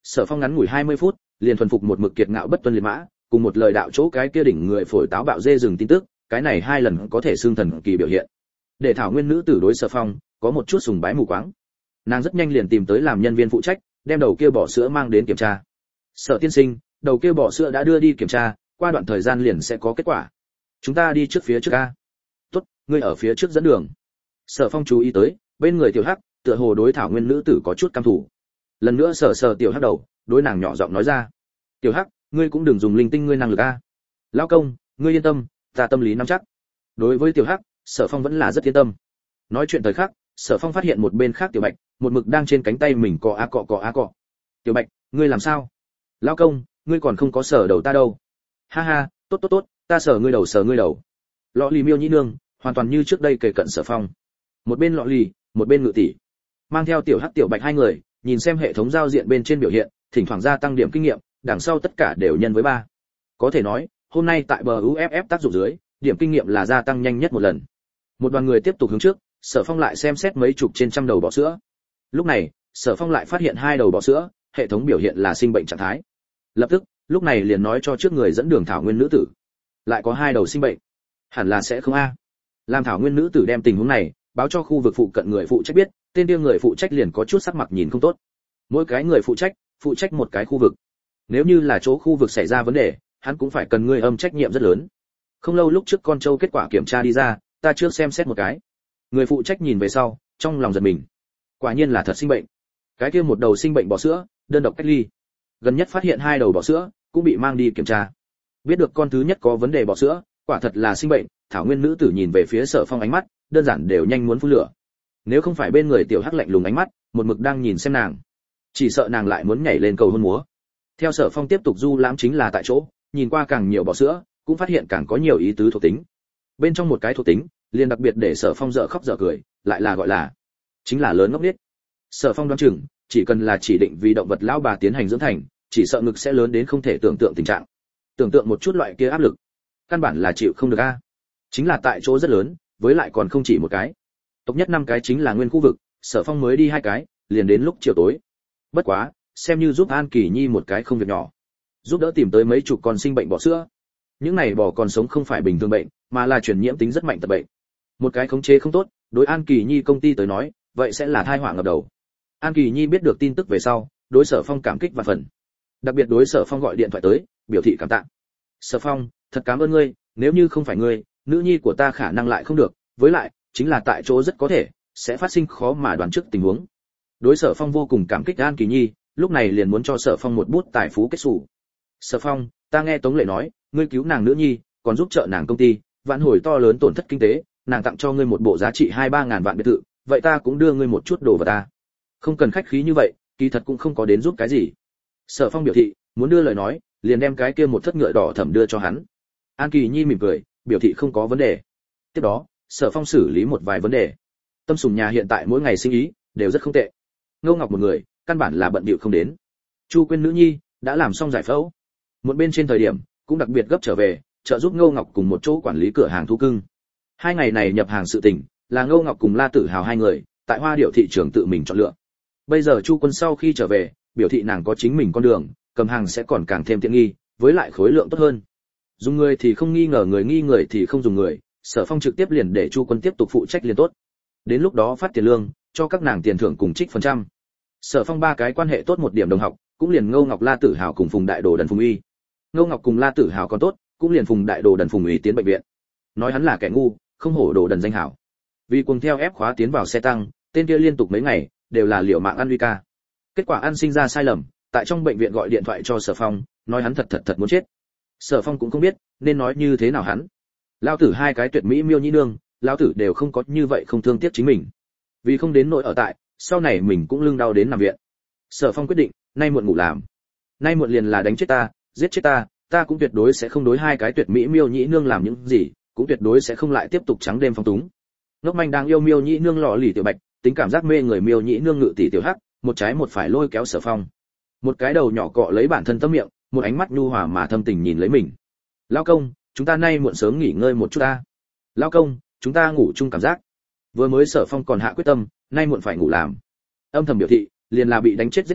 Sở Phong ngắn ngủi hai mươi phút, liền thuần phục một mực kiệt ngạo bất tuân liệt mã, cùng một lời đạo chỗ cái kia đỉnh người phổi táo bạo dê rừng tin tức, cái này hai lần có thể xương thần kỳ biểu hiện. Để Thảo Nguyên nữ tử đối Sở Phong có một chút sùng bái mù quáng. Nàng rất nhanh liền tìm tới làm nhân viên phụ trách, đem đầu kia bò sữa mang đến kiểm tra. Sở tiên sinh, đầu kia bò sữa đã đưa đi kiểm tra, qua đoạn thời gian liền sẽ có kết quả. Chúng ta đi trước phía trước a. Tốt, ngươi ở phía trước dẫn đường. Sở Phong chú ý tới, bên người Tiểu Hắc, tựa hồ đối Thảo Nguyên nữ tử có chút căm thù. Lần nữa sờ sờ Tiểu Hắc đầu, đối nàng nhỏ giọng nói ra: "Tiểu Hắc, ngươi cũng đừng dùng linh tinh ngươi năng lực a." "Lão công, ngươi yên tâm, ta tâm lý nắm chắc." Đối với Tiểu Hắc, Sở Phong vẫn là rất yên tâm. Nói chuyện thời khắc, Sở Phong phát hiện một bên khác Tiểu Bạch, một mực đang trên cánh tay mình cọ a cọ cọ a cọ. "Tiểu Bạch, ngươi làm sao?" "Lão công, ngươi còn không có sờ đầu ta đâu." "Ha ha, tốt tốt tốt, ta sờ ngươi đầu sờ ngươi đầu." Lọ Lì Miêu Nhĩ Nương, hoàn toàn như trước đây kề cận Sở Phong. Một bên Lọ Lì, một bên Ngự tỷ, mang theo Tiểu Hắc Tiểu Bạch hai người, nhìn xem hệ thống giao diện bên trên biểu hiện, thỉnh thoảng gia tăng điểm kinh nghiệm, đằng sau tất cả đều nhân với ba. Có thể nói, hôm nay tại bờ u ép ép tác dụng dưới, điểm kinh nghiệm là gia tăng nhanh nhất một lần. Một đoàn người tiếp tục hướng trước, Sở Phong lại xem xét mấy chục trên trăm đầu bò sữa. Lúc này, Sở Phong lại phát hiện hai đầu bò sữa, hệ thống biểu hiện là sinh bệnh trạng thái. Lập tức, lúc này liền nói cho trước người dẫn đường Thảo Nguyên nữ tử, lại có hai đầu sinh bệnh, hẳn là sẽ không a. Làm Thảo Nguyên nữ tử đem tình huống này báo cho khu vực phụ cận người phụ trách biết, tên kia người phụ trách liền có chút sắc mặt nhìn không tốt. Mỗi cái người phụ trách, phụ trách một cái khu vực. Nếu như là chỗ khu vực xảy ra vấn đề, hắn cũng phải cần người âm trách nhiệm rất lớn. Không lâu lúc trước con trâu kết quả kiểm tra đi ra, ta trước xem xét một cái. Người phụ trách nhìn về sau, trong lòng giật mình. Quả nhiên là thật sinh bệnh. Cái kia một đầu sinh bệnh bò sữa, đơn độc cách ly. Gần nhất phát hiện hai đầu bò sữa, cũng bị mang đi kiểm tra. Biết được con thứ nhất có vấn đề bò sữa, quả thật là sinh bệnh, Thảo Nguyên nữ tử nhìn về phía Sở Phong ánh mắt, đơn giản đều nhanh muốn phun lửa. Nếu không phải bên người Tiểu Hắc lạnh lùng ánh mắt, một mực đang nhìn xem nàng, chỉ sợ nàng lại muốn nhảy lên cầu hôn múa. Theo Sở Phong tiếp tục du lãm chính là tại chỗ, nhìn qua càng nhiều bò sữa, cũng phát hiện càng có nhiều ý tứ thuộc tính. Bên trong một cái thuộc tính, liền đặc biệt để Sở Phong dở khóc dở cười, lại là gọi là chính là lớn ngốc nghếch. Sở Phong đoán chừng, chỉ cần là chỉ định vì động vật lão bà tiến hành dưỡng thành, chỉ sợ ngực sẽ lớn đến không thể tưởng tượng tình trạng. Tưởng tượng một chút loại kia áp lực, căn bản là chịu không được a. Chính là tại chỗ rất lớn, với lại còn không chỉ một cái. Tộc nhất năm cái chính là nguyên khu vực, Sở Phong mới đi hai cái, liền đến lúc chiều tối. Bất quá, xem như giúp An Kỳ Nhi một cái không việc nhỏ, giúp đỡ tìm tới mấy chục con sinh bệnh bò sữa. Những này bò còn sống không phải bình thường bệnh, mà là truyền nhiễm tính rất mạnh tật bệnh. Một cái khống chế không tốt, đối An Kỳ Nhi công ty tới nói, vậy sẽ là tai họa ngập đầu. An Kỳ Nhi biết được tin tức về sau, đối Sở Phong cảm kích và phần. Đặc biệt đối Sở Phong gọi điện thoại tới, biểu thị cảm tạ. "Sở Phong, thật cảm ơn ngươi, nếu như không phải ngươi, nữ nhi của ta khả năng lại không được, với lại, chính là tại chỗ rất có thể sẽ phát sinh khó mà đoán trước tình huống." Đối Sở Phong vô cùng cảm kích An Kỳ Nhi, lúc này liền muốn cho Sở Phong một bút tài phú kết sủ. "Sở Phong, ta nghe Tống Lệ nói, ngươi cứu nàng nữ nhi, còn giúp trợ nàng công ty, vãn hồi to lớn tổn thất kinh tế, nàng tặng cho ngươi một bộ giá trị hai ba ngàn vạn biệt thự, vậy ta cũng đưa ngươi một chút đồ vào ta." Không cần khách khí như vậy, kỳ thật cũng không có đến giúp cái gì. Sở Phong biểu thị, muốn đưa lời nói, liền đem cái kia một thất ngựa đỏ thẩm đưa cho hắn. An Kỳ Nhi mỉm cười, biểu thị không có vấn đề. Tiếp đó, Sở Phong xử lý một vài vấn đề. Tâm Sùng nhà hiện tại mỗi ngày sinh ý đều rất không tệ. Ngô Ngọc một người, căn bản là bận bịu không đến. Chu Quyên nữ nhi đã làm xong giải phẫu. Một bên trên thời điểm, cũng đặc biệt gấp trở về, trợ giúp Ngô Ngọc cùng một chỗ quản lý cửa hàng thú cưng. Hai ngày này nhập hàng sự tình, là Ngô Ngọc cùng La Tử Hào hai người, tại Hoa Điệu thị trường tự mình chọn lựa. Bây giờ Chu Quân sau khi trở về, biểu thị nàng có chính mình con đường, cầm hàng sẽ còn càng thêm tiện nghi, với lại khối lượng tốt hơn. Dùng người thì không nghi ngờ người, nghi người thì không dùng người, Sở Phong trực tiếp liền để Chu Quân tiếp tục phụ trách liền tốt. Đến lúc đó phát tiền lương, cho các nàng tiền thưởng cùng trích phần trăm. Sở Phong ba cái quan hệ tốt một điểm đồng học, cũng liền Ngô Ngọc, La Tử Hào cùng Phùng Đại Đồ Đần Phùng Uy. Ngô Ngọc cùng La Tử Hào còn tốt, cũng liền Phùng Đại Đồ Đần Phùng Uy tiến bệnh viện. Nói hắn là kẻ ngu, không hổ Đồ Đần danh hảo. Vì cuồng theo ép khóa tiến vào xe tăng, tên kia liên tục mấy ngày đều là liều mạng ăn uy ca. Kết quả ăn sinh ra sai lầm, tại trong bệnh viện gọi điện thoại cho Sở Phong, nói hắn thật thật thật muốn chết. Sở Phong cũng không biết nên nói như thế nào hắn. Lão tử hai cái tuyệt mỹ miêu nhĩ nương, lão tử đều không có như vậy không thương tiếc chính mình. Vì không đến nỗi ở tại, sau này mình cũng lưng đau đến nằm viện. Sở Phong quyết định, nay muộn ngủ làm. Nay muộn liền là đánh chết ta, giết chết ta, ta cũng tuyệt đối sẽ không đối hai cái tuyệt mỹ miêu nhĩ nương làm những gì, cũng tuyệt đối sẽ không lại tiếp tục trắng đêm phong túng. Ngốc manh đang yêu miêu nhĩ nương lọ lì tiểu bạch, tính cảm giác mê người miêu nhĩ nương ngự tỷ tiểu hắc, một trái một phải lôi kéo Sở Phong. Một cái đầu nhỏ cọ lấy bản thân tâm miệng, một ánh mắt nhu hòa mà thâm tình nhìn lấy mình. Lão công, chúng ta nay muộn sớm nghỉ ngơi một chút ta. Lão công, chúng ta ngủ chung cảm giác. Vừa mới Sở Phong còn hạ quyết tâm, nay muộn phải ngủ làm. Âm thầm biểu thị, liền là bị đánh chết giết chết,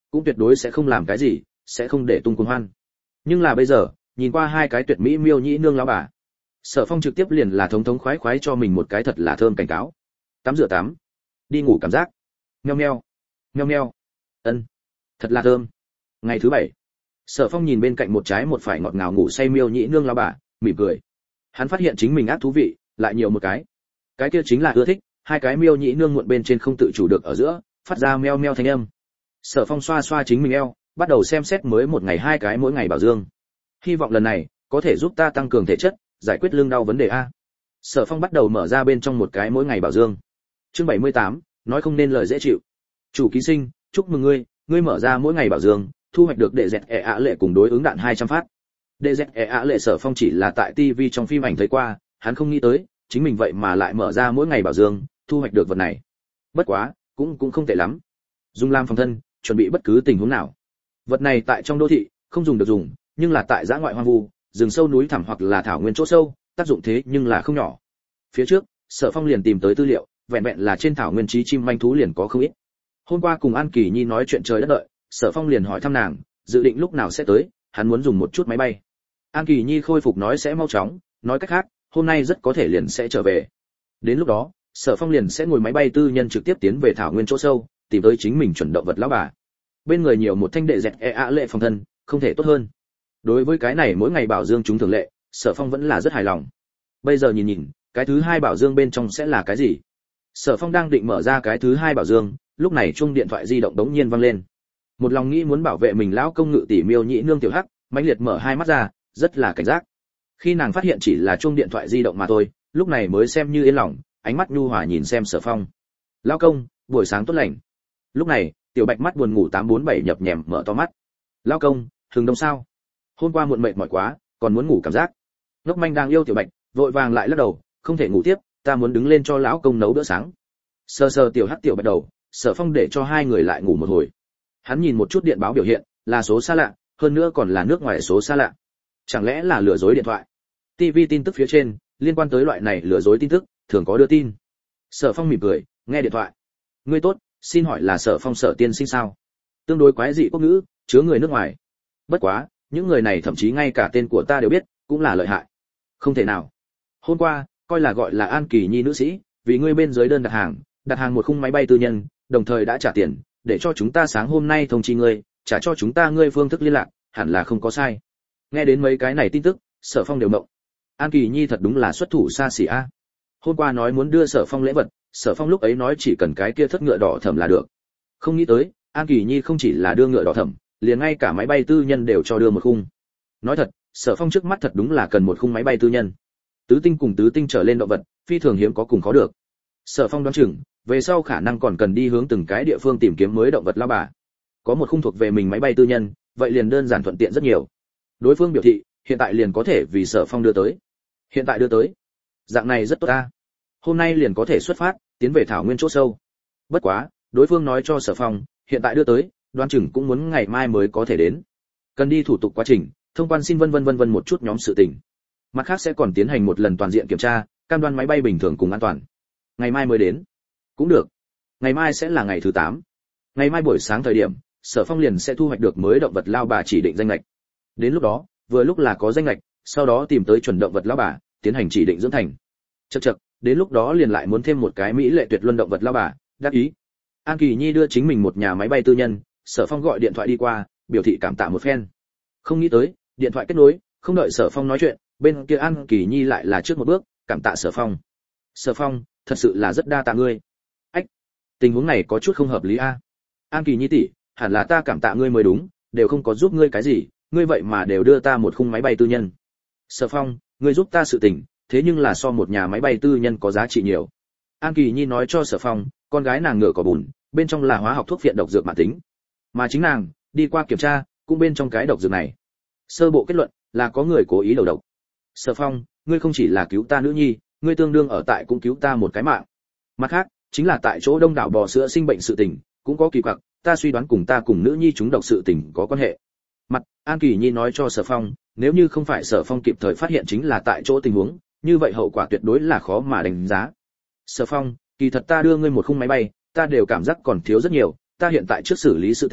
cũng tuyệt đối sẽ không làm cái gì, sẽ không để tung cuồng hoan. Nhưng là bây giờ, nhìn qua hai cái tuyệt mỹ miêu nhĩ nương lão bà, Sở Phong trực tiếp liền là thống thống khoái khoái cho mình một cái thật là thơm cảnh cáo. Tắm rửa tắm, đi ngủ cảm giác. Meo meo, meo meo. Ân, thật là thơm. Ngày thứ bảy, Sở Phong nhìn bên cạnh một trái một phải ngọt ngào ngủ say miêu nhĩ nương lão bà, mỉm cười. Hắn phát hiện chính mình ác thú vị, lại nhiều một cái. Cái kia chính là ưa thích, hai cái miêu nhĩ nương muộn bên trên không tự chủ được ở giữa, phát ra meo meo thanh âm. Sở Phong xoa xoa chính mình eo, bắt đầu xem xét mới một ngày hai cái mỗi ngày bảo dương. Hy vọng lần này có thể giúp ta tăng cường thể chất, giải quyết lưng đau vấn đề a. Sở Phong bắt đầu mở ra bên trong một cái mỗi ngày bảo dương. Chương bảy mươi tám, nói không nên lời dễ chịu. Chủ ký sinh, chúc mừng ngươi, ngươi mở ra mỗi ngày bảo dương, thu hoạch được đệ dẹt e ạ lệ cùng đối ứng đạn hai trăm phát. Đệ dẹt e ạ lệ Sở Phong chỉ là tại ti vi trong phim ảnh thấy qua, hắn không nghĩ tới, chính mình vậy mà lại mở ra mỗi ngày bảo dương, thu hoạch được vật này. Bất quá, cũng cũng không tệ lắm. Dùng làm phòng thân, chuẩn bị bất cứ tình huống nào. Vật này tại trong đô thị không dùng được dùng, nhưng là tại dã ngoại hoang vu, rừng sâu núi thẳm hoặc là thảo nguyên chỗ sâu, tác dụng thế nhưng là không nhỏ. Phía trước, Sở Phong liền tìm tới tư liệu, vẹn vẹn là trên thảo nguyên trí chim manh thú liền có không ít. Hôm qua cùng An Kỳ Nhi nói chuyện trời đất đợi, Sở Phong liền hỏi thăm nàng, dự định lúc nào sẽ tới, hắn muốn dùng một chút máy bay. An Kỳ Nhi khôi phục nói sẽ mau chóng, nói cách khác, hôm nay rất có thể liền sẽ trở về. Đến lúc đó, Sở Phong liền sẽ ngồi máy bay tư nhân trực tiếp tiến về thảo nguyên chỗ sâu, tìm tới chính mình chuẩn động vật lão bà. Bên người nhiều một thanh đệ dẹt e ạ lệ phòng thân, không thể tốt hơn. Đối với cái này mỗi ngày bảo dương chúng thường lệ, Sở Phong vẫn là rất hài lòng. Bây giờ nhìn nhìn, cái thứ hai bảo dương bên trong sẽ là cái gì? Sở Phong đang định mở ra cái thứ hai bảo dương, lúc này chuông điện thoại di động đống nhiên vang lên. Một lòng nghĩ muốn bảo vệ mình lão công ngự tỷ miêu nhĩ nương tiểu hắc, mãnh liệt mở hai mắt ra, rất là cảnh giác. Khi nàng phát hiện chỉ là chuông điện thoại di động mà thôi, lúc này mới xem như yên lòng, ánh mắt nhu hòa nhìn xem Sở Phong. "Lão công, buổi sáng tốt lành." Lúc này, tiểu bạch mắt buồn ngủ tám bốn bảy nhập nhèm mở to mắt. "Lão công, hừng đông sao? Hôm qua muộn mệt mỏi quá, còn muốn ngủ cảm giác." Ngốc manh đang yêu tiểu bạch, vội vàng lại lắc đầu, "Không thể ngủ tiếp, ta muốn đứng lên cho lão công nấu bữa sáng." Sờ sờ tiểu hắc tiểu bạch đầu, Sở Phong để cho hai người lại ngủ một hồi. Hắn nhìn một chút điện báo biểu hiện, là số xa lạ, hơn nữa còn là nước ngoài số xa lạ. Chẳng lẽ là lừa dối điện thoại? ti vi tin tức phía trên, liên quan tới loại này lừa dối tin tức, thường có đưa tin. Sở Phong mỉm cười, nghe điện thoại. "Ngươi tốt, xin hỏi là Sở Phong Sở tiên sinh sao?" Tương đối quái dị quốc ngữ, chứa người nước ngoài. Bất quá, những người này thậm chí ngay cả tên của ta đều biết, cũng là lợi hại. "Không thể nào. Hôm qua, coi là gọi là An Kỳ Nhi nữ sĩ, vì ngươi bên dưới đơn đặt hàng, đặt hàng một khung máy bay tư nhân, đồng thời đã trả tiền, để cho chúng ta sáng hôm nay thông chi ngươi, trả cho chúng ta ngươi phương thức liên lạc, hẳn là không có sai." Nghe đến mấy cái này tin tức, Sở Phong đều mộng. An Kỳ Nhi thật đúng là xuất thủ xa xỉ a. Hôm qua nói muốn đưa Sở Phong lễ vật, Sở Phong lúc ấy nói chỉ cần cái kia thất ngựa đỏ thẫm là được. Không nghĩ tới, An Kỳ Nhi không chỉ là đưa ngựa đỏ thẫm, liền ngay cả máy bay tư nhân đều cho đưa một khung. Nói thật, Sở Phong trước mắt thật đúng là cần một khung máy bay tư nhân. Tứ tinh cùng tứ tinh trở lên động vật, phi thường hiếm có cùng khó được. Sở Phong đoán chừng, về sau khả năng còn cần đi hướng từng cái địa phương tìm kiếm mới động vật lao bà. Có một khung thuộc về mình máy bay tư nhân, vậy liền đơn giản thuận tiện rất nhiều. Đối phương biểu thị, hiện tại liền có thể vì Sở Phong đưa tới. Hiện tại đưa tới. Dạng này rất tốt ta. Hôm nay liền có thể xuất phát, tiến về thảo nguyên chỗ sâu. Bất quá, đối phương nói cho Sở Phong, hiện tại đưa tới, đoán chừng cũng muốn ngày mai mới có thể đến. Cần đi thủ tục quá trình, thông quan xin vân vân vân vân một chút nhóm sự tình. Mặt khác sẽ còn tiến hành một lần toàn diện kiểm tra, cam đoan máy bay bình thường cùng an toàn. Ngày mai mới đến. Cũng được. Ngày mai sẽ là ngày thứ tám. Ngày mai buổi sáng thời điểm, Sở Phong liền sẽ thu hoạch được mới động vật lao bà chỉ định danh lệch. Đến lúc đó, vừa lúc là có danh lệch, sau đó tìm tới chuẩn động vật lao bà, tiến hành chỉ định dưỡng thành. Chậc chậc, đến lúc đó liền lại muốn thêm một cái mỹ lệ tuyệt luân động vật lao bà, đáp ý. An Kỳ Nhi đưa chính mình một nhà máy bay tư nhân, Sở Phong gọi điện thoại đi qua, biểu thị cảm tạ một phen. Không nghĩ tới, điện thoại kết nối, không đợi Sở Phong nói chuyện, bên kia An Kỳ Nhi lại là trước một bước, cảm tạ Sở Phong. "Sở Phong, thật sự là rất đa tạ ngươi." "Ách, tình huống này có chút không hợp lý a." "An Kỳ Nhi tỷ, hẳn là ta cảm tạ ngươi mới đúng, đều không có giúp ngươi cái gì, ngươi vậy mà đều đưa ta một khung máy bay tư nhân." "Sở Phong, ngươi giúp ta sự tình, thế nhưng là so một nhà máy bay tư nhân có giá trị nhiều." An Kỳ Nhi nói cho Sở Phong, con gái nàng ngựa có bùn, bên trong là hóa học thuốc phiện độc dược mãn tính, mà chính nàng đi qua kiểm tra, cũng bên trong cái độc dược này. Sơ bộ kết luận là có người cố ý đầu độc. "Sở Phong, ngươi không chỉ là cứu ta nữ nhi, ngươi tương đương ở tại cũng cứu ta một cái mạng. Mặt khác, chính là tại chỗ đông đảo bò sữa sinh bệnh sự tình, cũng có kỳ quặc, ta suy đoán cùng ta cùng nữ nhi chúng độc sự tình có quan hệ." Mặt, An Kỳ Nhi nói cho Sở Phong, nếu như không phải Sở Phong kịp thời phát hiện chính là tại chỗ tình huống, như vậy hậu quả tuyệt đối là khó mà đánh giá. "Sở Phong, kỳ thật ta đưa ngươi một khung máy bay, ta đều cảm giác còn thiếu rất nhiều, ta hiện tại trước xử lý sự tình,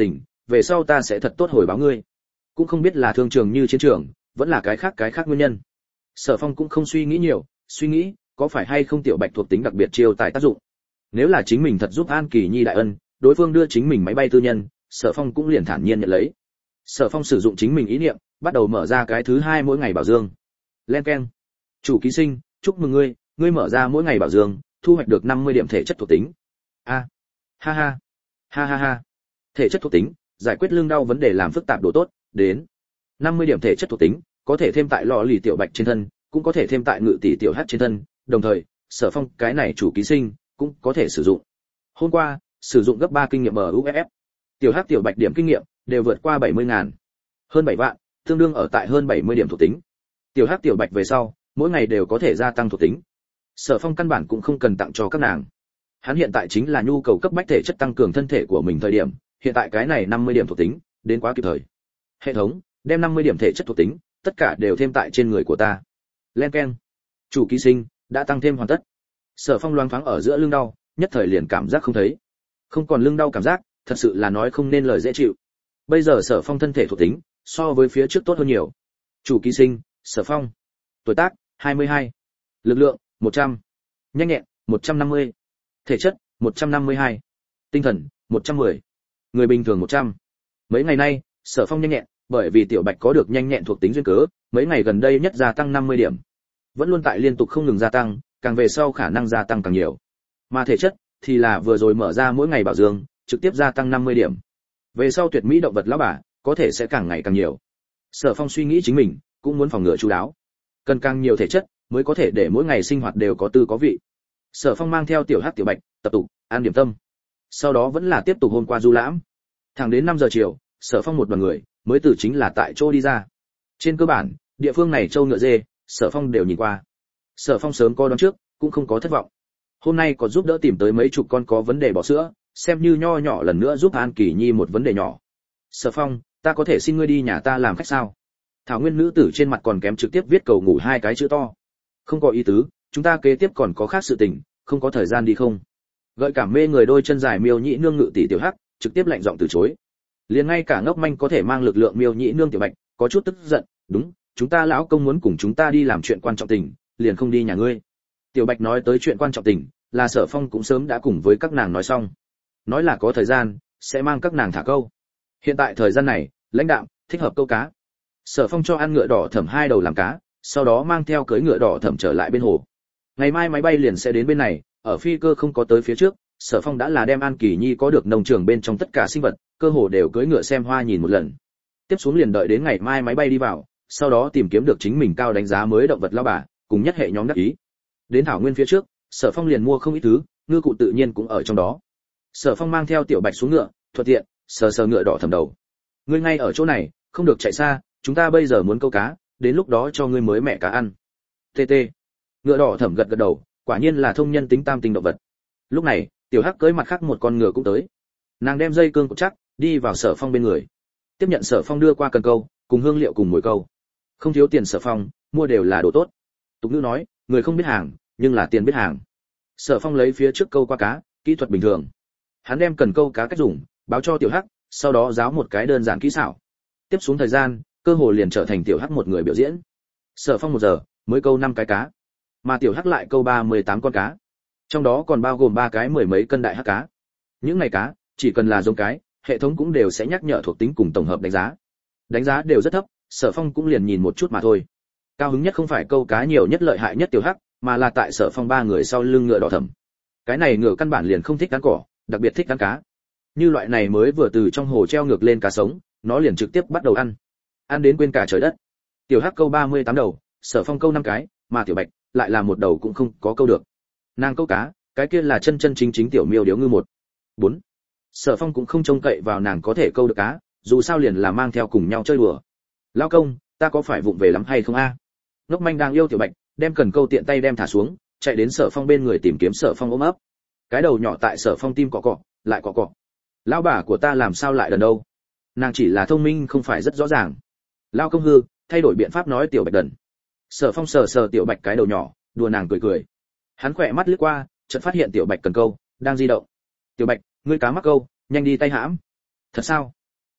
về sau ta sẽ thật tốt hồi báo ngươi. Cũng không biết là thương trường như chiến trường, vẫn là cái khác cái khác nguyên nhân. Sở Phong cũng không suy nghĩ nhiều, suy nghĩ có phải hay không tiểu bạch thuộc tính đặc biệt chiêu tài tác dụng. Nếu là chính mình thật giúp An Kỳ Nhi đại ân, đối phương đưa chính mình máy bay tư nhân, Sở Phong cũng liền thản nhiên nhận lấy. Sở Phong sử dụng chính mình ý niệm, bắt đầu mở ra cái thứ hai mỗi ngày bảo dương. Len keng. Chủ ký sinh, chúc mừng ngươi, ngươi mở ra mỗi ngày bảo dương, thu hoạch được năm mươi điểm thể chất thuộc tính. A. Ha ha. Ha ha ha. Thể chất thuộc tính, giải quyết lưng đau vấn đề làm phức tạp độ tốt, đến. năm mươi điểm thể chất thuộc tính, có thể thêm tại lọ lì tiểu bạch trên thân, cũng có thể thêm tại ngự tỷ tiểu hắc trên thân, đồng thời, Sở Phong cái này chủ ký sinh cũng có thể sử dụng. Hôm qua, sử dụng gấp ba kinh nghiệm ở u ép ép. Tiểu hắc tiểu bạch điểm kinh nghiệm đều vượt qua bảy mươi ngàn. Hơn bảy vạn, tương đương ở tại hơn bảy mươi điểm thuộc tính. Tiểu hắc tiểu bạch về sau, mỗi ngày đều có thể gia tăng thuộc tính. Sở Phong căn bản cũng không cần tặng cho các nàng. Hắn hiện tại chính là nhu cầu cấp bách thể chất tăng cường thân thể của mình thời điểm, hiện tại cái này năm mươi điểm thuộc tính, đến quá kịp thời. Hệ thống, đem năm mươi điểm thể chất thuộc tính, tất cả đều thêm tại trên người của ta. Len keng. Chủ ký sinh đã tăng thêm hoàn tất. Sở Phong loáng thoáng ở giữa lưng đau, nhất thời liền cảm giác không thấy. Không còn lưng đau cảm giác, thật sự là nói không nên lời dễ chịu. Bây giờ Sở Phong thân thể thuộc tính, so với phía trước tốt hơn nhiều. Chủ ký sinh, Sở Phong. Tuổi tác, hai mươi hai. Lực lượng, một trăm. Nhanh nhẹn, một trăm năm mươi. Thể chất, một trăm năm mươi hai. Tinh thần, một trăm mười. Người bình thường một trăm. Mấy ngày nay, Sở Phong nhanh nhẹn, bởi vì tiểu bạch có được nhanh nhẹn thuộc tính duyên cớ, mấy ngày gần đây nhất gia tăng năm mươi điểm. Vẫn luôn tại liên tục không ngừng gia tăng, càng về sau khả năng gia tăng càng nhiều. Mà thể chất thì là vừa rồi mở ra mỗi ngày bảo dương, trực tiếp gia tăng năm mươi điểm. Về sau tuyệt mỹ động vật lão bà, có thể sẽ càng ngày càng nhiều. Sở Phong suy nghĩ chính mình, cũng muốn phòng ngừa chú đáo. Cần càng nhiều thể chất, mới có thể để mỗi ngày sinh hoạt đều có tư có vị. Sở Phong mang theo tiểu hắc tiểu bạch, tập tụ, ăn điểm tâm. Sau đó vẫn là tiếp tục hôm qua du lãm. Thẳng đến năm giờ chiều, Sở Phong một đoàn người mới từ chính là tại chỗ đi ra. Trên cơ bản, địa phương này trâu ngựa dê, Sở Phong đều nhìn qua. Sở Phong sớm có đoán trước, cũng không có thất vọng. Hôm nay có giúp đỡ tìm tới mấy chục con có vấn đề bỏ sữa, xem như nho nhỏ lần nữa giúp An Kỳ Nhi một vấn đề nhỏ. Sở Phong, ta có thể xin ngươi đi nhà ta làm khách sao? Thảo Nguyên nữ tử trên mặt còn kém trực tiếp viết cầu ngủ hai cái chữ to. Không có ý tứ, chúng ta kế tiếp còn có khác sự tình, không có thời gian đi không? Gợi cảm mê người đôi chân dài miêu nhĩ nương ngự tỷ tiểu hắc, trực tiếp lạnh giọng từ chối. Liền ngay cả ngốc manh có thể mang lực lượng miêu nhĩ nương tiểu bạch, có chút tức giận, đúng, chúng ta lão công muốn cùng chúng ta đi làm chuyện quan trọng tình, liền không đi nhà ngươi. Tiểu bạch nói tới chuyện quan trọng tình, là Sở Phong cũng sớm đã cùng với các nàng nói xong. Nói là có thời gian, sẽ mang các nàng thả câu. Hiện tại thời gian này, lãnh đạm, thích hợp câu cá. Sở Phong cho ăn ngựa đỏ thẩm hai đầu làm cá, sau đó mang theo cưỡi ngựa đỏ thẩm trở lại bên hồ. Ngày mai máy bay liền sẽ đến bên này, ở phi cơ không có tới phía trước, Sở Phong đã là đem An Kỳ Nhi có được nông trường bên trong tất cả sinh vật, cơ hồ đều cưỡi ngựa xem hoa nhìn một lần. Tiếp xuống liền đợi đến ngày mai máy bay đi vào, sau đó tìm kiếm được chính mình cao đánh giá mới động vật lão bà, cùng nhất hệ nhóm đắc ý. Đến thảo nguyên phía trước, Sở Phong liền mua không ít thứ, ngư cụ tự nhiên cũng ở trong đó. Sở Phong mang theo tiểu bạch xuống ngựa, thuận tiện sờ sờ ngựa đỏ thầm đầu. Ngươi ngay ở chỗ này, không được chạy xa, chúng ta bây giờ muốn câu cá, đến lúc đó cho ngươi mới mẹ cá ăn. Tê tê. Ngựa đỏ thầm gật gật đầu, quả nhiên là thông nhân tính tam tinh động vật. Lúc này, tiểu hắc cưỡi mặt khác một con ngựa cũng tới. Nàng đem dây cương cột chắc, đi vào Sở Phong bên người. Tiếp nhận Sở Phong đưa qua cần câu, cùng hương liệu cùng mồi câu. Không thiếu tiền Sở Phong, mua đều là đồ tốt. Tục ngữ nói, người không biết hàng, nhưng là tiền biết hàng. Sở Phong lấy phía trước câu qua cá, kỹ thuật bình thường. Hắn đem cần câu cá cách dùng, báo cho tiểu hắc, sau đó giáo một cái đơn giản kỹ xảo. Tiếp xuống thời gian, cơ hội liền trở thành tiểu hắc một người biểu diễn. Sở Phong một giờ mới câu năm cái cá, mà tiểu hắc lại câu ba mươi tám con cá. Trong đó còn bao gồm ba cái mười mấy cân đại hắc cá. Những này cá, chỉ cần là giống cái, hệ thống cũng đều sẽ nhắc nhở thuộc tính cùng tổng hợp đánh giá. Đánh giá đều rất thấp, Sở Phong cũng liền nhìn một chút mà thôi. Cao hứng nhất không phải câu cá nhiều nhất lợi hại nhất tiểu hắc, mà là tại Sở Phong ba người sau lưng ngựa đỏ thẫm. Cái này ngựa căn bản liền không thích ăn cỏ, đặc biệt thích ăn cá. Như loại này mới vừa từ trong hồ treo ngược lên cá sống, nó liền trực tiếp bắt đầu ăn. Ăn đến quên cả trời đất. Tiểu hắc câu ba mươi tám đầu, Sở Phong câu năm cái, mà tiểu bạch lại là một đầu cũng không có câu được. Nàng câu cá, cái kia là chân chân chính chính tiểu miêu điếu ngư một. bốn. Sở Phong cũng không trông cậy vào nàng có thể câu được cá, dù sao liền là mang theo cùng nhau chơi đùa. Lão công, ta có phải vụng về lắm hay không a? Ngốc manh đang yêu tiểu bạch, đem cần câu tiện tay đem thả xuống, chạy đến Sở Phong bên người tìm kiếm Sở Phong ôm ấp. Cái đầu nhỏ tại Sở Phong tim cọ cọ, lại cọ cọ. Lão bà của ta làm sao lại đần đâu? Nàng chỉ là thông minh không phải rất rõ ràng. Lão công hư, thay đổi biện pháp nói tiểu bạch đần. Sở Phong sờ sờ tiểu bạch cái đầu nhỏ, đùa nàng cười cười. Hắn khỏe mắt lướt qua, chợt phát hiện tiểu bạch cần câu đang di động. Tiểu bạch, ngươi cá mắc câu, nhanh đi tay hãm. Thật sao?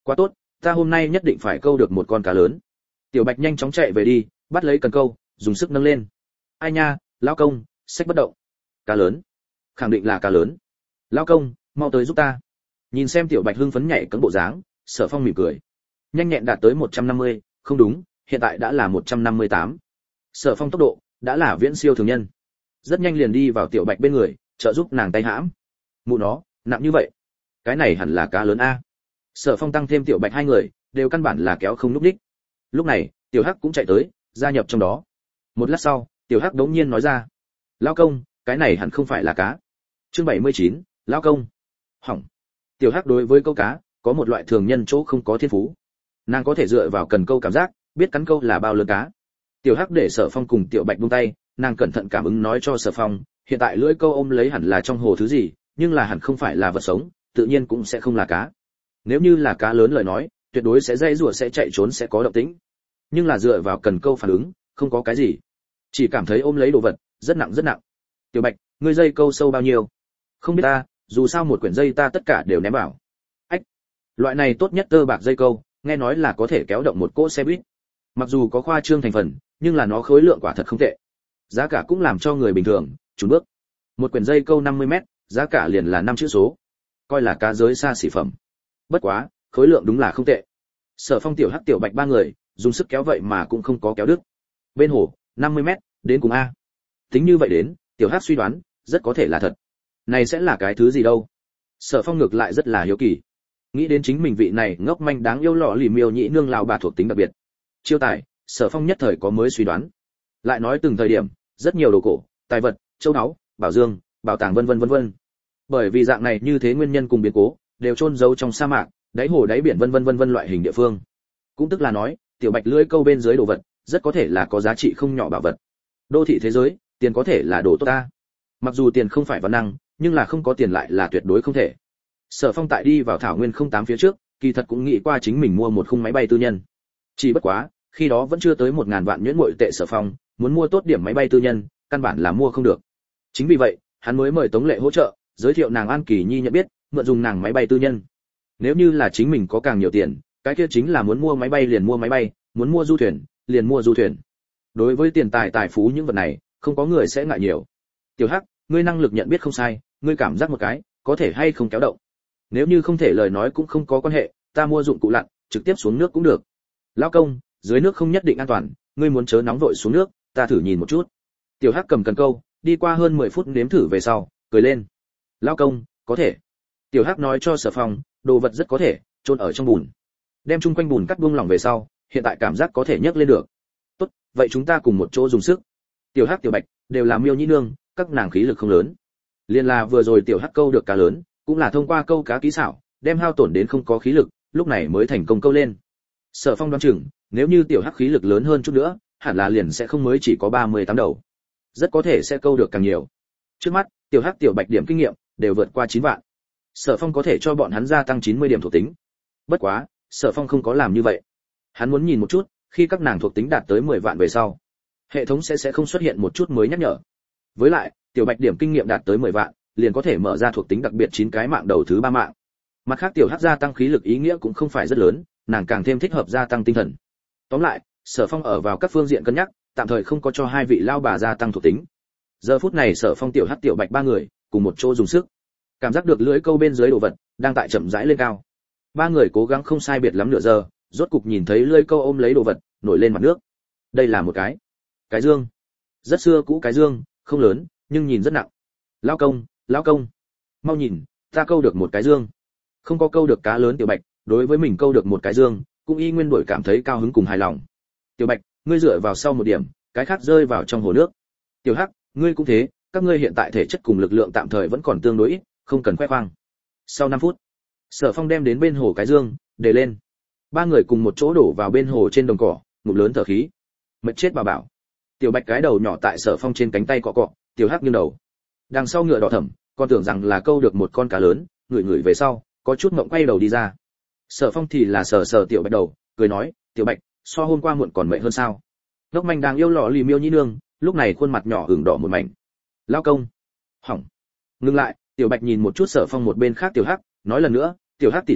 Quá tốt, ta hôm nay nhất định phải câu được một con cá lớn. Tiểu Bạch nhanh chóng chạy về đi, bắt lấy cần câu, dùng sức nâng lên. Ai nha, lão công, xách bất động. Cá lớn, khẳng định là cá lớn. Lão công, mau tới giúp ta. Nhìn xem Tiểu Bạch hưng phấn nhảy cẫng bộ dáng, Sở Phong mỉm cười. Nhanh nhẹn đạt tới một trăm năm mươi, không đúng, hiện tại đã là một trăm năm mươi tám. Sở Phong tốc độ đã là viễn siêu thường nhân. Rất nhanh liền đi vào Tiểu Bạch bên người, trợ giúp nàng tay hãm. Mụ nó, nặng như vậy. Cái này hẳn là cá lớn a. Sở Phong tăng thêm Tiểu Bạch hai người, đều căn bản là kéo không lúc đích. Lúc này, Tiểu Hắc cũng chạy tới, gia nhập trong đó. Một lát sau, Tiểu Hắc đống nhiên nói ra: "Lão công, cái này hẳn không phải là cá." Chương bảy mươi chín, lão công. Hỏng. Tiểu Hắc đối với câu cá có một loại thường nhân chỗ không có thiên phú. Nàng có thể dựa vào cần câu cảm giác, biết cắn câu là bao lớn cá. Tiểu Hắc để Sở Phong cùng Tiểu Bạch buông tay, nàng cẩn thận cảm ứng nói cho Sở Phong, hiện tại lưỡi câu ôm lấy hẳn là trong hồ thứ gì, nhưng là hẳn không phải là vật sống, tự nhiên cũng sẽ không là cá. Nếu như là cá lớn lời nói, tuyệt đối sẽ dây rùa sẽ chạy trốn sẽ có động tĩnh. Nhưng là dựa vào cần câu phản ứng, không có cái gì. Chỉ cảm thấy ôm lấy đồ vật, rất nặng rất nặng. Tiểu Bạch, ngươi dây câu sâu bao nhiêu? Không biết ta, dù sao một quyển dây ta tất cả đều ném vào. Ách, loại này tốt nhất tơ bạc dây câu, nghe nói là có thể kéo động một cỗ xe buýt. Mặc dù có khoa trương thành phần, nhưng là nó khối lượng quả thật không tệ. Giá cả cũng làm cho người bình thường chùn bước. Một quyển dây câu năm mươi mét, giá cả liền là năm chữ số. Coi là cá giới xa xỉ phẩm. Bất quá, khối lượng đúng là không tệ. Sở Phong Tiểu Hắc Tiểu Bạch ba người, dùng sức kéo vậy mà cũng không có kéo đứt. Bên hồ, năm mươi mét, đến cùng a. Tính như vậy đến, Tiểu Hắc suy đoán, rất có thể là thật. Này sẽ là cái thứ gì đâu? Sở Phong ngược lại rất là hiếu kỳ. Nghĩ đến chính mình vị này ngốc manh đáng yêu lọ lì miêu nhĩ nương lão bà thuộc tính đặc biệt. Chiêu tài, Sở Phong nhất thời có mới suy đoán. Lại nói từng thời điểm, rất nhiều đồ cổ, tài vật, châu báu, bảo dương, bảo tàng vân vân vân vân. Bởi vì dạng này như thế nguyên nhân cùng biến cố, đều chôn giấu trong sa mạc, đáy hồ đáy biển vân vân vân vân loại hình địa phương. Cũng tức là nói, Tiểu Bạch lưỡi câu bên dưới đồ vật, rất có thể là có giá trị không nhỏ bảo vật. Đô thị thế giới, tiền có thể là đồ tốt ta. Mặc dù tiền không phải văn năng, nhưng là không có tiền lại là tuyệt đối không thể. Sở Phong tại đi vào thảo nguyên không tám phía trước, kỳ thật cũng nghĩ qua chính mình mua một khung máy bay tư nhân. Chỉ bất quá, khi đó vẫn chưa tới một ngàn vạn nhuyễn muội tệ Sở Phong, muốn mua tốt điểm máy bay tư nhân, căn bản là mua không được. Chính vì vậy, hắn mới mời Tống Lệ hỗ trợ, giới thiệu nàng An Kỳ Nhi nhận biết, mượn dùng nàng máy bay tư nhân. Nếu như là chính mình có càng nhiều tiền, cái kia chính là muốn mua máy bay liền mua máy bay, muốn mua du thuyền, liền mua du thuyền. Đối với tiền tài tài phú những vật này, không có người sẽ ngại nhiều. Tiểu Hắc, ngươi năng lực nhận biết không sai, ngươi cảm giác một cái, có thể hay không kéo động. Nếu như không thể lời nói cũng không có quan hệ, ta mua dụng cụ lặn, trực tiếp xuống nước cũng được. Lão công, dưới nước không nhất định an toàn, ngươi muốn chớ nóng vội xuống nước, ta thử nhìn một chút. Tiểu Hắc cầm cần câu, đi qua hơn mười phút nếm thử về sau, cười lên. Lão công, có thể. Tiểu Hắc nói cho Sở Phong, đồ vật rất có thể chôn ở trong bùn. Đem chung quanh bùn cắt buông lỏng về sau, hiện tại cảm giác có thể nhấc lên được. Tốt, vậy chúng ta cùng một chỗ dùng sức. Tiểu Hắc Tiểu Bạch đều là miêu nhĩ nương, các nàng khí lực không lớn. Liên là vừa rồi Tiểu Hắc câu được cá lớn, cũng là thông qua câu cá kỹ xảo, đem hao tổn đến không có khí lực, lúc này mới thành công câu lên. Sở Phong đoán chừng, nếu như Tiểu Hắc khí lực lớn hơn chút nữa, hẳn là liền sẽ không mới chỉ có ba mươi tám đầu. Rất có thể sẽ câu được càng nhiều. Trước mắt, Tiểu Hắc Tiểu Bạch điểm kinh nghiệm đều vượt qua chín vạn. Sở Phong có thể cho bọn hắn gia tăng chín mươi điểm thuộc tính. Bất quá, Sở Phong không có làm như vậy. Hắn muốn nhìn một chút, khi các nàng thuộc tính đạt tới mười vạn về sau, hệ thống sẽ sẽ không xuất hiện một chút mới nhắc nhở. Với lại, Tiểu Bạch điểm kinh nghiệm đạt tới mười vạn, liền có thể mở ra thuộc tính đặc biệt chín cái mạng đầu thứ ba mạng. Mặt khác Tiểu Hắc gia tăng khí lực ý nghĩa cũng không phải rất lớn, nàng càng thêm thích hợp gia tăng tinh thần. Tóm lại, Sở Phong ở vào các phương diện cân nhắc, tạm thời không có cho hai vị lao bà gia tăng thuộc tính. Giờ phút này Sở Phong Tiểu Hắc Tiểu Bạch ba người cùng một chỗ dùng sức, cảm giác được lưỡi câu bên dưới đồ vật đang tại chậm rãi lên cao. Ba người cố gắng không sai biệt lắm nửa giờ, rốt cục nhìn thấy lưỡi câu ôm lấy đồ vật nổi lên mặt nước. Đây là một cái cái dương, rất xưa cũ cái dương, không lớn nhưng nhìn rất nặng. Lão công, lão công, mau nhìn, ta câu được một cái dương. Không có câu được cá lớn Tiểu Bạch, đối với mình câu được một cái dương, cũng y nguyên đổi cảm thấy cao hứng cùng hài lòng. Tiểu Bạch, ngươi dựa vào sau một điểm, cái khác rơi vào trong hồ nước. Tiểu Hắc, ngươi cũng thế, các ngươi hiện tại thể chất cùng lực lượng tạm thời vẫn còn tương đối ít, không cần khoe khoang. Sau năm phút, Sở Phong đem đến bên hồ cái dương, để lên. Ba người cùng một chỗ đổ vào bên hồ trên đồng cỏ, ngụm lớn thở khí. Mệt chết bà bảo. Tiểu Bạch cái đầu nhỏ tại Sở Phong trên cánh tay cọ cọ, Tiểu Hắc nghiêng đầu. Đằng sau ngựa đỏ thẫm, còn tưởng rằng là câu được một con cá lớn, ngửi ngửi về sau, có chút ngậm quay đầu đi ra. Sở Phong thì là sờ sờ Tiểu Bạch đầu, cười nói, Tiểu Bạch, so hôm qua muộn còn mệt hơn sao? Ngốc manh đang yêu lọ lì miêu nhĩ nương, lúc này khuôn mặt nhỏ ửng đỏ một mảnh. Lao công, hỏng. Ngưng lại, Tiểu Bạch nhìn một chút Sở Phong một bên khác Tiểu Hắc, nói lần nữa, Tiểu Hắc tỷ tỷ,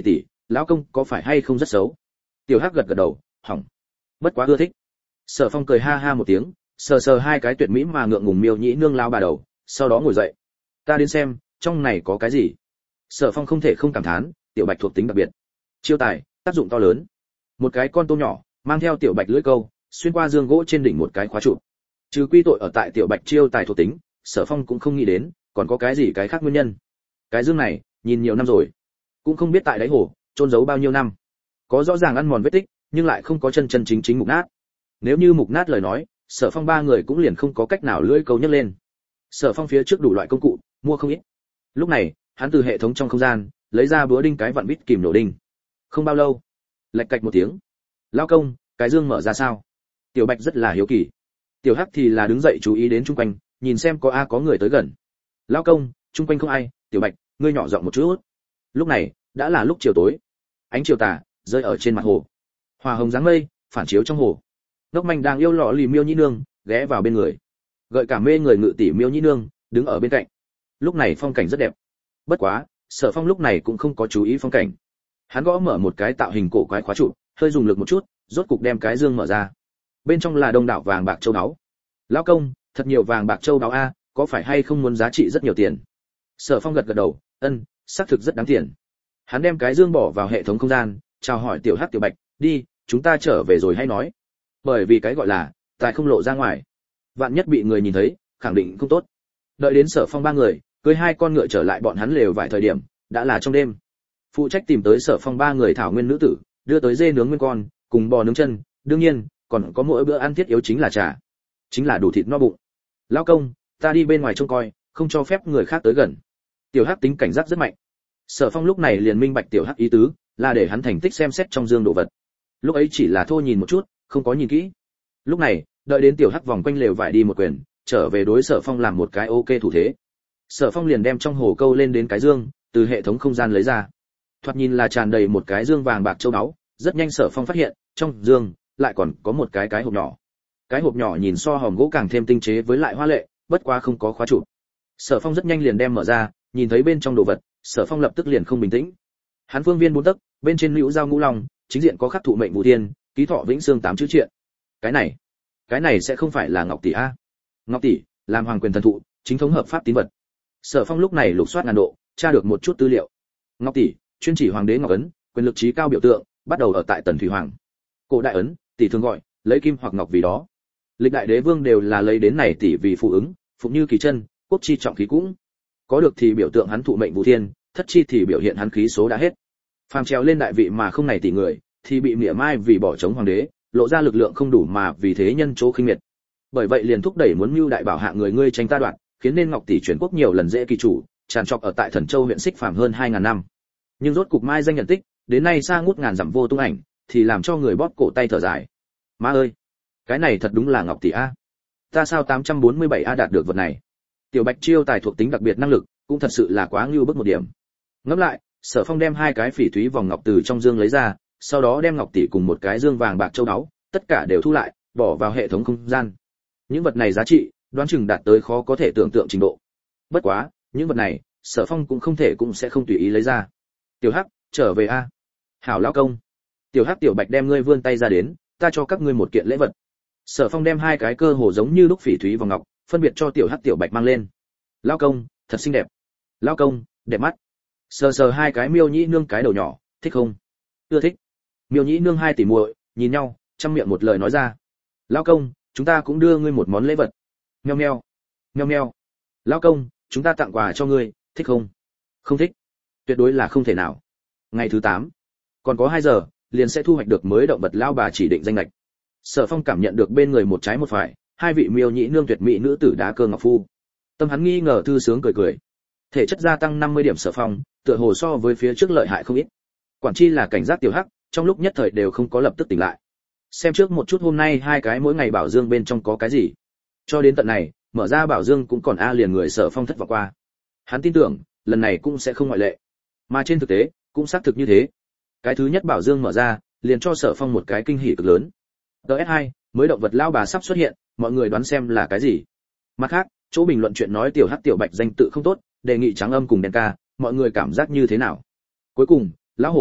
lão công có phải hay không rất xấu? Tiểu Hắc gật gật đầu, hỏng, bất quá ưa thích. Sở Phong cười ha ha một tiếng, sờ sờ hai cái tuyệt mỹ mà ngượng ngùng miêu nhĩ nương lao bà đầu, sau đó ngồi dậy. Ta đến xem, trong này có cái gì? Sở Phong không thể không cảm thán, tiểu bạch thuộc tính đặc biệt, chiêu tài, tác dụng to lớn. Một cái con tôm nhỏ, mang theo tiểu bạch lưỡi câu, xuyên qua dương gỗ trên đỉnh một cái khóa trụ. Trừ quy tội ở tại tiểu bạch chiêu tài thuộc tính, Sở Phong cũng không nghĩ đến, còn có cái gì cái khác nguyên nhân. Cái dương này, nhìn nhiều năm rồi, cũng không biết tại đáy hồ trôn giấu bao nhiêu năm. Có rõ ràng ăn mòn vết tích, nhưng lại không có chân chân chính chính mục nát. Nếu như mục nát lời nói, Sở Phong ba người cũng liền không có cách nào lưỡi câu nhấc lên. Sở Phong phía trước đủ loại công cụ, mua không ít. Lúc này, hắn từ hệ thống trong không gian lấy ra búa đinh cái vặn vít kìm nổ đinh. Không bao lâu, lạch cạch một tiếng. Lao công, cái dương mở ra sao? Tiểu Bạch rất là hiếu kỳ. Tiểu Hắc thì là đứng dậy chú ý đến chung quanh, nhìn xem có a có người tới gần. Lao công, chung quanh không ai. Tiểu Bạch, ngươi nhỏ giọng một chút. Lúc này, đã là lúc chiều tối. Ánh chiều tà rơi ở trên mặt hồ. Hòa hồng dáng mây phản chiếu trong hồ. Ngốc Manh đang yêu lọ lì miêu nhĩ nương ghé vào bên người, gợi cả mê người ngự tỷ miêu nhĩ nương đứng ở bên cạnh. Lúc này phong cảnh rất đẹp. Bất quá, Sở Phong lúc này cũng không có chú ý phong cảnh. Hắn gõ mở một cái tạo hình cổ quái khóa trụ, hơi dùng lực một chút, rốt cục đem cái dương mở ra. Bên trong là đông đảo vàng bạc châu báu. Lão công, thật nhiều vàng bạc châu báu a, có phải hay không muốn giá trị rất nhiều tiền? Sở Phong gật gật đầu, ân, xác thực rất đáng tiền. Hắn đem cái dương bỏ vào hệ thống không gian, chào hỏi tiểu Hắc tiểu Bạch, đi, chúng ta trở về rồi hay nói. Bởi vì cái gọi là tài không lộ ra ngoài, vạn nhất bị người nhìn thấy, khẳng định không tốt. Đợi đến Sở Phong ba người cưới hai con ngựa trở lại bọn hắn lều vài thời điểm, đã là trong đêm. Phụ trách tìm tới Sở Phong ba người thảo nguyên nữ tử, đưa tới dê nướng nguyên con, cùng bò nướng chân, đương nhiên, còn có mỗi bữa ăn thiết yếu chính là trà, chính là đủ thịt no bụng. Lão công, ta đi bên ngoài trông coi, không cho phép người khác tới gần. Tiểu Hắc tính cảnh giác rất mạnh. Sở Phong lúc này liền minh bạch tiểu Hắc ý tứ, là để hắn thành tích xem xét trong dương đồ vật. Lúc ấy chỉ là thô nhìn một chút, không có nhìn kỹ. Lúc này, đợi đến tiểu Hắc vòng quanh lều vải đi một quyền, trở về đối Sở Phong làm một cái ok thủ thế. Sở Phong liền đem trong hồ câu lên đến cái dương, từ hệ thống không gian lấy ra. Thoạt nhìn là tràn đầy một cái dương vàng bạc châu báu, rất nhanh Sở Phong phát hiện, trong dương lại còn có một cái cái hộp nhỏ. Cái hộp nhỏ nhìn so hòm gỗ càng thêm tinh chế với lại hoa lệ, bất quá không có khóa trụ. Sở Phong rất nhanh liền đem mở ra, nhìn thấy bên trong đồ vật, Sở Phong lập tức liền không bình tĩnh. Hắn phương viên bốn tấc, bên trên hữu giao ngũ long, chính diện có khắc thụ mệnh vũ thiên, ký thọ vĩnh xương tám chữ triện. Cái này, cái này sẽ không phải là Ngọc tỷ a? Ngọc tỷ, làm hoàng quyền thần thụ, chính thống hợp pháp tín vật. Sở Phong lúc này lục soát ngàn độ, tra được một chút tư liệu. Ngọc tỷ, chuyên chỉ hoàng đế ngọc ấn, quyền lực trí cao biểu tượng, bắt đầu ở tại Tần Thủy Hoàng. Cổ đại ấn, tỷ thường gọi, lấy kim hoặc ngọc vì đó. Lịch đại đế vương đều là lấy đến này tỷ vì phụ ứng, phụng như kỳ chân, quốc chi trọng khí cũng. Có được thì biểu tượng hắn thụ mệnh vũ thiên, thất chi thì biểu hiện hắn khí số đã hết. Phàm trèo lên đại vị mà không này tỷ người, thì bị mỉa mai vì bỏ chống hoàng đế, lộ ra lực lượng không đủ mà vì thế nhân chỗ khinh miệt. Bởi vậy liền thúc đẩy muốn mưu đại bảo hạ người ngươi tranh ta đoạn, khiến nên Ngọc tỷ chuyển quốc nhiều lần dễ kỳ chủ, tràn trọc ở tại Thần Châu huyện Xích Phàm hơn hai ngàn năm. Nhưng rốt cục mai danh nhận tích, đến nay xa ngút ngàn dặm vô tung ảnh, thì làm cho người bóp cổ tay thở dài. Má ơi, cái này thật đúng là Ngọc tỷ a. Ta sao tám trăm bốn mươi bảy a đạt được vật này? Tiểu Bạch chiêu tài thuộc tính đặc biệt năng lực, cũng thật sự là quá ngưu bức một điểm. Ngẫm lại, Sở Phong đem hai cái phỉ thúy vòng ngọc từ trong dương lấy ra, sau đó đem ngọc tỷ cùng một cái dương vàng bạc châu báu, tất cả đều thu lại, bỏ vào hệ thống không gian. Những vật này giá trị, đoán chừng đạt tới khó có thể tưởng tượng trình độ. Bất quá, những vật này, Sở Phong cũng không thể cũng sẽ không tùy ý lấy ra. Tiểu Hắc, trở về a. Hảo lão công. Tiểu Hắc tiểu Bạch đem ngươi vươn tay ra đến, ta cho các ngươi một kiện lễ vật. Sở Phong đem hai cái cơ hồ giống như lúc phỉ thúy vòng ngọc, phân biệt cho tiểu Hắc tiểu Bạch mang lên. Lão công, thật xinh đẹp. Lão công, đẹp mắt. Sờ sờ hai cái miêu nhĩ nương cái đầu nhỏ, thích không? Ưa thích. Miêu nhĩ nương hai tỷ muội nhìn nhau, trăm miệng một lời nói ra. Lão công, chúng ta cũng đưa ngươi một món lễ vật. Meo meo. Meo meo. Lão công, chúng ta tặng quà cho ngươi, thích không? Không thích. Tuyệt đối là không thể nào. Ngày thứ tám, còn có hai giờ, liền sẽ thu hoạch được mới động vật lão bà chỉ định danh ngạch. Sở Phong cảm nhận được bên người một trái một phải, hai vị miêu nhĩ nương tuyệt mỹ nữ tử đá cơ ngọc phu. Tâm hắn nghi ngờ thư sướng cười cười. Thể chất gia tăng năm mươi điểm Sở Phong, tựa hồ so với phía trước lợi hại không ít. Quản chi là cảnh giác tiểu Hắc, trong lúc nhất thời đều không có lập tức tỉnh lại. Xem trước một chút hôm nay hai cái mỗi ngày bảo dương bên trong có cái gì. Cho đến tận này, mở ra bảo dương cũng còn a liền người Sở Phong thất vọng qua. Hắn tin tưởng, lần này cũng sẽ không ngoại lệ. Mà trên thực tế, cũng xác thực như thế. Cái thứ nhất bảo dương mở ra, liền cho Sở Phong một cái kinh hỉ cực lớn. tê ét hai, mới động vật lao bà sắp xuất hiện, mọi người đoán xem là cái gì. Mặt khác, chỗ bình luận chuyện nói tiểu Hắc tiểu Bạch danh tự không tốt, đề nghị trắng âm cùng đen ca, mọi người cảm giác như thế nào? Cuối cùng, lão hổ,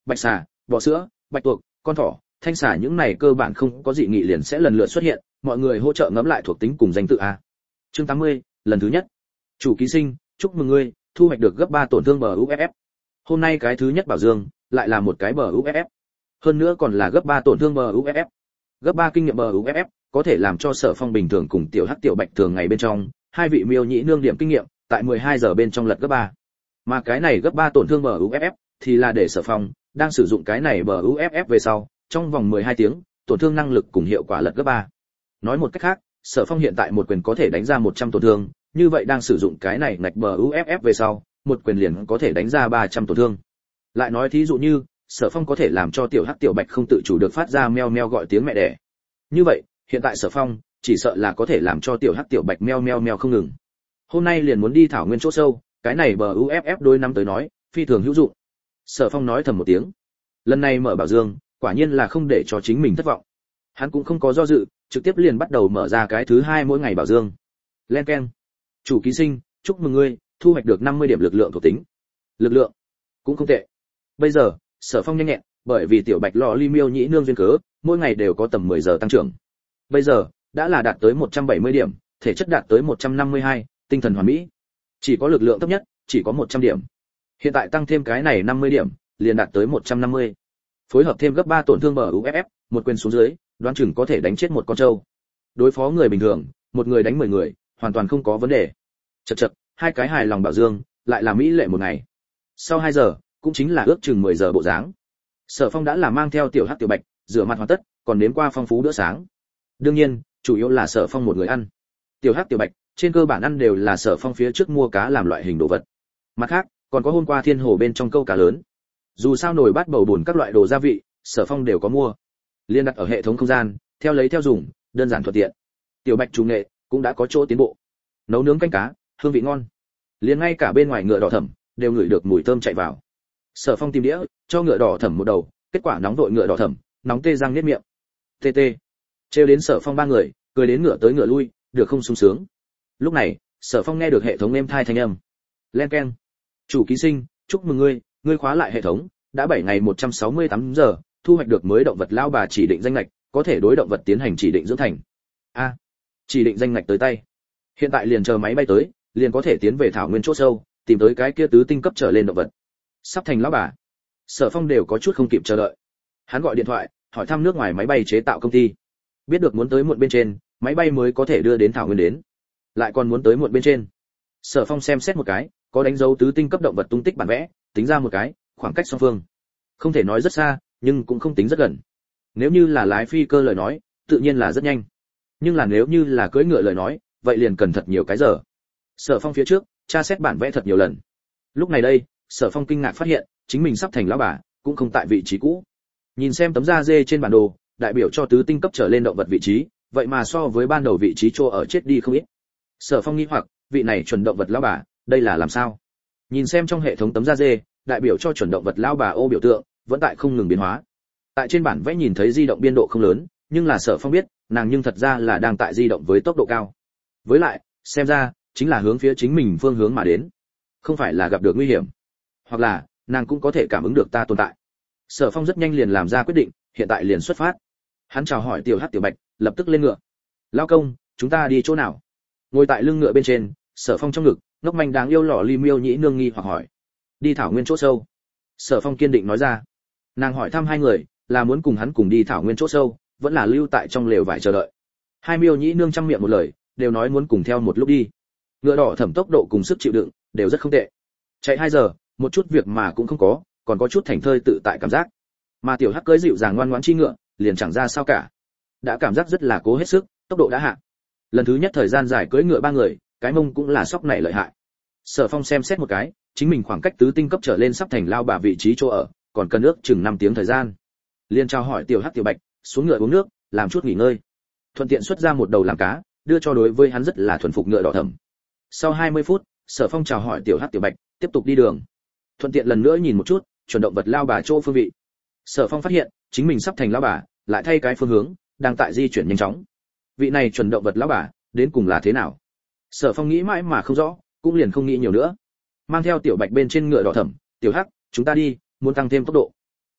bạch xà, bò sữa, bạch tuộc, con thỏ, thanh xà những này cơ bản không có dị nghị liền sẽ lần lượt xuất hiện, mọi người hỗ trợ ngẫm lại thuộc tính cùng danh tự a. Chương tám mươi, lần thứ nhất. Chủ ký sinh, chúc mừng ngươi, thu hoạch được gấp ba tổn thương bờ u ép ép. Hôm nay cái thứ nhất bảo dương, lại là một cái bờ u ép ép. Hơn nữa còn là gấp ba tổn thương bờ u ép ép. Gấp ba kinh nghiệm bờ u ép ép, có thể làm cho Sở Phong bình thường cùng tiểu hắc tiểu bạch thường ngày bên trong, hai vị miêu nhĩ nương điểm kinh nghiệm, tại mười hai giờ bên trong lật gấp ba. Mà cái này gấp ba tổn thương bờ u ép ép thì là để Sở Phong đang sử dụng cái này bờ u ép ép về sau, trong vòng mười hai tiếng, tổn thương năng lực cùng hiệu quả lật gấp ba. Nói một cách khác, Sở Phong hiện tại một quyền có thể đánh ra một trăm tổn thương, như vậy đang sử dụng cái này ngạch bờ u ép ép về sau, một quyền liền có thể đánh ra ba trăm tổn thương. Lại nói thí dụ như, Sở Phong có thể làm cho tiểu hắc tiểu bạch không tự chủ được phát ra meo meo gọi tiếng mẹ đẻ. Như vậy, hiện tại Sở Phong chỉ sợ là có thể làm cho tiểu hắc tiểu bạch meo meo meo không ngừng. Hôm nay liền muốn đi thảo nguyên chỗ sâu, cái này bờ u ép ép đôi năm tới nói, phi thường hữu dụng. Sở Phong nói thầm một tiếng. Lần này mở bảo dương, quả nhiên là không để cho chính mình thất vọng. Hắn cũng không có do dự, trực tiếp liền bắt đầu mở ra cái thứ hai mỗi ngày bảo dương. Len keng. Chủ ký sinh, chúc mừng ngươi, thu hoạch được năm mươi điểm lực lượng thuộc tính. Lực lượng cũng không tệ. Bây giờ, Sở Phong nhanh nhẹn, bởi vì tiểu bạch lọ ly miêu nhĩ nương duyên cớ, mỗi ngày đều có tầm mười giờ tăng trưởng. Bây giờ, đã là đạt tới một trăm bảy mươi điểm, thể chất đạt tới một trăm năm mươi hai, tinh thần hoàn mỹ. Chỉ có lực lượng thấp nhất, chỉ có một trăm điểm. Hiện tại tăng thêm cái này năm mươi điểm, liền đạt tới một trăm năm mươi. Phối hợp thêm gấp ba tổn thương bờ u ép ép, một quyền xuống dưới, đoán chừng có thể đánh chết một con trâu. Đối phó người bình thường, một người đánh mười người, hoàn toàn không có vấn đề. Chậc chậc, hai cái hài lòng bảo dương, lại là mỹ lệ một ngày. Sau hai giờ, cũng chính là ước chừng mười giờ bộ dáng. Sở Phong đã là mang theo tiểu hắc tiểu bạch, rửa mặt hoàn tất, còn nếm qua phong phú bữa sáng. Đương nhiên, chủ yếu là Sở Phong một người ăn. Tiểu hắc tiểu bạch, trên cơ bản ăn đều là Sở Phong phía trước mua cá làm loại hình đồ vật. Mặt khác, còn có hôm qua thiên hồ bên trong câu cá lớn. Dù sao nồi bát bầu bùn các loại đồ gia vị, Sở Phong đều có mua. Liên đặt ở hệ thống không gian, theo lấy theo dùng, đơn giản thuận tiện. Tiểu bạch chủ nghệ cũng đã có chỗ tiến bộ. Nấu nướng canh cá, hương vị ngon. Liền ngay cả bên ngoài ngựa đỏ thẫm đều ngửi được mùi thơm chạy vào. Sở Phong tìm đĩa, cho ngựa đỏ thẫm một đầu, kết quả nóng vội ngựa đỏ thẫm, nóng tê răng niết miệng. Tê tê. Trêu đến Sở Phong ba người, cười đến ngựa tới ngựa lui, được không sung sướng. Lúc này, Sở Phong nghe được hệ thống êm thai thanh âm. Len keng. Chủ ký sinh, chúc mừng ngươi, ngươi khóa lại hệ thống, đã bảy ngày một trăm sáu mươi tám giờ, thu hoạch được mới động vật lao bà chỉ định danh ngạch, có thể đối động vật tiến hành chỉ định dưỡng thành. A, chỉ định danh ngạch tới tay. Hiện tại liền chờ máy bay tới, liền có thể tiến về thảo nguyên chỗ sâu, tìm tới cái kia tứ tinh cấp trở lên động vật. Sắp thành lão bà. Sở Phong đều có chút không kịp chờ đợi. Hắn gọi điện thoại, hỏi thăm nước ngoài máy bay chế tạo công ty. Biết được muốn tới muộn bên trên, máy bay mới có thể đưa đến thảo nguyên đến. Lại còn muốn tới muộn bên trên. Sở Phong xem xét một cái, có đánh dấu tứ tinh cấp động vật tung tích bản vẽ, tính ra một cái, khoảng cách song phương. Không thể nói rất xa, nhưng cũng không tính rất gần. Nếu như là lái phi cơ lời nói, tự nhiên là rất nhanh. Nhưng là nếu như là cưỡi ngựa lời nói, vậy liền cần thật nhiều cái giờ. Sở Phong phía trước, tra xét bản vẽ thật nhiều lần. Lúc này đây, Sở Phong kinh ngạc phát hiện, chính mình sắp thành lão bà, cũng không tại vị trí cũ. Nhìn xem tấm da dê trên bản đồ, đại biểu cho tứ tinh cấp trở lên động vật vị trí, vậy mà so với ban đầu vị trí chỗ ở chết đi không ít. Sở Phong nghi hoặc, vị này chuẩn động vật lão bà, đây là làm sao? Nhìn xem trong hệ thống tấm da dê, đại biểu cho chuẩn động vật lão bà ô biểu tượng, vẫn tại không ngừng biến hóa. Tại trên bản vẽ nhìn thấy di động biên độ không lớn, nhưng là Sở Phong biết, nàng nhưng thật ra là đang tại di động với tốc độ cao. Với lại, xem ra, chính là hướng phía chính mình phương hướng mà đến. Không phải là gặp được nguy hiểm, hoặc là nàng cũng có thể cảm ứng được ta tồn tại. Sở Phong rất nhanh liền làm ra quyết định, hiện tại liền xuất phát. Hắn chào hỏi tiểu hắc tiểu bạch, lập tức lên ngựa. Lão công, chúng ta đi chỗ nào? Ngồi tại lưng ngựa bên trên, Sở Phong trong ngực, ngốc manh đáng yêu lọ ly miêu nhĩ nương nghi hoặc hỏi. Đi thảo nguyên chỗ sâu. Sở Phong kiên định nói ra. Nàng hỏi thăm hai người, là muốn cùng hắn cùng đi thảo nguyên chỗ sâu, vẫn là lưu tại trong lều vải chờ đợi. Hai miêu nhĩ nương trăm miệng một lời, đều nói muốn cùng theo một lúc đi. Ngựa đỏ thẩm tốc độ cùng sức chịu đựng đều rất không tệ. Chạy hai giờ, một chút việc mà cũng không có, còn có chút thành thơi tự tại cảm giác. Mà tiểu hắc cưỡi dịu dàng ngoan ngoãn chi ngựa, liền chẳng ra sao cả. Đã cảm giác rất là cố hết sức, tốc độ đã hạ. Lần thứ nhất thời gian dài cưỡi ngựa ba người, cái mông cũng là sóc này lợi hại. Sở Phong xem xét một cái, chính mình khoảng cách tứ tinh cấp trở lên sắp thành lao bà vị trí chỗ ở, còn cần ước chừng năm tiếng thời gian. Liên chào hỏi tiểu hắc tiểu bạch, xuống ngựa uống nước, làm chút nghỉ ngơi. Thuận tiện xuất ra một đầu làm cá, đưa cho đối với hắn rất là thuần phục ngựa đỏ thẫm. Sau hai mươi phút, Sở Phong chào hỏi tiểu hắc tiểu bạch, tiếp tục đi đường. Thuận tiện lần nữa nhìn một chút, chuẩn động vật lao bà chỗ phương vị. Sở Phong phát hiện, chính mình sắp thành lao bà, lại thay cái phương hướng, đang tại di chuyển nhanh chóng. Vị này chuẩn động vật lao bà, đến cùng là thế nào? Sở Phong nghĩ mãi mà không rõ, cũng liền không nghĩ nhiều nữa. Mang theo tiểu bạch bên trên ngựa đỏ thẫm, tiểu hắc, chúng ta đi, muốn tăng thêm tốc độ.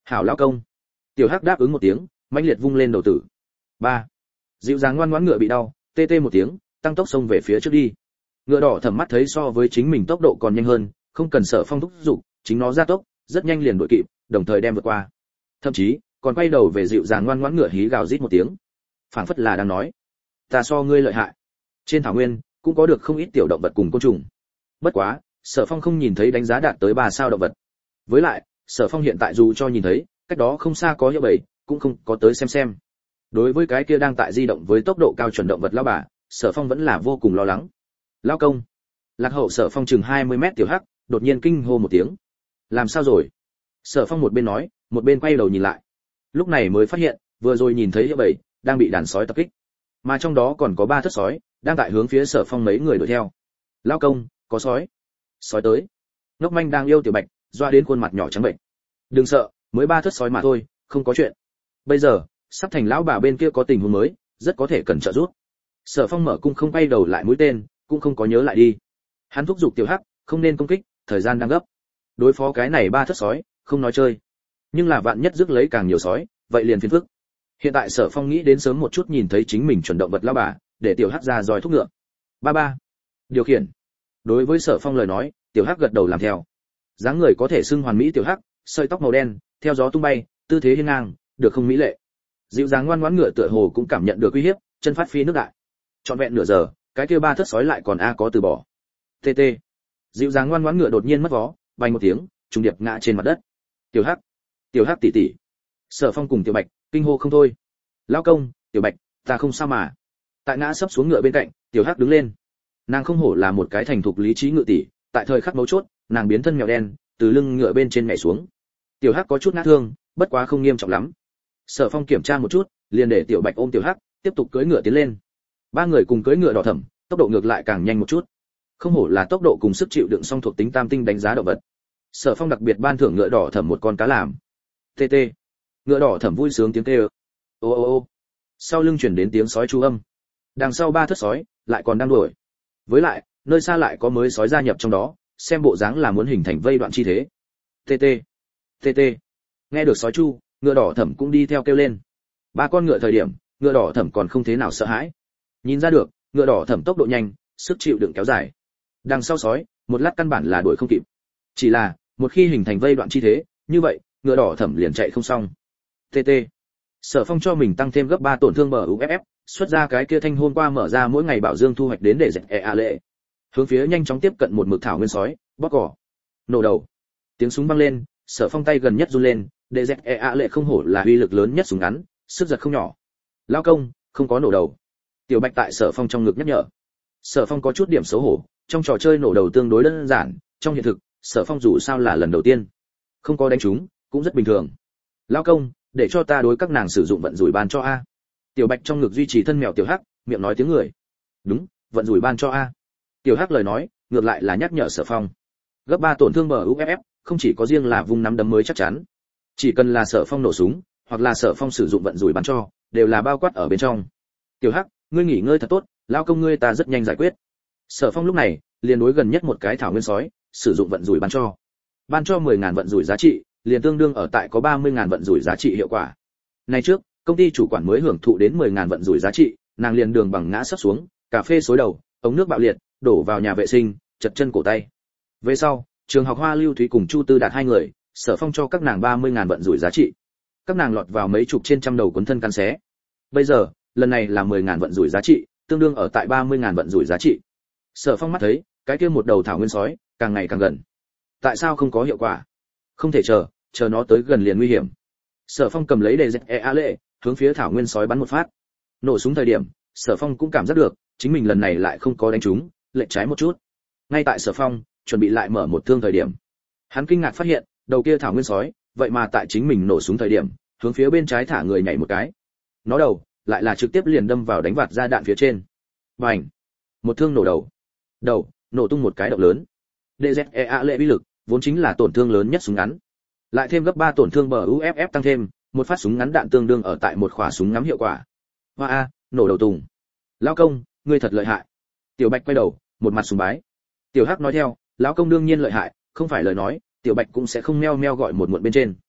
Hảo lão công. Tiểu Hắc đáp ứng một tiếng, mãnh liệt vung lên đầu tử. Ba. Dịu dàng ngoan ngoãn ngựa bị đau, tê tê một tiếng, tăng tốc xông về phía trước đi. Ngựa đỏ thẩm mắt thấy so với chính mình tốc độ còn nhanh hơn, không cần Sở Phong thúc giục, chính nó ra tốc, rất nhanh liền đuổi kịp, đồng thời đem vượt qua. Thậm chí, còn quay đầu về dịu dàng ngoan ngoãn ngựa hí gào rít một tiếng. Phảng phất là đang nói, ta so ngươi lợi hại. Trên thảo nguyên cũng có được không ít tiểu động vật cùng côn trùng. Bất quá, Sở Phong không nhìn thấy đánh giá đạt tới ba sao động vật. Với lại, Sở Phong hiện tại dù cho nhìn thấy, cách đó không xa có hiệu bầy, cũng không có tới xem xem. Đối với cái kia đang tại di động với tốc độ cao chuẩn động vật lão bà, Sở Phong vẫn là vô cùng lo lắng. Lão công. Lạc hậu Sở Phong chừng hai mươi mét tiểu Hắc, đột nhiên kinh hô một tiếng. Làm sao rồi? Sở Phong một bên nói, một bên quay đầu nhìn lại. Lúc này mới phát hiện, vừa rồi nhìn thấy hiệu bầy đang bị đàn sói tập kích, mà trong đó còn có ba thất sói đang tại hướng phía Sở Phong mấy người đuổi theo. Lão công, có sói. Sói tới. Ngốc Manh đang yêu tiểu Bạch, doa đến khuôn mặt nhỏ trắng bệnh. Đừng sợ, mới ba thất sói mà thôi, không có chuyện. Bây giờ, sắp thành lão bà bên kia có tình huống mới, rất có thể cần trợ giúp. Sở Phong mở cung không quay đầu lại mũi tên, cũng không có nhớ lại đi. Hắn thúc giục tiểu Hắc, không nên công kích, thời gian đang gấp. Đối phó cái này ba thất sói, không nói chơi. Nhưng là vạn nhất rước lấy càng nhiều sói, vậy liền phiền phức. Hiện tại Sở Phong nghĩ đến sớm một chút nhìn thấy chính mình chuẩn động vật lão bà, để tiểu Hắc ra roi thúc ngựa. Ba ba. Điều khiển. Đối với Sở Phong lời nói, tiểu Hắc gật đầu làm theo. Dáng người có thể xưng hoàn mỹ tiểu Hắc, sợi tóc màu đen, theo gió tung bay, tư thế hiên ngang, được không mỹ lệ. Dịu dàng ngoan ngoãn ngựa tựa hồ cũng cảm nhận được uy hiếp, chân phát phi nước đại. Trọn vẹn nửa giờ, cái kia ba thất sói lại còn a có từ bỏ. Tê tê. Dịu dàng ngoan ngoãn ngựa đột nhiên mất vó, bay một tiếng, trùng điệp ngã trên mặt đất. Tiểu Hắc, tiểu Hắc tỷ tỷ. Sở Phong cùng tiểu Bạch kinh hô không thôi. Lão công, tiểu Bạch, ta không sao mà. Tại ngã sấp xuống ngựa bên cạnh, tiểu Hắc đứng lên. Nàng không hổ là một cái thành thục lý trí ngựa tỷ, tại thời khắc mấu chốt, nàng biến thân mèo đen, từ lưng ngựa bên trên nhảy xuống. Tiểu Hắc có chút ngã thương, bất quá không nghiêm trọng lắm. Sở Phong kiểm tra một chút, liền để tiểu Bạch ôm tiểu Hắc, tiếp tục cưỡi ngựa tiến lên. Ba người cùng cưỡi ngựa đỏ thẫm, tốc độ ngược lại càng nhanh một chút. Không hổ là tốc độ cùng sức chịu đựng song thuộc tính tam tinh đánh giá động vật. Sở Phong đặc biệt ban thưởng ngựa đỏ thẫm một con cá làm. Tê tê. Ngựa đỏ thẫm vui sướng tiếng kêu. Ô ô ô. Sau lưng truyền đến tiếng sói chu âm. Đằng sau ba thất sói lại còn đang đuổi. Với lại, nơi xa lại có mới sói gia nhập trong đó, xem bộ dáng là muốn hình thành vây đoạn chi thế. Tê tê. Tê tê. Nghe được sói chu, ngựa đỏ thẫm cũng đi theo kêu lên. Ba con ngựa thời điểm, ngựa đỏ thẫm còn không thế nào sợ hãi. Nhìn ra được, ngựa đỏ thẫm tốc độ nhanh, sức chịu đựng kéo dài. Đằng sau sói, một lát căn bản là đuổi không kịp. Chỉ là, một khi hình thành vây đoạn chi thế, như vậy, ngựa đỏ thẫm liền chạy không xong. Tê tê. Sở Phong cho mình tăng thêm gấp ba tổn thương bờ u ép ép, xuất ra cái kia thanh hôm qua mở ra mỗi ngày bảo dương thu hoạch đến để dẹp e a lệ. Hướng phía nhanh chóng tiếp cận một mực thảo nguyên sói, bóp cỏ. Nổ đầu. Tiếng súng vang lên, Sở Phong tay gần nhất run lên, để dẹp e a lệ không hổ là uy lực lớn nhất súng ngắn, sức giật không nhỏ. Lao công, không có nổ đầu. Tiểu Bạch tại Sở Phong trong ngực nhắc nhở. Sở Phong có chút điểm xấu hổ, trong trò chơi nổ đầu tương đối đơn giản, trong hiện thực, Sở Phong dù sao là lần đầu tiên, không có đánh trúng, cũng rất bình thường. Lao công, để cho ta đối các nàng sử dụng vận rủi ban cho a. Tiểu Bạch trong ngực duy trì thân mèo tiểu Hắc, miệng nói tiếng người. Đúng, vận rủi ban cho a. Tiểu Hắc lời nói, ngược lại là nhắc nhở Sở Phong. Gấp ba tổn thương bờ u ép ép, không chỉ có riêng là vung nắm đấm mới chắc chắn. Chỉ cần là Sở Phong nổ súng, hoặc là Sở Phong sử dụng vận rủi ban cho, đều là bao quát ở bên trong. Tiểu Hắc, ngươi nghỉ ngơi thật tốt, lao công ngươi ta rất nhanh giải quyết. Sở Phong lúc này, liền đối gần nhất một cái thảo nguyên sói, sử dụng vận rủi ban cho. Ban cho mười nghìn vận rủi giá trị, liền tương đương ở tại có ba mươi nghìn vận rủi giá trị hiệu quả. Nay trước, công ty chủ quản mới hưởng thụ đến mười nghìn vận rủi giá trị, nàng liền đường bằng ngã sắp xuống, cà phê xối đầu, ống nước bạo liệt, đổ vào nhà vệ sinh, chật chân cổ tay. Về sau, trường học Hoa Lưu Thúy cùng Chu Tư Đạt hai người, Sở Phong cho các nàng ba mươi nghìn vận rủi giá trị. Các nàng lọt vào mấy chục trên trăm đầu cuốn thân căn xé. Bây giờ, lần này là mười nghìn vận rủi giá trị, tương đương ở tại ba mươi nghìn vận rủi giá trị. Sở Phong mắt thấy, cái kia một đầu thảo nguyên sói, càng ngày càng gần. Tại sao không có hiệu quả? Không thể chờ, chờ nó tới gần liền nguy hiểm. Sở Phong cầm lấy đề dẹp e a lệ, hướng phía thảo nguyên sói bắn một phát. Nổ súng thời điểm, Sở Phong cũng cảm giác được, chính mình lần này lại không có đánh trúng, lệch trái một chút. Ngay tại Sở Phong chuẩn bị lại mở một thương thời điểm, hắn kinh ngạc phát hiện, đầu kia thảo nguyên sói, vậy mà tại chính mình nổ súng thời điểm, hướng phía bên trái thả người nhảy một cái. Nó đầu, lại là trực tiếp liền đâm vào đánh vạt ra đạn phía trên. Bành! Một thương nổ đầu. Đầu, nổ tung một cái động lớn. đê dét e a lệ uy lực, vốn chính là tổn thương lớn nhất súng ngắn. Lại thêm gấp ba tổn thương bờ u ép ép tăng thêm, một phát súng ngắn đạn tương đương ở tại một khỏa súng ngắm hiệu quả. Hoa a, nổ đầu tùng. Lão công, ngươi thật lợi hại. Tiểu Bạch quay đầu, một mặt sùng bái. Tiểu Hắc nói theo, lão công đương nhiên lợi hại, không phải lời nói, Tiểu Bạch cũng sẽ không meo meo gọi một muộn bên trên.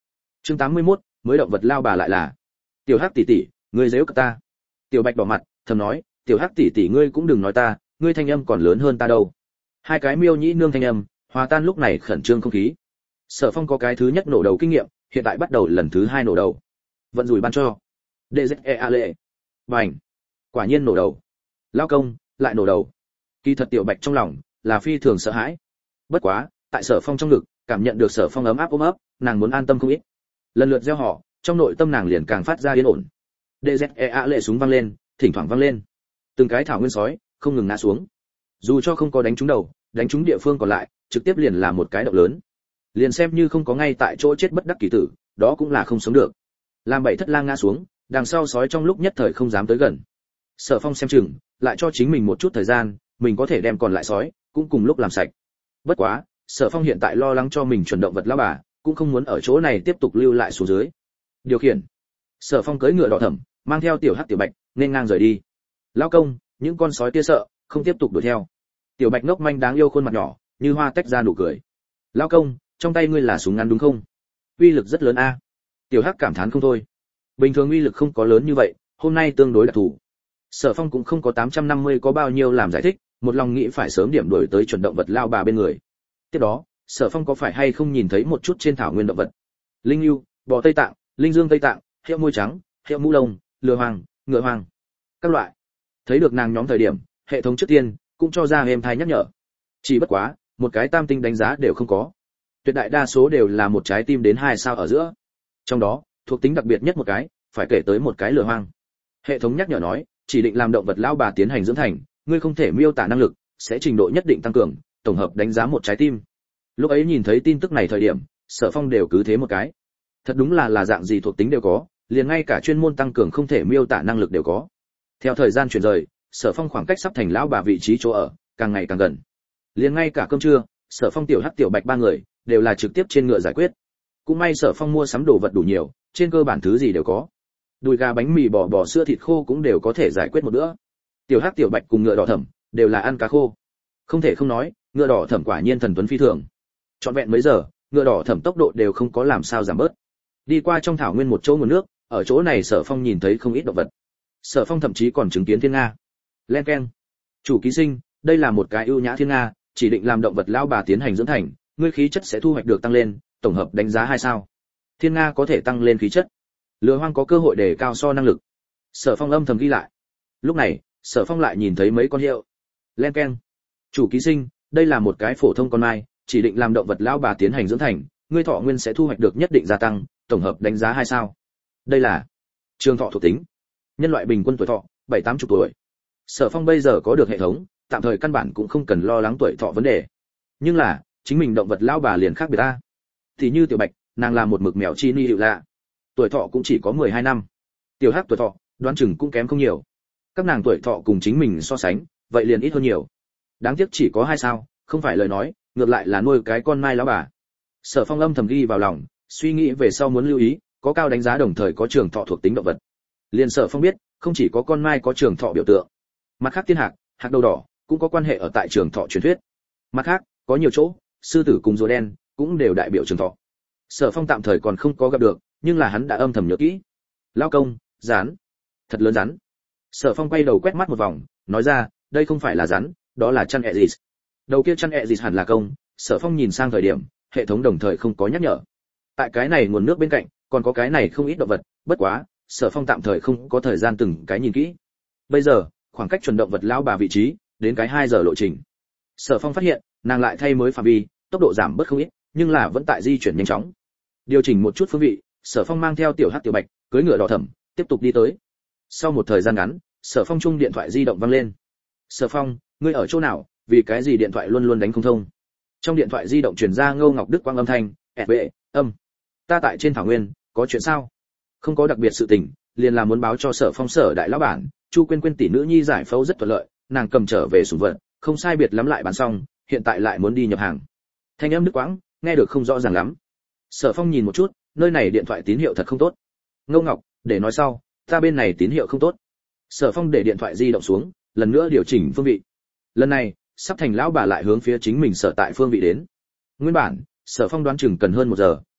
Chương tám mươi mốt, mới động vật lao bà lại là. Tiểu Hắc tỷ tỷ, ngươi giễu cợt ta. Tiểu Bạch đỏ mặt, thầm nói, Tiểu Hắc tỷ tỷ ngươi cũng đừng nói ta, ngươi thanh âm còn lớn hơn ta đâu. Hai cái miêu nhĩ nương thanh âm, hòa tan lúc này khẩn trương không khí. Sở Phong có cái thứ nhất nổ đầu kinh nghiệm, hiện tại bắt đầu lần thứ hai nổ đầu. Vận rủi ban cho. đê dét e a lệ. Bành. Quả nhiên nổ đầu. Lao công, lại nổ đầu. Kỳ thật Tiểu Bạch trong lòng là phi thường sợ hãi. Bất quá, tại Sở Phong trong ngực, cảm nhận được Sở Phong ấm áp ôm ấp, nàng muốn an tâm không ít. Lần lượt gieo họ, trong nội tâm nàng liền càng phát ra yên ổn. đê dét e a lệ súng vang lên, thỉnh thoảng vang lên. Từng cái thảo nguyên sói không ngừng ngã xuống. Dù cho không có đánh trúng đầu, đánh trúng địa phương còn lại, trực tiếp liền là một cái động lớn. Liền xem như không có ngay tại chỗ chết bất đắc kỳ tử, đó cũng là không sống được. Làm bảy thất lang ngã xuống, đằng sau sói trong lúc nhất thời không dám tới gần. Sở Phong xem chừng, lại cho chính mình một chút thời gian, mình có thể đem còn lại sói cũng cùng lúc làm sạch. Bất quá, Sở Phong hiện tại lo lắng cho mình chuẩn động vật lão bà, cũng không muốn ở chỗ này tiếp tục lưu lại xuống dưới. Điều khiển. Sở Phong cưỡi ngựa đỏ thẫm, mang theo Tiểu Hắc Tiểu Bạch, nên ngang rời đi. Lão công, những con sói kia sợ, không tiếp tục đuổi theo. Tiểu Bạch ngốc manh đáng yêu khuôn mặt nhỏ, như hoa tách ra nụ cười. Lão công, trong tay ngươi là súng ngắn đúng không? Uy lực rất lớn a. Tiểu Hắc cảm thán không thôi. Bình thường uy lực không có lớn như vậy, hôm nay tương đối đặc thù. Sở Phong cũng không có tám trăm năm mươi có bao nhiêu làm giải thích, một lòng nghĩ phải sớm điểm đuổi tới chuẩn động vật lao bà bên người. Tiếp đó, Sở Phong có phải hay không nhìn thấy một chút trên thảo nguyên động vật? Linh lưu, bò Tây Tạng, linh dương Tây Tạng, hiệu môi trắng, hiệu mũ lông, lừa hoàng, ngựa hoàng, các loại. Thấy được nàng nhóm thời điểm, hệ thống trước tiên cũng cho ra êm thai nhắc nhở. Chỉ bất quá, một cái tam tinh đánh giá đều không có. Tuyệt đại đa số đều là một trái tim đến hai sao ở giữa. Trong đó, thuộc tính đặc biệt nhất một cái, phải kể tới một cái lừa hoang. Hệ thống nhắc nhở nói, chỉ định làm động vật lão bà tiến hành dưỡng thành, ngươi không thể miêu tả năng lực, sẽ trình độ nhất định tăng cường, tổng hợp đánh giá một trái tim. Lúc ấy nhìn thấy tin tức này thời điểm, Sở Phong đều cứ thế một cái. Thật đúng là là dạng gì thuộc tính đều có, liền ngay cả chuyên môn tăng cường không thể miêu tả năng lực đều có. Theo thời gian chuyển rời, Sở Phong khoảng cách sắp thành lão bà vị trí chỗ ở càng ngày càng gần. Liền ngay cả cơm trưa, Sở Phong Tiểu Hắc Tiểu Bạch ba người đều là trực tiếp trên ngựa giải quyết. Cũng may Sở Phong mua sắm đồ vật đủ nhiều, trên cơ bản thứ gì đều có. Đùi gà bánh mì bò bò sữa thịt khô cũng đều có thể giải quyết một bữa. Tiểu Hắc Tiểu Bạch cùng ngựa đỏ thẫm đều là ăn cá khô. Không thể không nói, ngựa đỏ thẫm quả nhiên thần tuấn phi thường. Trọn vẹn mấy giờ, ngựa đỏ thẫm tốc độ đều không có làm sao giảm bớt. Đi qua trong thảo nguyên một chỗ nguồn nước, ở chỗ này Sở Phong nhìn thấy không ít động vật. Sở Phong thậm chí còn chứng kiến thiên nga. Len keng. Chủ ký sinh, đây là một cái ưu nhã thiên nga, chỉ định làm động vật lão bà tiến hành dưỡng thành, ngươi khí chất sẽ thu hoạch được tăng lên, tổng hợp đánh giá hai sao. Thiên nga có thể tăng lên khí chất. Lừa hoang có cơ hội đề cao so năng lực. Sở Phong âm thầm ghi lại. Lúc này, Sở Phong lại nhìn thấy mấy con hiệu. Len keng. Chủ ký sinh, đây là một cái phổ thông con mai, chỉ định làm động vật lão bà tiến hành dưỡng thành, ngươi thọ nguyên sẽ thu hoạch được nhất định gia tăng, tổng hợp đánh giá hai sao. Đây là trường thọ thuộc tính. Nhân loại bình quân tuổi thọ bảy tám chục tuổi. Sở Phong bây giờ có được hệ thống, tạm thời căn bản cũng không cần lo lắng tuổi thọ vấn đề. Nhưng là, chính mình động vật lão bà liền khác biệt ta. Thì như Tiểu Bạch, nàng là một mực mèo chi ni hiệu lạ, tuổi thọ cũng chỉ có mười hai năm. Tiểu Hắc tuổi thọ, đoán chừng cũng kém không nhiều. Các nàng tuổi thọ cùng chính mình so sánh, vậy liền ít hơn nhiều. Đáng tiếc chỉ có hai sao, không phải lời nói, ngược lại là nuôi cái con mai lão bà. Sở Phong âm thầm ghi vào lòng, suy nghĩ về sau muốn lưu ý, có cao đánh giá đồng thời có trường thọ thuộc tính động vật. Liên Sở Phong biết, không chỉ có con mai có trường thọ biểu tượng, mặt khác thiên hạc, hạc đầu đỏ cũng có quan hệ ở tại trường thọ truyền thuyết. Mặt khác, có nhiều chỗ, sư tử cùng rùa đen cũng đều đại biểu trường thọ. Sở Phong tạm thời còn không có gặp được, nhưng là hắn đã âm thầm nhớ kỹ. Lao công, rắn, thật lớn rắn. Sở Phong quay đầu quét mắt một vòng, nói ra, đây không phải là rắn, đó là chăn ẹ dịt. Đầu kia chăn ẹ dịt hẳn là công. Sở Phong nhìn sang thời điểm, hệ thống đồng thời không có nhắc nhở. Tại cái này nguồn nước bên cạnh, còn có cái này không ít động vật, bất quá, Sở Phong tạm thời không có thời gian từng cái nhìn kỹ. Bây giờ, khoảng cách chuẩn động vật lão bà vị trí, đến cái hai giờ lộ trình. Sở Phong phát hiện, nàng lại thay mới phạm vi, tốc độ giảm bớt không ít, nhưng là vẫn tại di chuyển nhanh chóng. Điều chỉnh một chút phương vị, Sở Phong mang theo Tiểu Hắc Tiểu Bạch, cưỡi ngựa đỏ thẫm, tiếp tục đi tới. Sau một thời gian ngắn, Sở Phong chung điện thoại di động vang lên. Sở Phong, ngươi ở chỗ nào? Vì cái gì điện thoại luôn luôn đánh không thông? Trong điện thoại di động truyền ra Ngô Ngọc Đức quang âm thanh, "Ẹt bệ, âm, ta tại trên thảo nguyên, có chuyện sao?" Không có đặc biệt sự tình, liền là muốn báo cho Sở Phong sở đại lão bản, Chu Quyên Quyên tỷ nữ nhi giải phẫu rất thuận lợi, nàng cầm trở về sủng vật, không sai biệt lắm lại bán xong, hiện tại lại muốn đi nhập hàng. Thanh âm đứt quãng, nghe được không rõ ràng lắm. Sở Phong nhìn một chút, nơi này điện thoại tín hiệu thật không tốt. Ngô Ngọc, để nói sau, ta bên này tín hiệu không tốt. Sở Phong để điện thoại di động xuống, lần nữa điều chỉnh phương vị. Lần này, sắp thành lão bà lại hướng phía chính mình sở tại phương vị đến. Nguyên bản, Sở Phong đoán chừng cần hơn một giờ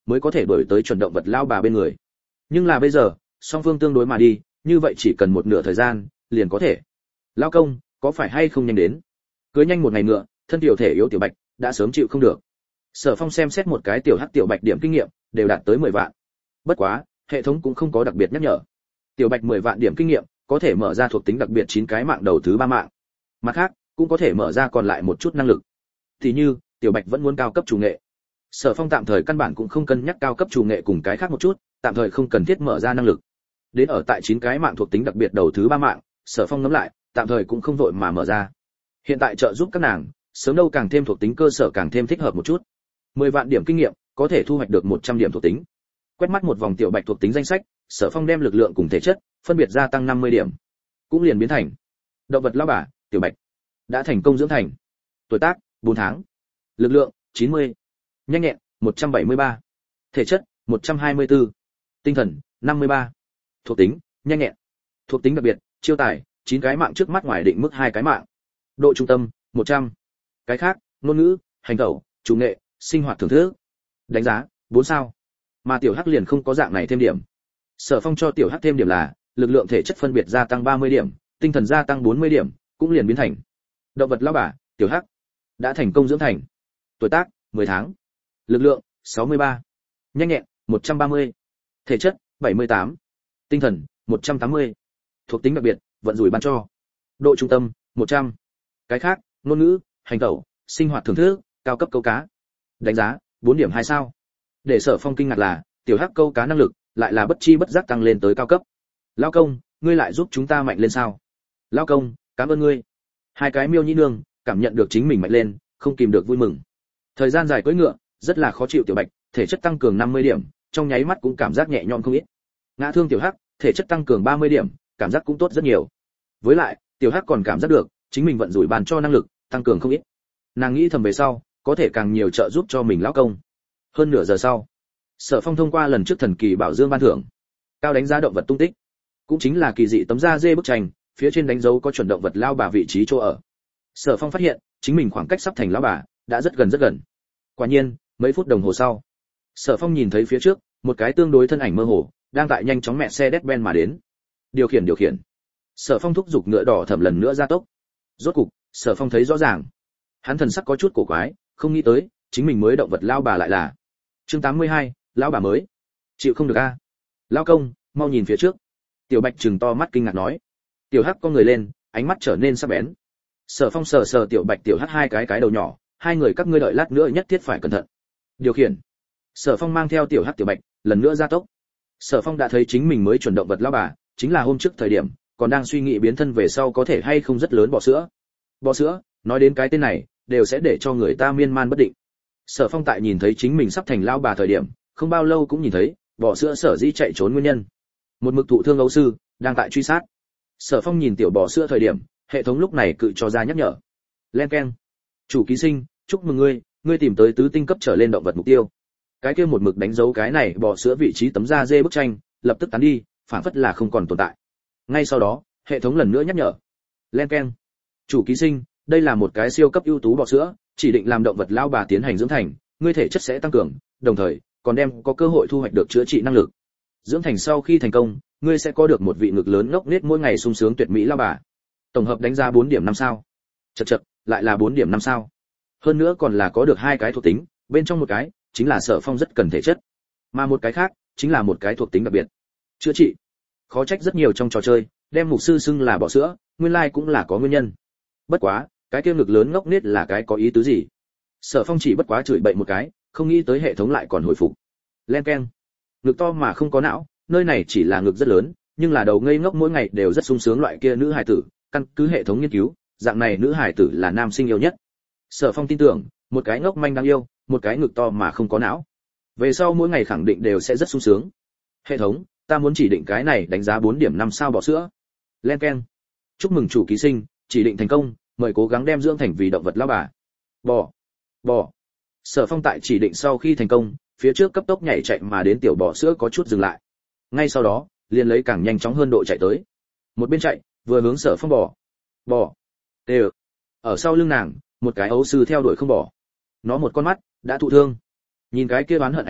mới có thể đuổi tới chuẩn động vật lao bà bên người. Nhưng là bây giờ song phương tương đối mà đi, như vậy chỉ cần một nửa thời gian liền có thể. Lao công, có phải hay không nhanh đến? Cưới nhanh một ngày ngựa, thân tiểu thể yếu tiểu bạch đã sớm chịu không được. Sở Phong xem xét một cái tiểu hắc tiểu bạch điểm kinh nghiệm đều đạt tới mười vạn. Bất quá hệ thống cũng không có đặc biệt nhắc nhở. Tiểu bạch mười vạn điểm kinh nghiệm có thể mở ra thuộc tính đặc biệt chín cái mạng đầu thứ ba mạng. Mặt khác cũng có thể mở ra còn lại một chút năng lực. Thì như tiểu bạch vẫn muốn cao cấp chủ nghệ. Sở Phong tạm thời căn bản cũng không cân nhắc cao cấp chủ nghệ cùng cái khác một chút, tạm thời không cần thiết mở ra năng lực. Đến ở tại chín cái mạng thuộc tính đặc biệt đầu thứ ba mạng, Sở Phong ngẫm lại, tạm thời cũng không vội mà mở ra. Hiện tại trợ giúp các nàng, sớm đâu càng thêm thuộc tính cơ sở càng thêm thích hợp một chút. mười vạn điểm kinh nghiệm, có thể thu hoạch được một trăm điểm thuộc tính. Quét mắt một vòng tiểu bạch thuộc tính danh sách, Sở Phong đem lực lượng cùng thể chất phân biệt gia tăng năm mươi điểm, cũng liền biến thành động vật lão bà, tiểu bạch đã thành công dưỡng thành. Tuổi tác bốn tháng, lực lượng chín mươi, nhanh nhẹn một trăm bảy mươi ba, thể chất một trăm hai mươi tư, tinh thần năm mươi ba. Thuộc tính nhanh nhẹn. Thuộc tính đặc biệt chiêu tài chín cái mạng trước mắt ngoài định mức hai cái mạng. Độ trung tâm một trăm. Cái khác ngôn ngữ, hành tẩu, chủ nghệ, sinh hoạt thưởng thức. Đánh giá bốn sao. Mà tiểu hắc liền không có dạng này thêm điểm. Sở Phong cho tiểu hắc thêm điểm là lực lượng thể chất phân biệt gia tăng ba mươi điểm, tinh thần gia tăng bốn mươi điểm, cũng liền biến thành động vật lão bà, tiểu hắc đã thành công dưỡng thành. Tuổi tác mười tháng, lực lượng sáu mươi ba, nhanh nhẹn một trăm ba mươi, thể chất bảy mươi tám, tinh thần một trăm tám mươi. Thuộc tính đặc biệt vận rủi ban cho. Độ trung tâm một trăm. Cái khác ngôn ngữ, hành tẩu, sinh hoạt thưởng thức, cao cấp câu cá. Đánh giá bốn điểm hai sao. Để Sở Phong kinh ngạc là tiểu hắc câu cá năng lực lại là bất chi bất giác tăng lên tới cao cấp. Lão công, ngươi lại giúp chúng ta mạnh lên sao? Lão công, cảm ơn ngươi. Hai cái miêu nhĩ nương cảm nhận được chính mình mạnh lên, không kìm được vui mừng. Thời gian dài cưỡi ngựa rất là khó chịu tiểu bạch, thể chất tăng cường năm mươi điểm, trong nháy mắt cũng cảm giác nhẹ nhõm không ít. Ngã thương tiểu hắc, thể chất tăng cường ba mươi điểm, cảm giác cũng tốt rất nhiều. Với lại, tiểu hắc còn cảm giác được chính mình vận rủi bàn cho năng lực tăng cường không ít. Nàng nghĩ thầm về sau có thể càng nhiều trợ giúp cho mình lão công. Hơn nửa giờ sau, Sở Phong thông qua lần trước thần kỳ bảo dương ban thưởng, cao đánh giá động vật tung tích, cũng chính là kỳ dị tấm da dê bức tranh, phía trên đánh dấu có chuẩn động vật lao bà vị trí chỗ ở. Sở Phong phát hiện chính mình khoảng cách sắp thành lão bà đã rất gần rất gần. Quả nhiên, mấy phút đồng hồ sau, Sở Phong nhìn thấy phía trước một cái tương đối thân ảnh mơ hồ đang tại nhanh chóng mẹ xe Mercedes-Benz mà đến. Điều khiển điều khiển. Sở Phong thúc giục ngựa đỏ thẩm lần nữa gia tốc. Rốt cục, Sở Phong thấy rõ ràng. Hắn thần sắc có chút cổ quái, không nghĩ tới chính mình mới động vật lao bà lại là chương tám mươi hai, lão bà mới. Chịu không được a. Lão công, mau nhìn phía trước. Tiểu Bạch trừng to mắt kinh ngạc nói. Tiểu Hắc con người lên, ánh mắt trở nên sắc bén. Sở Phong sờ sờ Tiểu Bạch Tiểu Hắc hai cái cái đầu nhỏ, hai người các ngươi đợi lát nữa nhất thiết phải cẩn thận. Điều khiển. Sở Phong mang theo Tiểu Hắc Tiểu Bạch, lần nữa gia tốc. Sở Phong đã thấy chính mình mới chuẩn động vật lão bà, chính là hôm trước thời điểm, còn đang suy nghĩ biến thân về sau có thể hay không rất lớn bò sữa. Bò sữa, nói đến cái tên này, đều sẽ để cho người ta miên man bất định. Sở Phong tại nhìn thấy chính mình sắp thành lão bà thời điểm, không bao lâu cũng nhìn thấy bò sữa sở dĩ chạy trốn nguyên nhân. Một mực thụ thương ấu sư đang tại truy sát. Sở Phong nhìn tiểu bò sữa thời điểm, hệ thống lúc này cự cho ra nhắc nhở. Len keng. Chủ ký sinh, chúc mừng ngươi, ngươi tìm tới tứ tinh cấp trở lên động vật mục tiêu. Cái kia một mực đánh dấu cái này bò sữa vị trí tấm da dê bức tranh, lập tức tán đi, phản phất là không còn tồn tại. Ngay sau đó, hệ thống lần nữa nhắc nhở. Len keng. Chủ ký sinh, đây là một cái siêu cấp ưu tú bò sữa, chỉ định làm động vật lao bà tiến hành dưỡng thành, ngươi thể chất sẽ tăng cường, đồng thời còn đem có cơ hội thu hoạch được chữa trị năng lực. Dưỡng thành sau khi thành công, ngươi sẽ có được một vị ngực lớn ngốc nghếch mỗi ngày sung sướng tuyệt mỹ lao bà. Tổng hợp đánh giá bốn điểm năm sao. Chậc chậc, lại là bốn điểm năm sao. Hơn nữa còn là có được hai cái thuộc tính, bên trong một cái chính là Sở Phong rất cần thể chất, mà một cái khác chính là một cái thuộc tính đặc biệt, chữa trị. Khó trách rất nhiều trong trò chơi, đem mục sư xưng là bò sữa, nguyên lai cũng là có nguyên nhân. Bất quá, cái kia ngực lớn ngốc nghếch là cái có ý tứ gì? Sở Phong chỉ bất quá chửi bậy một cái, không nghĩ tới hệ thống lại còn hồi phục. Len keng. Ngực to mà không có não, nơi này chỉ là ngực rất lớn, nhưng là đầu ngây ngốc mỗi ngày đều rất sung sướng loại kia nữ hài tử, căn cứ hệ thống nghiên cứu, dạng này nữ hài tử là nam sinh yêu nhất. Sở Phong tin tưởng, một cái ngốc manh đáng yêu, một cái ngực to mà không có não. Về sau mỗi ngày khẳng định đều sẽ rất sung sướng. Hệ thống, ta muốn chỉ định cái này đánh giá bốn điểm năm sao bò sữa. Len keng. Chúc mừng chủ ký sinh, chỉ định thành công, mời cố gắng đem dưỡng thành vì động vật lão bà. Bò. Bò. Sở Phong tại chỉ định sau khi thành công, phía trước cấp tốc nhảy chạy mà đến tiểu bò sữa có chút dừng lại. Ngay sau đó, liền lấy càng nhanh chóng hơn độ chạy tới. Một bên chạy, vừa hướng Sở Phong bò. Bò. Đều. Ở sau lưng nàng, một cái ấu sư theo đuổi không bỏ. Nó một con mắt đã thụ thương. Nhìn cái kia oán hận ánh mắt,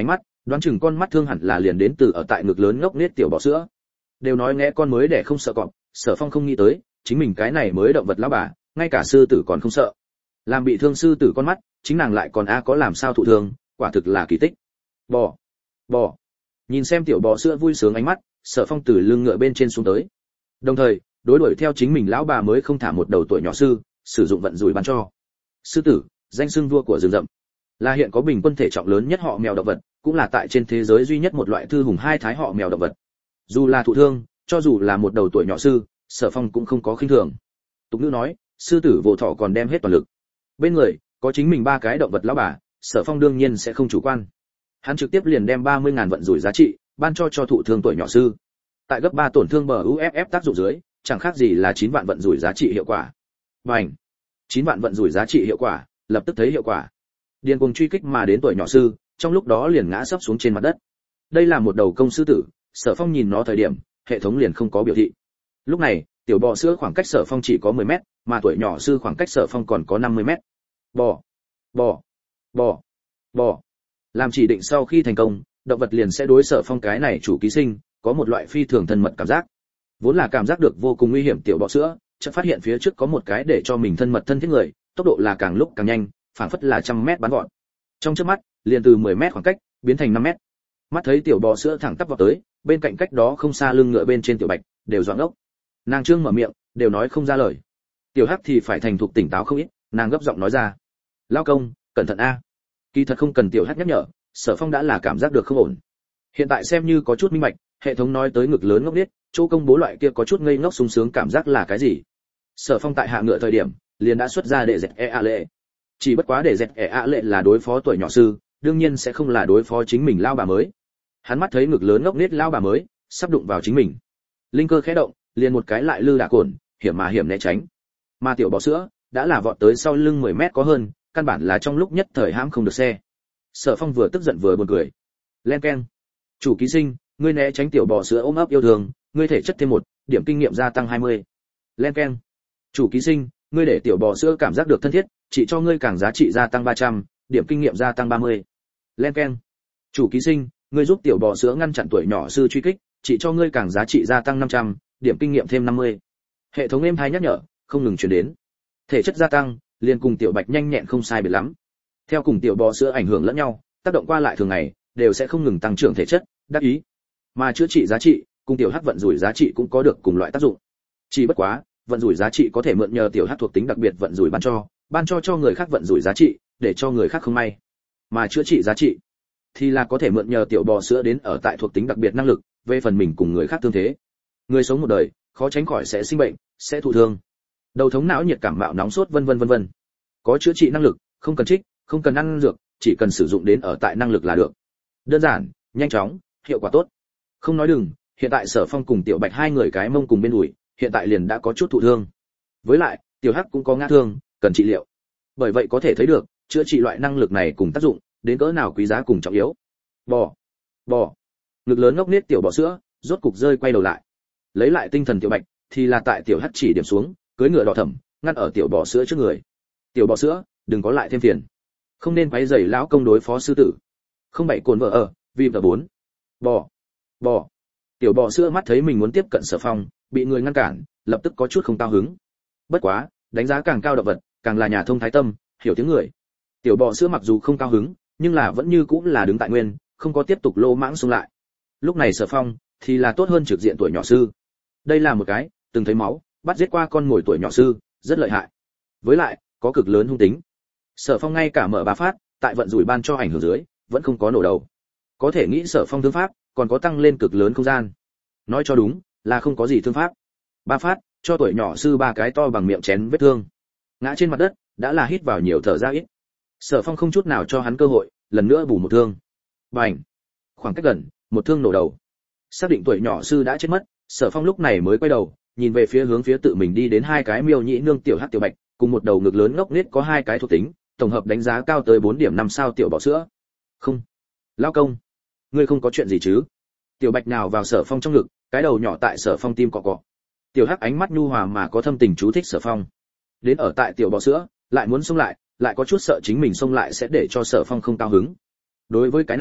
đoán chừng con mắt thương hẳn là liền đến từ ở tại ngực lớn ngốc nết tiểu bọ sữa. Đều nói nghe con mới để không sợ cọp, Sở Phong không nghĩ tới, chính mình cái này mới động vật lão bà, ngay cả sư tử còn không sợ. Làm bị thương sư tử con mắt, chính nàng lại còn a có làm sao thụ thương, quả thực là kỳ tích. Bò, bò. Nhìn xem tiểu bò sữa vui sướng ánh mắt, Sở Phong từ lưng ngựa bên trên xuống tới. Đồng thời, đối đuổi theo chính mình lão bà mới không thả một đầu tuổi nhỏ sư, sử dụng vận rủi bán cho. Sư tử, danh xưng vua của rừng rậm, là hiện có bình quân thể trọng lớn nhất họ mèo động vật, cũng là tại trên thế giới duy nhất một loại thư hùng hai thái họ mèo động vật. Dù là thụ thương, cho dù là một đầu tuổi nhỏ sư, Sở Phong cũng không có khinh thường. Tục ngữ nói, sư tử vô thọ còn đem hết toàn lực. Bên người có chính mình ba cái động vật lão bà, Sở Phong đương nhiên sẽ không chủ quan. Hắn trực tiếp liền đem ba mươi ngàn vận rủi giá trị ban cho cho thụ thương tuổi nhỏ sư. Tại gấp ba tổn thương bờ u ép ép tác dụng dưới, chẳng khác gì là chín vạn vận rủi giá trị hiệu quả. Bành! chín vạn vận rủi giá trị hiệu quả, lập tức thấy hiệu quả. Điên cuồng truy kích mà đến tuổi nhỏ sư, trong lúc đó liền ngã sấp xuống trên mặt đất. Đây là một đầu công sư tử, Sở Phong nhìn nó thời điểm, hệ thống liền không có biểu thị. Lúc này, tiểu bò sữa khoảng cách Sở Phong chỉ có mười mét, mà tuổi nhỏ sư khoảng cách Sở Phong còn có năm mươi mét. Bò, bò, bò, bò. Làm chỉ định sau khi thành công, động vật liền sẽ đối Sở Phong cái này chủ ký sinh, có một loại phi thường thân mật cảm giác. Vốn là cảm giác được vô cùng nguy hiểm tiểu bò sữa, chợt phát hiện phía trước có một cái để cho mình thân mật thân thiết người, tốc độ là càng lúc càng nhanh, phảng phất là trăm mét bắn gọn. Trong chớp mắt, liền từ mười mét khoảng cách biến thành năm mét. Mắt thấy tiểu bò sữa thẳng tắp vào tới, bên cạnh cách đó không xa lưng ngựa bên trên tiểu bạch đều doãn ốc. Nàng trương mở miệng, đều nói không ra lời. Tiểu hắc thì phải thành thục tỉnh táo không ít, nàng gấp giọng nói ra: "Lao công, cẩn thận a." Kỳ thật không cần tiểu hắc nhắc nhở, Sở Phong đã là cảm giác được không ổn. Hiện tại xem như có chút minh bạch, hệ thống nói tới ngực lớn ngốc nghếch, chỗ công bố loại kia có chút ngây ngốc sung sướng cảm giác là cái gì. Sở Phong tại hạ ngựa thời điểm, liền đã xuất ra để dẹt e a lệ. Chỉ bất quá để dẹt e a lệ là đối phó tuổi nhỏ sư, đương nhiên sẽ không là đối phó chính mình lao bà mới. Hắn mắt thấy ngực lớn ngốc nghếch lao bà mới sắp đụng vào chính mình, linh cơ khẽ động, liền một cái lại lư đả cồn, hiểm mà hiểm né tránh. Mà tiểu bò sữa đã là vọt tới sau lưng mười mét có hơn, căn bản là trong lúc nhất thời hãm không được xe. Sở Phong vừa tức giận vừa buồn cười. Len keng. Chủ ký sinh, ngươi né tránh tiểu bò sữa ôm ấp yêu thương, ngươi thể chất thêm một, điểm kinh nghiệm gia tăng hai mươi. Len keng. Chủ ký sinh, ngươi để tiểu bò sữa cảm giác được thân thiết, chỉ cho ngươi càng giá trị gia tăng ba trăm, điểm kinh nghiệm gia tăng ba mươi. Len keng. Chủ ký sinh, ngươi giúp tiểu bò sữa ngăn chặn tuổi nhỏ sư truy kích, chỉ cho ngươi càng giá trị gia tăng năm trăm, điểm kinh nghiệm thêm năm mươi. Hệ thống êm tai nhắc nhở, không ngừng truyền đến. Thể chất gia tăng, liền cùng tiểu bạch nhanh nhẹn không sai biệt lắm. Theo cùng tiểu bò sữa ảnh hưởng lẫn nhau, tác động qua lại thường ngày, đều sẽ không ngừng tăng trưởng thể chất, đắc ý. Mà chữa trị giá trị, cùng tiểu hắc vận rủi giá trị cũng có được cùng loại tác dụng. Chỉ bất quá, vận rủi giá trị có thể mượn nhờ tiểu hắc thuộc tính đặc biệt vận rủi ban cho, ban cho cho người khác vận rủi giá trị, để cho người khác không may. Mà chữa trị giá trị thì là có thể mượn nhờ tiểu bò sữa đến ở tại thuộc tính đặc biệt năng lực, về phần mình cùng người khác tương thế. Người sống một đời, khó tránh khỏi sẽ sinh bệnh, sẽ thụ thương. Đầu thống não nhiệt cảm mạo nóng sốt vân vân vân vân. Có chữa trị năng lực, không cần trích, không cần ăn dược, chỉ cần sử dụng đến ở tại năng lực là được. Đơn giản, nhanh chóng, hiệu quả tốt. Không nói đừng, hiện tại Sở Phong cùng Tiểu Bạch hai người cái mông cùng bên đùi, hiện tại liền đã có chút thụ thương. Với lại, Tiểu Hắc cũng có ngã thương, cần trị liệu. Bởi vậy có thể thấy được, chữa trị loại năng lực này cùng tác dụng, đến cỡ nào quý giá cùng trọng yếu. Bò, bò. Ngực lớn ngốc nết tiểu bò sữa, rốt cục rơi quay đầu lại. Lấy lại tinh thần Tiểu Bạch, thì là tại Tiểu Hắc chỉ điểm xuống, cưỡi ngựa đỏ thẫm, ngăn ở tiểu bò sữa trước người. Tiểu bò sữa, đừng có lại thêm phiền. Không nên quấy rầy lão công đối phó sư tử. Không bảy cồn vợ ở, vì vợ bốn. Bò, bò. Tiểu bò sữa mắt thấy mình muốn tiếp cận Sở Phong, bị người ngăn cản, lập tức có chút không cao hứng. Bất quá, đánh giá càng cao động vật, càng là nhà thông thái tâm, hiểu tiếng người. Tiểu bò sữa mặc dù không cao hứng, nhưng là vẫn như cũng là đứng tại nguyên, không có tiếp tục lô mãng xung lại. Lúc này Sở Phong thì là tốt hơn trực diện tuổi nhỏ sư. Đây là một cái từng thấy máu, bắt giết qua con mồi tuổi nhỏ sư, rất lợi hại. Với lại, có cực lớn hung tính. Sở Phong ngay cả mở ba phát, tại vận rủi ban cho ảnh hưởng dưới, vẫn không có nổ đầu. Có thể nghĩ Sở Phong thương pháp, còn có tăng lên cực lớn không gian. Nói cho đúng, là không có gì thương pháp. Ba phát, cho tuổi nhỏ sư ba cái to bằng miệng chén vết thương. Ngã trên mặt đất, đã là hít vào nhiều thở ra ít. Sở Phong không chút nào cho hắn cơ hội, lần nữa bù một thương. Bành! Khoảng cách gần, một thương nổ đầu. Xác định tuổi nhỏ sư đã chết mất, Sở Phong lúc này mới quay đầu, nhìn về phía hướng phía tự mình đi đến hai cái miêu nhĩ nương tiểu hắc tiểu bạch, cùng một đầu ngực lớn ngốc nghếch có hai cái thuộc tính, tổng hợp đánh giá cao tới bốn điểm năm sao tiểu bò sữa. Không, lão công, ngươi không có chuyện gì chứ? Tiểu bạch nào vào Sở Phong trong ngực, cái đầu nhỏ tại Sở Phong tim cọ cọ. Tiểu hắc ánh mắt nhu hòa mà có thâm tình chú thích Sở Phong. Đến ở tại tiểu bò sữa, lại muốn xông lại, lại có chút sợ chính mình xông lại sẽ để cho Sở Phong không cao hứng. Đối với cái này,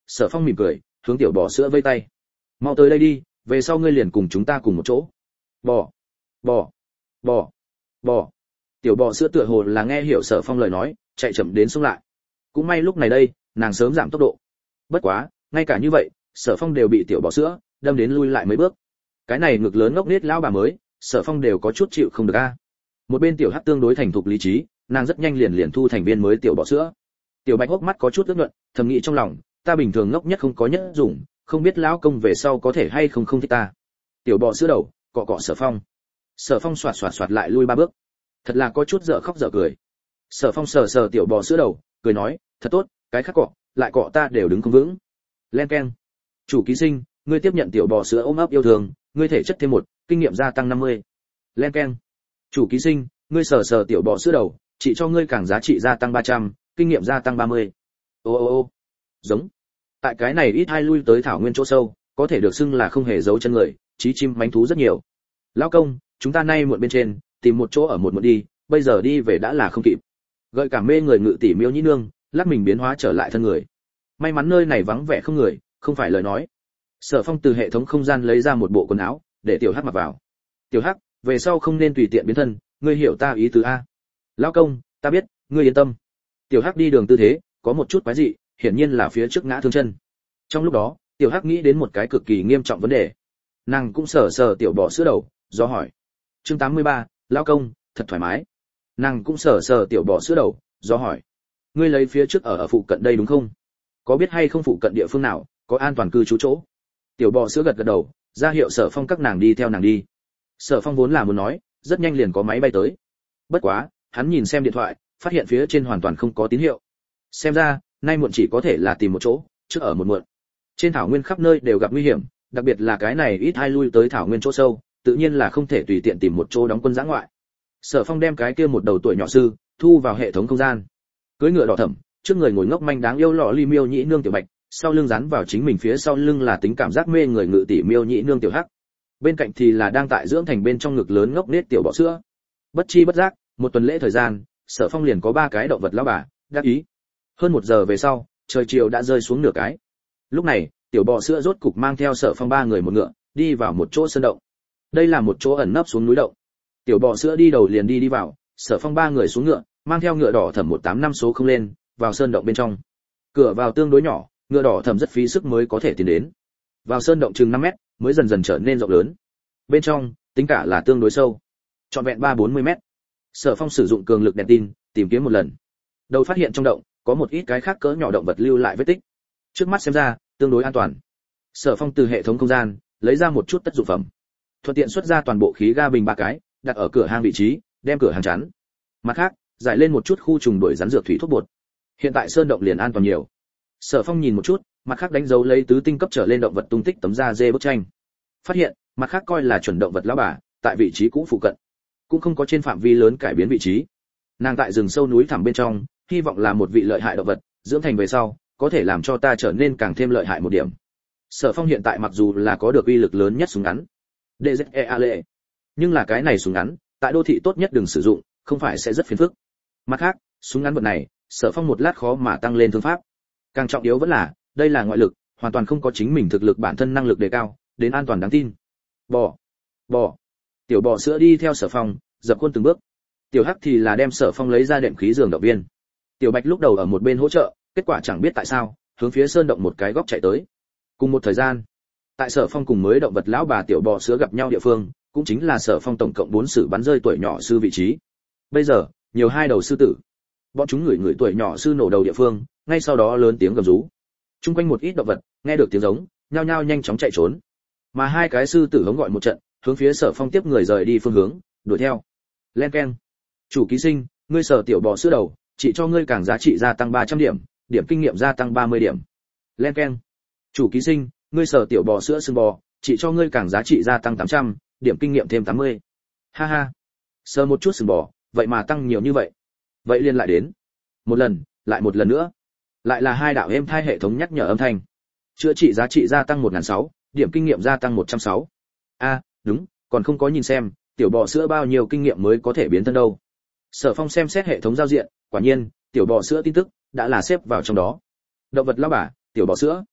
Sở Phong mỉm cười, hướng tiểu bò sữa vây tay. Mau tới đây đi, về sau ngươi liền cùng chúng ta cùng một chỗ. Bò, bò, bò, bò. Tiểu bò sữa tựa hồ là nghe hiểu Sở Phong lời nói, chạy chậm đến xuống lại. Cũng may lúc này đây, nàng sớm giảm tốc độ. Bất quá, ngay cả như vậy, Sở Phong đều bị tiểu bò sữa đâm đến lui lại mấy bước. Cái này ngực lớn ngốc nết lão bà mới, Sở Phong đều có chút chịu không được a. Một bên tiểu hắc tương đối thành thục lý trí, nàng rất nhanh liền liền thu thành viên mới tiểu bò sữa. Tiểu bạch hốc mắt có chút ướt nhuận, thầm nghĩ trong lòng, ta bình thường ngốc nhất không có nhất dùng, không biết lão công về sau có thể hay không không thích ta. Tiểu bò sữa đầu cọ cọ Sở Phong. Sở Phong xoạt xoạt xoạt lại lui ba bước. Thật là có chút dở khóc dở cười. Sở Phong sờ sờ tiểu bò sữa đầu, cười nói, thật tốt, cái khác cọ, lại cọ ta đều đứng không vững. Len keng. Chủ ký sinh, ngươi tiếp nhận tiểu bò sữa ôm ấp yêu thương, ngươi thể chất thêm một, kinh nghiệm gia tăng năm mươi. Len keng. Chủ ký sinh, ngươi sờ sờ tiểu bò sữa đầu, chỉ cho ngươi càng giá trị gia tăng ba trăm, kinh nghiệm gia tăng ba mươi. Ô ô ô. Giống. Tại cái này ít hai lui tới thảo nguyên chỗ sâu, có thể được xưng là không hề giấu chân người, chí chim mánh thú rất nhiều. Lão công, chúng ta nay muộn bên trên, tìm một chỗ ở một muộn đi, bây giờ đi về đã là không kịp. Gợi cảm mê người ngự tỷ miêu nhĩ nương, lắc mình biến hóa trở lại thân người. May mắn nơi này vắng vẻ không người, không phải lời nói. Sở Phong từ hệ thống không gian lấy ra một bộ quần áo, để tiểu hắc mặc vào. Tiểu hắc, về sau không nên tùy tiện biến thân, ngươi hiểu ta ý tứ a? Lão công, ta biết, ngươi yên tâm. Tiểu hắc đi đường tư thế, có một chút quái dị, hiển nhiên là phía trước ngã thương chân. Trong lúc đó, tiểu hắc nghĩ đến một cái cực kỳ nghiêm trọng vấn đề. Nàng cũng sờ sờ tiểu bò sữa đầu, do hỏi. Chương tám mươi ba, lão công, thật thoải mái. Nàng cũng sờ sờ tiểu bò sữa đầu, do hỏi. Ngươi lấy phía trước ở ở phụ cận đây đúng không? Có biết hay không phụ cận địa phương nào có an toàn cư trú chỗ? Tiểu bò sữa gật gật đầu, ra hiệu Sở Phong các nàng đi theo nàng đi. Sở Phong vốn là muốn nói, rất nhanh liền có máy bay tới. Bất quá, hắn nhìn xem điện thoại, phát hiện phía trên hoàn toàn không có tín hiệu. Xem ra, nay muộn chỉ có thể là tìm một chỗ, trước ở một muộn. Trên thảo nguyên khắp nơi đều gặp nguy hiểm, đặc biệt là cái này ít hai lui tới thảo nguyên chỗ sâu, tự nhiên là không thể tùy tiện tìm một chỗ đóng quân giã ngoại. Sở Phong đem cái kia một đầu tuổi nhỏ sư thu vào hệ thống không gian. Cưỡi ngựa đỏ thẫm, trước người ngồi ngốc manh đáng yêu lọ ly miêu nhĩ nương tiểu bạch, sau lưng dán vào chính mình phía sau lưng là tính cảm giác mê người ngự tỷ miêu nhĩ nương tiểu hắc. Bên cạnh thì là đang tại dưỡng thành bên trong ngực lớn ngốc nết tiểu bọ sữa. Bất chi bất giác, một tuần lễ thời gian, Sở Phong liền có ba cái động vật lão bà, đắc ý. Hơn một giờ về sau, trời chiều đã rơi xuống nửa cái. Lúc này, tiểu bọ sữa rốt cục mang theo Sở Phong ba người một ngựa, đi vào một chỗ sơn động. Đây là một chỗ ẩn nấp xuống núi động. Tiểu bọ sữa đi đầu liền đi đi vào, Sở Phong ba người xuống ngựa, mang theo ngựa đỏ thẩm một tám năm số không lên, vào sơn động bên trong. Cửa vào tương đối nhỏ, ngựa đỏ thẩm rất phí sức mới có thể tiến đến. Vào sơn động chừng năm mét, mới dần dần trở nên rộng lớn. Bên trong, tính cả là tương đối sâu, trọn vẹn ba bốn mươi mét. Sở Phong sử dụng cường lực đèn tin, tìm kiếm một lần. Đầu phát hiện trong động có một ít cái khác cỡ nhỏ động vật lưu lại vết tích. Trước mắt xem ra, tương đối an toàn. Sở Phong từ hệ thống không gian lấy ra một chút tất dụng phẩm, thuận tiện xuất ra toàn bộ khí ga bình ba cái, đặt ở cửa hang vị trí, đem cửa hàng chắn. Mặt khác, giải lên một chút khu trùng đuổi rắn dược thủy thuốc bột. Hiện tại sơn động liền an toàn nhiều. Sở Phong nhìn một chút, mặt khác đánh dấu lấy tứ tinh cấp trở lên động vật tung tích tấm da dê bức tranh. Phát hiện, mặt khác coi là chuẩn động vật lão bà, tại vị trí cũ phụ cận, cũng không có trên phạm vi lớn cải biến vị trí. Nàng tại rừng sâu núi thẳm bên trong, hy vọng là một vị lợi hại động vật, dưỡng thành về sau, có thể làm cho ta trở nên càng thêm lợi hại một điểm. Sở Phong hiện tại mặc dù là có được uy lực lớn nhất súng ngắn, đê dét e a lệ, nhưng là cái này súng ngắn, tại đô thị tốt nhất đừng sử dụng, không phải sẽ rất phiền phức. Mặt khác, súng ngắn vật này, Sở Phong một lát khó mà tăng lên thương pháp. Càng trọng yếu vẫn là, đây là ngoại lực, hoàn toàn không có chính mình thực lực bản thân năng lực đề cao, đến an toàn đáng tin. Bò, bò. Tiểu bò sữa đi theo Sở Phong, dập khuôn từng bước. Tiểu hắc thì là đem Sở Phong lấy ra đệm khí giường động viên. Tiểu bạch lúc đầu ở một bên hỗ trợ, kết quả chẳng biết tại sao, hướng phía sơn động một cái góc chạy tới. Cùng một thời gian, tại Sở Phong cùng mới động vật lão bà tiểu bò sữa gặp nhau địa phương, cũng chính là Sở Phong tổng cộng bốn sử bắn rơi tuổi nhỏ sư vị trí. Bây giờ, nhiều hai đầu sư tử. Bọn chúng ngửi ngửi tuổi nhỏ sư nổ đầu địa phương, ngay sau đó lớn tiếng gầm rú. Trung quanh một ít động vật nghe được tiếng giống, nhao nhao nhanh chóng chạy trốn. Mà hai cái sư tử hống gọi một trận, hướng phía Sở Phong tiếp người rời đi phương hướng, đuổi theo. Len keng. Chủ ký sinh, ngươi sở tiểu bò sữa đầu, chỉ cho ngươi càng giá trị gia tăng ba trăm điểm, điểm kinh nghiệm gia tăng ba mươi điểm. Len keng. Chủ ký sinh, ngươi sở tiểu bò sữa xương bò, chỉ cho ngươi càng giá trị gia tăng tám trăm, điểm kinh nghiệm thêm tám mươi. Ha ha. Sờ một chút sừng bò, vậy mà tăng nhiều như vậy. Vậy liền lại đến. Một lần, lại một lần nữa. Lại là hai đạo êm thai hệ thống nhắc nhở âm thanh. Chữa trị giá trị gia tăng một nghìn sáu trăm, điểm kinh nghiệm gia tăng một trăm sáu mươi. A, đúng, còn không có nhìn xem, tiểu bò sữa bao nhiêu kinh nghiệm mới có thể biến thân đâu. Sở Phong xem xét hệ thống giao diện, quả nhiên, tiểu bò sữa tin tức đã là xếp vào trong đó. Động vật lão bà, tiểu bò sữa,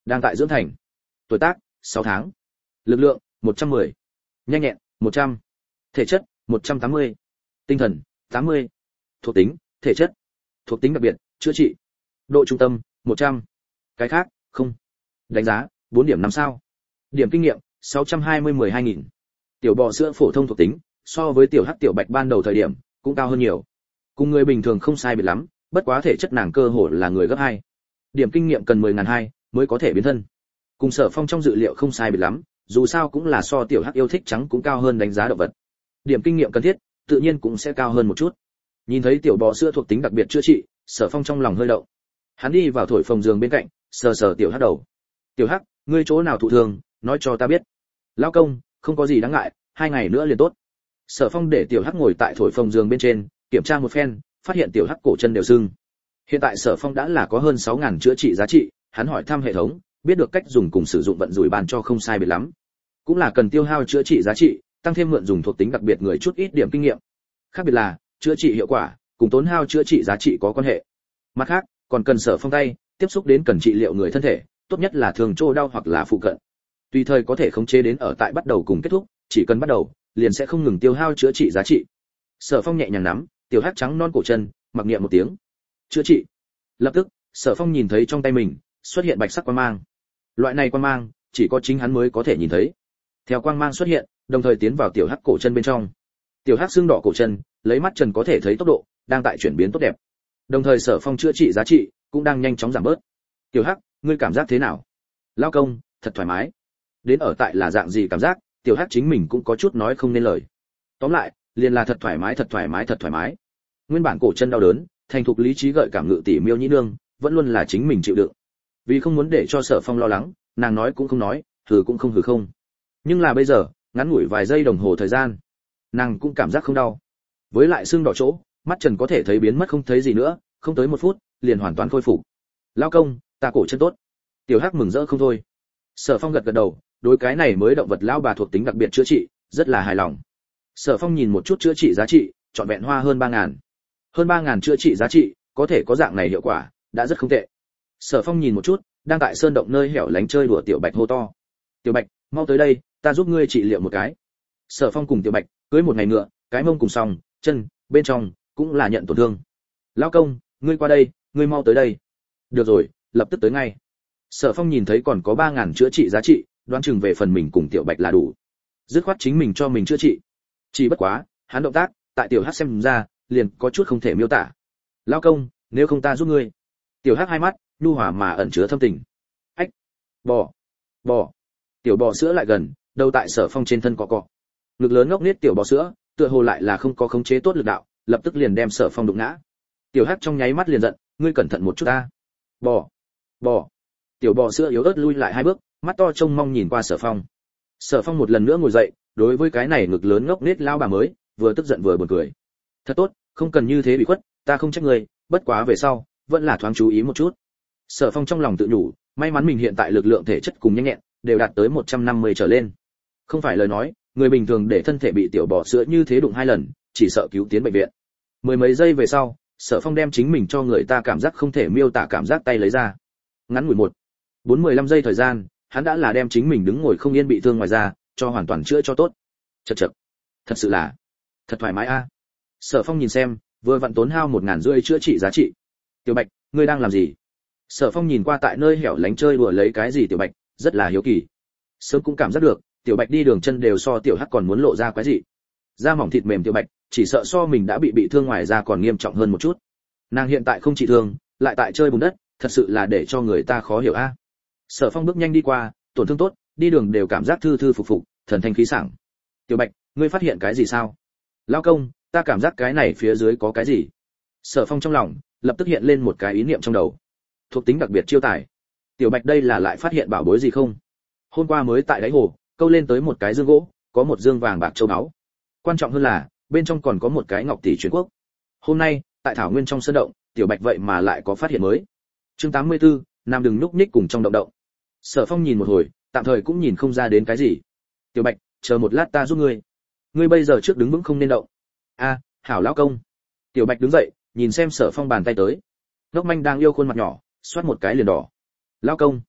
đang tại dưỡng thành. Tuổi tác sáu tháng. Lực lượng một trăm mười. Nhanh nhẹn một trăm. Thể chất một trăm tám mươi. Tinh thần tám mươi. Thuộc tính thể chất. Thuộc tính đặc biệt chữa trị. Độ trung tâm một trăm. Cái khác không. Đánh giá bốn điểm năm sao. Điểm kinh nghiệm sáu trăm hai mươi mười hai nghìn. Tiểu bò sữa phổ thông thuộc tính so với tiểu hắc tiểu bạch ban đầu thời điểm cũng cao hơn nhiều. Cùng người bình thường không sai biệt lắm, bất quá thể chất nàng cơ hồ là người gấp hai. Điểm kinh nghiệm cần mười nghìn hai mới có thể biến thân. Cùng Sở Phong trong dự liệu không sai biệt lắm, dù sao cũng là so tiểu hắc yêu thích trắng cũng cao hơn đánh giá động vật. Điểm kinh nghiệm cần thiết tự nhiên cũng sẽ cao hơn một chút. Nhìn thấy tiểu bò sữa thuộc tính đặc biệt chữa trị, Sở Phong trong lòng hơi động. Hắn đi vào thổi phồng giường bên cạnh, sờ sờ tiểu hắc đầu. Tiểu hắc, ngươi chỗ nào thụ thương, nói cho ta biết. Lão công, không có gì đáng ngại, hai ngày nữa liền tốt. Sở Phong để tiểu hắc ngồi tại thổi phồng giường bên trên, kiểm tra một phen, phát hiện tiểu hắc cổ chân đều sưng. Hiện tại Sở Phong đã là có hơn sáu nghìn chữa trị giá trị, hắn hỏi thăm hệ thống, biết được cách dùng cùng sử dụng vận rủi bàn cho không sai biệt lắm. Cũng là cần tiêu hao chữa trị giá trị, tăng thêm mượn dùng thuộc tính đặc biệt người chút ít điểm kinh nghiệm. Khác biệt là, chữa trị hiệu quả cùng tốn hao chữa trị giá trị có quan hệ. Mặt khác, còn cần Sở Phong tay, tiếp xúc đến cần trị liệu người thân thể, tốt nhất là thường chỗ đau hoặc là phụ cận. Tùy thời có thể khống chế đến ở tại bắt đầu cùng kết thúc, chỉ cần bắt đầu, liền sẽ không ngừng tiêu hao chữa trị giá trị. Sở Phong nhẹ nhàng nắm tiểu hắc trắng non cổ chân, mặc niệm một tiếng, chữa trị. Lập tức, Sở Phong nhìn thấy trong tay mình xuất hiện bạch sắc quang mang. Loại này quang mang chỉ có chính hắn mới có thể nhìn thấy. Theo quang mang xuất hiện, đồng thời tiến vào tiểu hắc cổ chân bên trong. Tiểu hắc xương đỏ cổ chân, lấy mắt trần có thể thấy tốc độ đang tại chuyển biến tốt đẹp. Đồng thời Sở Phong chữa trị giá trị cũng đang nhanh chóng giảm bớt. Tiểu hắc, ngươi cảm giác thế nào? Lao công, thật thoải mái. Đến ở tại là dạng gì cảm giác, tiểu hắc chính mình cũng có chút nói không nên lời. Tóm lại, liền là thật thoải mái thật thoải mái thật thoải mái. Nguyên bản cổ chân đau đớn, thành thục lý trí gợi cảm ngự tỷ miêu nhĩ nương, vẫn luôn là chính mình chịu đựng. Vì không muốn để cho Sở Phong lo lắng, nàng nói cũng không nói, hừ cũng không hừ không. Nhưng là bây giờ, ngắn ngủi vài giây đồng hồ thời gian, nàng cũng cảm giác không đau. Với lại xương đỏ chỗ, mắt trần có thể thấy biến mất không thấy gì nữa, không tới một phút, liền hoàn toàn khôi phục. Lao công, ta cổ chân tốt. Tiểu hắc mừng rỡ không thôi. Sở Phong gật gật đầu, đối cái này mới động vật lão bà thuộc tính đặc biệt chữa trị, rất là hài lòng. Sở Phong nhìn một chút chữa trị giá trị, trọn vẹn hoa hơn ba ngàn. Hơn ba ngàn chữa trị giá trị, có thể có dạng này hiệu quả, đã rất không tệ. Sở Phong nhìn một chút, đang tại sơn động nơi hẻo lánh chơi đùa tiểu bạch hô to. Tiểu bạch, mau tới đây, ta giúp ngươi trị liệu một cái. Sở Phong cùng tiểu bạch cưới một ngày ngựa, cái mông cùng song, chân, bên trong cũng là nhận tổn thương. Lão công, ngươi qua đây, ngươi mau tới đây. Được rồi, lập tức tới ngay. Sở Phong nhìn thấy còn có ba ngàn chữa trị giá trị, đoán chừng về phần mình cùng tiểu bạch là đủ. Dứt khoát chính mình cho mình chữa trị. Chỉ bất quá, hắn động tác, tại tiểu hắc xem ra, liền có chút không thể miêu tả. Lão công, nếu không ta giúp ngươi. Tiểu hắc hai mắt nhu hòa mà ẩn chứa thâm tình. Ách, bò, bò. Tiểu bò sữa lại gần, đầu tại Sở Phong trên thân cọ cọ. Ngực lớn ngốc nghếch tiểu bò sữa, tựa hồ lại là không có khống chế tốt lực đạo, lập tức liền đem Sở Phong đụng ngã. Tiểu hắc trong nháy mắt liền giận, ngươi cẩn thận một chút ta. Bò, bò. Tiểu bò sữa yếu ớt lui lại hai bước, mắt to trông mong nhìn qua Sở Phong. Sở Phong một lần nữa ngồi dậy, đối với cái này ngực lớn ngốc nghếch lao bà mới, vừa tức giận vừa buồn cười. Thật tốt, không cần như thế bị khuất, ta không trách ngươi, bất quá về sau, vẫn là thoáng chú ý một chút. Sở Phong trong lòng tự nhủ, may mắn mình hiện tại lực lượng thể chất cùng nhanh nhẹn đều đạt tới một trăm năm mươi trở lên. Không phải lời nói, người bình thường để thân thể bị tiểu bò sữa như thế đụng hai lần, chỉ sợ cứu tiến bệnh viện. Mười mấy giây về sau, Sở Phong đem chính mình cho người ta cảm giác không thể miêu tả cảm giác tay lấy ra. Ngắn ngủi một, bốn mười lăm giây thời gian, hắn đã là đem chính mình đứng ngồi không yên bị thương ngoài ra, cho hoàn toàn chữa cho tốt. Chậc chậc, thật sự là, thật thoải mái a. Sở Phong nhìn xem, vừa vặn tốn hao một ngàn rưỡi chữa trị giá trị. Tiểu Bạch, ngươi đang làm gì? Sở Phong nhìn qua tại nơi hẻo lánh chơi đùa lấy cái gì Tiểu Bạch, rất là hiếu kỳ. Sớm cũng cảm giác được, Tiểu Bạch đi đường chân đều so Tiểu Hắc còn muốn lộ ra cái gì. Da mỏng thịt mềm Tiểu Bạch, chỉ sợ so mình đã bị bị thương ngoài ra còn nghiêm trọng hơn một chút. Nàng hiện tại không trị thương, lại tại chơi bùn đất, thật sự là để cho người ta khó hiểu a. Sở Phong bước nhanh đi qua, tổn thương tốt, đi đường đều cảm giác thư thư phục phục, thần thanh khí sảng. Tiểu Bạch, ngươi phát hiện cái gì sao? Lão công, ta cảm giác cái này phía dưới có cái gì. Sở Phong trong lòng lập tức hiện lên một cái ý niệm trong đầu. Thuộc tính đặc biệt chiêu tài. Tiểu Bạch đây là lại phát hiện bảo bối gì không? Hôm qua mới tại đáy hồ, câu lên tới một cái dương gỗ, có một dương vàng bạc châu báu. Quan trọng hơn là, bên trong còn có một cái ngọc tỷ truyền quốc. Hôm nay, tại thảo nguyên trong sơn động, Tiểu Bạch vậy mà lại có phát hiện mới. Chương tám mươi tư, Nam đừng núp ních cùng trong động động. Sở Phong nhìn một hồi, tạm thời cũng nhìn không ra đến cái gì. Tiểu Bạch, chờ một lát ta giúp ngươi. Ngươi bây giờ trước đứng vững không nên động. A, hảo lão công. Tiểu Bạch đứng dậy, nhìn xem Sở Phong bàn tay tới. Ngốc manh đang yêu khuôn mặt nhỏ, xoát một cái liền đỏ. Lão công,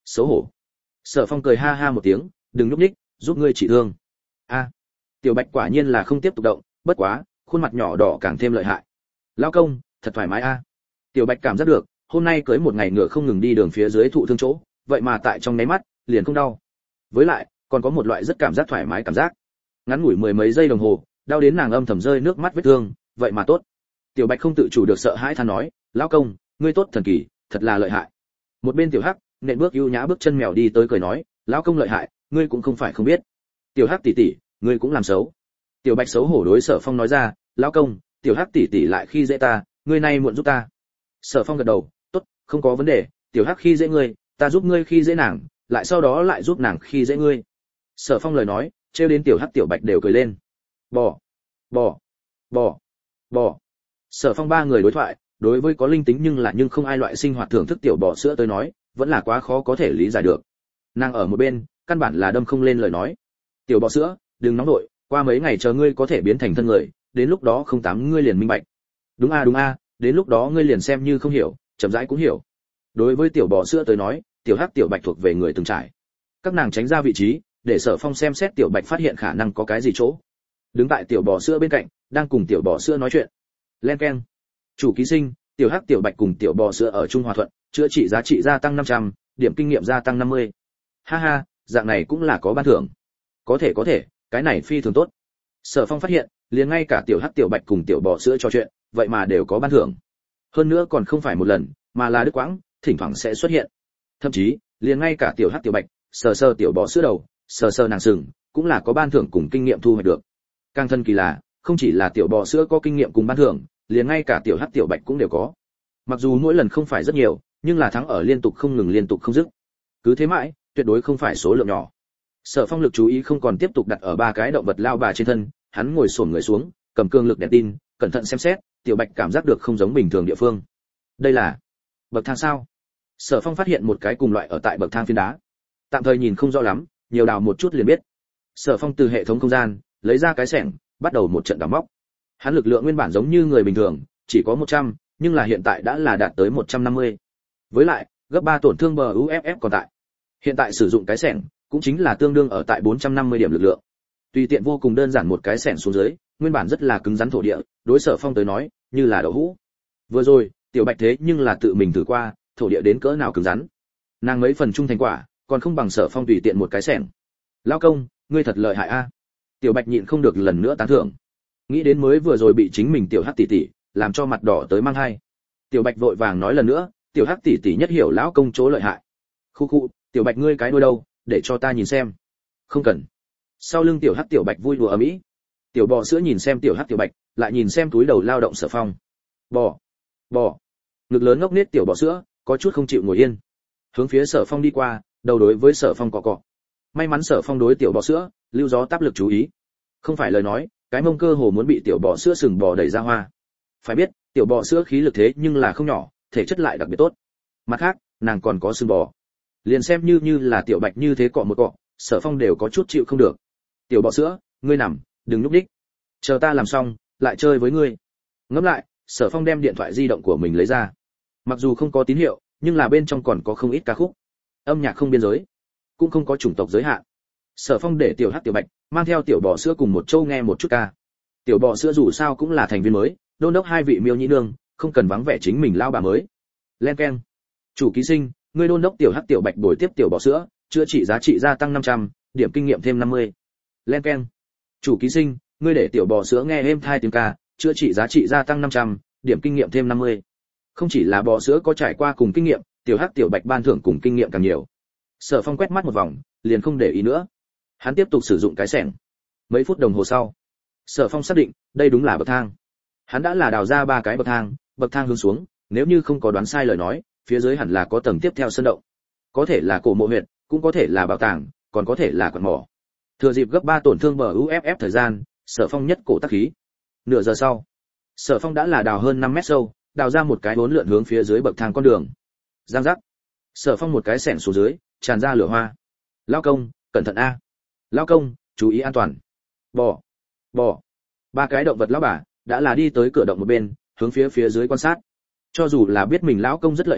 Xấu hổ. Sở Phong cười ha ha một tiếng, đừng nhúc nhích, giúp ngươi trị thương. A. Tiểu Bạch quả nhiên là không tiếp tục động, bất quá, khuôn mặt nhỏ đỏ càng thêm lợi hại. Lão công, thật thoải mái a. Tiểu Bạch cảm giác được, hôm nay cưới một ngày ngựa không ngừng đi đường phía dưới thụ thương chỗ, vậy mà tại trong nháy mắt, liền không đau. Với lại, còn có một loại rất cảm giác thoải mái cảm giác. Ngắn ngủi mười mấy giây đồng hồ, đau đến nàng âm thầm rơi nước mắt vết thương, vậy mà tốt. Tiểu Bạch không tự chủ được sợ hãi than nói, lão công, ngươi tốt thần kỳ, thật là lợi hại. Một bên Tiểu Hắc, nện bước ưu nhã bước chân mèo đi tới cười nói, lão công lợi hại, ngươi cũng không phải không biết. Tiểu Hắc tỷ tỷ, ngươi cũng làm xấu. Tiểu Bạch xấu hổ đối Sở Phong nói ra, lão công, Tiểu Hắc tỷ tỷ lại khi dễ ta, ngươi nay muộn giúp ta. Sở Phong gật đầu, tốt, không có vấn đề, Tiểu Hắc khi dễ ngươi, ta giúp ngươi khi dễ nàng, lại sau đó lại giúp nàng khi dễ ngươi. Sở Phong lời nói, trêu đến Tiểu Hắc Tiểu Bạch đều cười lên. Bò, bò, bò, bò. Sở Phong ba người đối thoại, đối với có linh tính nhưng là nhưng không ai loại sinh hoạt thưởng thức tiểu bò sữa tới nói, vẫn là quá khó có thể lý giải được. Nàng ở một bên, căn bản là đâm không lên lời nói. Tiểu bò sữa, đừng nóng đội, qua mấy ngày chờ ngươi có thể biến thành thân người, đến lúc đó không tám ngươi liền minh bạch. Đúng a đúng a, đến lúc đó ngươi liền xem như không hiểu, chậm rãi cũng hiểu. Đối với tiểu bò sữa tới nói, Tiểu Hắc Tiểu Bạch thuộc về người từng trải. Các nàng tránh ra vị trí, để Sở Phong xem xét Tiểu Bạch phát hiện khả năng có cái gì chỗ. Đứng tại tiểu bò sữa bên cạnh, đang cùng tiểu bò sữa nói chuyện. Len keng. Chủ ký sinh, Tiểu Hắc Tiểu Bạch cùng tiểu bò sữa ở chung hòa thuận, chữa trị giá trị gia tăng năm trăm, điểm kinh nghiệm gia tăng năm mươi. Ha ha, dạng này cũng là có ban thưởng. Có thể có thể, cái này phi thường tốt. Sở Phong phát hiện, liền ngay cả Tiểu Hắc Tiểu Bạch cùng tiểu bò sữa trò chuyện, vậy mà đều có ban thưởng. Hơn nữa còn không phải một lần, mà là đứt quãng, thỉnh thoảng sẽ xuất hiện. Thậm chí, liền ngay cả Tiểu Hắc Tiểu Bạch, sờ sờ tiểu bò sữa đầu, sờ sờ nàng sừng, cũng là có ban thưởng cùng kinh nghiệm thu hoạch được. Càng thân kỳ là, không chỉ là tiểu bò sữa có kinh nghiệm cùng ban thưởng, liền ngay cả Tiểu Hắc Tiểu Bạch cũng đều có. Mặc dù mỗi lần không phải rất nhiều, nhưng là thắng ở liên tục không ngừng liên tục không dứt. Cứ thế mãi, tuyệt đối không phải số lượng nhỏ. Sở Phong lực chú ý không còn tiếp tục đặt ở ba cái động vật lao bà trên thân, hắn ngồi xổm người xuống, cầm cương lực đèn tin, cẩn thận xem xét, Tiểu Bạch cảm giác được không giống bình thường địa phương. Đây là bậc thang sao? Sở Phong phát hiện một cái cùng loại ở tại bậc thang phiến đá. Tạm thời nhìn không rõ lắm, nhiều đào một chút liền biết. Sở Phong từ hệ thống không gian lấy ra cái xẻng, bắt đầu một trận đào móc. Hắn lực lượng nguyên bản giống như người bình thường, chỉ có một trăm, nhưng là hiện tại đã là đạt tới một trăm năm mươi. Với lại, gấp ba tổn thương bờ u ép ép còn tại. Hiện tại sử dụng cái xẻng, cũng chính là tương đương ở tại bốn trăm năm mươi điểm lực lượng. Tùy tiện vô cùng đơn giản một cái xẻng xuống dưới, nguyên bản rất là cứng rắn thổ địa, đối Sở Phong tới nói, như là đậu hũ. Vừa rồi, Tiểu Bạch thế nhưng là tự mình thử qua, thổ địa đến cỡ nào cứng rắn. Nàng mấy phần trung thành quả, còn không bằng Sở Phong tùy tiện một cái xẻng. Lão công, ngươi thật lợi hại a. Tiểu Bạch nhịn không được lần nữa tán thưởng. Nghĩ đến mới vừa rồi bị chính mình tiểu Hắc tỷ tỷ làm cho mặt đỏ tới mang hai. Tiểu Bạch vội vàng nói lần nữa, tiểu Hắc tỷ tỷ nhất hiểu lão công chỗ lợi hại. Khu khu, Tiểu Bạch ngươi cái đuôi đâu, để cho ta nhìn xem. Không cần. Sau lưng tiểu Hắc Tiểu Bạch vui đùa ầm ĩ. Tiểu bò sữa nhìn xem tiểu Hắc Tiểu Bạch, lại nhìn xem túi đầu lao động Sở Phong. Bò, bò. Ngực lớn ngốc nết tiểu bò sữa, có chút không chịu ngồi yên. Hướng phía Sở Phong đi qua, đầu đối với Sở Phong cọ cọ. May mắn Sở Phong đối tiểu bò sữa, lưu gió táp lực chú ý. Không phải lời nói, cái mông cơ hồ muốn bị tiểu bò sữa sừng bò đẩy ra hoa. Phải biết, tiểu bò sữa khí lực thế nhưng là không nhỏ, thể chất lại đặc biệt tốt. Mặt khác, nàng còn có sừng bò. Liền xem như như là tiểu Bạch như thế cọ một cọ, Sở Phong đều có chút chịu không được. Tiểu bò sữa, ngươi nằm, đừng núp đích. Chờ ta làm xong, lại chơi với ngươi. Ngẫm lại, Sở Phong đem điện thoại di động của mình lấy ra. Mặc dù không có tín hiệu, nhưng là bên trong còn có không ít ca khúc. Âm nhạc không biên giới, cũng không có chủng tộc giới hạn. Sở Phong để tiểu Hắc Tiểu Bạch mang theo tiểu bò sữa cùng một châu nghe một chút ca. Tiểu bò sữa dù sao cũng là thành viên mới, đôn đốc hai vị miêu nhĩ nương, không cần vắng vẻ chính mình lao bà mới. Len keng. Chủ ký sinh, ngươi đôn đốc tiểu Hắc Tiểu Bạch đổi tiếp tiểu bò sữa, chữa trị giá trị gia tăng năm trăm, điểm kinh nghiệm thêm năm mươi. Len keng. Chủ ký sinh, ngươi để tiểu bò sữa nghe êm thai tiếng ca, chữa trị giá trị gia tăng năm trăm, điểm kinh nghiệm thêm năm mươi. Không chỉ là bò sữa có trải qua cùng kinh nghiệm, tiểu Hắc Tiểu Bạch ban thưởng cùng kinh nghiệm càng nhiều. Sở Phong quét mắt một vòng, liền không để ý nữa. Hắn tiếp tục sử dụng cái xẻng. Mấy phút đồng hồ sau, Sở Phong xác định, đây đúng là bậc thang. Hắn đã là đào ra ba cái bậc thang, bậc thang hướng xuống, nếu như không có đoán sai lời nói, phía dưới hẳn là có tầng tiếp theo sơn động. Có thể là cổ mộ huyệt, cũng có thể là bảo tàng, còn có thể là quặng mỏ. Thừa dịp gấp ba tổn thương bờ u ép ép thời gian, Sở Phong nhất cổ tác khí. Nửa giờ sau, Sở Phong đã là đào hơn năm mét sâu, đào ra một cái bốn lượn hướng phía dưới bậc thang con đường. Giang giác. Sở Phong một cái xẻng xuống dưới, tràn ra lửa hoa. Lao công, cẩn thận a. Lao công, chú ý an toàn. Bò, bò. Ba cái động vật lão bà đã là đi tới cửa động một bên, hướng phía phía dưới quan sát. Cho dù là biết mình lão công rất lợi hại,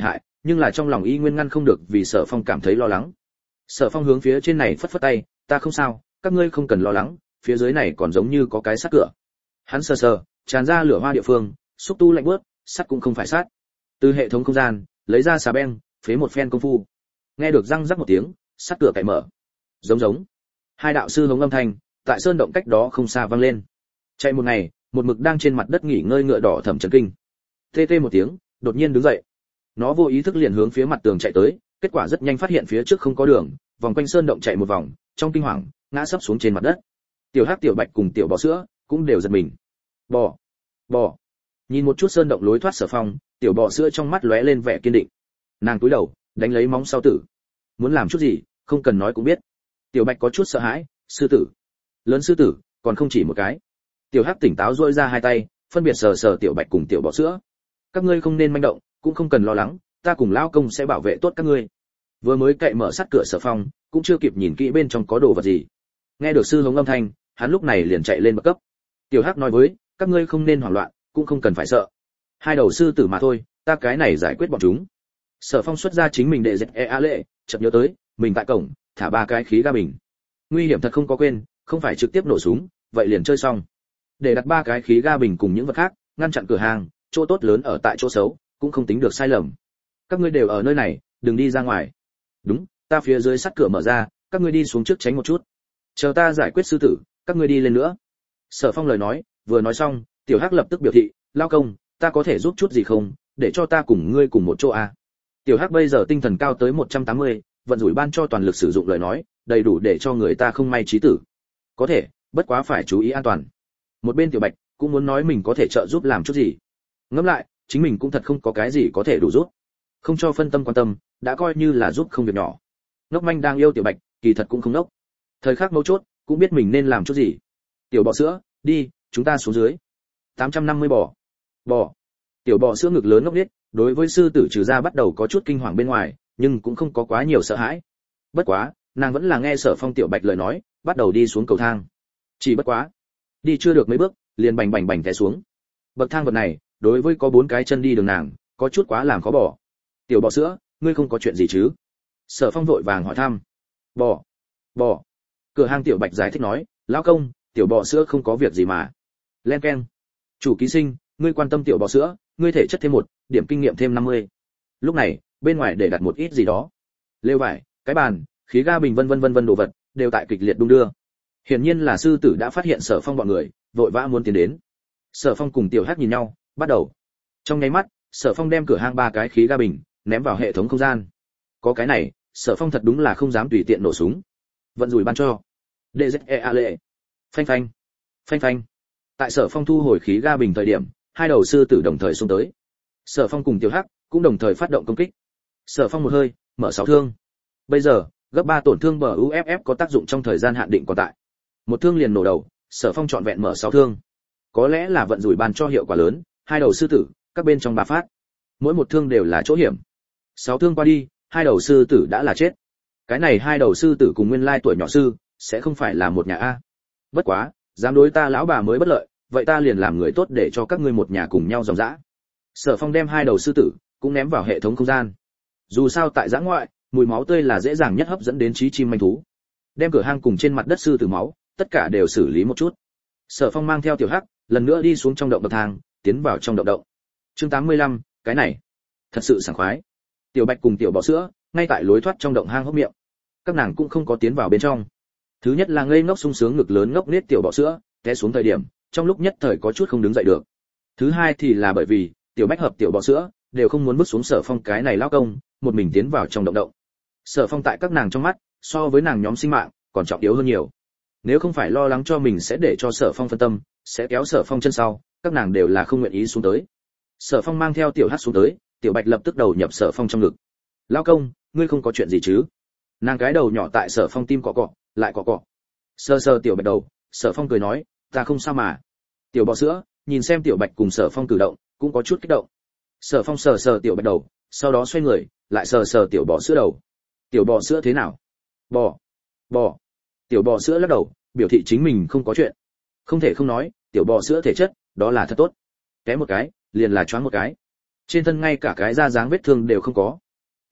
nhưng là trong lòng y nguyên ngăn không được vì Sở Phong cảm thấy lo lắng. Sở Phong hướng phía trên này phất phất tay, ta không sao, các ngươi không cần lo lắng, phía dưới này còn giống như có cái sắt cửa. Hắn sờ sờ, tràn ra lửa hoa địa phương, xúc tu lạnh bước, sắt cũng không phải sắt. Từ hệ thống không gian, lấy ra xà beng, phế một phen công phu. Nghe được răng rắc một tiếng, sắt cửa cậy mở. Giống giống. Hai đạo sư hống âm thanh, tại sơn động cách đó không xa vang lên. Chạy một ngày, một mực đang trên mặt đất nghỉ ngơi ngựa đỏ thẩm trấn kinh. Tê tê một tiếng, đột nhiên đứng dậy. Nó vô ý thức liền hướng phía mặt tường chạy tới, kết quả rất nhanh phát hiện phía trước không có đường, vòng quanh sơn động chạy một vòng, trong kinh hoàng, ngã sấp xuống trên mặt đất. Tiểu Hắc, Tiểu Bạch cùng Tiểu Bò Sữa cũng đều giật mình. Bò, bò. Nhìn một chút sơn động lối thoát Sở Phong, Tiểu Bò Sữa trong mắt lóe lên vẻ kiên định. Nàng cúi đầu, đánh lấy móng sau tử. Muốn làm chút gì, không cần nói cũng biết. Tiểu Bạch có chút sợ hãi, sư tử. Lớn sư tử, còn không chỉ một cái. Tiểu Hắc tỉnh táo duỗi ra hai tay, phân biệt sờ sờ Tiểu Bạch cùng Tiểu Bò Sữa. Các ngươi không nên manh động, cũng không cần lo lắng, ta cùng lão công sẽ bảo vệ tốt các ngươi. Vừa mới cậy mở sắt cửa Sở Phong, cũng chưa kịp nhìn kỹ bên trong có đồ vật gì. Nghe được sư hống âm thanh, hắn lúc này liền chạy lên bậc cấp. Tiểu Hắc nói với, các ngươi không nên hoảng loạn, cũng không cần phải sợ. Hai đầu sư tử mà thôi, ta cái này giải quyết bọn chúng. Sở Phong xuất ra chính mình để dệt e a lệ, chợt nhớ tới, mình tại cổng thả ba cái khí ga bình. Nguy hiểm thật không có quên, không phải trực tiếp nổ súng, vậy liền chơi xong. Để đặt ba cái khí ga bình cùng những vật khác, ngăn chặn cửa hàng, chỗ tốt lớn ở tại chỗ xấu, cũng không tính được sai lầm. Các ngươi đều ở nơi này, đừng đi ra ngoài. Đúng, ta phía dưới sắt cửa mở ra, các ngươi đi xuống trước tránh một chút. Chờ ta giải quyết sư tử, các ngươi đi lên nữa. Sở Phong lời nói, vừa nói xong, Tiểu Hắc lập tức biểu thị, lao công, ta có thể giúp chút gì không, để cho ta cùng ngươi cùng một chỗ à. Tiểu Hắc bây giờ tinh thần cao tới một trăm tám mươi, vận rủi ban cho toàn lực sử dụng lời nói, đầy đủ để cho người ta không may chí tử. Có thể, bất quá phải chú ý an toàn. Một bên Tiểu Bạch cũng muốn nói mình có thể trợ giúp làm chút gì. Ngẫm lại, chính mình cũng thật không có cái gì có thể đủ giúp. Không cho phân tâm quan tâm, đã coi như là giúp không việc nhỏ. Ngốc manh đang yêu Tiểu Bạch, kỳ thật cũng không ngốc. Thời khắc mấu chốt, cũng biết mình nên làm chút gì. Tiểu Bò Sữa, đi, chúng ta xuống dưới. tám trăm năm mươi bò. Bò. Tiểu Bò Sữa ngực lớn ngốc nghếch, đối với sư tử trừ ra bắt đầu có chút kinh hoàng bên ngoài, nhưng cũng không có quá nhiều sợ hãi. Bất quá, nàng vẫn là nghe Sở Phong Tiểu Bạch lời nói, bắt đầu đi xuống cầu thang. Chỉ bất quá, đi chưa được mấy bước, liền bành bành bành té xuống. Bậc thang vật này, đối với có bốn cái chân đi đường nàng, có chút quá làm khó bỏ. Tiểu Bò Sữa, ngươi không có chuyện gì chứ? Sở Phong vội vàng hỏi thăm. Bò, bò. Cửa hàng Tiểu Bạch giải thích nói, lão công, Tiểu Bò Sữa không có việc gì mà. Len keng. Chủ ký sinh, ngươi quan tâm Tiểu Bò Sữa, ngươi thể chất thêm một, điểm kinh nghiệm thêm năm mươi. Lúc này, bên ngoài để đặt một ít gì đó. Lều vải, cái bàn, khí ga bình vân vân vân vân đồ vật, đều tại kịch liệt đung đưa. Hiển nhiên là sư tử đã phát hiện Sở Phong bọn người, vội vã muốn tiến đến. Sở Phong cùng Tiểu Hắc nhìn nhau, bắt đầu. Trong nháy mắt, Sở Phong đem cửa hang ba cái khí ga bình ném vào hệ thống không gian. Có cái này, Sở Phong thật đúng là không dám tùy tiện nổ súng. Vận rủi ban cho. đê dét e a lệ. Phanh phanh. Phanh phanh. Tại Sở Phong thu hồi khí ga bình thời điểm, hai đầu sư tử đồng thời xông tới. Sở Phong cùng Tiểu Hắc cũng đồng thời phát động công kích. Sở Phong một hơi, mở sáu thương. Bây giờ, gấp ba tổn thương bờ u ép ép có tác dụng trong thời gian hạn định còn tại. Một thương liền nổ đầu, Sở Phong chọn vẹn mở sáu thương. Có lẽ là vận rủi ban cho hiệu quả lớn, hai đầu sư tử, các bên trong ba phát. Mỗi một thương đều là chỗ hiểm. Sáu thương qua đi, hai đầu sư tử đã là chết. Cái này hai đầu sư tử cùng nguyên lai tuổi nhỏ sư, sẽ không phải là một nhà a. Bất quá, dám đối ta lão bà mới bất lợi, vậy ta liền làm người tốt để cho các ngươi một nhà cùng nhau dòng dã. Sở Phong đem hai đầu sư tử cũng ném vào hệ thống không gian. Dù sao tại giã ngoại, mùi máu tươi là dễ dàng nhất hấp dẫn đến trí chim manh thú. Đem cửa hang cùng trên mặt đất sư tử máu, tất cả đều xử lý một chút. Sở Phong mang theo Tiểu Hắc, lần nữa đi xuống trong động bậc thang, tiến vào trong động động. Chương tám mươi lăm, cái này thật sự sảng khoái. Tiểu Bạch cùng Tiểu Bò Sữa, ngay tại lối thoát trong động hang hốc miệng. Các nàng cũng không có tiến vào bên trong. Thứ nhất là ngây ngốc sung sướng ngực lớn ngốc nết Tiểu Bò Sữa, té xuống thời điểm, trong lúc nhất thời có chút không đứng dậy được. Thứ hai thì là bởi vì Tiểu Bạch hợp Tiểu Bò Sữa đều không muốn bước xuống Sở Phong cái này lao công, một mình tiến vào trong động động. Sở Phong tại các nàng trong mắt, so với nàng nhóm sinh mạng, còn trọng yếu hơn nhiều. Nếu không phải lo lắng cho mình sẽ để cho Sở Phong phân tâm, sẽ kéo Sở Phong chân sau, các nàng đều là không nguyện ý xuống tới. Sở Phong mang theo Tiểu Hắc xuống tới, Tiểu Bạch lập tức đầu nhập Sở Phong trong ngực. "Lão công, ngươi không có chuyện gì chứ?" Nàng cái đầu nhỏ tại Sở Phong tim cọ cọ, lại cọ cọ. Sờ sờ Tiểu Bạch đầu, Sở Phong cười nói, "Ta không sao mà." Tiểu Bò Sữa nhìn xem Tiểu Bạch cùng Sở Phong cử động, cũng có chút kích động. Sở Phong sờ sờ Tiểu Bạch đầu, sau đó xoay người, lại sờ sờ Tiểu Bò Sữa đầu. "Tiểu Bò Sữa thế nào?" "Bò, bò." Tiểu Bò Sữa lắc đầu, biểu thị chính mình không có chuyện. Không thể không nói, Tiểu Bò Sữa thể chất, đó là thật tốt. Té một cái, liền là choáng một cái. Trên thân ngay cả cái da dáng vết thương đều không có.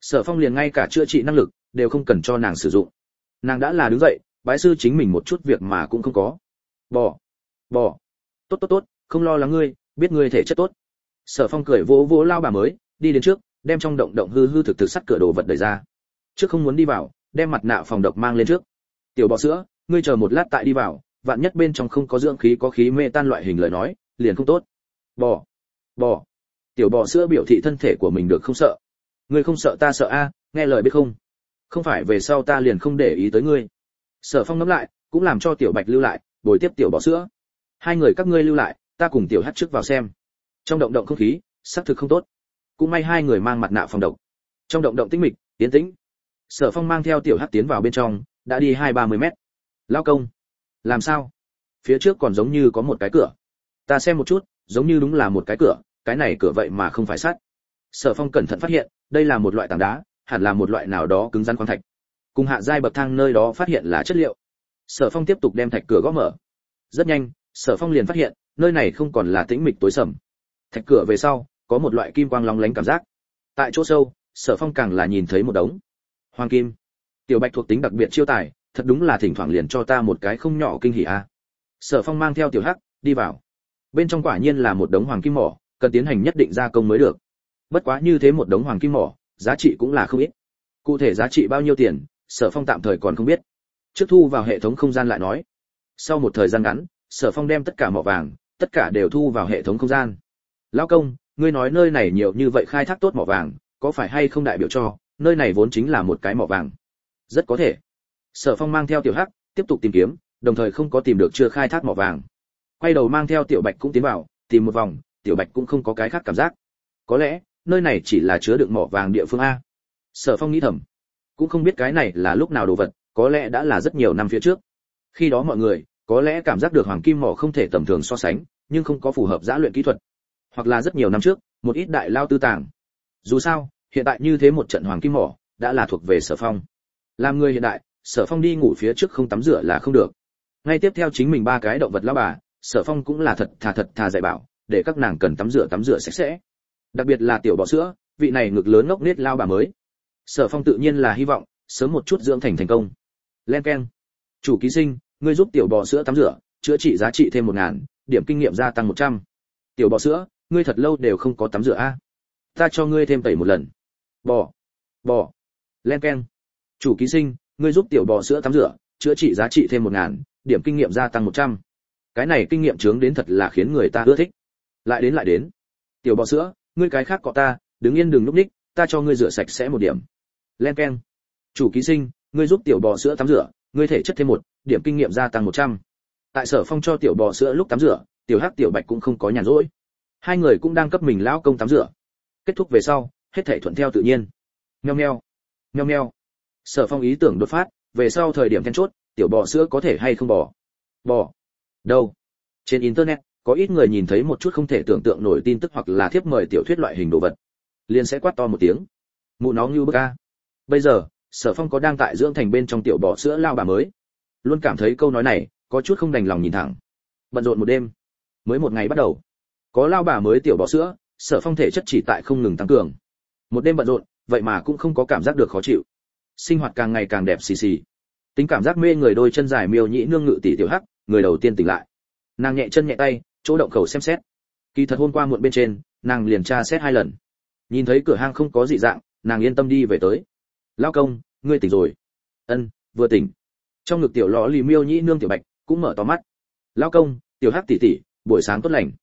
Sở Phong liền ngay cả chữa trị năng lực đều không cần cho nàng sử dụng. Nàng đã là đứng dậy, bái sư chính mình một chút việc mà cũng không có. Bỏ, bỏ. Tốt tốt tốt, không lo lắng ngươi, biết ngươi thể chất tốt. Sở Phong cười vỗ vỗ lao bà mới, đi đến trước, đem trong động động hư hư thực thực sắt cửa đồ vật đẩy ra. Trước không muốn đi vào, đem mặt nạ phòng độc mang lên trước. Tiểu bọ sữa, ngươi chờ một lát tại đi vào, vạn nhất bên trong không có dưỡng khí có khí mê tan loại hình lời nói, liền không tốt. Bò, bò. Tiểu bọ sữa biểu thị thân thể của mình được không sợ. Ngươi không sợ ta sợ a, nghe lời biết không? Không phải về sau ta liền không để ý tới ngươi. Sở Phong ngẫm lại, cũng làm cho tiểu Bạch lưu lại, bồi tiếp tiểu bọ sữa. Hai người các ngươi lưu lại, ta cùng tiểu Hắc trước vào xem. Trong động động không khí, xác thực không tốt. Cũng may hai người mang mặt nạ phòng độc. Trong động động tĩnh mịch, tiến tĩnh. Sở Phong mang theo tiểu Hắc tiến vào bên trong, đã đi hai ba mươi mét. Lao công, làm sao? Phía trước còn giống như có một cái cửa. Ta xem một chút, giống như đúng là một cái cửa, cái này cửa vậy mà không phải sắt. Sở Phong cẩn thận phát hiện, đây là một loại tảng đá, hẳn là một loại nào đó cứng rắn khoáng thạch. Cùng hạ giai bậc thang nơi đó phát hiện là chất liệu. Sở Phong tiếp tục đem thạch cửa gõ mở. Rất nhanh, Sở Phong liền phát hiện, nơi này không còn là tĩnh mịch tối sầm. Thạch cửa về sau, có một loại kim quang lóng lánh cảm giác. Tại chỗ sâu, Sở Phong càng là nhìn thấy một đống hoàng kim. Tiểu Bạch thuộc tính đặc biệt chiêu tài, thật đúng là thỉnh thoảng liền cho ta một cái không nhỏ kinh hỉ a. Sở Phong mang theo tiểu Hắc đi vào. Bên trong quả nhiên là một đống hoàng kim mỏ, cần tiến hành nhất định gia công mới được. Bất quá như thế một đống hoàng kim mỏ, giá trị cũng là không ít. Cụ thể giá trị bao nhiêu tiền, Sở Phong tạm thời còn không biết. Trước thu vào hệ thống không gian lại nói. Sau một thời gian ngắn, Sở Phong đem tất cả mỏ vàng, tất cả đều thu vào hệ thống không gian. Lão công, ngươi nói nơi này nhiều như vậy khai thác tốt mỏ vàng, có phải hay không đại biểu cho nơi này vốn chính là một cái mỏ vàng? Rất có thể. Sở Phong mang theo tiểu Hắc tiếp tục tìm kiếm, đồng thời không có tìm được chưa khai thác mỏ vàng. Quay đầu mang theo tiểu Bạch cũng tiến vào, tìm một vòng, tiểu Bạch cũng không có cái khác cảm giác. Có lẽ nơi này chỉ là chứa đựng mỏ vàng địa phương a. Sở Phong nghĩ thầm, cũng không biết cái này là lúc nào đồ vật, có lẽ đã là rất nhiều năm phía trước. Khi đó mọi người có lẽ cảm giác được hoàng kim mỏ không thể tầm thường so sánh, nhưng không có phù hợp giã luyện kỹ thuật, hoặc là rất nhiều năm trước, một ít đại lao tư tàng. Dù sao, hiện tại như thế một trận hoàng kim mỏ đã là thuộc về Sở Phong. Làm người hiện đại, Sở Phong đi ngủ phía trước không tắm rửa là không được. Ngay tiếp theo chính mình ba cái động vật lão bà, Sở Phong cũng là thật thà thật thà dạy bảo, để các nàng cần tắm rửa tắm rửa sạch sẽ. Đặc biệt là tiểu bọ sữa, vị này ngực lớn ngốc nết lao bà mới. Sở Phong tự nhiên là hy vọng sớm một chút dưỡng thành thành công. Len keng. Chủ ký sinh, ngươi giúp tiểu bọ sữa tắm rửa, chữa trị giá trị thêm một ngàn, điểm kinh nghiệm gia tăng một trăm. Tiểu bọ sữa, ngươi thật lâu đều không có tắm rửa a. Ta cho ngươi thêm tẩy một lần. Bò. Bò. Len keng. Chủ ký sinh, ngươi giúp tiểu bọ sữa tắm rửa, chữa trị giá trị thêm một ngàn, điểm kinh nghiệm gia tăng một trăm. Cái này kinh nghiệm chướng đến thật là khiến người ta ưa thích. Lại đến lại đến. Tiểu bọ sữa, ngươi cái khác cọ ta, đứng yên đừng núp ních, ta cho ngươi rửa sạch sẽ một điểm. Len keng. Chủ ký sinh, ngươi giúp tiểu bò sữa tắm rửa, ngươi thể chất thêm một, điểm kinh nghiệm gia tăng một trăm. Tại Sở Phong cho tiểu bò sữa lúc tắm rửa, tiểu Hắc tiểu Bạch cũng không có nhàn rỗi. Hai người cũng đang cấp mình lão công tắm rửa. Kết thúc về sau, hết thảy thuận theo tự nhiên. Meo meo, meo meo. Sở Phong ý tưởng đột phát, về sau thời điểm then chốt, tiểu bò sữa có thể hay không bò? Bò. Đâu? Trên internet, có ít người nhìn thấy một chút không thể tưởng tượng nổi tin tức hoặc là thiếp mời tiểu thuyết loại hình đồ vật, liền sẽ quát to một tiếng. Mụ nó như bức a. Bây giờ, Sở Phong có đang tại dưỡng thành bên trong tiểu bò sữa lao bà mới, luôn cảm thấy câu nói này có chút không đành lòng nhìn thẳng. Bận rộn một đêm, mới một ngày bắt đầu, có lao bà mới tiểu bò sữa, Sở Phong thể chất chỉ tại không ngừng tăng cường. Một đêm bận rộn, vậy mà cũng không có cảm giác được khó chịu. Sinh hoạt càng ngày càng đẹp xì xì. Tính cảm giác mê người đôi chân dài miêu nhĩ nương ngự tỷ tiểu Hắc, người đầu tiên tỉnh lại. Nàng nhẹ chân nhẹ tay, chỗ động khẩu xem xét. Kỳ thật hôm qua muộn bên trên, nàng liền tra xét hai lần. Nhìn thấy cửa hang không có dị dạng, nàng yên tâm đi về tới. Lão công, ngươi tỉnh rồi? Ân, vừa tỉnh. Trong ngực tiểu lọ lì miêu nhĩ nương tiểu Bạch cũng mở to mắt. Lão công, tiểu Hắc tỷ tỷ, buổi sáng tốt lành.